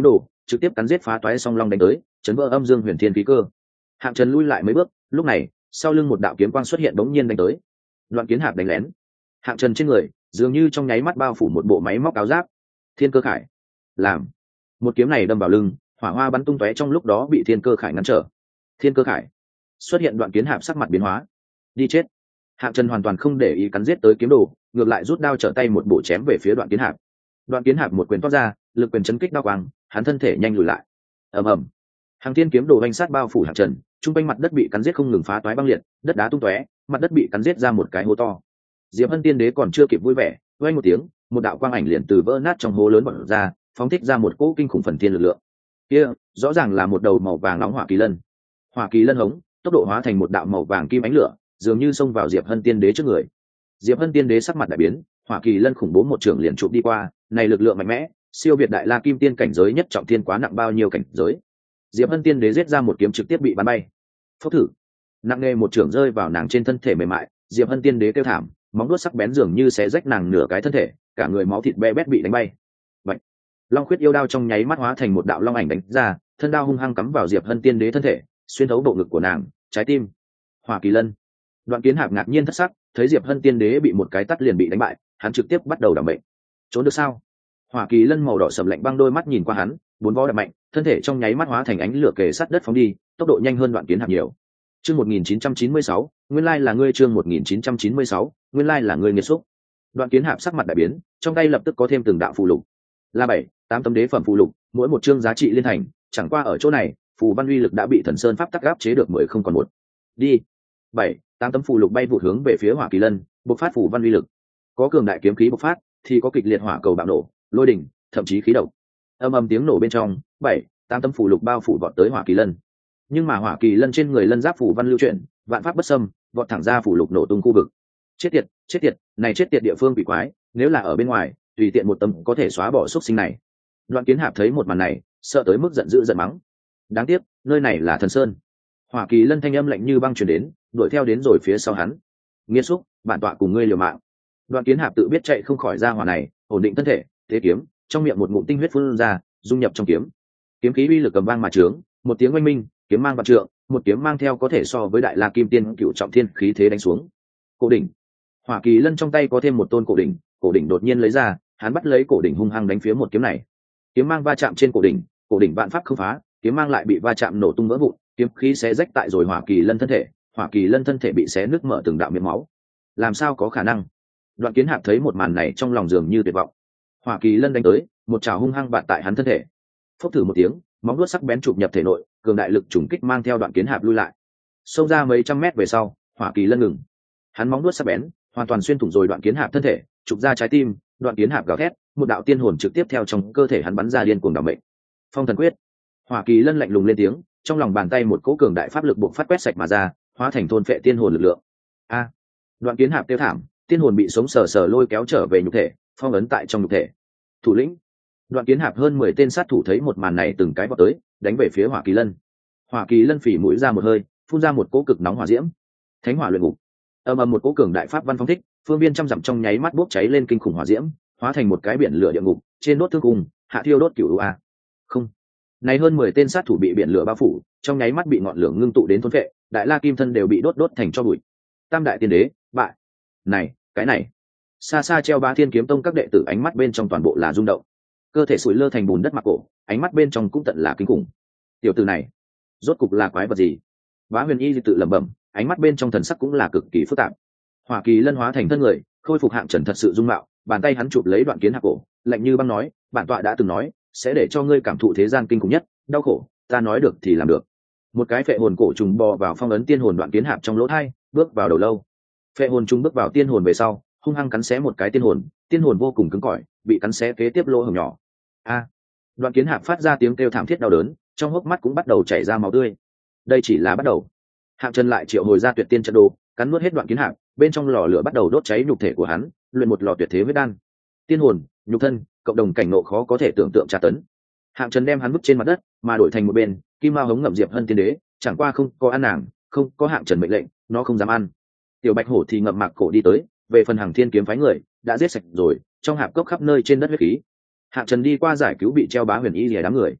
trực tiếp cắn giết phá toái song long đánh tới, chấn vỡ âm dương huyền thiên khí cơ. Hạng Trần lui lại mấy bước, lúc này sau lưng một đạo kiếm quang xuất hiện bỗng nhiên đánh tới. Đoạn Kiến Hạp đánh lén. Hạng Trần trên người dường như trong nháy mắt bao phủ một bộ máy móc áo giáp. Thiên Cơ Khải làm một kiếm này đâm vào lưng, hỏa hoa bắn tung tóe, trong lúc đó bị Thiên Cơ Khải ngăn trở. Thiên Cơ Khải xuất hiện, Đoạn Kiến Hạp sắc mặt biến hóa. Đi chết. Hạng Trần hoàn toàn không để ý cắn giết tới kiếm đồ, ngược lại rút đao trở tay một bộ chém về phía Đoạn Kiến Hạp. Đoạn Kiến Hạp một quyền toát ra, lực quyền chấn kích đao quang, hắn thân thể nhanh lùi lại. Ầm ầm. Hàng thiên kiếm đồ vanh sát bao phủ Hạng Trần, trung quanh mặt đất bị cắn giết không ngừng phá toái băng liệt, đất đá tung tóe, mặt đất bị cắn giết ra một cái hố to. Diệp Hân Tiên Đế còn chưa kịp vui vẻ, vang một tiếng, một đạo quang ảnh liền từ vỡ nát trong hố lớn bật ra, phóng thích ra một cỗ kinh khủng phần thiên lực lượng. Kia, rõ ràng là một đầu màu vàng nóng hỏa kỳ lân. Hỏa kỳ lân hống, tốc độ hóa thành một đạo màu vàng kim ánh lửa, dường như xông vào Diệp Hân Tiên Đế trước người. Diệp Hân Tiên Đế sắc mặt đại biến, hỏa kỳ lân khủng bố một trường liền chụp đi qua, này lực lượng mạnh mẽ, siêu việt đại la kim tiên cảnh giới nhất trọng thiên, quá nặng bao nhiêu cảnh giới. Diệp Hân Tiên Đế giết ra một kiếm trực tiếp bị bắn bay. Phốc thử, nặng nề một trường rơi vào nàng trên thân thể mềm mại, Diệp Hân Tiên Đế kêu thảm, móng vuốt sắc bén dường như xé rách nàng nửa cái thân thể, cả người máu thịt be bét bị đánh bay. Vậy, Long Khuyết yêu đao trong nháy mắt hóa thành một đạo long ảnh đánh ra, thân đao hung hăng cắm vào Diệp Hân Tiên Đế thân thể, xuyên thấu bộ ngực của nàng, trái tim. Hỏa kỳ lân. Đoạn Kiến Hạp ngạc nhiên thất sắc, thấy Diệp Hân Tiên Đế bị một cái tát liền bị đánh bại, hắn trực tiếp bắt đầu đảm bệnh. Trốn được sao? Hỏa kỳ lân màu đỏ sầm lạnh băng đôi mắt nhìn qua hắn, bốn vó đập mạnh, thân thể trong nháy mắt hóa thành ánh lửa kề sát đất phóng đi, tốc độ nhanh hơn Đoạn Kiến Hạp nhiều. Chương một nghìn chín trăm chín mươi sáu, nguyên lai là ngươi. Chương một nghìn chín trăm chín mươi sáu, nguyên lai là ngươi nghiệt xúc. Đoạn Kiến Hạp sắc mặt đại biến, trong tay lập tức có thêm từng đạo phù lục. Là bảy, tám tấm đế phẩm phù lục, mỗi một chương giá trị liên thành, chẳng qua ở chỗ này, phù văn uy lực đã bị Thần Sơn pháp tắc áp chế được mười không còn một. Đi. Bảy, tám tấm phù lục bay vụt hướng về phía Hỏa kỳ lân, bộc phát phù văn uy lực. Có cường đại kiếm khí bộc phát, thì có kịch liệt hỏa cầu bạo nổ, lôi đỉnh, thậm chí khí độc. Âm âm tiếng nổ bên trong, bảy, tám tấm phù lục bao phủ vọt tới Hỏa kỳ lân. Nhưng mà Hỏa kỳ lân trên người lân giáp phù văn lưu chuyển, vạn pháp bất xâm, vọt thẳng ra phù lục nổ tung khu vực. Chết tiệt, chết tiệt, này chết tiệt địa phương quỷ quái, nếu là ở bên ngoài, tùy tiện một tấm có thể xóa bỏ xúc sinh này. Đoạn Kiến Hạp thấy một màn này, sợ tới mức giận dữ giận mắng. Đáng tiếc, nơi này là Thần Sơn. Hỏa kỳ lân thanh âm lạnh như băng truyền đến, đuổi theo đến rồi phía sau hắn. Nghiệt xúc, bản tọa cùng ngươi liều mạng. Đoạn Kiến Hạp tự biết chạy không khỏi ra hỏa này, ổn định thân thể, thế kiếm, trong miệng một ngụm tinh huyết phun ra, dung nhập trong kiếm. Kiếm khí uy lực cầm vang mà trướng, một tiếng oanh minh, kiếm mang vạn trượng, một kiếm mang theo có thể so với đại la kim tiên cựu trọng thiên khí thế đánh xuống. Cổ đỉnh. Hỏa kỳ lân trong tay có thêm một tôn cổ đỉnh, cổ đỉnh đột nhiên lấy ra, hắn bắt lấy cổ đỉnh hung hăng đánh phía một kiếm này. Kiếm mang va chạm trên cổ đỉnh, cổ đỉnh vạn pháp không phá, kiếm mang lại bị va chạm nổ tung vỡ vụn, kiếm khí xé rách tại rồi Hỏa kỳ lân thân thể, Hỏa kỳ lân thân thể bị xé nứt mở từng đạo miệng máu. Làm sao có khả năng? Đoạn Kiến Hạp thấy một màn này trong lòng dường như tuyệt vọng. Hỏa kỳ lân đánh tới, một chảo hung hăng bạt tại hắn thân thể. Phốc thử một tiếng, móng vuốt sắc bén chụp nhập thể nội, cường đại lực trùng kích mang theo Đoạn Kiến Hạp lui lại. Xông ra mấy trăm mét về sau, Hỏa kỳ lân ngừng. Hắn móng vuốt sắc bén, hoàn toàn xuyên thủng rồi Đoạn Kiến Hạp thân thể, chụp ra trái tim, Đoạn Kiến Hạp gào thét, một đạo tiên hồn trực tiếp theo trong cơ thể hắn bắn ra điên cuồng đảm mệnh. Phong thần quyết. Hỏa kỳ lân lạnh lùng lên tiếng, trong lòng bàn tay một cỗ cường đại pháp lực bộc phát quét sạch mà ra, hóa thành thôn phệ tiên hồn lực lượng. A! Đoạn Kiến Hạp tiêu thảm, tiên hồn bị sống sờ sờ lôi kéo trở về nhục thể, phong ấn tại trong nhục thể. Thủ lĩnh. Đoạn Kiến Hạp hơn mười tên sát thủ thấy một màn này từng cái vọt tới, đánh về phía Hỏa kỳ lân. Hỏa kỳ lân phỉ mũi ra một hơi, phun ra một cỗ cực nóng hỏa diễm. Thánh hỏa luyện ngục. Ầm ầm một cỗ cường đại pháp văn phong thích, phương viên trăm dặm trong nháy mắt bốc cháy lên kinh khủng hỏa diễm, hóa thành một cái biển lửa địa ngục, trên đốt thương cùng, hạ thiêu đốt cửu a. Không. Này hơn mười tên sát thủ bị biển lửa bao phủ, trong nháy mắt bị ngọn lửa ngưng tụ đến thôn phệ, đại la kim thân đều bị đốt đốt thành tro bụi. Tam đại tiên đế, bại. Này, cái này. Xa xa treo Bá Thiên kiếm tông các đệ tử ánh mắt bên trong toàn bộ là rung động. Cơ thể sủi lơ thành bùn đất mặc cổ, ánh mắt bên trong cũng tận là kinh khủng. Tiểu tử này, rốt cục là quái vật gì? Bá Huyền Y tự lẩm bẩm, ánh mắt bên trong thần sắc cũng là cực kỳ phức tạp. Hỏa kỳ lân hóa thành thân người, khôi phục Hạng Trần thật sự dung mạo, bàn tay hắn chụp lấy Đoạn Kiến Hạp cổ, lạnh như băng nói, bản tọa đã từng nói, sẽ để cho ngươi cảm thụ thế gian kinh khủng nhất, đau khổ, ta nói được thì làm được. Một cái phệ hồn cổ trùng bò vào phong ấn tiên hồn Đoạn Kiến Hạp trong lỗ thai, bước vào đầu lâu. Phệ hồn trùng bước vào tiên hồn về sau, hung hăng cắn xé một cái tiên hồn, tiên hồn vô cùng cứng cỏi, bị cắn xé kế tiếp lỗ hổng nhỏ. A! Đoạn Kiến Hạp phát ra tiếng kêu thảm thiết đau đớn, trong hốc mắt cũng bắt đầu chảy ra máu tươi. Đây chỉ là bắt đầu. Hạng Trần lại triệu hồi ra tuyệt tiên trận đồ, cắn nuốt hết Đoạn Kiến Hạp, bên trong lò lửa bắt đầu đốt cháy nhục thể của hắn, luyện một lò tuyệt thế huyết đan. Tiên hồn, nhục thân, cộng đồng cảnh nộ khó có thể tưởng tượng tra tấn. Hạng Trần đem hắn vứt trên mặt đất, mà đổi thành một bên, Kim Mao hống ngậm Diệp Hân Tiên Đế, chẳng qua không có ăn nàng, không có Hạng Trần mệnh lệnh, nó không dám ăn. Tiểu Bạch Hổ thì ngậm mạc cổ đi tới, về phần Hằng Thiên kiếm phái người, đã giết sạch rồi, trong hạp cốc khắp nơi trên đất huyết khí. Hạng Trần đi qua giải cứu bị treo Bá Huyền Y lìa đám người.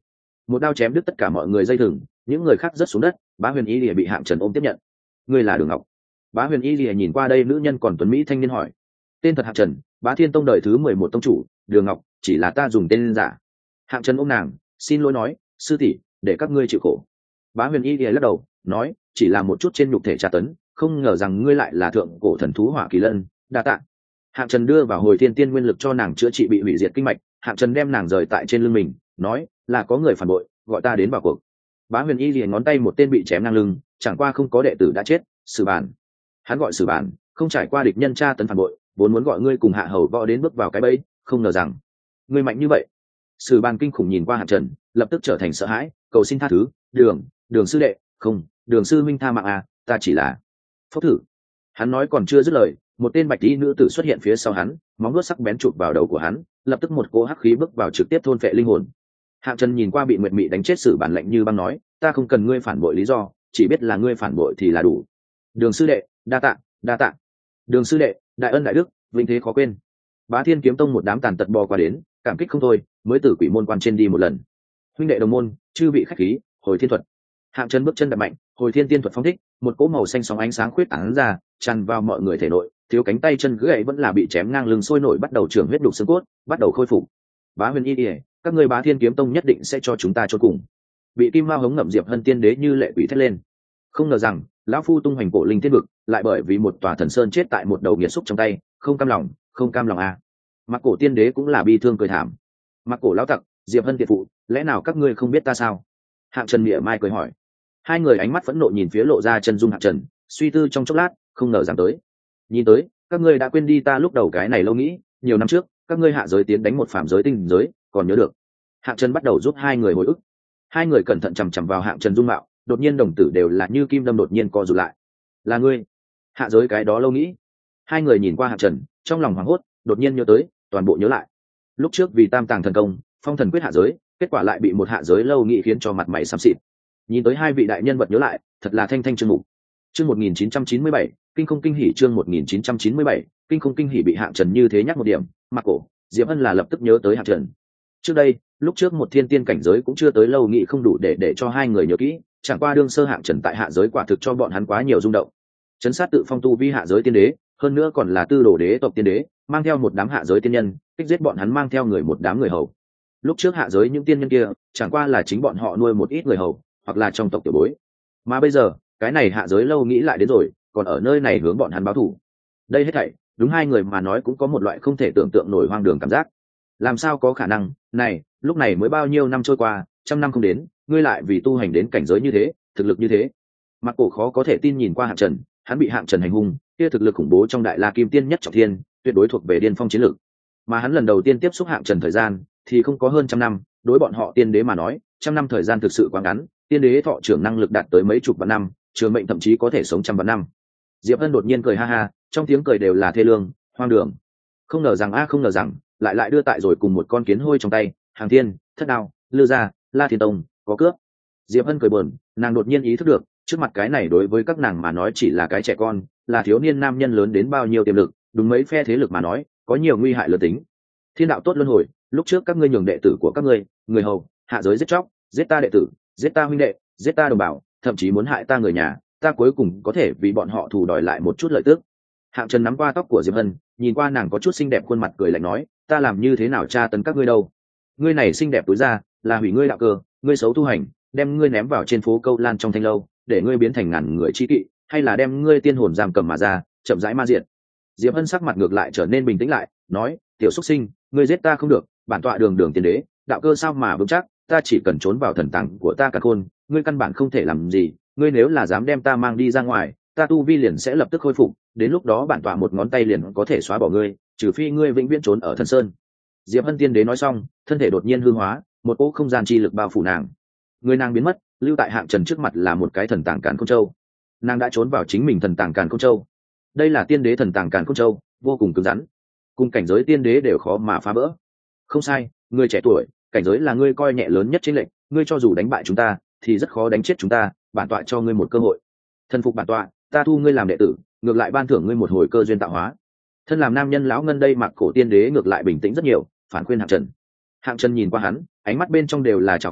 một đao chém đứt tất cả mọi người dây thừng, những người khác rớt xuống đất. Bá Huyền Y Lìa bị Hạng Trần ôm tiếp nhận. Ngươi là Đường Ngọc? Bá Huyền Y Lìa nhìn qua đây nữ nhân còn tuấn mỹ thanh niên hỏi. Tên thật Hạng Trần, Bá Thiên Tông đời thứ mười một tông chủ. Đường Ngọc chỉ là ta dùng tên giả. Hạng Trần ôm nàng, xin lỗi nói, sư tỷ, để các ngươi chịu khổ. Bá Huyền Y Lìa lắc đầu nói, chỉ là một chút trên nhục thể tra tấn, không ngờ rằng ngươi lại là thượng cổ thần thú Hỏa Kỳ Lân, đa tạ. Hạng Trần đưa vào hồi thiên tiên nguyên lực cho nàng chữa trị bị hủy diệt kinh mạch. Hạng Trần đem nàng rời tại trên lưng mình, nói là có người phản bội, gọi ta đến vào cuộc. Bá Huyền Y liền ngón tay một tên bị chém ngang lưng, chẳng qua không có đệ tử đã chết. Sử Bản, hắn gọi Sử Bản, không trải qua địch nhân tra tấn phản bội, vốn muốn gọi ngươi cùng Hạ Hầu Võ đến bước vào cái bẫy, không ngờ rằng ngươi mạnh như vậy. Sử Bản kinh khủng nhìn qua Hạng Trần, lập tức trở thành sợ hãi, cầu xin tha thứ. Đường, Đường sư đệ, không, Đường sư minh tha mạng à, ta chỉ là phốc thử. Hắn nói còn chưa dứt lời, một tên bạch y nữ tử xuất hiện phía sau hắn, móng vuốt sắc bén chụp vào đầu của hắn, lập tức một cỗ hắc khí bước vào trực tiếp thôn phệ linh hồn. Hạng Trần nhìn qua bị Nguyệt Mị đánh chết Sử Bản lạnh như băng nói, ta không cần ngươi phản bội lý do, chỉ biết là ngươi phản bội thì là đủ. Đường sư đệ, đa tạ, đa tạ. Đường sư đệ, đại ân đại đức, vinh thế khó quên. Bá Thiên Kiếm Tông một đám tàn tật bò qua đến, cảm kích không thôi, mới từ quỷ môn quan trên đi một lần. Huynh đệ đồng môn, chư vị khách khí, hồi thiên thuật. Hạng Trần bước chân đạp mạnh, hồi thiên tiên thuật phóng thích, một cỗ màu xanh sóng ánh sáng khuyết tán ra, tràn vào mọi người thể nội, thiếu cánh tay chân gãy vẫn là bị chém ngang lưng sôi nổi bắt đầu trưởng huyết đục xương cốt, bắt đầu khôi phục. Bá Huyền Y Điệp, các ngươi Bá Thiên Kiếm Tông nhất định sẽ cho chúng ta chôn cùng. Bị kim mao hống ngậm Diệp Hân tiên đế như lệ quỷ thét lên. Không ngờ rằng lão phu tung hoành cổ linh thiên vực, lại bởi vì một tòa thần sơn chết tại một đầu nghiệt xúc trong tay, không cam lòng, không cam lòng à. Mặc Cổ tiên đế cũng là bi thương cười thảm. Mặc Cổ lão tặc, Diệp Hân tiệt phụ, lẽ nào các ngươi không biết ta sao? Hạng Trần mỉa mai cười hỏi. Hai người ánh mắt phẫn nộ nhìn phía lộ ra chân dung Hạng Trần, suy tư trong chốc lát, không ngờ rằng tới. Nhìn tới, các ngươi đã quên đi ta lúc đầu cái này lâu nghĩ, nhiều năm trước, các ngươi hạ giới tiến đánh một phạm giới tinh giới, còn nhớ được. Hạng Trần bắt đầu giúp hai người hồi ức. Hai người cẩn thận chằm chằm vào Hạng Trần dung mạo, đột nhiên đồng tử đều là như kim đâm đột nhiên co rụt lại. Là ngươi? Hạ giới cái đó lâu nghĩ. Hai người nhìn qua Hạng Trần, trong lòng hoảng hốt, đột nhiên nhớ tới, toàn bộ nhớ lại. Lúc trước vì Tam Tàng thần công, phong thần quyết hạ giới, kết quả lại bị một hạ giới lâu nghĩ khiến cho mặt mày xám xịt. Nhìn tới hai vị đại nhân vật nhớ lại, thật là thanh thanh chương mục. Chương một nghìn chín trăm chín mươi bảy, kinh không kinh hỉ chương một nghìn chín trăm chín mươi bảy, kinh không kinh hỉ bị Hạng Trần như thế nhắc một điểm, Mặc Cổ, Diệp Hân là lập tức nhớ tới Hạng Trần. Trước đây, lúc trước một thiên tiên cảnh giới cũng chưa tới lâu nghị không đủ để để cho hai người nhớ kỹ, chẳng qua đương sơ Hạng Trần tại hạ giới quả thực cho bọn hắn quá nhiều rung động. Chấn sát tự phong tu vi hạ giới tiên đế, hơn nữa còn là tư đồ đế tộc tiên đế, mang theo một đám hạ giới tiên nhân, kích giết bọn hắn mang theo người một đám người hầu. Lúc trước hạ giới những tiên nhân kia, chẳng qua là chính bọn họ nuôi một ít người hầu, hoặc là trong tộc tiểu bối. Mà bây giờ, cái này hạ giới lâu nghĩ lại đến rồi, còn ở nơi này hướng bọn hắn báo thù. Đây hết thảy, đúng hai người mà nói cũng có một loại không thể tưởng tượng nổi hoang đường cảm giác. Làm sao có khả năng, này, lúc này mới bao nhiêu năm trôi qua, trăm năm không đến, ngươi lại vì tu hành đến cảnh giới như thế, thực lực như thế. Mặc Cổ khó có thể tin nhìn qua Hạng Trần, hắn bị Hạng Trần hành hung, kia thực lực khủng bố trong đại la kim tiên nhất trọng thiên, tuyệt đối thuộc về điên phong chiến lược. Mà hắn lần đầu tiên tiếp xúc Hạng Trần thời gian, thì không có hơn trăm năm, đối bọn họ tiên đế mà nói, trăm năm thời gian thực sự quá ngắn, tiên đế thọ trưởng năng lực đạt tới mấy chục vạn năm, trường mệnh thậm chí có thể sống trăm vạn năm. Diệp Hân đột nhiên cười ha ha, trong tiếng cười đều là thê lương, hoang đường. Không ngờ rằng a không ngờ rằng, lại lại đưa tại rồi cùng một con kiến hôi trong tay, Hàng Thiên, Thất Đao, Lư Gia, La Thiên Tông, có cướp. Diệp Hân cười buồn, nàng đột nhiên ý thức được, trước mặt cái này đối với các nàng mà nói chỉ là cái trẻ con, là thiếu niên nam nhân lớn đến bao nhiêu tiềm lực, đúng mấy phe thế lực mà nói, có nhiều nguy hại lớn tính. Thiên đạo tốt luân hồi, lúc trước các ngươi nhường đệ tử của các ngươi, người hầu, hạ giới giết chóc, giết ta đệ tử, giết ta huynh đệ, giết ta đồng bào, thậm chí muốn hại ta người nhà, ta cuối cùng có thể vì bọn họ thù đòi lại một chút lợi tức. Hạng Trần nắm qua tóc của Diệp Hân, nhìn qua nàng có chút xinh đẹp khuôn mặt cười lạnh nói, ta làm như thế nào tra tấn các ngươi đâu? Ngươi này xinh đẹp tối ra, là hủy ngươi đạo cơ, ngươi xấu tu hành, đem ngươi ném vào trên phố Câu Lan trong thanh lâu, để ngươi biến thành ngàn người chi kỵ, hay là đem ngươi tiên hồn giam cầm mà ra, chậm rãi ma diệt. Diệp Hân sắc mặt ngược lại trở nên bình tĩnh lại, nói, tiểu xuất sinh, ngươi giết ta không được, bản tọa đường đường tiên đế, đạo cơ sao mà vững chắc, ta chỉ cần trốn vào thần tàng của ta cả khôn, ngươi căn bản không thể làm gì, ngươi nếu là dám đem ta mang đi ra ngoài, ta tu vi liền sẽ lập tức khôi phục, đến lúc đó bản tọa một ngón tay liền có thể xóa bỏ ngươi, trừ phi ngươi vĩnh viễn trốn ở thần sơn. Diệp Hân tiên đế nói xong, thân thể đột nhiên hư hóa, một cỗ không gian chi lực bao phủ nàng. Người nàng biến mất, lưu tại Hạng Trần trước mặt là một cái thần tàng càn khôn châu. Nàng đã trốn vào chính mình thần tàng càn khôn châu. Đây là tiên đế thần tàng càn khôn châu, vô cùng cứng rắn, cùng cảnh giới tiên đế đều khó mà phá vỡ. Không sai, người trẻ tuổi, cảnh giới là ngươi coi nhẹ lớn nhất trên lệnh, ngươi cho dù đánh bại chúng ta, thì rất khó đánh chết chúng ta, bản tọa cho ngươi một cơ hội. Thần phục bản tọa, ta thu ngươi làm đệ tử, ngược lại ban thưởng ngươi một hồi cơ duyên tạo hóa. Thân làm nam nhân lão ngân đây Mặc Cổ tiên đế ngược lại bình tĩnh rất nhiều, phản khuyên Hạng Trần. Hạng Trần nhìn qua hắn, ánh mắt bên trong đều là trào phúng,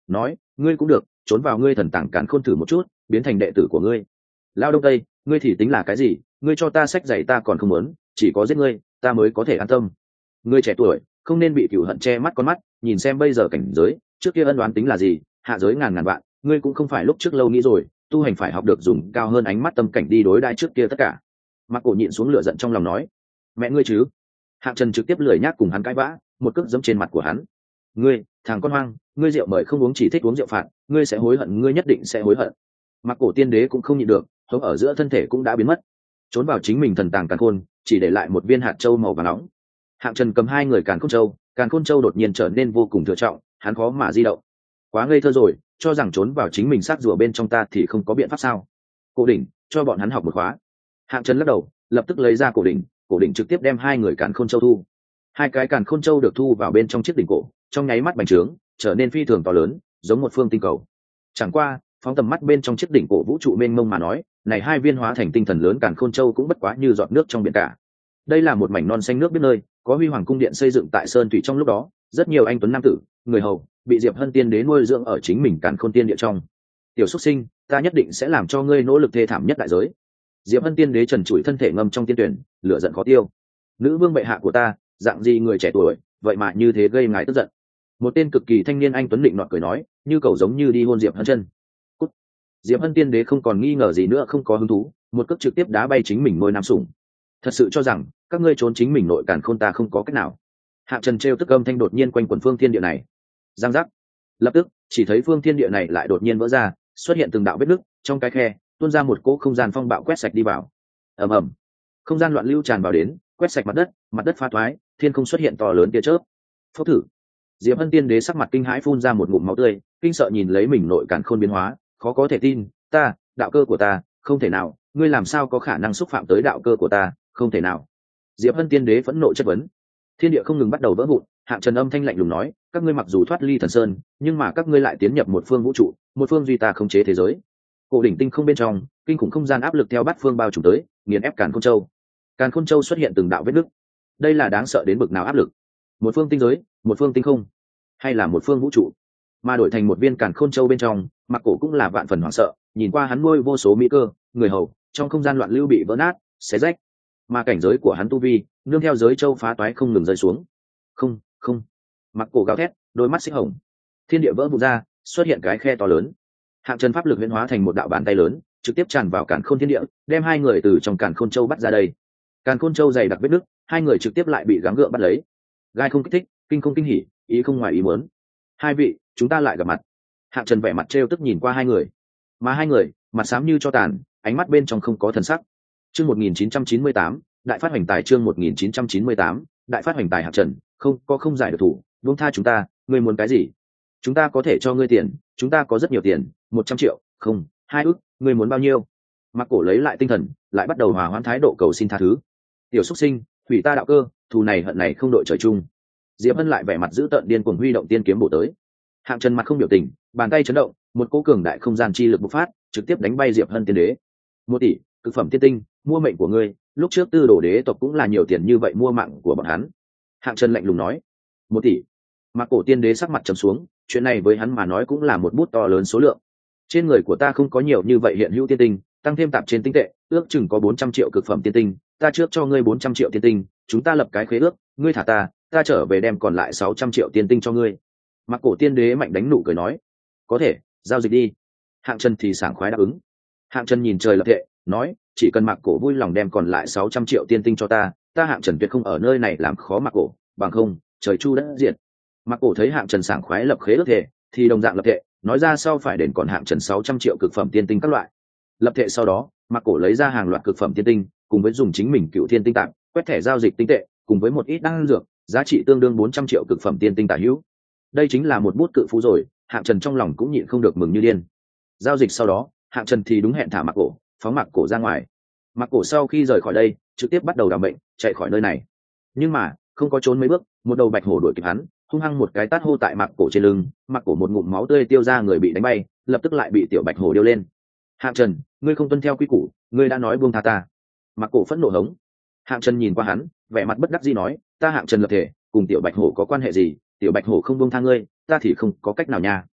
nói ngươi cũng được, trốn vào ngươi thần tàng càn khôn thử một chút, biến thành đệ tử của ngươi. Lao đông tây, ngươi thì tính là cái gì? Ngươi cho ta sách dạy ta còn không muốn, chỉ có giết ngươi ta mới có thể an tâm. Ngươi trẻ tuổi không nên bị cửu hận che mắt con mắt, nhìn xem bây giờ cảnh giới, trước kia ân oán tính là gì, hạ giới ngàn ngàn vạn, ngươi cũng không phải lúc trước lâu nghĩ rồi, tu hành phải học được dùng cao hơn ánh mắt tâm cảnh đi đối đãi trước kia tất cả. Mặc Cổ nhịn xuống lửa giận trong lòng nói, mẹ ngươi chứ. Hạng Trần trực tiếp lười nhác cùng hắn cãi vã, một cước giẫm trên mặt của hắn. Ngươi, thằng con hoang, ngươi rượu mời không uống chỉ thích uống rượu phạt, ngươi sẽ hối hận, ngươi nhất định sẽ hối hận. Mặc Cổ tiên đế cũng không nhịn được, hống ở giữa thân thể cũng đã biến mất, trốn vào chính mình thần tàng càn khôn, chỉ để lại một viên hạt châu màu vàng nóng. Hạng Trần cầm hai người càn khôn châu, càn khôn châu đột nhiên trở nên vô cùng thừa trọng, hắn khó mà di động. Quá ngây thơ rồi, cho rằng trốn vào chính mình sát rùa bên trong ta thì không có biện pháp sao? Cổ đỉnh, cho bọn hắn học một khóa. Hạng Trần lắc đầu, lập tức lấy ra cổ đỉnh, cổ đỉnh trực tiếp đem hai người càn khôn châu thu. Hai cái càn khôn châu được thu vào bên trong chiếc đỉnh cổ, trong nháy mắt bành trướng, trở nên phi thường to lớn, giống một phương tinh cầu. Chẳng qua, phóng tầm mắt bên trong chiếc đỉnh cổ vũ trụ mênh mông mà nói, này hai viên hóa thành tinh thần lớn càn khôn châu cũng bất quá như giọt nước trong biển cả. Đây là một mảnh non xanh nước biết nơi, có huy hoàng cung điện xây dựng tại sơn thủy trong lúc đó, rất nhiều anh tuấn nam tử, người hầu, bị Diệp Hân tiên đế nuôi dưỡng ở chính mình càn khôn tiên địa trong. Tiểu xuất sinh, ta nhất định sẽ làm cho ngươi nỗ lực thê thảm nhất đại giới. Diệp Hân tiên đế trần trụi thân thể ngâm trong tiên tuyển, lửa giận khó tiêu. Nữ vương bệ hạ của ta, dạng gì người trẻ tuổi, vậy mà như thế gây ngài tức giận. Một tên cực kỳ thanh niên anh tuấn định nọt cười nói, như cầu giống như đi hôn Diệp Hân chân. Cút. Diệp Hân tiên đế không còn nghi ngờ gì nữa, không có hứng thú, một cước trực tiếp đá bay chính mình nuôi nam sủng. Thật sự cho rằng các ngươi trốn chính mình nội càn khôn ta không có cách nào. Hạng Trần trêu tức âm thanh đột nhiên quanh quần phương thiên địa này. Giang giác. Lập tức, chỉ thấy phương thiên địa này lại đột nhiên vỡ ra, xuất hiện từng đạo vết nứt, trong cái khe tuôn ra một cỗ không gian phong bạo quét sạch đi vào. Ầm ầm. Không gian loạn lưu tràn vào đến, quét sạch mặt đất, mặt đất pha thoái, thiên không xuất hiện to lớn tia chớp. Phốc thử. Diệp Hân tiên đế sắc mặt kinh hãi phun ra một ngụm máu tươi, kinh sợ nhìn lấy mình nội càn khôn biến hóa, khó có thể tin, ta, đạo cơ của ta, không thể nào, ngươi làm sao có khả năng xúc phạm tới đạo cơ của ta, không thể nào. Diệp Hân tiên đế phẫn nộ chất vấn. Thiên địa không ngừng bắt đầu vỡ vụn, Hạng Trần âm thanh lạnh lùng nói, các ngươi mặc dù thoát ly thần sơn, nhưng mà các ngươi lại tiến nhập một phương vũ trụ, một phương duy ta khống chế thế giới. Cổ đỉnh tinh không bên trong, kinh khủng không gian áp lực theo bát phương bao trùm tới, nghiền ép càn khôn châu. Càn khôn châu xuất hiện từng đạo vết nứt. Đây là đáng sợ đến bực nào áp lực? Một phương tinh giới, một phương tinh không, hay là một phương vũ trụ? Mà đổi thành một viên càn khôn châu bên trong, Mặc Cổ cũng là vạn phần hoảng sợ, nhìn qua hắn nuôi vô số mỹ cơ, người hầu, trong không gian loạn lưu bị vỡ nát, xé rách. Mà cảnh giới của hắn tu vi, nương theo giới châu phá toái không ngừng rơi xuống. Không, không. Mặc Cổ gào thét, đôi mắt xích hồng. Thiên địa vỡ vụn ra, xuất hiện cái khe to lớn. Hạng Trần pháp lực huyễn hóa thành một đạo bàn tay lớn, trực tiếp tràn vào càn khôn thiên địa, đem hai người từ trong càn khôn châu bắt ra đây. Càn khôn châu dày đặc vết nứt, hai người trực tiếp lại bị gắng gượng bắt lấy. Gai không kích thích, kinh không kinh hỉ, ý không ngoài ý muốn. Hai vị, chúng ta lại gặp mặt. Hạng Trần vẻ mặt trêu tức nhìn qua hai người, mà hai người mặt xám như cho tàn, ánh mắt bên trong không có thần sắc. Chương một nghìn chín trăm chín mươi tám, đại phát hoành tài. Chương một nghìn chín trăm chín mươi tám, đại phát hoành tài. Hạng Trần, không có không giải được thủ, buông tha chúng ta, ngươi muốn cái gì? Chúng ta có thể cho ngươi tiền, chúng ta có rất nhiều tiền, một trăm triệu, không, hai ức, ngươi muốn bao nhiêu? Mặc Cổ lấy lại tinh thần, lại bắt đầu hòa hoãn thái độ cầu xin tha thứ. Tiểu xuất sinh, hủy ta đạo cơ, thù này hận này không đội trời chung. Diệp Hân lại vẻ mặt giữ tợn điên cuồng huy động tiên kiếm bổ tới. Hạng Trần mặt không biểu tình, bàn tay chấn động, một cỗ cường đại không gian chi lực bộc phát, trực tiếp đánh bay Diệp Hân tiên đế. Một tỷ, cực phẩm tiên tinh, mua mệnh của ngươi, lúc trước Tư Đồ đế tộc cũng là nhiều tiền như vậy mua mạng của bọn hắn. Hạng Trần lạnh lùng nói. Một tỷ. Mặc Cổ tiên đế sắc mặt trầm xuống, chuyện này với hắn mà nói cũng là một bút to lớn số lượng. Trên người của ta không có nhiều như vậy hiện hữu tiên tinh, tăng thêm tạp trên tinh tệ, ước chừng có bốn trăm triệu cực phẩm tiên tinh, ta trước cho ngươi bốn trăm triệu tiên tinh, chúng ta lập cái khế ước, ngươi thả ta, ta trở về đem còn lại sáu trăm triệu tiên tinh cho ngươi. Mặc Cổ tiên đế mạnh đánh nụ cười nói, có thể, giao dịch đi. Hạng Trần thì sảng khoái đáp ứng. Hạng Trần nhìn trời lập thệ, nói, chỉ cần Mặc Cổ vui lòng đem còn lại sáu trăm triệu tiên tinh cho ta, ta Hạng Trần tuyệt không ở nơi này làm khó Mặc Cổ, bằng không, trời chu đất diệt. Mặc Cổ thấy Hạng Trần sảng khoái lập khế ước thệ, thì đồng dạng lập thệ, nói ra sau phải đền còn Hạng Trần sáu trăm triệu cực phẩm tiên tinh các loại. Lập thệ sau đó, Mặc Cổ lấy ra hàng loạt cực phẩm tiên tinh, cùng với dùng chính mình cựu thiên tinh tạm, quét thẻ giao dịch tinh tệ, cùng với một ít đan dược, giá trị tương đương bốn trăm triệu cực phẩm tiên tinh tả hữu. Đây chính là một bút cự phú rồi, Hạng Trần trong lòng cũng nhịn không được mừng như điên. Giao dịch sau đó, Hạng Trần thì đúng hẹn thả Mặc Cổ, phóng Mặc Cổ ra ngoài. Mặc Cổ sau khi rời khỏi đây, trực tiếp bắt đầu đảm bệnh, chạy khỏi nơi này. Nhưng mà, không có trốn mấy bước, một đầu bạch hổ đuổi kịp hắn, hung hăng một cái tát hô tại Mặc Cổ trên lưng, Mặc Cổ một ngụm máu tươi tiêu ra, người bị đánh bay, lập tức lại bị tiểu bạch hổ điêu lên. Hạng Trần, ngươi không tuân theo quy củ, ngươi đã nói buông tha ta. Mặc Cổ phẫn nộ hống. Hạng Trần nhìn qua hắn, vẻ mặt bất đắc dĩ nói, ta Hạng Trần lập thể, cùng tiểu bạch hổ có quan hệ gì? Tiểu bạch hổ không buông tha ngươi, ta thì không có cách nào nha.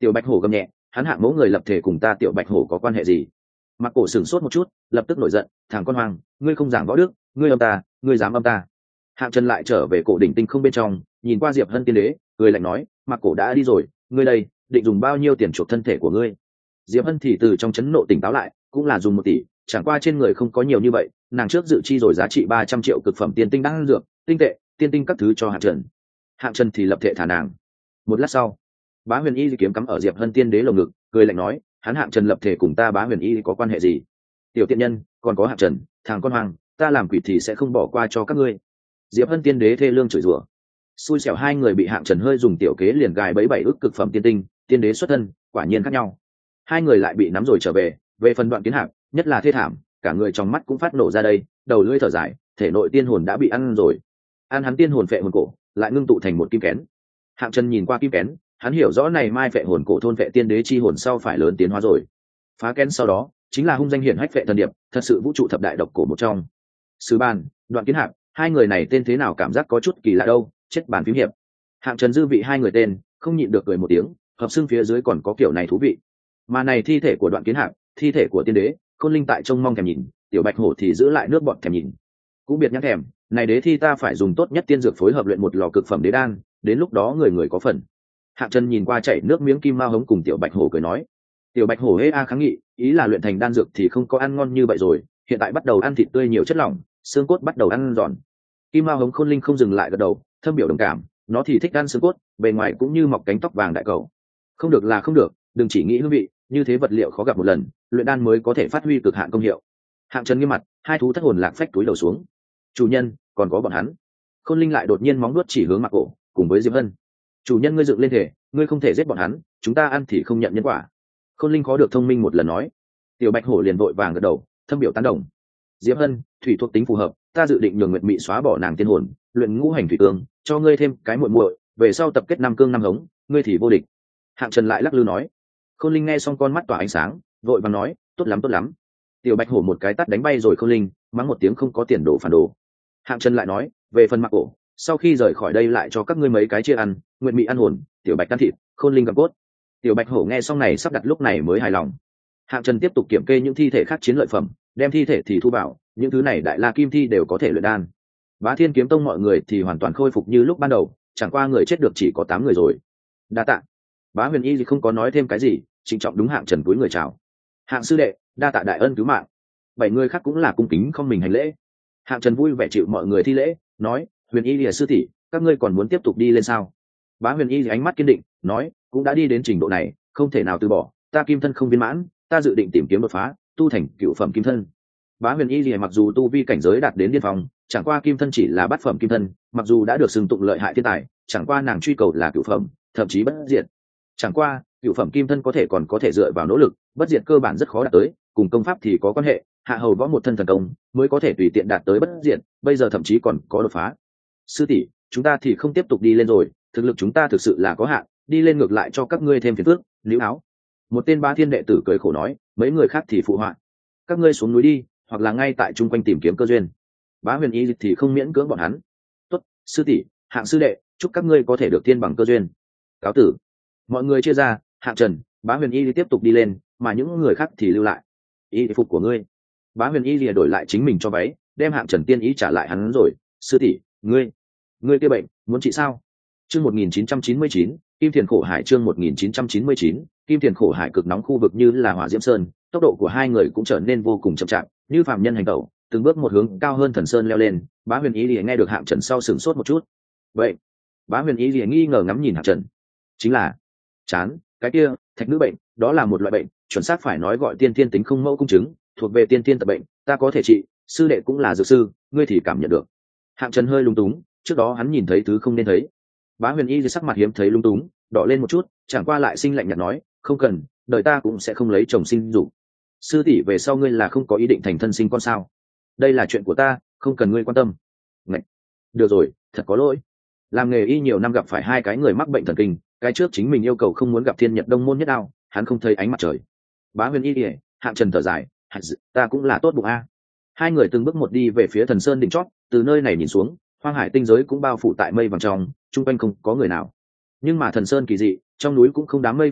Tiểu bạch hổ gầm nhẹ, hắn hạng mẫu người lập thể cùng ta tiểu bạch hổ có quan hệ gì? Mặc cổ sửng sốt một chút, lập tức nổi giận, thằng con hoang, ngươi không giảng võ đức, ngươi âm ta, ngươi dám âm ta. Hạng Trần lại trở về cổ đỉnh tinh không bên trong, nhìn qua Diệp Hân tiên đế, cười lạnh nói, mặc cổ đã đi rồi, ngươi đây định dùng bao nhiêu tiền chuộc thân thể của ngươi? Diệp Hân thì từ trong chấn nộ tỉnh táo lại, cũng là dùng một tỷ, chẳng qua trên người không có nhiều như vậy, nàng trước dự chi rồi giá trị ba trăm triệu cực phẩm tiên tinh đang dược, tinh tệ, tiên tinh các thứ cho Hạng Trần. Hạng Trần thì lập thể thả nàng. Một lát sau, Bá Huyền Y kiếm cắm ở Diệp Hân tiên đế lồng ngực, cười lạnh nói, hắn Hạng Trần lập thể cùng ta Bá Huyền Y có quan hệ gì? Tiểu tiện nhân, còn có Hạng Trần, thằng con hoàng, ta làm quỷ thì sẽ không bỏ qua cho các ngươi. Diệp Hân tiên đế thê lương chửi rủa. Xui xẻo hai người bị Hạng Trần hơi dùng tiểu kế liền gài bẫy bảy ức cực phẩm tiên tinh, tiên đế xuất thân, quả nhiên khác nhau. Hai người lại bị nắm rồi trở về, về phần Đoạn Kiến Hạc, nhất là thê thảm, cả người trong mắt cũng phát nổ ra đây, đầu lưỡi thở dài, thể nội tiên hồn đã bị ăn rồi. Ăn hắn tiên hồn phệ hồn cổ, lại ngưng tụ thành một kim kén. Hạng Trần nhìn qua kim kén, hắn hiểu rõ này mai phệ hồn cổ thôn phệ tiên đế chi hồn sau phải lớn tiến hóa rồi. Phá kén sau đó, chính là hung danh hiển hách phệ thần điệp, thật sự vũ trụ thập đại độc cổ một trong. Sứ Ban, Đoạn Kiến Hạc, hai người này tên thế nào cảm giác có chút kỳ lạ đâu, chết bàn phím hiệp. Hạng Trần dư vị hai người tên, không nhịn được cười một tiếng, hợp xương phía dưới còn có kiểu này thú vị. Mà này thi thể của Đoạn Kiến Hạc, thi thể của tiên đế, Khôn Linh tại trông mong thèm nhìn, tiểu bạch hổ thì giữ lại nước bọt thèm nhìn. Cũng biệt nhắc thèm, này đế thi ta phải dùng tốt nhất tiên dược phối hợp luyện một lò cực phẩm đế đan, đến lúc đó người người có phần. Hạng Trần nhìn qua chảy nước miếng kim mao hống cùng tiểu bạch hổ cười nói, tiểu bạch hổ hê a kháng nghị, ý là luyện thành đan dược thì không có ăn ngon như vậy rồi, hiện tại bắt đầu ăn thịt tươi nhiều chất lỏng, xương cốt bắt đầu ăn giòn. Kim mao hống Khôn Linh không dừng lại gật đầu, thâm biểu đồng cảm, nó thì thích ăn xương cốt, bề ngoài cũng như mọc cánh tóc vàng đại cầu. Không được là không được, đừng chỉ nghĩ hương vị, như thế vật liệu khó gặp một lần, luyện đan mới có thể phát huy cực hạn công hiệu. Hạng Trần nghiêm mặt, hai thú thất hồn lạc phách túi đầu xuống. Chủ nhân, còn có bọn hắn. Khôn Linh lại đột nhiên móng vuốt chỉ hướng Mặc Cổ, cùng với Diệp Hân. Chủ nhân ngươi dựng lên thể, ngươi không thể giết bọn hắn, chúng ta ăn thì không nhận nhân quả. Khôn Linh khó được thông minh một lần nói. Tiểu bạch hổ liền vội vàng gật đầu, thâm biểu tán đồng. Diệp Hân, thủy thuộc tính phù hợp, ta dự định nhường Nguyệt Mị xóa bỏ nàng tiên hồn, luyện ngũ hành thủy cương, cho ngươi thêm cái muội muội, về sau tập kết năm cương năm hống, ngươi thì vô địch. Hạng Trần lại lắc lư nói. Khôn Linh nghe xong con mắt tỏa ánh sáng, vội vàng nói, tốt lắm tốt lắm. Tiểu bạch hổ một cái tát đánh bay rồi Khôn Linh, mắng một tiếng không có tiền đồ phản đồ. Hạng Trần lại nói, về phần Mặc Cổ, sau khi rời khỏi đây lại cho các ngươi mấy cái chia ăn, Nguyệt Mị ăn hồn, tiểu bạch ăn thịt, Khôn Linh gặm cốt. Tiểu bạch hổ nghe xong này sắp đặt lúc này mới hài lòng. Hạng Trần tiếp tục kiểm kê những thi thể khác chiến lợi phẩm, đem thi thể thì thu bảo, những thứ này đại la kim thi đều có thể luyện đan. Bá Thiên kiếm tông mọi người thì hoàn toàn khôi phục như lúc ban đầu, chẳng qua người chết được chỉ có tám người rồi. Đa tạ. Bá Huyền Y thì không có nói thêm cái gì, trịnh trọng đúng Hạng Trần cúi người chào. Hạng sư đệ, đa tạ đại ân cứu mạng. Bảy người khác cũng là cung kính không mình hành lễ. Hạng Trần vui vẻ chịu mọi người thi lễ, nói, Huyền Y lìa sư tỷ, các ngươi còn muốn tiếp tục đi lên sao? Bá Huyền Y thì ánh mắt kiên định, nói, cũng đã đi đến trình độ này, không thể nào từ bỏ, ta kim thân không viên mãn, ta dự định tìm kiếm đột phá, tu thành cựu phẩm kim thân. Bá Huyền Y thì mặc dù tu vi cảnh giới đạt đến điên phong, chẳng qua kim thân chỉ là bát phẩm kim thân, mặc dù đã được xưng tụng lợi hại thiên tài, chẳng qua nàng truy cầu là cựu phẩm, thậm chí bất diệt. Chẳng qua, cựu phẩm kim thân có thể còn có thể dựa vào nỗ lực, bất diệt cơ bản rất khó đạt tới, cùng công pháp thì có quan hệ, hạ hầu võ một thân thần công mới có thể tùy tiện đạt tới bất diệt, bây giờ thậm chí còn có đột phá. Sư tỷ, chúng ta thì không tiếp tục đi lên rồi, thực lực chúng ta thực sự là có hạn, đi lên ngược lại cho các ngươi thêm phiền phức. Liễu Áo, một tên Bá Thiên đệ tử cười khổ nói, mấy người khác thì phụ họa, các ngươi xuống núi đi, hoặc là ngay tại chung quanh tìm kiếm cơ duyên. Bá Huyền Y thì không miễn cưỡng bọn hắn. Tốt, sư tỷ, Hạng sư đệ, chúc các ngươi có thể được tiên bằng cơ duyên. Cáo tử. Mọi người chia ra, Hạng Trần, Bá Huyền Y tiếp tục đi lên, mà những người khác thì lưu lại. Y phục của ngươi. Bá Huyền Y lìa đổi lại chính mình cho váy, đem Hạng Trần tiên ý trả lại hắn rồi. Sư tỷ, ngươi, ngươi kia bệnh, muốn trị sao? Chương một nghìn chín trăm chín mươi chín, Kim Thiền Khổ Hải chương một nghìn chín trăm chín mươi chín, Kim Thiền Khổ Hải cực nóng khu vực như là hỏa diễm sơn, tốc độ của hai người cũng trở nên vô cùng chậm chạp, như phàm nhân hành tẩu, từng bước một hướng cao hơn thần sơn leo lên. Bá Huyền Y lìa nghe được Hạng Trần sau sửng sốt một chút. Vậy, Bá Huyền Y lìa nghi ngờ ngắm nhìn Hạng Trần. Chính là chán, cái kia, thạch nữ bệnh, đó là một loại bệnh, chuẩn xác phải nói gọi tiên tiên tính không mẫu cung chứng, thuộc về tiên tiên tập bệnh, ta có thể trị, sư đệ cũng là dược sư, ngươi thì cảm nhận được. Hạng Trần hơi lung túng, trước đó hắn nhìn thấy thứ không nên thấy. Bá Huyền Y sắc mặt hiếm thấy lung túng, đỏ lên một chút, chẳng qua lại sinh lạnh nhạt nói, không cần, đời ta cũng sẽ không lấy chồng sinh dục. Sư tỷ về sau ngươi là không có ý định thành thân sinh con sao? Đây là chuyện của ta, không cần ngươi quan tâm. Ngậy. Được rồi, thật có lỗi. Làm nghề y nhiều năm gặp phải hai cái người mắc bệnh thần kinh, cái trước chính mình yêu cầu không muốn gặp thiên nhật đông môn nhất đao, hắn không thấy ánh mặt trời. Bá Huyền Y, Hạng Trần thở dài, ta cũng là tốt bụng a. Hai người từng bước một đi về phía thần sơn đỉnh chót, từ nơi này nhìn xuống, hoang hải tinh giới cũng bao phủ tại mây vàng trong, chung quanh không có người nào. Nhưng mà thần sơn kỳ dị, trong núi cũng không đám mây phụ thuộc,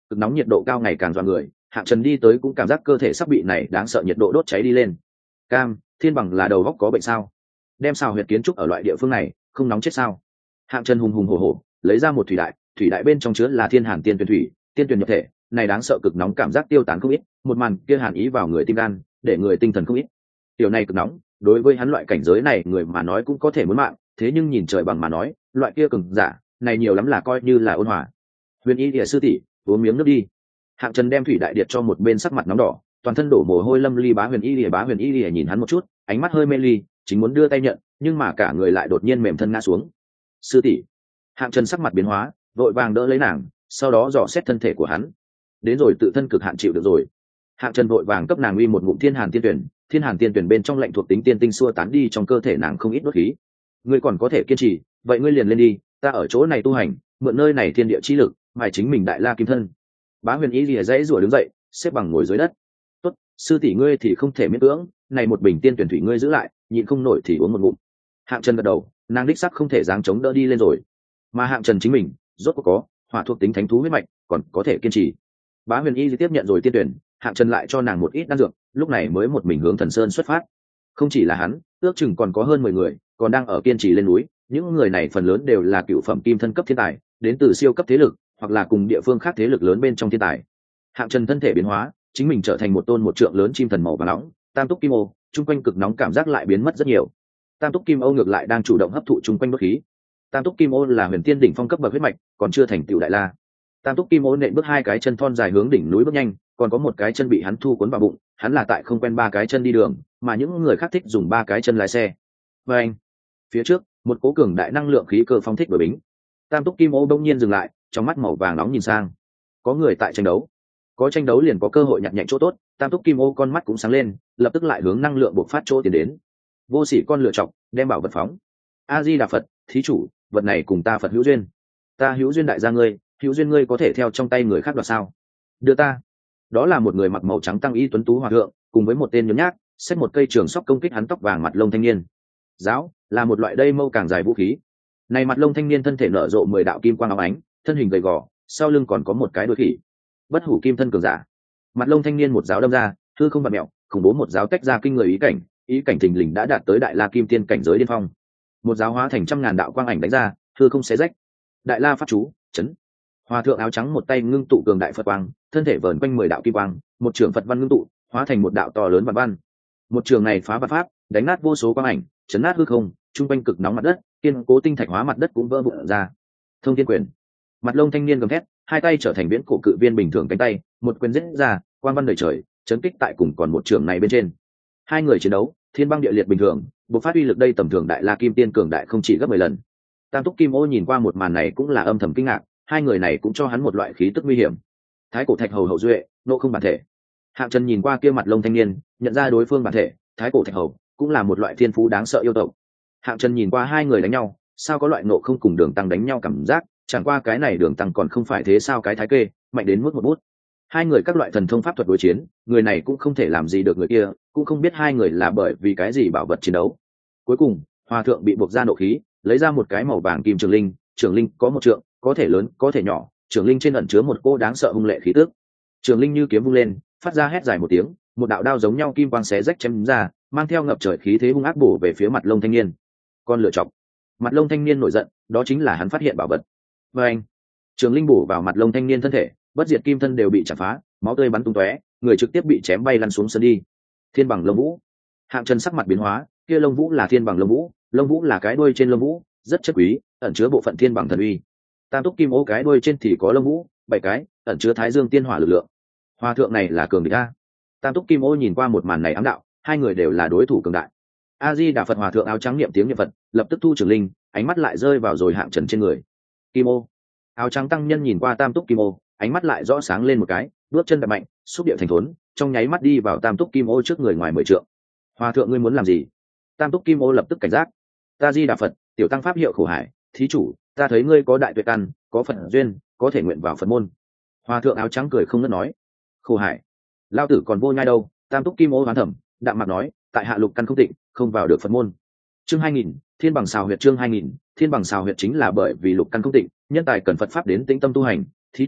cực nóng nhiệt độ cao ngày càng dọa người. Hạng Trần đi tới cũng cảm giác cơ thể sắp bị này đáng sợ nhiệt độ đốt cháy đi lên. Cam, thiên bằng là đầu góc có bệnh sao? Đem xào huyệt kiến trúc ở loại địa phương này, không nóng chết sao? Hạng Trần hùng hùng hổ hổ lấy ra một thủy đại, thủy đại bên trong chứa là thiên hàn tiên tuyển thủy, tiên tuyển nhập thể, này đáng sợ cực nóng cảm giác tiêu tán không ít, một màn kia hàn ý vào người tim gan, để người tinh thần không ít. Điều này cực nóng, đối với hắn loại cảnh giới này người mà nói cũng có thể muốn mạng, thế nhưng nhìn trời bằng mà nói, loại kia cường giả, này nhiều lắm là coi như là ôn hòa. Huyền Y Lìa sư tỷ, uống miếng nước đi. Hạng Trần đem thủy đại điệt cho một bên sắc mặt nóng đỏ, toàn thân đổ mồ hôi lâm ly. Bá Huyền Y Lìa bá Huyền Y Lìa nhìn hắn một chút, ánh mắt hơi mê ly, chính muốn đưa tay nhận, nhưng mà cả người lại đột nhiên mềm thân ngã xuống. Sư tỷ. Hạng Trần sắc mặt biến hóa, vội vàng đỡ lấy nàng, sau đó dò xét thân thể của hắn. Đến rồi tự thân cực hạn chịu được rồi. Hạng Trần vội vàng cấp nàng uy một ngụm thiên hàn tiên tuyển, thiên hàn tiên tuyển bên trong lạnh thuộc tính tiên tinh xua tán đi trong cơ thể nàng không ít đốt khí. Ngươi còn có thể kiên trì, vậy ngươi liền lên đi, ta ở chỗ này tu hành, mượn nơi này thiên địa chi lực, mài chính mình đại la kim thân. Bá Huyền Y lìa dãy rủa đứng dậy, xếp bằng ngồi dưới đất. Tốt, sư tỷ ngươi thì không thể miễn cưỡng, này một bình tiên tuyển thủy ngươi giữ lại, nhịn không nổi thì uống một ngụm. Hạng Trần gật đầu, nàng đích sắc không thể dáng chống đỡ đi lên rồi, mà Hạng Trần chính mình rốt cuộc có hỏa thuộc tính thánh thú huyết mạch, còn có thể kiên trì. Bá Huyền Y tiếp nhận rồi tiên tuyển, Hạng Trần lại cho nàng một ít đan dược, lúc này mới một mình hướng Thần Sơn xuất phát. Không chỉ là hắn, ước chừng còn có hơn mười người còn đang ở kiên trì lên núi, những người này phần lớn đều là cựu phẩm kim thân cấp thiên tài, đến từ siêu cấp thế lực hoặc là cùng địa phương khác thế lực lớn bên trong thiên tài. Hạng Trần thân thể biến hóa, chính mình trở thành một tôn một trượng lớn chim thần màu vàng nóng, tam túc kim ô, chung quanh cực nóng cảm giác lại biến mất rất nhiều. Tam túc kim ô ngược lại đang chủ động hấp thụ chung quanh đốt khí. Tam túc kim ô là huyền tiên đỉnh phong cấp bậc huyết mạch, còn chưa thành tựu đại la. Tam túc kim ô nện bước hai cái chân thon dài hướng đỉnh núi bước nhanh, còn có một cái chân bị hắn thu cuốn vào bụng, hắn là tại không quen ba cái chân đi đường, mà những người khác thích dùng ba cái chân lái xe. Và anh, phía trước, một cố cường đại năng lượng khí cơ phong thích đổi bính. Tam túc kim ô đông nhiên dừng lại, trong mắt màu vàng nóng nhìn sang. Có người tại tranh đấu, có tranh đấu liền có cơ hội nhặt nhạnh chỗ tốt. Tam túc kim ô con mắt cũng sáng lên, lập tức lại hướng năng lượng bộc phát chỗ tiến đến. Vô sỉ con lựa chọc, đem bảo vật phóng. A Di Đà Phật, thí chủ, vật này cùng ta Phật hữu duyên, ta hữu duyên đại gia ngươi, hữu duyên ngươi có thể theo trong tay người khác đoạt sao? Đưa ta. Đó là một người mặc màu trắng tăng y tuấn tú hòa thượng, cùng với một tên nhớn nhác xách một cây trường sóc công kích hắn tóc vàng mặt lông thanh niên. Giáo là một loại đây mâu càng dài vũ khí. Này mặt lông thanh niên thân thể nở rộ mười đạo kim quang óng ánh, thân hình gầy gò, sau lưng còn có một cái đuôi khỉ. Bất hủ kim thân cường giả. Mặt lông thanh niên một giáo đâm ra, hư không bạt mẹo, khủng bố một giáo tách ra kinh người ý cảnh, ý cảnh thình lình đã đạt tới đại la kim tiên cảnh giới điên phong. Một giáo hóa thành trăm ngàn đạo quang ảnh đánh ra, hư không xé rách. Đại la pháp chú, chấn. Hòa thượng áo trắng một tay ngưng tụ cường đại Phật quang, thân thể vờn quanh mười đạo kim quang, một trường Phật văn ngưng tụ, hóa thành một đạo to lớn vạn văn. Một trường này phá vạn pháp, đánh nát vô số quang ảnh, chấn nát hư không, trung quanh cực nóng mặt đất, kiên cố tinh thạch hóa mặt đất cũng vỡ vụn ra. Thông thiên quyền. Mặt lông thanh niên gầm thét, hai tay trở thành viễn cổ cự viên bình thường cánh tay, một quyền giết ra, quang văn đầy trời, chấn kích tại cùng còn một trường này bên trên. Hai người chiến đấu, thiên băng địa liệt bình thường, bộc phát uy lực đây tầm thường đại la kim tiên cường đại không chỉ gấp mười lần. Tam túc kim ô nhìn qua một màn này cũng là âm thầm kinh ngạc, hai người này cũng cho hắn một loại khí tức nguy hiểm. Thái cổ thạch hầu hậu duệ, nộ không bản thể. Hạng Trần nhìn qua kia mặt lông thanh niên, nhận ra đối phương bản thể, thái cổ thạch hầu, cũng là một loại thiên phú đáng sợ yêu tộc. Hạng Trần nhìn qua hai người đánh nhau, sao có loại nộ không cùng đường tăng đánh nhau cảm giác, chẳng qua cái này đường tăng còn không phải thế sao cái thái kê, mạnh đến mức một bút. Hai người các loại thần thông pháp thuật đối chiến, người này cũng không thể làm gì được người kia, cũng không biết hai người là bởi vì cái gì bảo vật chiến đấu. Cuối cùng, hòa thượng bị buộc ra nộ khí, lấy ra một cái màu vàng kim trường linh, trường linh có một trượng, có thể lớn, có thể nhỏ, trường linh trên ẩn chứa một cô đáng sợ hung lệ khí tức. Trường linh như kiếm vung lên, phát ra hét dài một tiếng, một đạo đao giống nhau kim quang xé rách chém ra, mang theo ngập trời khí thế hung ác bổ về phía mặt lông thanh niên. Con lựa chọc. Mặt lông thanh niên nổi giận, đó chính là hắn phát hiện bảo vật. Và anh, trường linh bổ vào mặt lông thanh niên thân thể, bất diệt kim thân đều bị chặt phá, máu tươi bắn tung tóe, người trực tiếp bị chém bay lăn xuống sân đi. Thiên bằng lông vũ. Hạng Trần sắc mặt biến hóa, kia lông vũ là thiên bằng lông vũ, lông vũ là cái đuôi trên lông vũ, rất chất quý, ẩn chứa bộ phận thiên bằng thần uy. Tam túc kim ô cái đuôi trên thì có lông vũ, bảy cái, ẩn chứa thái dương tiên hỏa lực lượng. Hòa thượng này là cường địch a. Tam túc kim ô nhìn qua một màn này ám đạo, hai người đều là đối thủ cường đại. A Di Đà Phật. Hòa thượng áo trắng niệm tiếng niệm Phật, lập tức thu trường linh, ánh mắt lại rơi vào rồi Hạng Trần trên người. Kim ô. Áo trắng tăng nhân nhìn qua tam túc kim ô, ánh mắt lại rõ sáng lên một cái, bước chân đập mạnh, xúc điệu thành thốn, trong nháy mắt đi vào tam túc kim ô trước người ngoài mười trượng. Hòa thượng ngươi muốn làm gì? Tam túc kim ô lập tức cảnh giác. Ta Di Đà Phật, tiểu tăng pháp hiệu khổ hải, thí chủ, ta thấy ngươi có đại tuệ căn, có Phật duyên, có thể nguyện vào Phật môn. Hòa thượng áo trắng cười không ngớt nói. Khổ hải, lao tử còn vô nhai đâu. Tam túc kim ô hoán thẩm, đạm mặt nói, tại hạ lục căn không tịnh, không vào được Phật môn. Chương hai nghìn, thiên bằng xào huyệt. Chương hai nghìn, thiên bằng xào huyệt chính là bởi vì lục căn không tịnh, nhân tài cần Phật pháp đến tĩnh tâm tu hành. Thí chủ,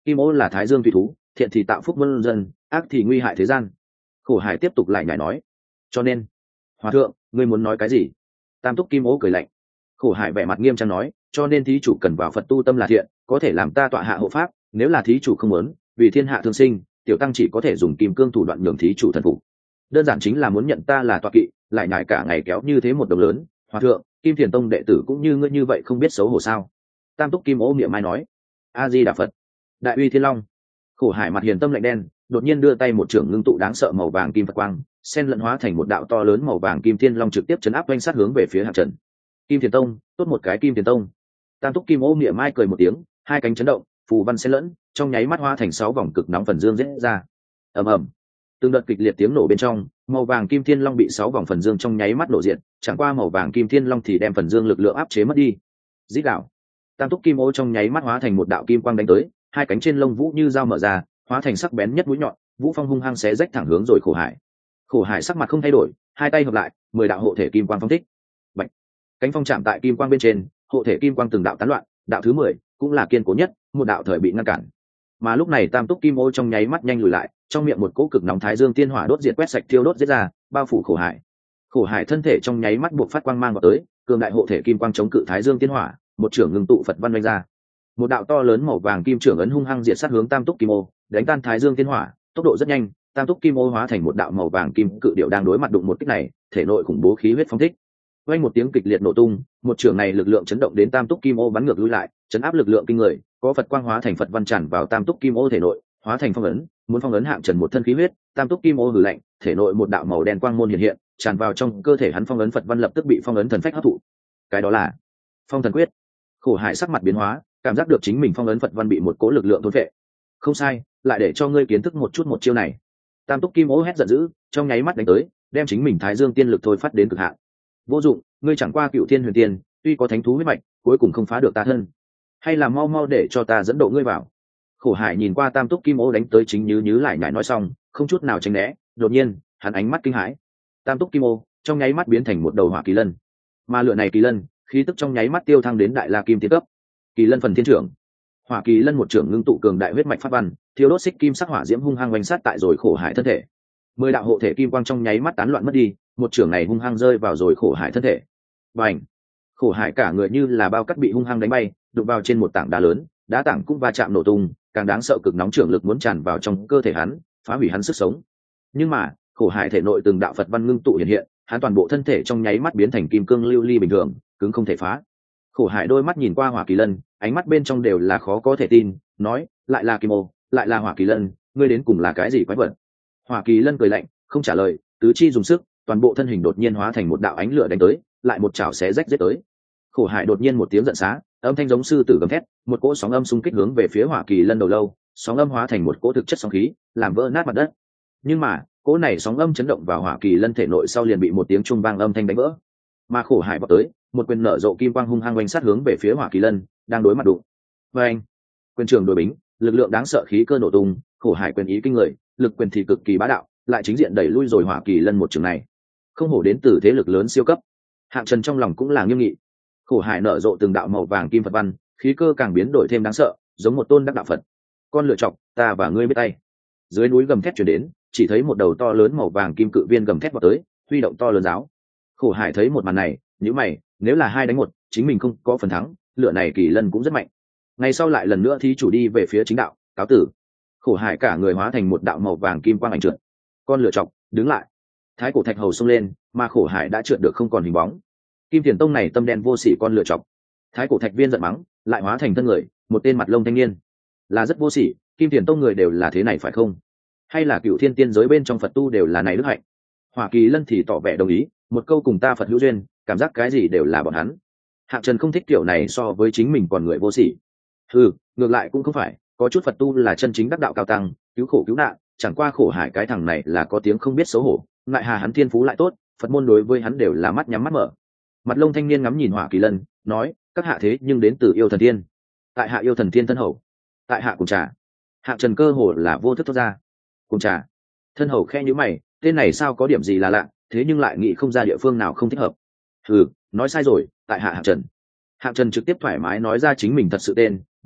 kim ô là thái dương thủy thú, thiện thì tạo phúc muôn dân, ác thì nguy hại thế gian. Khổ hải tiếp tục lại nhảy nói, cho nên hòa thượng, ngươi muốn nói cái gì? Tam túc kim ô cười lạnh. Khổ hải vẻ mặt nghiêm trang nói, cho nên thí chủ cần vào Phật tu tâm là thiện, có thể làm ta tọa hạ hộ pháp, nếu là thí chủ không muốn, vì thiên hạ thương sinh, tiểu tăng chỉ có thể dùng kim cương thủ đoạn nhường thí chủ thần phục. Đơn giản chính là muốn nhận ta là tọa kỵ, lại nhảy cả ngày kéo như thế một đồng lớn. Hòa thượng, Kim Thiền Tông đệ tử cũng như ngươi như vậy không biết xấu hổ sao? Tam túc kim ô miệng mai nói, a di đà Phật. Đại uy thiên long. Khổ hải mặt hiền tâm lạnh đen, đột nhiên đưa tay một trưởng ngưng tụ đáng sợ màu vàng kim Phật quang, sen lẫn hóa thành một đạo to lớn màu vàng kim thiên long trực tiếp chấn áp quanh sát hướng về phía Hạng Trần. Kim Thiền Tông, tốt một cái Kim Thiền Tông. Tam túc kim ô miệng mai cười một tiếng, hai cánh chấn động, phù văn xen lẫn, trong nháy mắt hóa thành sáu vòng cực nóng phần dương rết ra. Ầm ầm. Từng đợt kịch liệt tiếng nổ bên trong, màu vàng kim thiên long bị sáu vòng phần dương trong nháy mắt nổ diện, chẳng qua màu vàng kim thiên long thì đem phần dương lực lượng áp chế mất đi. Rít đạo. Tam túc kim ô trong nháy mắt hóa thành một đạo kim quang đánh tới, hai cánh trên lông vũ như dao mở ra, hóa thành sắc bén nhất mũi nhọn, vũ phong hung hăng xé rách thẳng hướng rồi khổ hải. Khổ hải sắc mặt không thay đổi, hai tay hợp lại, mười đạo hộ thể kim quang phong thích. Bạch. Cánh phong chạm tại kim quang bên trên, hộ thể kim quang từng đạo tán loạn, đạo thứ mười cũng là kiên cố nhất, một đạo thời bị ngăn cản. Mà lúc này tam túc kim ô trong nháy mắt nhanh lùi lại, trong miệng một cỗ cực nóng thái dương tiên hỏa đốt diệt quét sạch thiêu đốt giết ra, bao phủ khổ hải. Khổ hải thân thể trong nháy mắt buộc phát quang mang vào tới, cường đại hộ thể kim quang chống cự thái dương tiên hỏa, một trưởng ngưng tụ Phật văn đánh ra. Một đạo to lớn màu vàng kim trưởng ấn hung hăng diệt sát hướng tam túc kim ô, đánh tan thái dương tiên hỏa, tốc độ rất nhanh, tam túc kim ô hóa thành một đạo màu vàng kim cự điệu đang đối mặt đụng một kích này, thể nội khủng bố khí huyết phóng thích. Vang một tiếng kịch liệt nổ tung, một trưởng này lực lượng chấn động đến tam túc kim ô bắn ngược lui lại, chấn áp lực lượng kinh người, có Phật quang hóa thành Phật văn tràn vào tam túc kim ô thể nội, hóa thành phong ấn, muốn phong ấn Hạng Trần một thân khí huyết. Tam túc kim ô hừ lạnh, thể nội một đạo màu đen quang môn hiện hiện, tràn vào trong cơ thể hắn, phong ấn Phật văn lập tức bị phong ấn thần phách hấp thụ. Cái đó là Phong Thần Quyết. Khổ hải sắc mặt biến hóa, cảm giác được chính mình phong ấn Phật văn bị một cỗ lực lượng thôn phệ. Không sai, lại để cho ngươi kiến thức một chút một chiêu này. Tam túc kim ô hét giận dữ, trong nháy mắt đánh tới, đem chính mình thái dương tiên lực thôi phát đến cực hạn. Vô dụng, ngươi chẳng qua cựu thiên huyền tiên, tuy có thánh thú huyết mạch, cuối cùng không phá được ta thân. Hay là mau mau để cho ta dẫn độ ngươi vào. Khổ hải nhìn qua tam túc kim ô đánh tới, chính như nhứ lại nhải nói xong, không chút nào tránh né, đột nhiên hắn ánh mắt kinh hãi. Tam túc kim ô trong nháy mắt biến thành một đầu hỏa kỳ lân, mà lửa này kỳ lân khí tức trong nháy mắt tiêu thăng đến đại la kim tiên cấp. Kỳ lân phần thiên trưởng. Hỏa kỳ lân một trưởng ngưng tụ cường đại huyết mạch pháp văn, thiếu đốt xích kim sắc hỏa diễm hung hăng oanh sát tại rồi khổ hải thân thể. Mười đạo hộ thể kim quang trong nháy mắt tán loạn mất đi, một trưởng này hung hăng rơi vào rồi khổ hải thân thể. Bành! Khổ hải cả người như là bao cát bị hung hăng đánh bay, đụng vào trên một tảng đá lớn, đá tảng cũng va chạm nổ tung, càng đáng sợ cực nóng trưởng lực muốn tràn vào trong cơ thể hắn, phá hủy hắn sức sống. Nhưng mà khổ hải thể nội từng đạo Phật văn ngưng tụ hiện hiện, hắn toàn bộ thân thể trong nháy mắt biến thành kim cương lưu ly bình thường, cứng không thể phá. Khổ hải đôi mắt nhìn qua hỏa kỳ lân, ánh mắt bên trong đều là khó có thể tin, nói, lại là kim ô, lại là hỏa kỳ lân, ngươi đến cùng là cái gì quái vật? Hỏa kỳ lân cười lạnh, không trả lời, tứ chi dùng sức, toàn bộ thân hình đột nhiên hóa thành một đạo ánh lửa đánh tới, lại một chảo xé rách giết tới. Khổ hải đột nhiên một tiếng giận xá, âm thanh giống sư tử gầm thét, một cỗ sóng âm xung kích hướng về phía hỏa kỳ lân đầu lâu, sóng âm hóa thành một cỗ thực chất sóng khí, làm vỡ nát mặt đất. Nhưng mà cỗ này sóng âm chấn động vào hỏa kỳ lân thể nội sau liền bị một tiếng trung vang âm thanh đánh vỡ. Mà khổ hải vọt tới, một quyền nở rộ kim quang hung hăng oanh sát hướng về phía hỏa kỳ lân đang đối mặt đụng. Và anh, quyền trường đối bính, lực lượng đáng sợ, khí cơ nổ tung, khổ hải quyền ý kinh người, lực quyền thì cực kỳ bá đạo, lại chính diện đẩy lui rồi hỏa kỳ lân một trường này. Không hổ đến từ thế lực lớn siêu cấp. Hạng Trần trong lòng cũng là nghiêm nghị. Khổ hải nở rộ từng đạo màu vàng kim Phật văn, khí cơ càng biến đổi thêm đáng sợ, giống một tôn đắc đạo Phật. Con lựa chọc, ta và ngươi biết tay. Dưới núi gầm thét truyền đến, chỉ thấy một đầu to lớn màu vàng kim cự viên gầm thét vào tới, huy động to lớn giáo. Khổ hải thấy một màn này, nhíu mày, nếu là hai đánh một, chính mình không có phần thắng, lựa này kỳ lân cũng rất mạnh. Ngày sau lại lần nữa thí chủ đi về phía chính đạo, cáo tử. Khổ hải cả người hóa thành một đạo màu vàng kim quang ảnh trượt. Con lựa chọc, đứng lại. Thái cổ thạch hầu xông lên, mà khổ hải đã trượt được không còn hình bóng. Kim Tiền Tông này tâm đen vô sỉ, con lựa chọc. Thái cổ thạch viên giận mắng, lại hóa thành thân người, một tên mặt lông thanh niên. Là rất vô sỉ, Kim Tiền Tông người đều là thế này phải không? Hay là cựu thiên tiên giới bên trong Phật tu đều là này đức hạnh? Hỏa Kỳ Lân thì tỏ vẻ đồng ý, một câu cùng ta Phật hữu duyên, cảm giác cái gì đều là bọn hắn. Hạng Trần không thích kiểu này so với chính mình còn người vô sỉ. Ừ, ngược lại cũng không phải, có chút Phật tu là chân chính đắc đạo cao tăng, cứu khổ cứu nạn, chẳng qua khổ hải cái thằng này là có tiếng không biết xấu hổ, lại hà hắn thiên phú lại tốt, Phật môn đối với hắn đều là mắt nhắm mắt mở. Mặt lông thanh niên ngắm nhìn Hỏa Kỳ Lân, nói, các hạ thế nhưng đến từ yêu thần tiên. Tại hạ yêu thần tiên thân hầu. Tại hạ cùng trà. Hạng Trần cơ hồ là vô thức thoát ra. Cùng trà. Thân hầu khe nhíu mày, tên này sao có điểm gì là lạ, thế nhưng lại nghĩ không ra địa phương nào không thích hợp. Ừ, nói sai rồi, tại hạ Hạng Trần. Hạng Trần trực tiếp thoải mái nói ra chính mình thật sự tên, nói,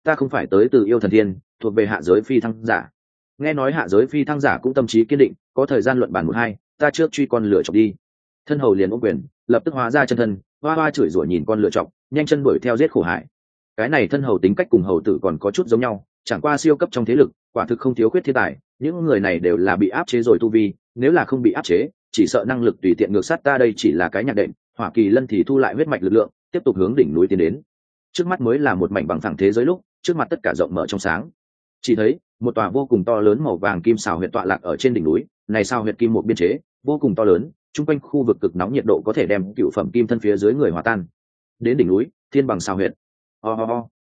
ta không phải tới từ yêu thần thiên, thuộc về hạ giới phi thăng giả. Nghe nói hạ giới phi thăng giả cũng tâm trí kiên định, có thời gian luận bàn một hai, ta trước truy con lửa chọc đi. Thân hầu liền ôm quyền, lập tức hóa ra chân thân, hoa hoa chửi rủa nhìn con lửa chọc, nhanh chân đuổi theo giết khổ hải. Cái này thân hầu tính cách cùng hầu tử còn có chút giống nhau, chẳng qua siêu cấp trong thế lực, quả thực không thiếu khuyết thiên tài. Những người này đều là bị áp chế rồi tu vi, nếu là không bị áp chế, chỉ sợ năng lực tùy tiện ngược sát ta. Đây chỉ là cái nhạc đệm, Hỏa Kỳ Lân thì thu lại huyết mạch lực lượng, tiếp tục hướng đỉnh núi tiến đến. Trước mắt mới là một mảnh bằng phẳng thế giới lúc, trước mặt tất cả rộng mở trong sáng. Chỉ thấy một tòa vô cùng to lớn màu vàng kim xào huyệt tọa lạc ở trên đỉnh núi, này sao huyệt kim một biên chế, vô cùng to lớn, trung quanh khu vực cực nóng nhiệt độ có thể đem cựu phẩm kim thân phía dưới người hòa tan. Đến đỉnh núi, thiên bằng xào huyệt. Ho ho ho.